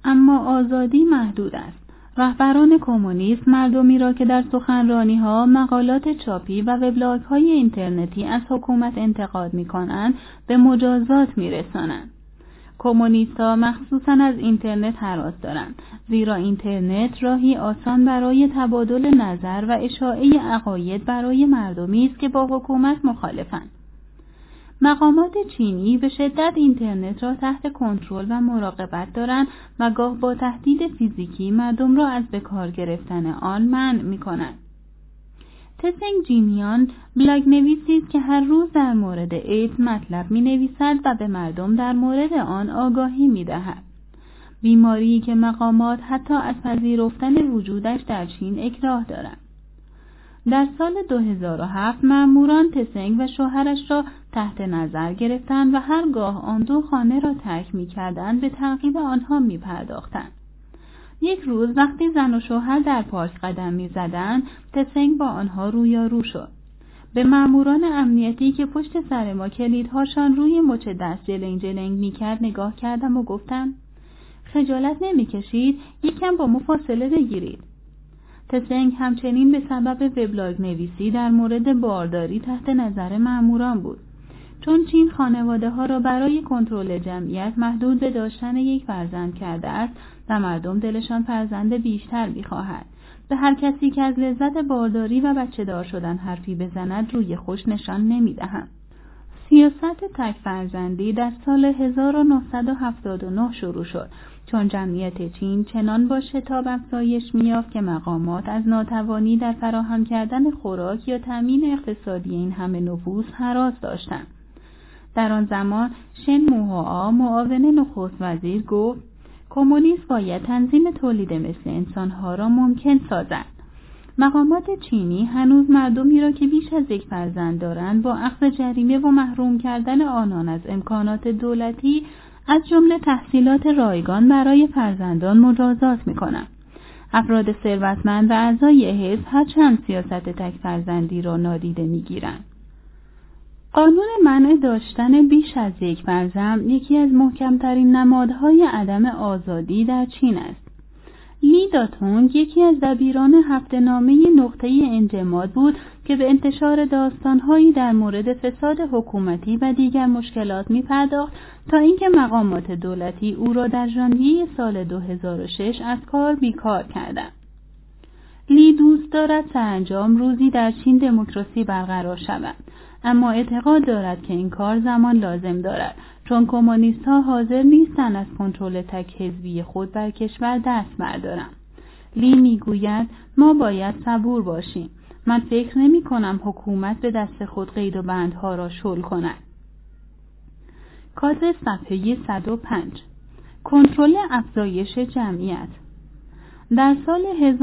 اما آزادی محدود است. رهبران کمونیست مردمی را که در سخنرانی‌ها، مقالات چاپی و وبلاگ‌های اینترنتی از حکومت انتقاد می‌کنند، به مجازات می‌رسانند. کمونیست‌ها مخصوصاً از اینترنت هراس دارند، زیرا اینترنت راهی آسان برای تبادل نظر و اشاعه عقاید برای مردمی است که با حکومت مخالفند. مقامات چینی به شدت اینترنت را تحت کنترل و مراقبت دارند و گاه با تهدید فیزیکی مردم را از به کار گرفتن آن منع می‌کنند. تسنگ جینیان بلاگ نویسی است که هر روز در مورد ایدز مطلب می‌نویسد و به مردم در مورد آن آگاهی می‌دهد. بیماری که مقامات حتی از پذیرفتن وجودش در چین اکراه دارند. در سال 2007 ماموران تسنگ و شوهرش را تحت نظر گرفتند و هرگاه آن دو خانه را ترک می‌کردند به تعقیب آنها می‌پرداختند. یک روز وقتی زن و شوهر در پارک قدم می‌زدند، تسنگ با آنها رویارو شد. به ماموران امنیتی که پشت سر ما کلیدهاشان روی مچ دست جلنگ جلنگ می‌کرد نگاه کردم و گفتم: خجالت نمی‌کشید؟ یکم با ما فاصله بگیرید. تسنگ همچنین به سبب وبلاگ نویسی در مورد بارداری تحت نظر ماموران بود. چون چین خانواده‌ها را برای کنترل جمعیت محدود به داشتن یک فرزند کرده است و مردم دلشان فرزند بیشتر می‌خواهد. به هر کسی که از لذت بارداری و بچه‌دار شدن حرفی بزند روی خوش نشان نمی‌دهند. سیاست تک فرزندی در سال 1979 شروع شد، چون جمعیت چین چنان با شتاب افزایش می‌یافت که مقامات از ناتوانی در فراهم کردن خوراک یا تامین اقتصادی این همه نفوس هراس داشتند. در آن زمان شن موها معاون نخست وزیر گفت: کمونیسم باید تنظیم تولید مثل انسان‌ها را ممکن سازد. مقامات چینی هنوز مردمی را که بیش از یک فرزند دارند با اخذ جریمه و محروم کردن آنان از امکانات دولتی از جمله تحصیلات رایگان برای فرزندان مجازات می‌کنند. افراد ثروتمند و اعضای حزب هرچند سیاست تک فرزندی را نادیده می‌گیرند. قانون منع داشتن بیش از یک فرزند یکی از محکم‌ترین نمادهای عدم آزادی در چین است. لی داتونگ یکی از دبیران هفته‌نامه نقطه انجماد بود که به انتشار داستان‌هایی در مورد فساد حکومتی و دیگر مشکلات می‌پرداخت تا اینکه مقامات دولتی او را در ژانویه سال 2006 از کار بیکار کردند. لی دوست دارد سرانجام روزی در چین دموکراسی برقرار شود، اما اعتقاد دارد که این کار زمان لازم دارد، چون کمونیست‌ها حاضر نیستند از کنترل تک حزبی خود بر کشور دست بردارند. لی میگوید: ما باید صبور باشیم. من فکر نمی‌کنم حکومت به دست خود قید و بندها را شل کند. کادر صفحه 105. کنترل افزایش جمعیت. در سال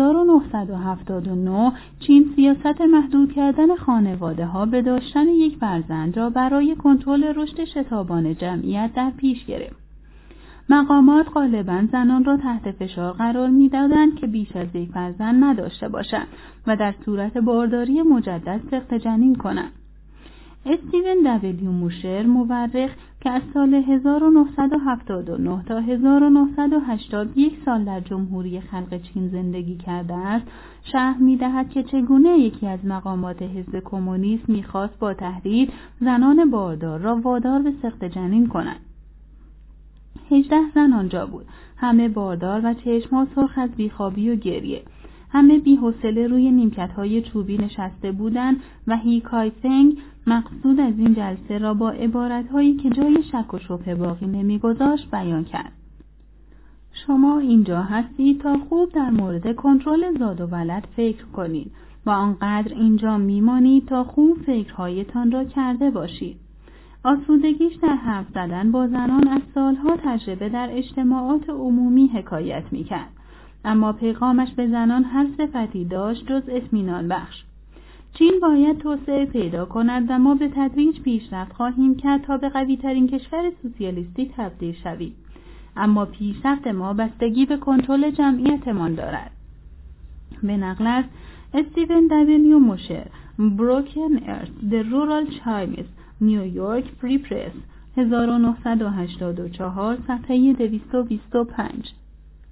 1979 چین سیاست محدود کردن خانواده‌ها به داشتن یک فرزند را برای کنترل رشد شتابان جمعیت در پیش گرفت. مقامات غالباً زنان را تحت فشار قرار می‌دادند که بیش از یک فرزند نداشته باشند و در صورت بارداری مجدد سقط جنین کنند. استیون دبلیو موشر، مورخ که از سال 1979 تا 1981 سال در جمهوری خلق چین زندگی کرده است، شرح می‌دهد که چگونه یکی از مقامات حزب کمونیست می‌خواست با تهدید زنان باردار را وادار به سقط جنین کنند. 18 زن آنجا بود، همه باردار و چشم‌ها سرخ از بیخوابی و گریه. همه بی‌حوصله روی نیمکت‌های چوبی نشسته بودند و هی کای فنگ مقصود از این جلسه را با عبارت‌هایی که جای شک و شبهه باقی نمی‌گذاشت بیان کرد. شما اینجا هستید تا خوب در مورد کنترل زاد و ولد فکر کنید و آنقدر اینجا میمانید تا خوب فکرهایتان را کرده باشید. آسودگیش در حرف زدن با زنان از سالها تجربه در اجتماعات عمومی حکایت می‌کرد، اما پیغامش به زنان هر صفتی داشت جز اطمینان بخش. چین باید توسعه پیدا کند و ما به تدریج پیشرفت خواهیم کرد تا به قوی‌ترین کشور سوسیالیستی تبدیل شویم، اما پیشرفت ما بستگی به کنترل جمعیتمان دارد. به نقل از استیون دبلیو موشر، بروکن ارث، The Rural Chimes، نیویورک فری پرس، 1984، صفحه 225.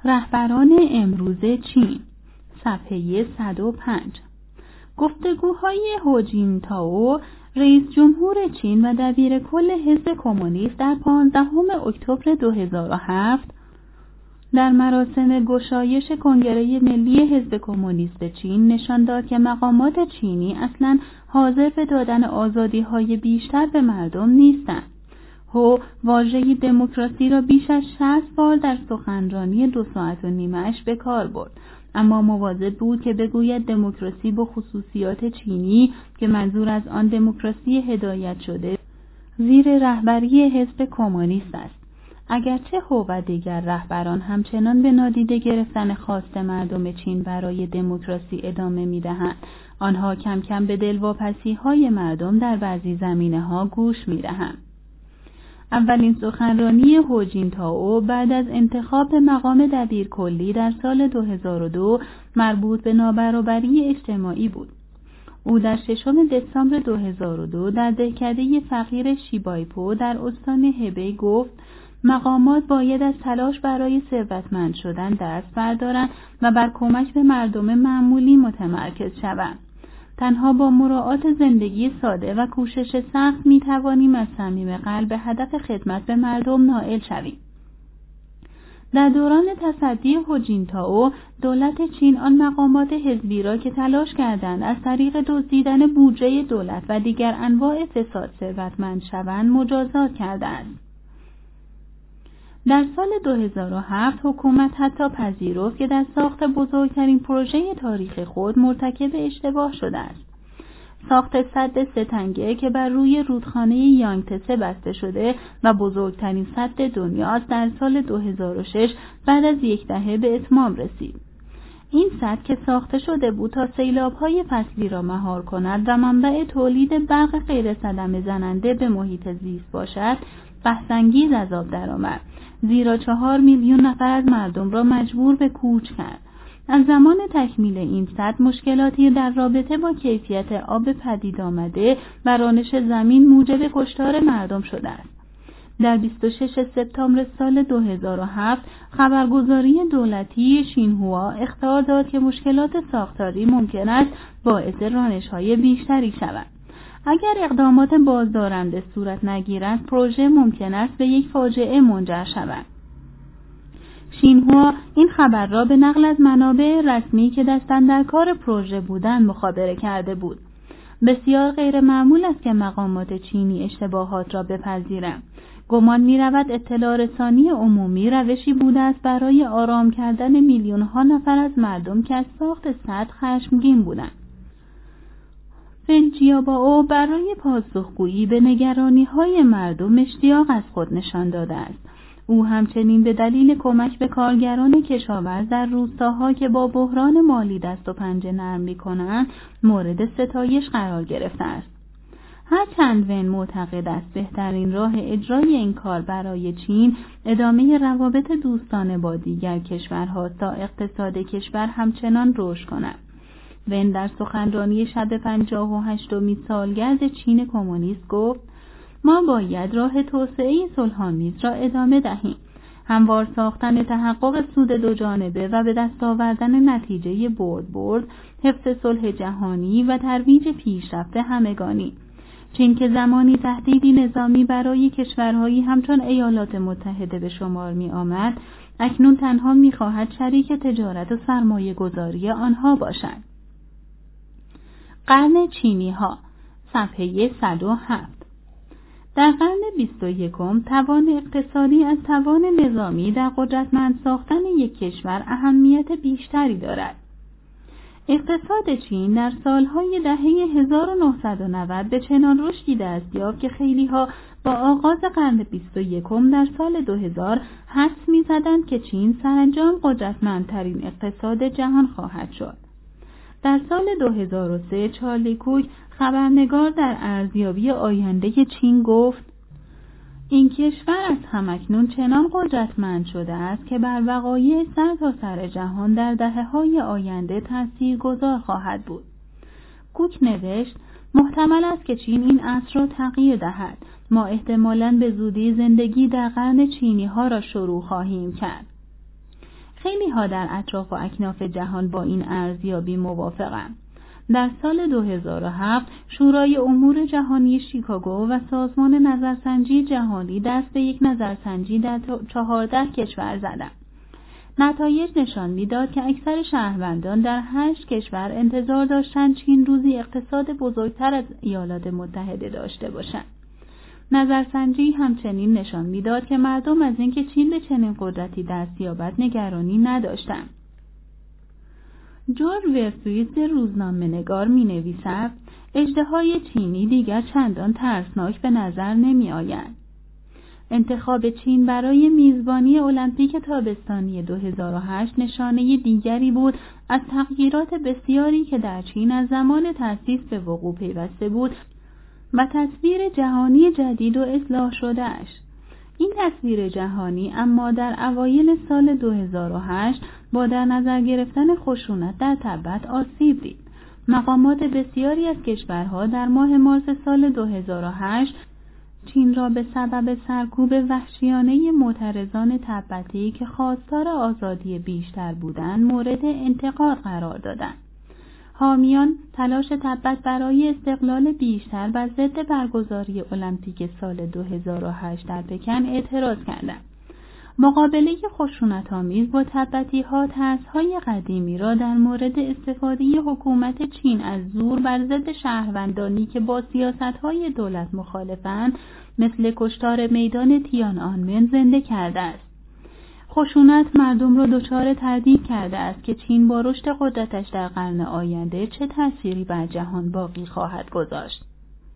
رهبران امروز چین، صفحه 105. گفتگوهای هو جینتائو، رئیس جمهور چین و دبیر کل حزب کمونیست در 15 اکتبر 2007 در مراسم گشایش کنگره ملی حزب کمونیست چین نشان داد که مقامات چینی اصلاً حاضر به دادن آزادی‌های بیشتر به مردم نیستند. هو واژه دموکراسی را بیش از 60 بار در سخنرانی 2.5 ساعتش به کار برد، اما مواظب بود که بگوید دموکراسی با خصوصیات چینی که منظور از آن دموکراسی هدایت شده زیر رهبری حزب کمونیست است. اگرچه هو و دیگر رهبران همچنان به نادیده گرفتن خواست مردم چین برای دموکراسی ادامه می‌دهند، آنها کم کم به دلواپسی‌های مردم در بعضی زمینه‌ها گوش می‌دهند. اولین سخنرانی هو جینتائو بعد از انتخاب به مقام دبیرکلی در سال 2002 مربوط به نابرابری اجتماعی بود. او در 6 دسامبر 2002 در دهکده فقیر شیبایپو در استان هبی گفت مقامات باید از تلاش برای ثروتمند شدن دست بردارند و بر کمک به مردم معمولی متمرکز شوند. تنها با مراعات زندگی ساده و کوشش سخت می توانیم از صمیم قلب به هدف خدمت به مردم نائل شویم. در دوران تصدی هو جینتائو، دولت چین آن مقامات حزبی را که تلاش کردند از طریق دزدیدن بودجه دولت و دیگر انواع فساد ثروتمند شوند مجازات کرده است. در سال 2007 حکومت حتی پذیرفت که در ساخت بزرگترین پروژه تاریخ خود مرتکب اشتباه شده است. ساخت سد 3 تنگه که بر روی رودخانه یانگتسه بسته شده و بزرگترین سد دنیاست در سال 2006 بعد از 10 دهه به اتمام رسید. این سد که ساخته شده بود تا سیلاب‌های فصلی را مهار کند و منبع تولید برق غیر صدمه زننده به محیط زیست باشد، بحث‌انگیز از آب درآمد، زیرا 4 میلیون نفر از مردم را مجبور به کوچ کرد. از زمان تکمیل این سد مشکلاتی در رابطه با کیفیت آب پدید آمده و رانش زمین موجب کشتار مردم شده است. در 26 سپتامبر سال 2007 خبرگزاری دولتی شینهوا اخطار داد که مشکلات ساختاری ممکن است باعث رانش‌های بیشتری شود. اگر اقدامات بازدارنده صورت نگیرد، پروژه ممکن است به یک فاجعه منجر شود. شینهوا این خبر را به نقل از منابع رسمی که دستن در کار پروژه بودند مخابره کرده بود. بسیار غیر معمول است که مقامات چینی اشتباهات را بپذیرند. گمان می‌رود اطلاع رسانی عمومی روشی بوده است برای آرام کردن میلیون‌ها نفر از مردم که از ساخت سد خشمگین بودند. ون جیابائو برای پاسخگویی به نگرانی‌های مردم اشتیاق از خود نشان داده است. او همچنین به دلیل کمک به کارگران کشاورز در روستاها که با بحران مالی دست و پنجه نرم می‌کنند مورد ستایش قرار گرفته است. هرچند ون معتقد است بهترین راه اجرای این کار برای چین ادامه روابط دوستانه با دیگر کشورهاست تا اقتصاد کشور همچنان رشد کند. ون در سخنرانی شب 58مین سالگرد چین کمونیست گفت: ما باید راه توسعه صلح‌آمیز را ادامه دهیم. هموار ساختن تحقق سود دو جانبه و به دست آوردن نتیجه برد، حفظ صلح جهانی و ترویج پیشرفت همگانی. چین که زمانی تهدیدی نظامی برای کشورهایی همچون ایالات متحده به شمار می آمد، اکنون تنها می خواهد شریک تجارت و سرمایه گذاری آنها باشد. قرن چینی ها، صفحه 107. در قرن 21 توان اقتصادی از توان نظامی در قدرتمند ساختن یک کشور اهمیت بیشتری دارد. اقتصاد چین در سالهای دهه 1990 به چنان رشدی دست یافت که خیلی‌ها با آغاز قرن 21 در سال 2000 حدس می‌زدند که چین سرانجام قدرتمندترین اقتصاد جهان خواهد شد. در سال 2003 چارلی کوک خبرنگار در ارزیابی آینده چین گفت: این کشور از همکنون چنان قدرتمند شده است که بر وقایع سرتاسر جهان در دهه‌های آینده تاثیرگذار خواهد بود. کوک نوشت: محتمل است که چین این عصر را تغییر دهد. ما احتمالاً به زودی زندگی در قرن چینی ها را شروع خواهیم کرد. خیلی ها در اطراف و اکناف جهان با این ارزیابی موافقند. در سال 2007 شورای امور جهانی شیکاگو و سازمان نظرسنجی جهانی دست به یک نظرسنجی در 14 کشور زدند. نتایج نشان می‌داد که اکثر شهروندان در 8 کشور انتظار داشتند چین روزی اقتصاد بزرگتر از ایالات متحده داشته باشد. نظرسنجی همچنین نشان می‌داد که مردم از اینکه چین به چنین قدرتی دست یابد نگرانی نداشتند. جورج ورسویتز روزنامه‌نگار می‌نویسد اژدهای چینی دیگر چندان ترسناک به نظر نمی‌آیند. انتخاب چین برای میزبانی المپیک تابستانی 2008 نشانه دیگری بود از تغییرات بسیاری که در چین از زمان تأسیس به وقوع پیوسته بود و تصویر جهانی جدید و اصلاح شده‌اش. این تصویر جهانی اما در اوایل سال 2008 با در نظر گرفتن خشونت در تبت آسیب دید. مقامات بسیاری از کشورها در ماه مارس سال 2008 چین را به سبب سرکوب وحشیانه معترضان تبتی که خواستار آزادی بیشتر بودند مورد انتقاد قرار دادند. حامیان تلاش تبت برای استقلال بیشتر و ضد برگزاری المپیک سال 2008 در پکن اعتراض کردند. مقابله خشونت‌آمیز با تبتی‌ها ترس‌های قدیمی را در مورد استفاده حکومت چین از زور بر ضد شهروندانی که با سیاست‌های دولت مخالفند مثل کشتار میدان تیان‌آنمن زنده کرده است. خشونت مردم را دچار تردید کرده است که چین با رشد قدرتش در قرن آینده چه تأثیری بر جهان باقی خواهد گذاشت.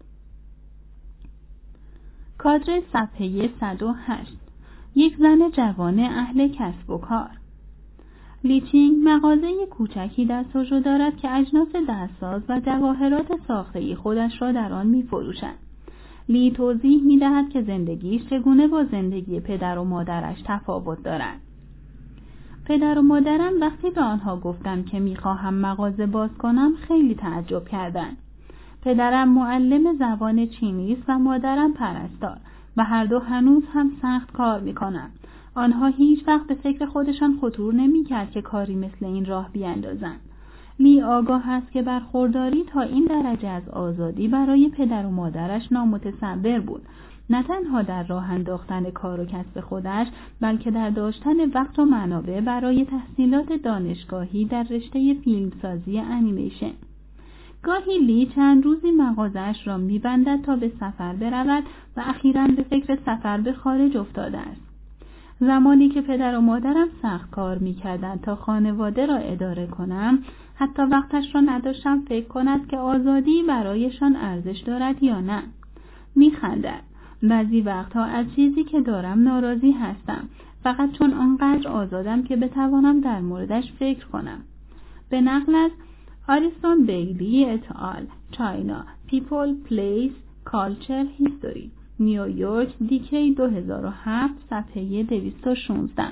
کادر صفحه 108. یک زن جوان اهل کسب و کار. لیچینگ مغازه کوچکی در سوژو دارد که اجناس دستساز و جواهرات ساخته‌ای خودش را در آن می‌فروشد. لی توضیح می‌دهد که زندگیش چگونه با زندگی پدر و مادرش تفاوت دارد. پدر و مادرم وقتی به آنها گفتم که می‌خواهم مغازه باز کنم خیلی تعجب کردند. پدرم معلم زبان چینی است و مادرم پرستار و هر دو هنوز هم سخت کار می‌کنند. آنها هیچ وقت به فکر خودشان خطور نمی‌کرد که کاری مثل این راه بیاندازند. لی آگاه است که برخورداری تا این درجه از آزادی برای پدر و مادرش نامتصور بود، نه تنها در راه انداختن کار و کسب خودش، بلکه در داشتن وقت و منابع برای تحصیلات دانشگاهی در رشته فیلمسازی انیمیشن. گاهی لی چند روزی مغازه‌اش را می‌بندد تا به سفر برود و اخیراً به فکر سفر به خارج افتاده است. زمانی که پدر و مادرم سخت کار می‌کردند تا خانواده را اداره کنم، حتی وقتش را نداشتم فکر کند که آزادی برایشان ارزش دارد یا نه. می‌خندد. بعضی وقتها از چیزی که دارم ناراضی هستم، فقط چون آنقدر آزادم که بتوانم در موردش فکر کنم. به نقل از آریستون بیلی ات آل، چاینا، پیپل، پلیس، کالچر، هیستوری، نیویورک، دیکی 2007، صفحه 216.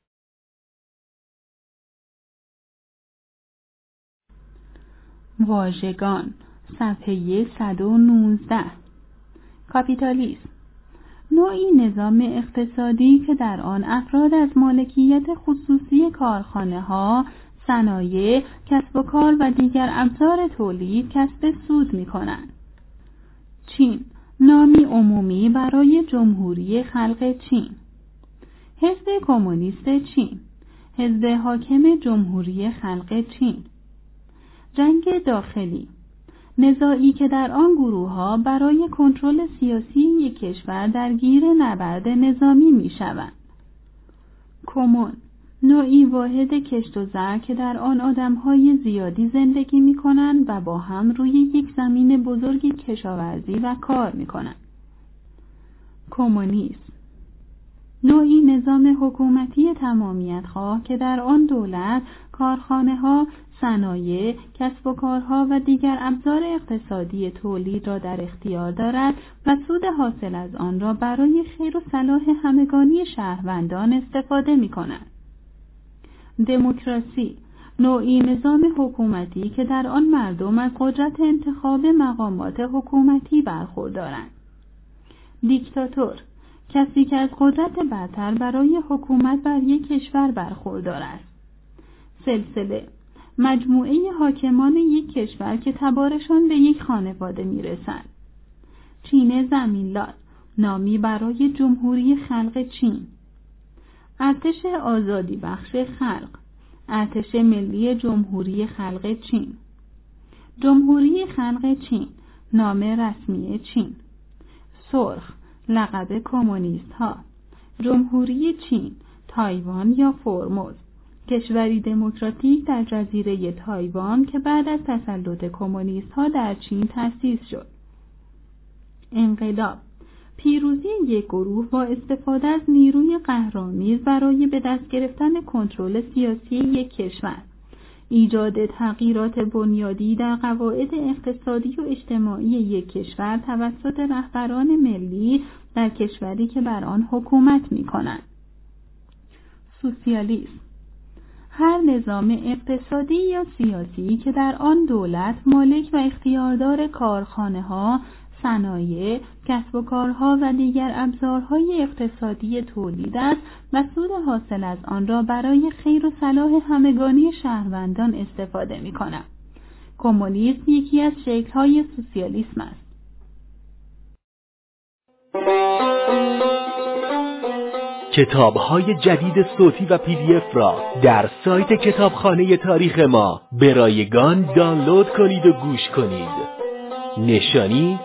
واژگان، صفحه 119. کاپیتالیسم، نوعی نظام اقتصادی که در آن افراد از مالکیت خصوصی کارخانه‌ها، صنایع، کسب و کار و دیگر ابزار تولید کسب سود می‌کنند. چین، نامی عمومی برای جمهوری خلق چین. حزب کمونیست چین، حزب حاکم جمهوری خلق چین. جنگ داخلی، نزاعی که در آن گروه‌ها برای کنترل سیاسی یک کشور درگیر نبرد نظامی می‌شوند. کمون، نوعی واحد کشت و زرع که در آن آدم‌های زیادی زندگی می‌کنند و با هم روی یک زمین بزرگ کشاورزی و کار می‌کنند. کمونیسم، نوعی نظام حکومتی تمامیت‌خواه که در آن دولت، کارخانه‌ها، صنایع، کسب و کارها و دیگر ابزار اقتصادی تولید را در اختیار دارد و سود حاصل از آن را برای خیر و صلاح همگانی شهروندان استفاده می‌کند. دموکراسی، نوعی نظام حکومتی که در آن مردم از قدرت انتخاب مقامات حکومتی برخوردارند. دیکتاتور، کسی که از قدرت برتر برای حکومت بر یک کشور برخوردار است. سلسله، مجموعه حاکمان یک کشور که تبارشان به یک خانواده میرسند. چین زمینلال، نامی برای جمهوری خلق چین. ارتش آزادی بخش خلق، ارتش ملی جمهوری خلق چین. جمهوری خلق چین، نام رسمی چین. سرخ، لقب کمونیست ها. جمهوری چین، تایوان یا فرموز، کشوری دموکراتیک در جزیره تایوان که بعد از تسلط کمونیست ها در چین تأسیس شد. انقلاب، پیروزی یک گروه با استفاده از نیروی قهرآمیز برای به دست گرفتن کنترل سیاسی یک کشور. ایجاد تغییرات بنیادی در قواعد اقتصادی و اجتماعی یک کشور توسط رهبران ملی در کشوری که بر آن حکومت می‌کنند. سوسیالیسم، هر نظام اقتصادی یا سیاسی که در آن دولت مالک و اختیاردار کارخانه‌ها، صنایع، کسب و کارها و دیگر ابزارهای اقتصادی تولید است و سود حاصل از آن را برای خیر و صلاح همگانی شهروندان استفاده می‌کند. کمونیسم یکی از شکل‌های سوسیالیسم است.
کتاب‌های جدید صوتی و PDF را در سایت کتابخانه تاریخ ما به رایگان دانلود کنید و گوش کنید. نشانی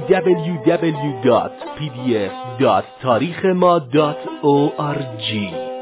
www.pdf.tarikhema.org